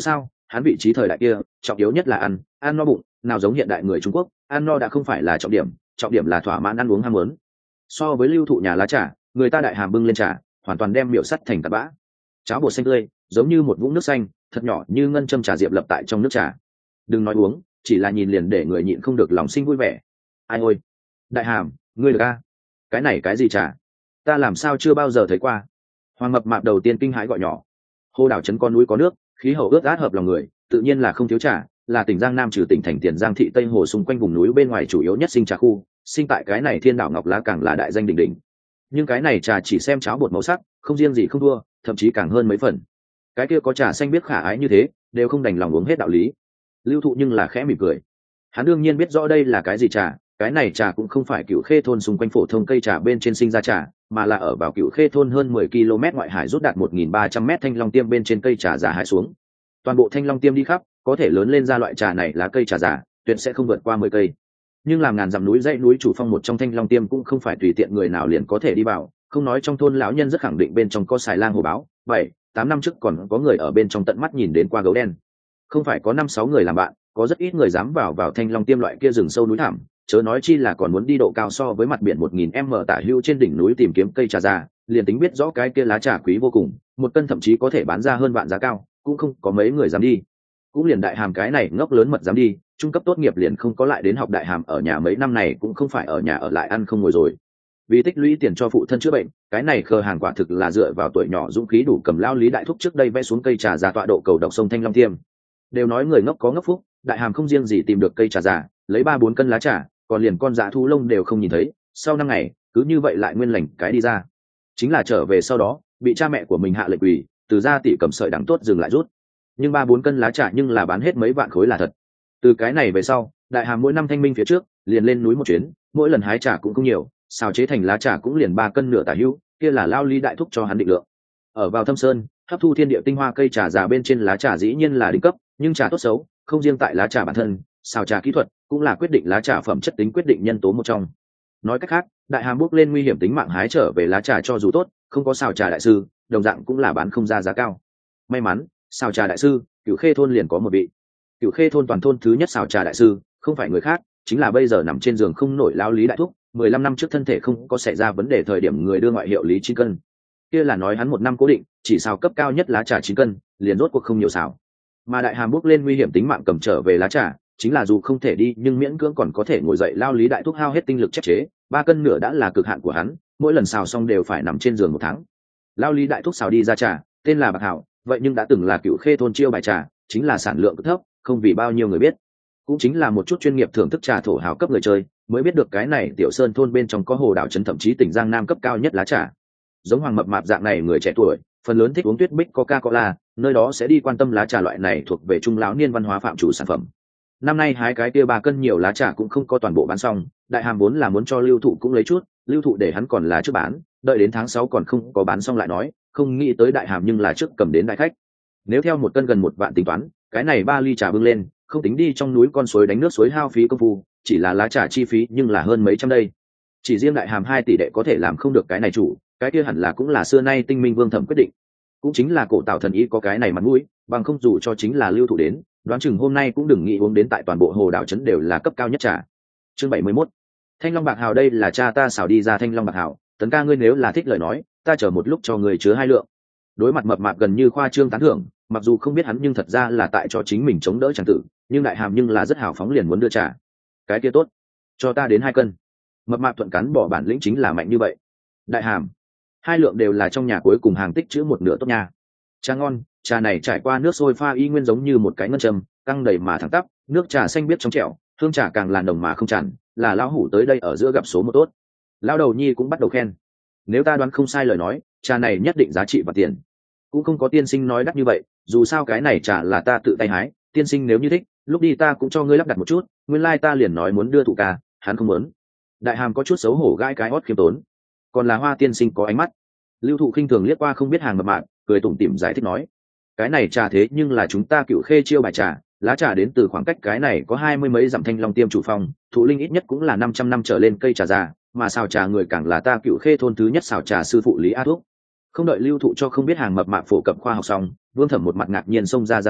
hắn vị trí thời đại kia trọng yếu nhất là ăn no bụng, nào giống hiện đại người Trung Quốc, ăn no đã không phải là trọng điểm là thỏa mãn ăn uống ham muốn. So với Lưu Thụ nhà lá trà, người ta Đại Hàm bưng lên trà hoàn toàn đem miệu sắt thành tạt bã. Cháo bột xanh tươi giống như một vũng nước xanh, thật nhỏ như ngân châm trà diệp lập tại trong nước trà. Đừng nói uống, chỉ là nhìn liền để người nhịn không được lòng sinh vui vẻ. Ai ôi, Đại Hàm, ngươi được a? Cái này cái gì trà? Ta làm sao chưa bao giờ thấy qua? Hoàng Mập Mạp đầu tiên kinh hãi gọi nhỏ. Hồ đảo trấn con núi có nước, khí hậu ướt át hợp lòng người, tự nhiên là không thiếu trà, là tỉnh Giang Nam trừ tỉnh thành Tiền Giang thị Tây Hồ xung quanh vùng núi bên ngoài chủ yếu nhất sinh trà khu, sinh tại cái này Thiên Đảo Ngọc Lá càng là đại danh đỉnh đỉnh. Nhưng cái này trà chỉ xem cháo bột màu sắc, không riêng gì không thua, thậm chí càng hơn mấy phần. Cái kia có trà xanh biết khả ái như thế, đều không đành lòng uống hết đạo lý. Lưu Thụ nhưng là khẽ mỉm cười. Hắn đương nhiên biết rõ đây là cái gì trà, cái này trà cũng không phải Cửu Khê thôn xung quanh phổ thông cây trà bên trên sinh ra trà, mà là ở vào Cửu Khê thôn hơn 10 km ngoại hải rút đạt 1.300 m thanh long tiêm bên trên cây trà già hải xuống. Toàn bộ thanh long tiêm đi khắp, có thể lớn lên ra loại trà này là cây trà già, tuyệt sẽ không vượt qua 10 cây. Nhưng làm ngàn dặm núi dãy núi chủ phong một trong thanh long tiêm cũng không phải tùy tiện người nào liền có thể đi vào, không nói trong thôn lão nhân rất khẳng định bên trong có xài lang hổ báo, 7-8 năm trước còn có người ở bên trong tận mắt nhìn đến qua gấu đen. Không phải có 5-6 người làm bạn, có rất ít người dám vào thanh long tiêm loại kia rừng sâu núi thẳm, chớ nói chi là còn muốn đi độ cao so với mặt biển 1000 m tả hữu trên đỉnh núi tìm kiếm cây trà già, liền tính biết rõ cái kia lá trà quý vô cùng, một cân thậm chí có thể bán ra hơn vạn giá cao, cũng không có mấy người dám đi. Cũng liền Đại Hàm cái này ngốc lớn mật dám đi, trung cấp tốt nghiệp liền không có lại đến học. Đại Hàm ở nhà mấy năm này cũng không phải ở nhà ở lại ăn không ngồi rồi, vì tích lũy tiền cho phụ thân chữa bệnh, cái này khờ hàng quả thực là dựa vào tuổi nhỏ dũng khí đủ cầm lao Lý Đại Thúc trước đây vẽ xuống cây trà già tọa độ cầu độc sông Thanh Long Tiêm. Đều nói người ngốc có ngốc phúc, Đại Hàm không riêng gì tìm được cây trà già, lấy 3-4 cân lá trà, còn liền con dã thú lông đều không nhìn thấy. Sau 5 ngày cứ như vậy lại nguyên lành cái đi ra, chính là trở về sau đó bị cha mẹ của mình hạ lệnh quỳ, từ ra tỷ cầm sợi đắng tốt dừng lại rút. Nhưng 3-4 cân lá trà nhưng là bán hết mấy vạn khối là thật. Từ cái này về sau, Đại Hàm mỗi năm thanh minh phía trước liền lên núi một chuyến, mỗi lần hái trà cũng không nhiều, xào chế thành lá trà cũng liền 3 cân nửa tả hữu, kia là lao Lý Đại Thúc cho hắn định lượng. Ở vào Thâm Sơn hấp thu thiên địa tinh hoa, cây trà già bên trên lá trà dĩ nhiên là đỉnh cấp, nhưng trà tốt xấu không riêng tại lá trà bản thân, xào trà kỹ thuật cũng là quyết định lá trà phẩm chất tính quyết định nhân tố một trong. Nói cách khác, Đại Hàm bước lên nguy hiểm tính mạng hái trở về lá trà cho dù tốt, không có xào trà đại sư, đồng dạng cũng là bán không ra giá cao. May mắn, xào trà đại sư, Cửu Khê thôn liền có một vị. Cửu Khê thôn toàn thôn thứ nhất xào trà đại sư, không phải người khác, chính là bây giờ nằm trên giường không nổi lao Lý Đại Thúc. 15 năm trước thân thể không có xảy ra vấn đề thời điểm người đưa ngoại hiệu Lý 9 cân. Kia là nói hắn một năm cố định chỉ xào cấp cao nhất lá trà 9 cân, liền rốt cuộc không nhiều xào. Mà Đại Hàm bước lên nguy hiểm tính mạng cầm trở về lá trà, chính là dù không thể đi nhưng miễn cưỡng còn có thể ngồi dậy lao Lý Đại Thúc hao hết tinh lực chép chế, 3 cân nửa đã là cực hạn của hắn, mỗi lần xào xong đều phải nằm trên giường 1 tháng. Lao Lý Đại Thúc xào đi ra trà, tên là Bạc Hảo, vậy nhưng đã từng là Cửu Khê thôn chiêu bài trà, chính là sản lượng cực thấp, không vì bao nhiêu người biết. Cũng chính là một chút chuyên nghiệp thưởng thức trà thổ hào cấp người chơi mới biết được cái này tiểu sơn thôn bên trong có hồ đảo trấn, thậm chí tỉnh Giang Nam cấp cao nhất lá trà. Giống Hoàng Mập Mạp dạng này người trẻ tuổi, phần lớn thích uống Tuyết Bích Coca-Cola, nơi đó sẽ đi quan tâm lá trà loại này thuộc về trung lão niên văn hóa phạm chủ sản phẩm. Năm nay hái cái kia 3 cân nhiều lá trà cũng không có toàn bộ bán xong, Đại Hàm vốn là muốn cho Lưu Thụ cũng lấy chút, Lưu Thụ để hắn còn là trước bán, đợi đến tháng 6 còn không có bán xong lại nói, không nghĩ tới Đại Hàm nhưng là trước cầm đến đại khách. Nếu theo 1 cân gần 1 vạn tính toán, cái này 3 ly trà bưng lên, không tính đi trong núi con suối đánh nước suối hao phí công phu, chỉ là lá trà chi phí nhưng là hơn mấy trăm đây. Chỉ riêng Đại Hàm 2 tỷ đệ có thể làm không được cái này chủ, cái kia hẳn là cũng là xưa nay tinh minh vương thẩm quyết định. Cũng chính là cổ Tào thần ý có cái này mặt mũi, bằng không dù cho chính là Lưu Thụ đến, đoán chừng hôm nay cũng đừng nghĩ uống đến tại toàn bộ hồ đảo trấn đều là cấp cao nhất trà. Chương 71. Thanh Long Bạc Hào, đây là cha ta xào đi ra Thanh Long Bạc Hào, Tấn ca ngươi nếu là thích lời nói, ta chờ một lúc cho người chứa 2 lượng. Đối mặt Mập Mạp gần như khoa trương tán thưởng, mặc dù không biết hắn nhưng thật ra là tại cho chính mình chống đỡ chẳng tử, nhưng Đại Hàm nhưng là rất hào phóng liền muốn đưa trà. Cái kia tốt, cho ta đến 2 cân. Mập Mạp thuận cắn bỏ bản lĩnh chính là mạnh như vậy. Đại Hàm, 2 lượng đều là trong nhà cuối cùng hàng tích chữ 1 nửa tốt nha. Trà ngon, trà này trải qua nước sôi pha y nguyên giống như một cái ngân châm, căng đầy mà thẳng tắp, nước trà xanh biếc trong trẻo, hương trà càng là nồng mà không tràn, là lão hủ tới đây ở giữa gặp số một tốt. Lão đầu nhi cũng bắt đầu khen. Nếu ta đoán không sai lời nói, trà này nhất định giá trị và tiền. Cũng không có tiên sinh nói đắt như vậy, dù sao cái này trà là ta tự tay hái, tiên sinh nếu như thích, lúc đi ta cũng cho ngươi lắp đặt một chút, nguyên lai ta liền nói muốn đưa Thụ ca, hắn không muốn. Đại Hàm có chút xấu hổ gãi cái hót khiêm tốn. Còn là Hoa tiên sinh có ánh mắt. Lưu Thụ khinh thường liếc qua không biết hàng Mập Mạp, cười tủm tỉm giải thích nói, cái này trà thế nhưng là chúng ta Cửu Khê chiêu bài trà, lá trà đến từ khoảng cách cái này có 20 mấy dặm Thanh Long Tiêm chủ phong, thụ linh ít nhất cũng là 500 năm trở lên cây trà già, mà xào trà người càng là ta Cửu Khê thôn thứ nhất xào trà sư phụ Lý A Thúc. Không đợi Lưu Thụ cho không biết hàng Mập Mạp phổ cập khoa học xong, Vương Thẩm một mặt ngạc nhiên xông ra gian phòng,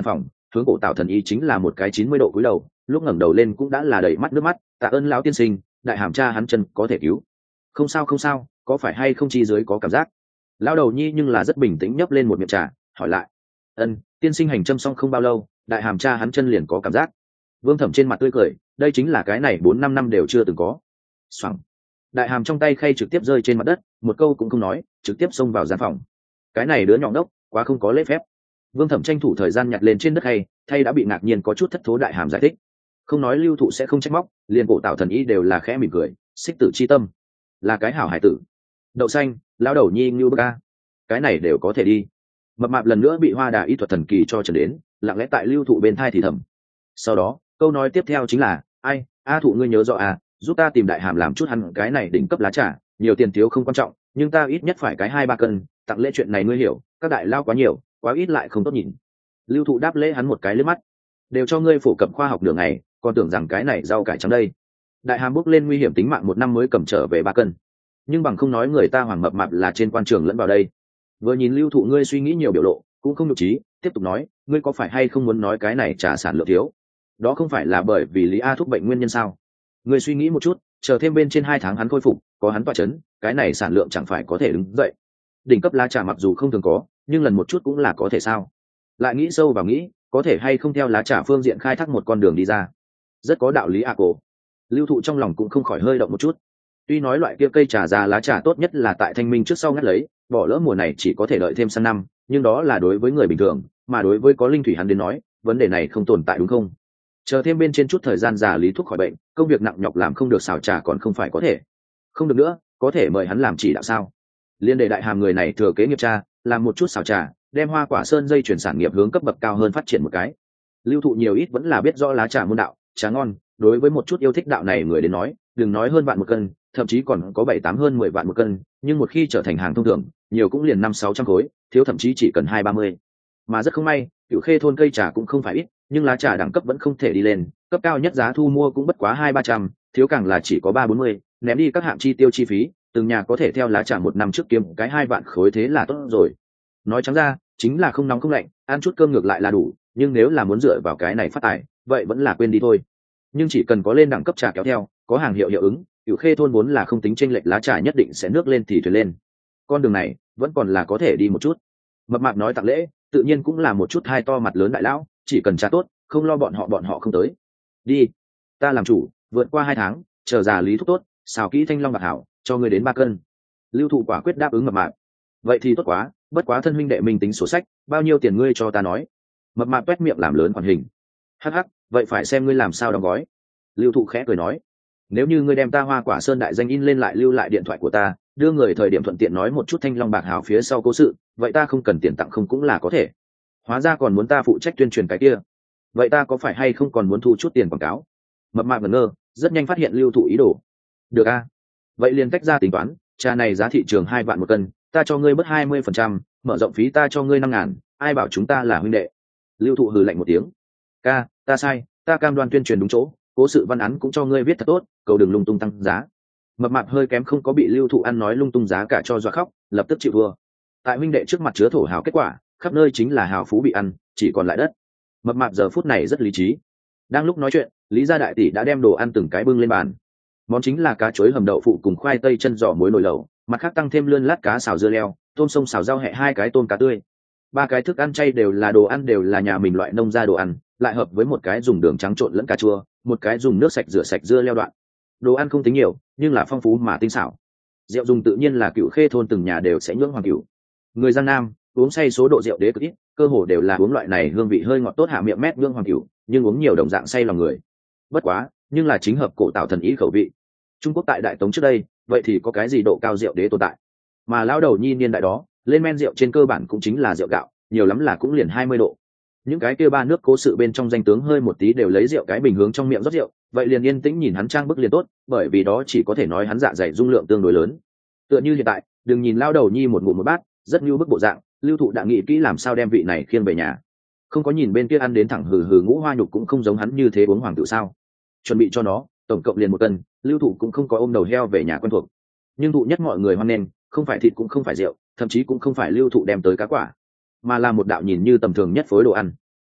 hướng cổ tạo thần y chính là một cái 90 độ cúi đầu, lúc ngẩng đầu lên cũng đã là đầy mắt nước mắt. Tạ ơn lão tiên sinh, đại hàm cha hắn chân có thể cứu. Không sao không sao, có phải hay không chi dưới có cảm giác. Lão đầu nhi nhưng là rất bình tĩnh nhấp lên một miệng trà, hỏi lại. Tiên sinh hành châm xong không bao lâu, đại hàm cha hắn chân liền có cảm giác. Vương Thẩm trên mặt tươi cười, đây chính là cái này 4-5 năm đều chưa từng có. Xoẳng. Đại hàm trong tay khay trực tiếp rơi trên mặt đất, một câu cũng không nói, trực tiếp xông vào gian phòng. Cái này đứa nhỏ đốc, quá không có lễ phép. Vương Thẩm tranh thủ thời gian nhặt lên trên đất khay, thay đã bị ngạc nhiên có chút thất thố đại hàm giải thích. Không nói Lưu Thụ sẽ không trách móc, liền cổ tạo thần y đều là khẽ mỉm cười, xích tử chi tâm, là cái hảo hải tử. Đậu xanh, lão đầu nhi ngưu bức a, cái này đều có thể đi. Mập mạp lần nữa bị hoa đà y thuật thần kỳ cho trần đến, lặng lẽ tại Lưu Thụ bên thai thì thầm. Sau đó câu nói tiếp theo chính là, ai a Thụ ngươi nhớ rõ à, giúp ta tìm đại hàm làm chút ăn cái này đỉnh cấp lá trà, nhiều tiền thiếu không quan trọng, nhưng ta ít nhất phải cái 2-3 cân, tặng lễ chuyện này ngươi hiểu, các đại lao quá nhiều quá ít lại không tốt nhìn. Lưu Thụ đáp lễ hắn một cái liếc mắt, đều cho ngươi phổ cập khoa học đường này, còn tưởng rằng cái này rau cải trắng đây. Đại hàm bước lên nguy hiểm tính mạng 1 năm mới cầm trở về 3 cân, nhưng bằng không nói người ta hoàng mập mạp là trên quan trường lẫn vào đây. Vừa nhìn Lưu Thụ ngươi suy nghĩ nhiều biểu lộ cũng không nhục trí, tiếp tục nói, ngươi có phải hay không muốn nói cái này trả sản lượng thiếu, đó không phải là bởi vì Lý A thúc bệnh nguyên nhân sao? Ngươi suy nghĩ một chút, chờ thêm bên trên 2 tháng hắn khôi phục, có hắn tọa chấn, cái này sản lượng chẳng phải có thể đứng dậy. Đỉnh cấp lá trà mặc dù không thường có, nhưng lần một chút cũng là có thể sao? Lại nghĩ sâu vào nghĩ, có thể hay không theo lá trà phương diện khai thác một con đường đi ra, rất có đạo lý à cổ. Lưu Thụ trong lòng cũng không khỏi hơi động một chút. Tuy nói loại kia cây trà già lá trà tốt nhất là tại thanh minh trước sau ngắt lấy, bỏ lỡ mùa này chỉ có thể đợi thêm sang năm, nhưng đó là đối với người bình thường, mà đối với có linh thủy hắn đến nói, vấn đề này không tồn tại đúng không? Chờ thêm bên trên chút thời gian già lý thuốc khỏi bệnh, công việc nặng nhọc làm không được xào trà còn không phải có thể. Không được nữa, có thể mời hắn làm chỉ đạo sao? Liên đề đại hàm người này thừa kế nghiệp cha, làm một chút xào trà, đem Hoa Quả Sơn dây chuyển sản nghiệp hướng cấp bậc cao hơn phát triển một cái. Lưu Thụ nhiều ít vẫn là biết rõ lá trà môn đạo, trà ngon, đối với một chút yêu thích đạo này người đến nói, đừng nói hơn vạn một cân, thậm chí còn có 7-8 hơn 10 vạn một cân, nhưng một khi trở thành hàng thông thường, nhiều cũng liền 500-600 khối, thiếu thậm chí chỉ cần 20-30. Mà rất không may, Cửu Khê thôn cây trà cũng không phải ít, nhưng lá trà đẳng cấp vẫn không thể đi lên, cấp cao nhất giá thu mua cũng bất quá 200-300, thiếu càng là chỉ có 340, ném đi các hạng chi tiêu chi phí, từng nhà có thể theo lá trà 1 năm trước kiếm cái 2 vạn khối thế là tốt rồi. Nói trắng ra, chính là không nóng không lạnh, ăn chút cơm ngược lại là đủ, nhưng nếu là muốn dựa vào cái này phát tài, vậy vẫn là quên đi thôi. Nhưng chỉ cần có lên đẳng cấp trà kéo theo, có hàng hiệu hiệu ứng, Cửu Khê thôn vốn là không tính chênh lệch lá trà nhất định sẽ nước lên thì thuyền lên. Con đường này vẫn còn là có thể đi một chút. Mập mạp nói tặng lễ, tự nhiên cũng là một chút hai to mặt lớn đại lão, chỉ cần trà tốt, không lo bọn họ không tới. Đi, ta làm chủ, vượt qua 2 tháng, chờ già lý thúc tốt, xào kỹ thanh long bạc hảo, cho ngươi đến 3 cân. Lưu Thụ quả quyết đáp ứng mập mạp. Vậy thì tốt quá, bất quá thân huynh đệ mình tính sổ sách, bao nhiêu tiền ngươi cho ta nói. Mập mạp toét miệng làm lớn hoàn hình. Hắc hắc, vậy phải xem ngươi làm sao đóng gói. Lưu Thụ khẽ cười nói, nếu như ngươi đem ta Hoa Quả Sơn đại danh in lên lại lưu lại điện thoại của ta, đưa người thời điểm thuận tiện nói một chút thanh long bạc hảo phía sau cố sự, vậy ta không cần tiền tặng không cũng là có thể. Hóa ra còn muốn ta phụ trách tuyên truyền cái kia, vậy ta có phải hay không còn muốn thu chút tiền quảng cáo? Mập mạp ngẩn ngơ, rất nhanh phát hiện Lưu Thụ ý đồ. Được a, vậy liền cách ra tính toán, trà này giá thị trường 2 vạn một cân, ta cho ngươi bớt 20%, mở rộng phí ta cho ngươi 5.000, ai bảo chúng ta là huynh đệ. Lưu Thụ hừ lạnh một tiếng, ca, ta sai, ta cam đoan tuyên truyền đúng chỗ, cố sự văn án cũng cho ngươi viết thật tốt, cầu đừng lung tung tăng giá. Mập mạp hơi kém không có bị Lưu Thụ ăn nói lung tung giá cả cho dọa khóc, lập tức chịu thua. Tại huynh đệ trước mặt chứa thổ hào kết quả, khắp nơi chính là hào phú bị ăn, chỉ còn lại đất. Mập mạp giờ phút này rất lý trí. Đang lúc nói chuyện, Lý gia đại tỷ đã đem đồ ăn từng cái bưng lên bàn. Món chính là cá chuối hầm đậu phụ cùng khoai tây chân giò muối nồi lẩu, mặt khác tăng thêm lươn lát cá xào dưa leo, tôm sông xào rau hẹ 2 cái tôm cá tươi. 3 cái thức ăn chay đều là đồ ăn đều là nhà mình loại nông gia đồ ăn, lại hợp với một cái dùng đường trắng trộn lẫn cà chua, một cái dùng nước sạch rửa sạch dưa leo đoạn. Đồ ăn không tính nhiều, nhưng là phong phú mà tinh xảo. Rượu dùng tự nhiên là Cửu Khê thôn từng nhà đều sẽ nhưỡng hoàng cửu. Người Giang Nam uống say số độ rượu đế cực ít, cơ hồ đều là uống loại này hương vị hơi ngọt tốt hạ miệng mét nhưỡng hoàng cửu, nhưng uống nhiều đồng dạng say lòng người. Bất quá, nhưng là chính hợp cổ tạo thần ý khẩu vị. Trung Quốc tại Đại Tống trước đây, vậy thì có cái gì độ cao rượu đế tồn tại. Mà lão đầu nhi niên đại đó, lên men rượu trên cơ bản cũng chính là rượu gạo, nhiều lắm là cũng liền 20 độ. Những cái kia 3 nước cố sự bên trong danh tướng hơi một tí đều lấy rượu cái bình hướng trong miệng rót rượu, vậy liền yên tĩnh nhìn hắn trang bức liền tốt, bởi vì đó chỉ có thể nói hắn dạ dày dung lượng tương đối lớn. Tựa như hiện tại, đừng nhìn lão đầu nhi một ngụm một bát, rất như bức bộ dạng, Lưu Thụ đã nghĩ kỹ làm sao đem vị này khiêng về nhà. Không có nhìn bên kia ăn đến thẳng hừ hừ ngũ hoa nhục cũng không giống hắn như thế uống hoàng tử sao? Chuẩn bị cho nó, tổng cộng liền 1 cân, Lưu Thụ cũng không có ôm đầu heo về nhà quen thuộc. Nhưng thụ nhất mọi người hoan nghênh, không phải thịt cũng không phải rượu, thậm chí cũng không phải Lưu Thụ đem tới cá quả, mà là một đạo nhìn như tầm thường nhất phối đồ ăn.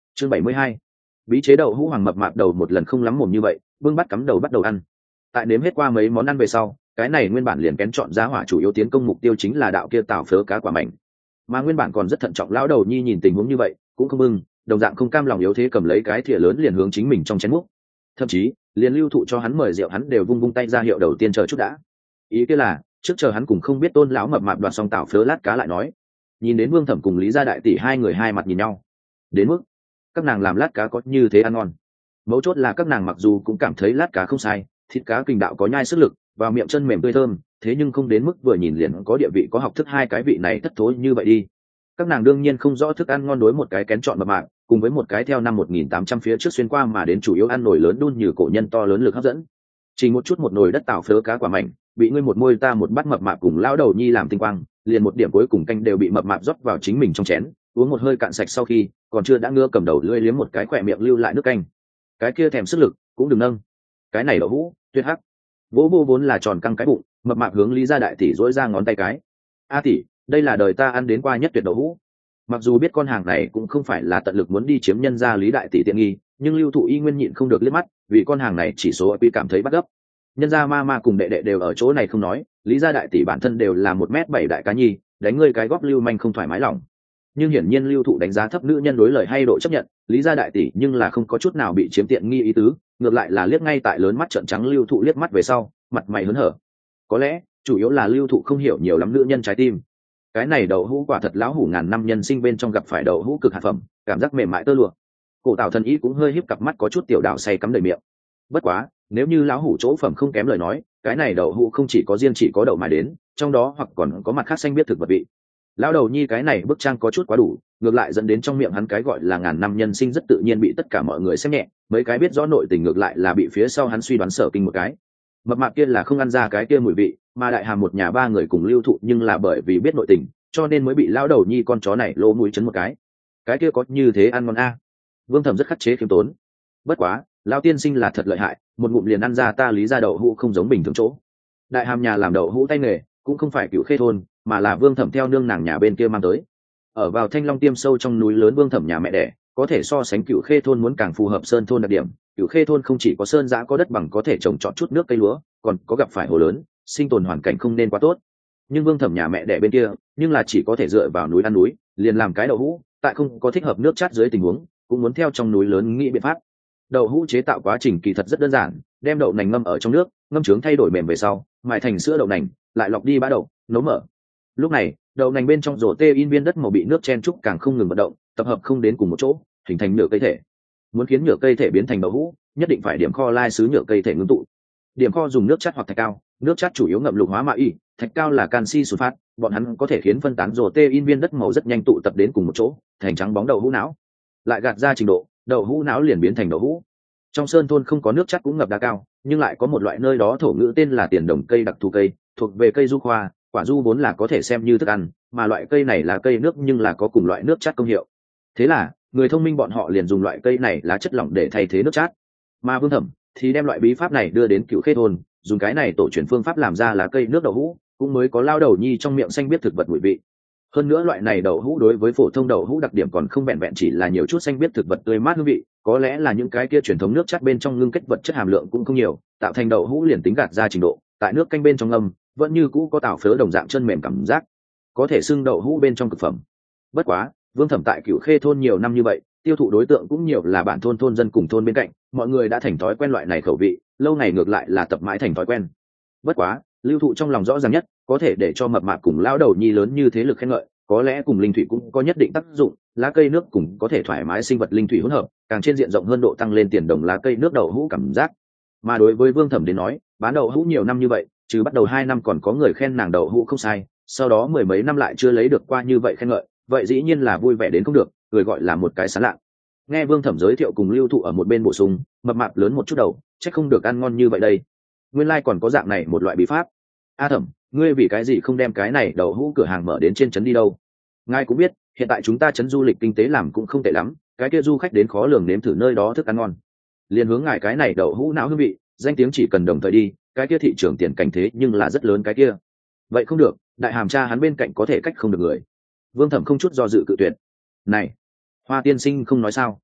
Chương 72. Bí chế đậu hũ hoàng mập mạp đầu một lần không lắm mồm như vậy, bưng bát cắm đầu bắt đầu ăn. Tại nếm hết qua mấy món ăn về sau, cái này nguyên bản liền kén chọn giá hỏa chủ yếu tiến công mục tiêu chính là đạo kia tảo phớ cá quả mảnh. Mà nguyên bản còn rất thận trọng lão đầu nhi nhìn tình huống như vậy, cũng không bưng, đồng dạng không cam lòng yếu thế cầm lấy cái thìa lớn liền hướng chính mình trong chén múc. Thậm chí, liền lưu thụ cho hắn mời rượu hắn đều vung vung tay ra hiệu đầu tiên chờ chút đã. Ý kia là, trước chờ hắn cùng không biết Tôn lão mập mạp đoạt xong tảo phớ lát cá lại nói. Nhìn đến Vương Thẩm cùng Lý Gia đại tỷ hai người hai mặt nhìn nhau. Đến mức các nàng làm lát cá có như thế ăn ngon. Mấu chốt là các nàng mặc dù cũng cảm thấy lát cá không sai, thịt cá kình đạo có nhai sức lực, vào miệng chân mềm tươi thơm, thế nhưng không đến mức vừa nhìn liền có địa vị có học thức hai cái vị này thất thối như vậy đi. Các nàng đương nhiên không rõ thức ăn ngon đối một cái kén chọn mập mạp, cùng với một cái theo năm 1800 phía trước xuyên qua mà đến chủ yếu ăn nổi lớn đun như cổ nhân to lớn lực hấp dẫn. Chỉ một chút một nồi đất tảo phớ cá quả mảnh, bị ngươi một môi ta một bát mập mạp cùng lão đầu nhi làm tinh quang, liền một điểm cuối cùng canh đều bị mập mạp rót vào chính mình trong chén, uống một hơi cạn sạch sau khi, còn chưa đã ngưa cầm đầu lưỡi liếm một cái khỏe miệng lưu lại nước canh. Cái kia thèm sức lực, cũng đừng nâng. Cái này đậu hũ, tuyệt hắc. Vỗ vô vốn là tròn căng cái bụng, mập mạp hướng Lý Gia đại tỷ dỗi ra ngón tay cái. A tỷ, đây là đời ta ăn đến qua nhất tuyệt đậu hũ. Mặc dù biết con hàng này cũng không phải là tận lực muốn đi chiếm nhân gia Lý đại tỷ tiện nghi, nhưng lưu thụ y nguyên nhịn không được liếc mắt, vì con hàng này chỉ số quy cảm thấy bắt gấp. Nhân gia ma cùng đệ đệ đều ở chỗ này không nói, Lý Gia đại tỷ bản thân đều là 1m7 đại cá nhi, đánh ngươi cái góp lưu manh không thoải mái lòng. Nhưng hiển nhiên lưu thụ đánh giá thấp nữ nhân đối lời hay độ chấp nhận, Lý Gia đại tỷ nhưng là không có chút nào bị chiếm tiện nghi ý tứ, ngược lại là liếc ngay tại lớn mắt trợn trắng lưu thụ liếc mắt về sau, mặt mày hớn hở. Có lẽ chủ yếu là lưu thụ không hiểu nhiều lắm nữ nhân trái tim. Cái này đậu hũ quả thật lão hủ ngàn năm nhân sinh bên trong gặp phải đậu hũ cực hạt phẩm, cảm giác mềm mại tơ lụa. Cổ Tào thần ý cũng hơi híp cặp mắt có chút tiểu đảo say cắm đầy miệng. Bất quá, nếu như lão hủ chỗ phẩm không kém lời nói, cái này đậu hũ không chỉ có riêng chỉ có đậu mà đến, trong đó hoặc còn có mặt khác xanh biết thực vật vị. Lão đầu nhi cái này bức trang có chút quá đủ, ngược lại dẫn đến trong miệng hắn cái gọi là ngàn năm nhân sinh rất tự nhiên bị tất cả mọi người xem nhẹ, mấy cái biết rõ nội tình ngược lại là bị phía sau hắn suy đoán sở kinh một cái. Mập mạp kia là không ăn ra cái kia mùi vị, mà đại hàm một nhà ba người cùng lưu thụ nhưng là bởi vì biết nội tình, cho nên mới bị lão đầu nhi con chó này lỗ mũi chấn một cái kia có như thế ăn ngon a. Vương Thẩm rất khắc chế khiêm tốn. Bất quá, lão tiên sinh là thật lợi hại, một ngụm liền ăn ra ta Lý Gia đậu hũ không giống bình thường chỗ. Đại hàm nhà làm đậu hũ tay nghề cũng không phải Cựu Khê thôn, mà là Vương Thẩm theo nương nàng nhà bên kia mang tới. Ở vào Thanh Long Tiêm sâu trong núi lớn Vương Thẩm nhà mẹ đẻ, có thể so sánh Cựu Khê thôn muốn càng phù hợp sơn thôn đặc điểm. Cựu Khê thôn không chỉ có sơn giã có đất bằng có thể trồng trọt chút nước cây lúa, còn có gặp phải hồ lớn, sinh tồn hoàn cảnh không nên quá tốt. Nhưng Vương Thẩm nhà mẹ đẻ bên kia, nhưng là chỉ có thể dựa vào núi ăn núi, liền làm cái đậu hũ, tại không có thích hợp nước chát dưới tình huống, cũng muốn theo trong núi lớn nghĩ biện pháp. Đậu hũ chế tạo quá trình kỳ thật rất đơn giản, đem đậu nành ngâm ở trong nước, ngâm trướng thay đổi mềm về sau, mài thành sữa đậu nành, lại lọc đi bã đậu, nấu mở. Lúc này, đậu nành bên trong rổ tê in viên đất màu bị nước chen trúc càng không ngừng vận động, tập hợp không đến cùng một chỗ, hình thành nhựa cây thể. Muốn khiến nhựa cây thể biến thành đậu hũ, nhất định phải điểm kho lai sứ nhựa cây thể ngưng tụ. Điểm kho dùng nước chát hoặc thạch cao, nước chát chủ yếu ngậm lục hóa mạ y, thạch cao là canxi sulfat, bọn hắn có thể khiến phân tán rổ tê in viên đất màu rất nhanh tụ tập đến cùng một chỗ, thành trắng bóng đậu hũ não. Lại gạt ra trình độ, đậu hũ não liền biến thành đậu hũ. Trong sơn thôn không có nước chát cũng ngập đá cao, nhưng lại có một loại nơi đó thổ ngữ tên là tiền đồng cây đặc thù cây, thuộc về cây du khoa, quả du vốn là có thể xem như thức ăn, mà loại cây này là cây nước nhưng là có cùng loại nước chát công hiệu. Thế là người thông minh bọn họ liền dùng loại cây này lá chất lỏng để thay thế nước chát. Mà Vương Thẩm thì đem loại bí pháp này đưa đến Cựu Khê thôn, dùng cái này tổ truyền phương pháp làm ra lá cây nước đậu hũ, cũng mới có lao đầu nhi trong miệng xanh biết thực vật mùi vị. Hơn nữa loại này đậu hũ đối với phổ thông đậu hũ đặc điểm còn không vẹn vẹn chỉ là nhiều chút xanh biết thực vật tươi mát hương vị, có lẽ là những cái kia truyền thống nước chát bên trong ngưng kết vật chất hàm lượng cũng không nhiều, tạo thành đậu hũ liền tính gạt ra trình độ, tại nước canh bên trong ngâm, vẫn như cũ có tảo phớ đồng dạng chân mềm cảm giác, có thể xưng đậu hũ bên trong cực phẩm. Bất quá, Vương Thẩm tại Cựu Khê thôn nhiều năm như vậy, tiêu thụ đối tượng cũng nhiều là bản thôn dân cùng thôn bên cạnh, mọi người đã thành thói quen loại này khẩu vị, lâu ngày ngược lại là tập mãi thành thói quen. Bất quá, lưu thụ trong lòng rõ ràng nhất, có thể để cho mập mạp cùng lao đầu nhi lớn như thế lực khen ngợi, có lẽ cùng linh thủy cũng có nhất định tác dụng, lá cây nước cùng có thể thoải mái sinh vật linh thủy hỗn hợp, càng trên diện rộng hơn độ tăng lên tiền đồng lá cây nước đậu hũ cảm giác. Mà đối với Vương Thẩm đến nói, bán đậu hũ nhiều năm như vậy, chứ bắt đầu 2 năm còn có người khen nàng đậu hũ không sai, sau đó 10 mấy năm lại chưa lấy được qua như vậy khen ngợi, vậy dĩ nhiên là vui vẻ đến không được, người gọi là một cái sán lạ. Nghe Vương Thẩm giới thiệu cùng lưu thụ ở một bên bổ sung, mập mạp lớn một chút đầu, chắc không được ăn ngon như vậy đây. Nguyên lai còn có dạng này một loại bí pháp. A Thẩm, ngươi vì cái gì không đem cái này đậu hũ cửa hàng mở đến trên trấn đi đâu? Ngài cũng biết, hiện tại chúng ta trấn du lịch kinh tế làm cũng không tệ lắm, cái kia du khách đến khó lường nếm thử nơi đó thức ăn ngon. Liên hướng ngài cái này đậu hũ não hương vị, danh tiếng chỉ cần đồng thời đi, cái kia thị trường tiền cảnh thế nhưng là rất lớn cái kia. Vậy không được, đại hàm cha hắn bên cạnh có thể cách không được người. Vương Thẩm không chút do dự cự tuyệt. Này, Hoa tiên sinh không nói sao?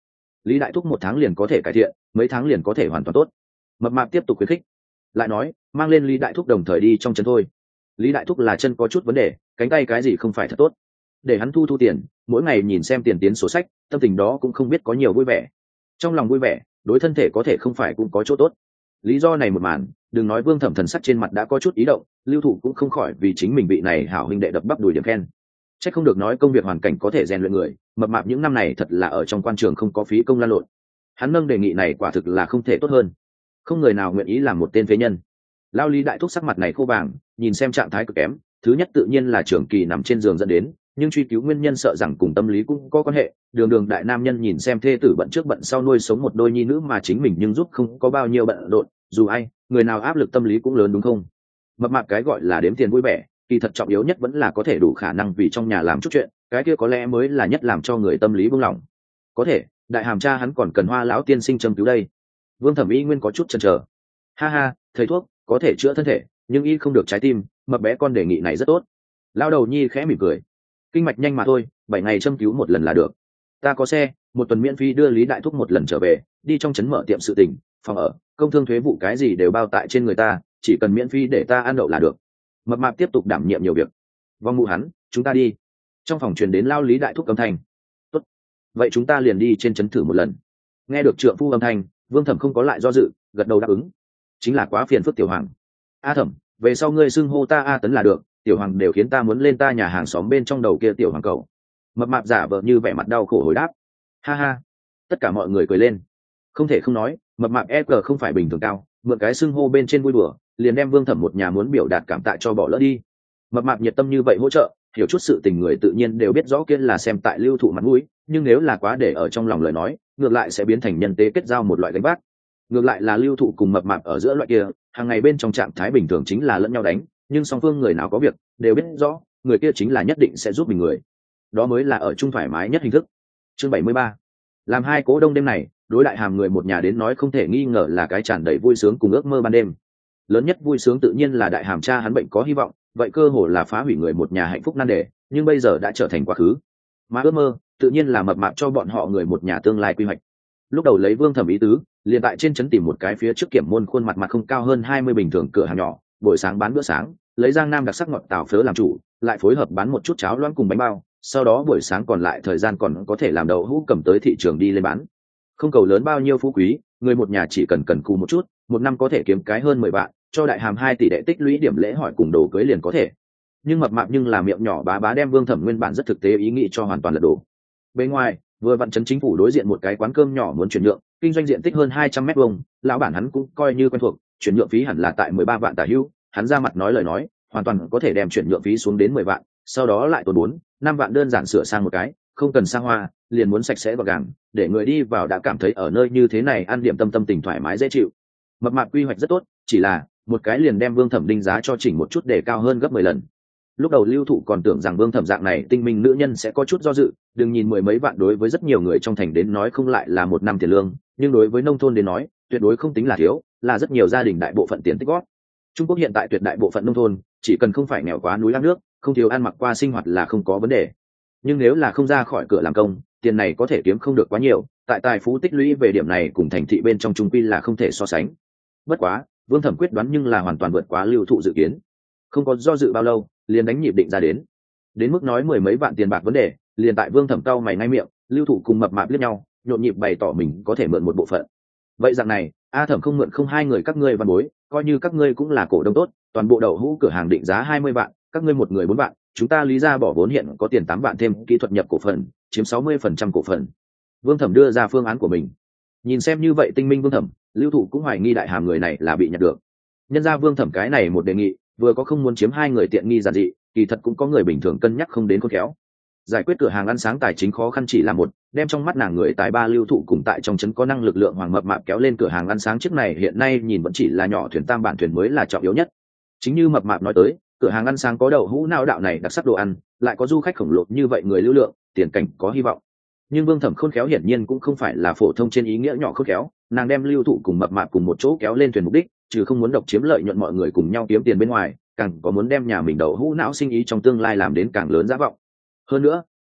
Lý đại thúc 1 tháng liền có thể cải thiện, mấy tháng liền có thể hoàn toàn tốt. Mập mạp tiếp tục khuyến khích, lại nói mang lên Lý đại thúc đồng thời đi trong trấn thôi. Lý đại thúc là chân có chút vấn đề, cánh tay cái gì không phải thật tốt, để hắn thu tiền, mỗi ngày nhìn xem tiền tiến sổ sách, tâm tình đó cũng không biết có nhiều vui vẻ. Trong lòng vui vẻ, đối thân thể có thể không phải cũng có chỗ tốt. Lý do này một màn, đừng nói Vương Thẩm thần sắc trên mặt đã có chút ý động, Lưu Thụ cũng không khỏi vì chính mình vị này hảo huynh đệ đập bắp đùi điểm khen. Chắc không được nói công việc hoàn cảnh có thể rèn luyện người, mập mạp những năm này thật là ở trong quan trường không có phí công lan lộn. Hắn nâng đề nghị này quả thực là không thể tốt hơn, không người nào nguyện ý làm một tên phế nhân. Lao Lý đại thúc sắc mặt này khô vàng, nhìn xem trạng thái cực kém, thứ nhất tự nhiên là trưởng kỳ nằm trên giường dẫn đến, nhưng truy cứu nguyên nhân sợ rằng cùng tâm lý cũng có quan hệ. Đường đại nam nhân nhìn xem thê tử bận trước bận sau nuôi sống một đôi nhi nữ mà chính mình nhưng giúp không có bao nhiêu bận rộn, dù ai người nào áp lực tâm lý cũng lớn đúng không? Mập mạp cái gọi là đếm tiền vui vẻ, kỳ thật trọng yếu nhất vẫn là có thể đủ khả năng vì trong nhà làm chút chuyện, cái kia có lẽ mới là nhất làm cho người tâm lý buông lỏng. Có thể đại hàm cha hắn còn cần Hoa lão tiên sinh châm cứu đây. Vương Thẩm Y nguyên có chút chần chờ. Ha ha, thầy thuốc có thể chữa thân thể nhưng y không được trái tim, mập bé con đề nghị này rất tốt. Lao đầu nhi khẽ mỉm cười, kinh mạch nhanh mà thôi, 7 ngày châm cứu 1 lần là được. Ta có xe, 1 tuần miễn phí đưa Lý đại thúc 1 lần trở về, đi trong trấn mở tiệm sự tình, phòng ở, công thương thuế vụ cái gì đều bao tại trên người ta, chỉ cần miễn phí để ta ăn đậu là được. Mập mạp tiếp tục đảm nhiệm nhiều việc. Vong mụ hắn, chúng ta đi. Trong phòng truyền đến Lao Lý đại thúc âm thanh. Tốt, vậy chúng ta liền đi trên trấn thử 1 lần. Nghe được trượng phu âm thanh, Vương Thẩm không có lại do dự, gật đầu đáp ứng. Chính là quá phiền phức Tiểu Hoàng. A Thẩm, về sau ngươi xưng hô ta A Tấn là được, Tiểu Hoàng đều khiến ta muốn lên ta nhà hàng xóm bên trong đầu kia Tiểu Hoàng cầu. Mập mạp giả vờ như vẻ mặt đau khổ hồi đáp. Ha ha, tất cả mọi người cười lên. Không thể không nói, mập mạp EQ không phải bình thường cao, mượn cái xưng hô bên trên vui đùa, liền đem Vương Thẩm một nhà muốn biểu đạt cảm tạ cho bỏ lỡ đi. Mập mạp nhiệt tâm như vậy hỗ trợ, hiểu chút sự tình người tự nhiên đều biết rõ kia là xem tại Lưu Thụ mặt mũi, nhưng nếu là quá để ở trong lòng lời nói, ngược lại sẽ biến thành nhân tế kết giao một loại gánh vác. Ngược lại là Lưu Thụ cùng mập mạp ở giữa loại kia, hàng ngày bên trong trạng thái bình thường chính là lẫn nhau đánh, nhưng song phương người nào có việc đều biết rõ, người kia chính là nhất định sẽ giúp mình người. Đó mới là ở chung thoải mái nhất hình thức. Chương 73. Làm hai cố đông đêm này, đối đại hàm người một nhà đến nói không thể nghi ngờ là cái tràn đầy vui sướng cùng ước mơ ban đêm. Lớn nhất vui sướng tự nhiên là đại hàm cha hắn bệnh có hy vọng, vậy cơ hồ là phá hủy người một nhà hạnh phúc nan đề, nhưng bây giờ đã trở thành quá khứ. Mà ước mơ tự nhiên là mập mạp cho bọn họ người một nhà tương lai quy hoạch. Lúc đầu lấy Vương Thẩm ý tứ, liền tại trên trấn tìm một cái phía trước kiểm môn khuôn mặt không cao hơn 20 bình thường cửa hàng nhỏ, buổi sáng bán bữa sáng, lấy Giang Nam đặc sắc ngọt tàu phớ làm chủ, lại phối hợp bán một chút cháo loãng cùng bánh bao, sau đó buổi sáng còn lại thời gian còn có thể làm đậu hũ cầm tới thị trường đi lên bán. Không cầu lớn bao nhiêu phú quý, người một nhà chỉ cần cù một chút, 1 năm có thể kiếm cái hơn 10 vạn, cho đại hàm 2 tỷ đệ tích lũy điểm lễ hỏi cùng đồ cưới liền có thể. Nhưng mập mạp nhưng là miệng nhỏ bá bá đem Vương Thẩm nguyên bản rất thực tế ý nghĩ cho hoàn toàn lật đổ. Bên ngoài, vừa vặn trấn chính phủ đối diện một cái quán cơm nhỏ muốn chuyển nhượng, kinh doanh diện tích hơn 200 mét vuông, lão bản hắn cũng coi như quen thuộc, chuyển nhượng phí hẳn là tại 13 vạn tả hữu, hắn ra mặt nói lời nói, hoàn toàn có thể đem chuyển nhượng phí xuống đến 10 vạn, sau đó lại tốn 4-5 vạn đơn giản sửa sang một cái, không cần xa hoa, liền muốn sạch sẽ gọn gàng, để người đi vào đã cảm thấy ở nơi như thế này ăn điểm tâm tình thoải mái dễ chịu. Mập mạp quy hoạch rất tốt, chỉ là một cái liền đem Vương Thẩm định giá cho chỉnh một chút để cao hơn gấp 10 lần. Lúc đầu Lưu Thụ còn tưởng rằng Vương Thẩm dạng này tinh minh nữ nhân sẽ có chút do dự, đừng nhìn 10 mấy vạn đối với rất nhiều người trong thành đến nói không lại là 1 năm tiền lương, nhưng đối với nông thôn đến nói, tuyệt đối không tính là thiếu, là rất nhiều gia đình đại bộ phận tiền tích góp. Trung Quốc hiện tại tuyệt đại bộ phận nông thôn, chỉ cần không phải nghèo quá núi lăng nước, không thiếu ăn mặc qua sinh hoạt là không có vấn đề. Nhưng nếu là không ra khỏi cửa làm công, tiền này có thể kiếm không được quá nhiều, tại tài phú tích lũy về điểm này cùng thành thị bên trong trung quy là không thể so sánh. Bất quá, Vương Thẩm quyết đoán nhưng là hoàn toàn vượt quá Lưu Thụ dự kiến. Không có do dự bao lâu, liền đánh nhịp định ra đến mức nói 10 mấy vạn tiền bạc vấn đề, liền tại Vương Thẩm cau mày ngay miệng, Lưu Thụ cùng mập mạp liếc nhau, nhộn nhịp bày tỏ mình có thể mượn một bộ phận. Vậy dạng này, A Thẩm không mượn không hai người các ngươi văn bối, coi như các ngươi cũng là cổ đông tốt, toàn bộ đậu hũ cửa hàng định giá 20 vạn, các ngươi một người 4 vạn, chúng ta Lý ra bỏ vốn hiện có tiền 8 vạn thêm kỹ thuật nhập cổ phần, chiếm 60% cổ phần. Vương Thẩm đưa ra phương án của mình. Nhìn xem như vậy tinh minh Vương Thẩm, Lưu Thụ cũng hoài nghi đại hàm người này là bị nhặt được. Nhân ra Vương Thẩm cái này một đề nghị, vừa có không muốn chiếm hai người tiện nghi giản dị, kỳ thật cũng có người bình thường cân nhắc không đến khôn khéo. Giải quyết cửa hàng ăn sáng tài chính khó khăn chỉ là một, đem trong mắt nàng người tài ba Lưu Thụ cùng tại trong trấn có năng lực lượng hoàng mập mạp kéo lên cửa hàng ăn sáng trước này hiện nay nhìn vẫn chỉ là nhỏ thuyền tam bản thuyền mới là trọng yếu nhất. Chính như mập mạp nói tới, cửa hàng ăn sáng có đậu hũ nao đạo này đặc sắc đồ ăn, lại có du khách khổng lồ như vậy người lưu lượng, tiền cảnh có hy vọng. Nhưng Vương Thẩm khôn khéo hiển nhiên cũng không phải là phổ thông trên ý nghĩa nhỏ khôn khéo, nàng đem Lưu Thụ cùng mập mạp cùng một chỗ kéo lên thuyền mục đích, trừ không muốn độc chiếm lợi nhuận mọi người cùng nhau kiếm tiền bên ngoài, càng có muốn đem nhà mình đậu hũ não sinh ý trong tương lai làm đến càng lớn giá vọng. Hơn nữa,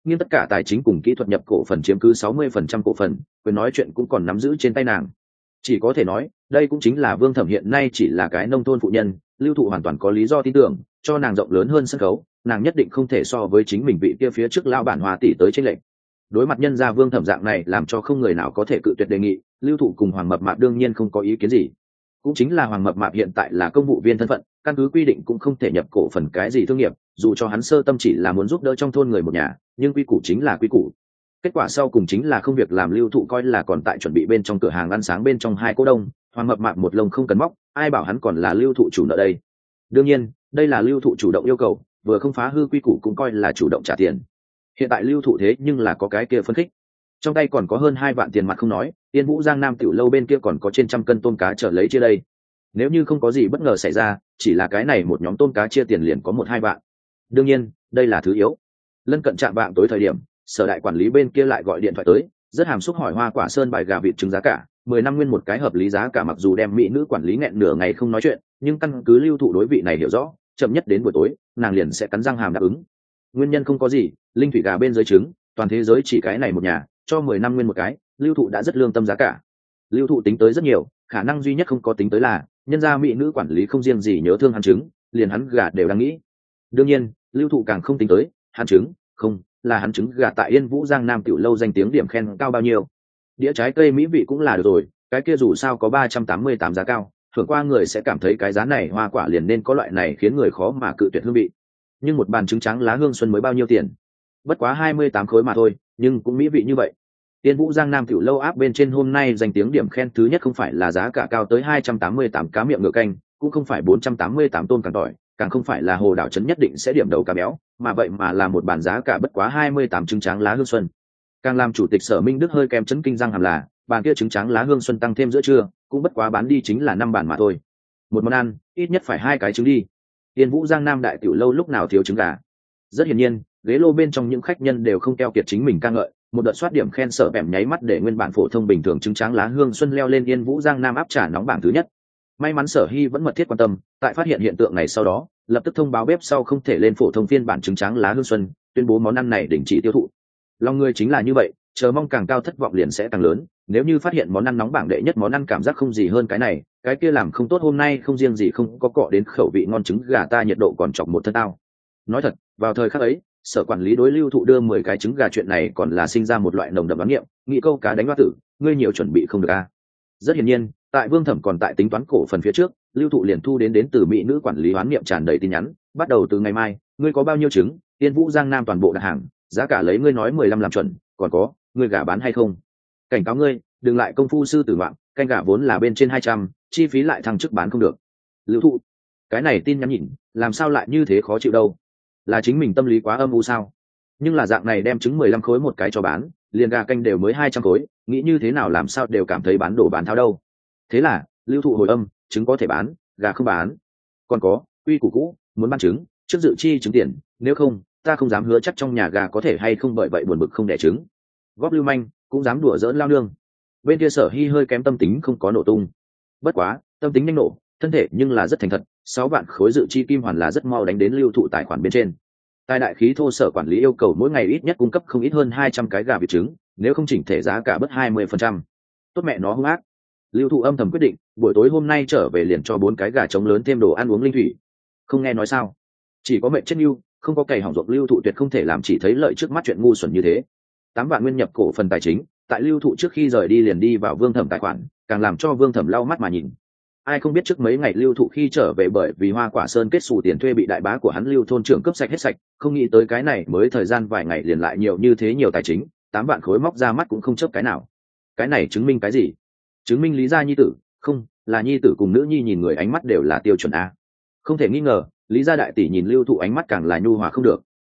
nhưng tất cả tài chính cùng kỹ thuật nhập cổ phần chiếm cứ 60% cổ phần, quyền nói chuyện cũng còn nắm giữ trên tay nàng. Chỉ có thể nói đây cũng chính là Vương Thẩm hiện nay chỉ là cái nông thôn phụ nhân, Lưu Thụ hoàn toàn có lý do tin tưởng cho nàng rộng lớn hơn sân khấu, nàng nhất định không thể so với chính mình vị kia phía trước lao bản Hoa tỷ tới chênh lệch. Đối mặt nhân gia Vương Thẩm dạng này làm cho không người nào có thể cự tuyệt đề nghị, Lưu Thụ cùng Hoàng Mập Mạp đương nhiên không có ý kiến gì. Cũng chính là Hoàng Mập Mạp hiện tại là công vụ viên thân phận, căn cứ quy định cũng không thể nhập cổ phần cái gì thương nghiệp, dù cho hắn sơ tâm chỉ là muốn giúp đỡ trong thôn người một nhà, nhưng quy củ chính là quy củ. Kết quả sau cùng chính là không việc làm, Lưu Thụ coi là còn tại chuẩn bị bên trong cửa hàng ăn sáng bên trong hai cô đông, Hoàng Mập Mạp một lông không cần móc, ai bảo hắn còn là Lưu Thụ chủ nợ đây. Đương nhiên đây là Lưu Thụ chủ động yêu cầu, vừa không phá hư quy củ cũng coi là chủ động trả tiền. Hiện tại Lưu Thụ thế nhưng là có cái kia phân khích, trong tay còn có hơn 2 vạn tiền mặt không nói, Yên Vũ Giang Nam tiểu lâu bên kia còn có trên trăm cân tôm cá trở lấy chia đây. Nếu như không có gì bất ngờ xảy ra, chỉ là cái này một nhóm tôm cá chia tiền liền có 1-2 vạn. Đương nhiên đây là thứ yếu. Lân cận chạm vạng tối thời điểm, sở đại quản lý bên kia lại gọi điện thoại tới, rất hàm xúc hỏi Hoa Quả Sơn bài gà vịt trứng giá cả 10 năm nguyên một cái hợp lý giá cả. Mặc dù đem mỹ nữ quản lý nghẹn nửa ngày không nói chuyện, nhưng căn cứ Lưu Thụ đối vị này hiểu rõ, chậm nhất đến buổi tối nàng liền sẽ cắn răng hàm đáp ứng. Nguyên nhân không có gì, linh thủy gà bên dưới trứng, toàn thế giới chỉ cái này một nhà, cho 10 năm nguyên một cái, Lưu Thụ đã rất lương tâm giá cả. Lưu Thụ tính tới rất nhiều, khả năng duy nhất không có tính tới là nhân gia mỹ nữ quản lý không riêng gì nhớ thương hắn trứng, liền hắn gà đều đang nghĩ. Đương nhiên Lưu Thụ càng không tính tới hắn trứng, không là hắn trứng gà tại Yên Vũ Giang Nam tiểu lâu danh tiếng điểm khen cao bao nhiêu. Đĩa trái cây mỹ vị cũng là được rồi, cái kia dù sao có 388 giá cao, thường qua người sẽ cảm thấy cái giá này hoa quả liền nên có loại này khiến người khó mà cự tuyệt hương vị. Nhưng một bàn trứng trắng lá hương xuân mới bao nhiêu tiền? Bất quá 28 khối mà thôi, nhưng cũng mỹ vị như vậy. Yên Vũ Giang Nam tiểu lâu áp bên trên hôm nay danh tiếng điểm khen thứ nhất không phải là giá cả cao tới 288 cá miệng ngựa canh, cũng không phải 488 tôm càng tỏi, càng không phải là Hồ Đảo trấn nhất định sẽ điểm đầu cá béo, mà vậy mà là một bản giá cả bất quá 28 trứng trắng lá hương xuân. Càng làm chủ tịch Sở Minh Đức hơi kém chấn kinh răng hàm là, bàn kia trứng trắng lá hương xuân tăng thêm giữa trưa, cũng bất quá bán đi chính là 5 bản mà thôi. Một món ăn, ít nhất phải 2 cái trứng đi. Yên Vũ Giang Nam đại tiểu lâu lúc nào thiếu trứng gà. Rất hiển nhiên, ghế lô bên trong những khách nhân đều không keo kiệt chính mình ca ngợi, một đợt soát điểm khen Sở bẻm nháy mắt để nguyên bản phổ thông bình thường trứng trắng lá hương xuân leo lên Yên Vũ Giang Nam áp trả nóng bảng thứ nhất. May mắn Sở Hy vẫn mật thiết quan tâm, tại phát hiện hiện tượng này sau đó, lập tức thông báo bếp sau không thể lên phổ thông phiên bản trứng trắng lá hương xuân, tuyên bố món ăn này đình chỉ tiêu thụ. Lòng người chính là như vậy, chờ mong càng cao thất vọng liền sẽ càng lớn. Nếu như phát hiện món ăn nóng bảng đệ nhất món ăn cảm giác không gì hơn cái này, cái kia làm không tốt hôm nay không riêng gì không có cọ đến khẩu vị ngon trứng gà ta nhiệt độ còn chọc một thân tao. Nói thật, vào thời khắc ấy, Sở quản lý đối Lưu Thụ đưa 10 cái trứng gà chuyện này còn là sinh ra một loại nồng đậm đoán nghiệm, nghĩ câu cá đánh hoa tử, ngươi nhiều chuẩn bị không được a. Rất hiển nhiên, tại Vương Thẩm còn tại tính toán cổ phần phía trước, Lưu Thụ liền thu đến từ mỹ nữ quản lý hoán niệm tràn đầy tin nhắn, bắt đầu từ ngày mai, ngươi có bao nhiêu trứng, Yên Vũ Giang Nam toàn bộ đặt hàng, giá cả lấy ngươi nói 15 làm chuẩn, còn có, ngươi gà bán hay không? Cảnh cáo ngươi, đừng lại công phu sư tử ngoạn, canh gà vốn là bên trên 200, chi phí lại thăng chức bán không được. Lưu Thụ, cái này tin nhắn nhìn, làm sao lại như thế khó chịu đâu? Là chính mình tâm lý quá âm u sao? Nhưng là dạng này đem trứng 15 khối một cái cho bán, liền gà canh đều mới 200 khối, nghĩ như thế nào làm sao đều cảm thấy bán đổ bán tháo đâu. Thế là Lưu Thụ hồi âm, trứng có thể bán, gà không bán. Còn có quy củ cũ, muốn bán trứng trước dự chi trứng tiền, nếu không ta không dám hứa chắc trong nhà gà có thể hay không, bởi vậy buồn bực không đẻ trứng. Góp lưu manh cũng dám đùa giỡn lao nương. Bên kia Sở Hy hơi kém tâm tính không có nổ tung, bất quá tâm tính nhanh nổ, thân thể nhưng là rất thành thật. 6 vạn khối dự chi kim hoàn là rất mau đánh đến Lưu Thụ tài khoản bên trên. Tài đại khí thô Sở quản lý yêu cầu mỗi ngày ít nhất cung cấp không ít hơn 200 cái gà vịt trứng, nếu không chỉnh thể giá cả bớt 20%. Tốt mẹ nó hung ác. Lưu Thụ âm thầm quyết định, buổi tối hôm nay trở về liền cho 4 cái gà trống lớn thêm đồ ăn uống linh thủy. Không nghe nói sao? Chỉ có mệnh chết nhu, không có cày hỏng ruộng. Lưu Thụ tuyệt không thể làm chỉ thấy lợi trước mắt chuyện ngu xuẩn như thế. 8 vạn nguyên nhập cổ phần tài chính, tại Lưu Thụ trước khi rời đi liền đi vào Vương Thẩm tài khoản, càng làm cho Vương Thẩm lau mắt mà nhìn. Ai không biết trước mấy ngày Lưu Thụ khi trở về bởi vì Hoa Quả Sơn kết xù tiền thuê bị đại bá của hắn Lưu thôn trưởng cướp sạch hết sạch, không nghĩ tới cái này mới thời gian vài ngày liền lại nhiều như thế nhiều tài chính, 8 vạn khối móc ra mắt cũng không chớp cái nào. Cái này chứng minh cái gì? Chứng minh Lý gia nhi tử, không, là nhi tử cùng nữ nhi nhìn người ánh mắt đều là tiêu chuẩn a. Không thể nghi ngờ, Lý gia đại tỷ nhìn Lưu Thụ ánh mắt càng là nhu hòa không được.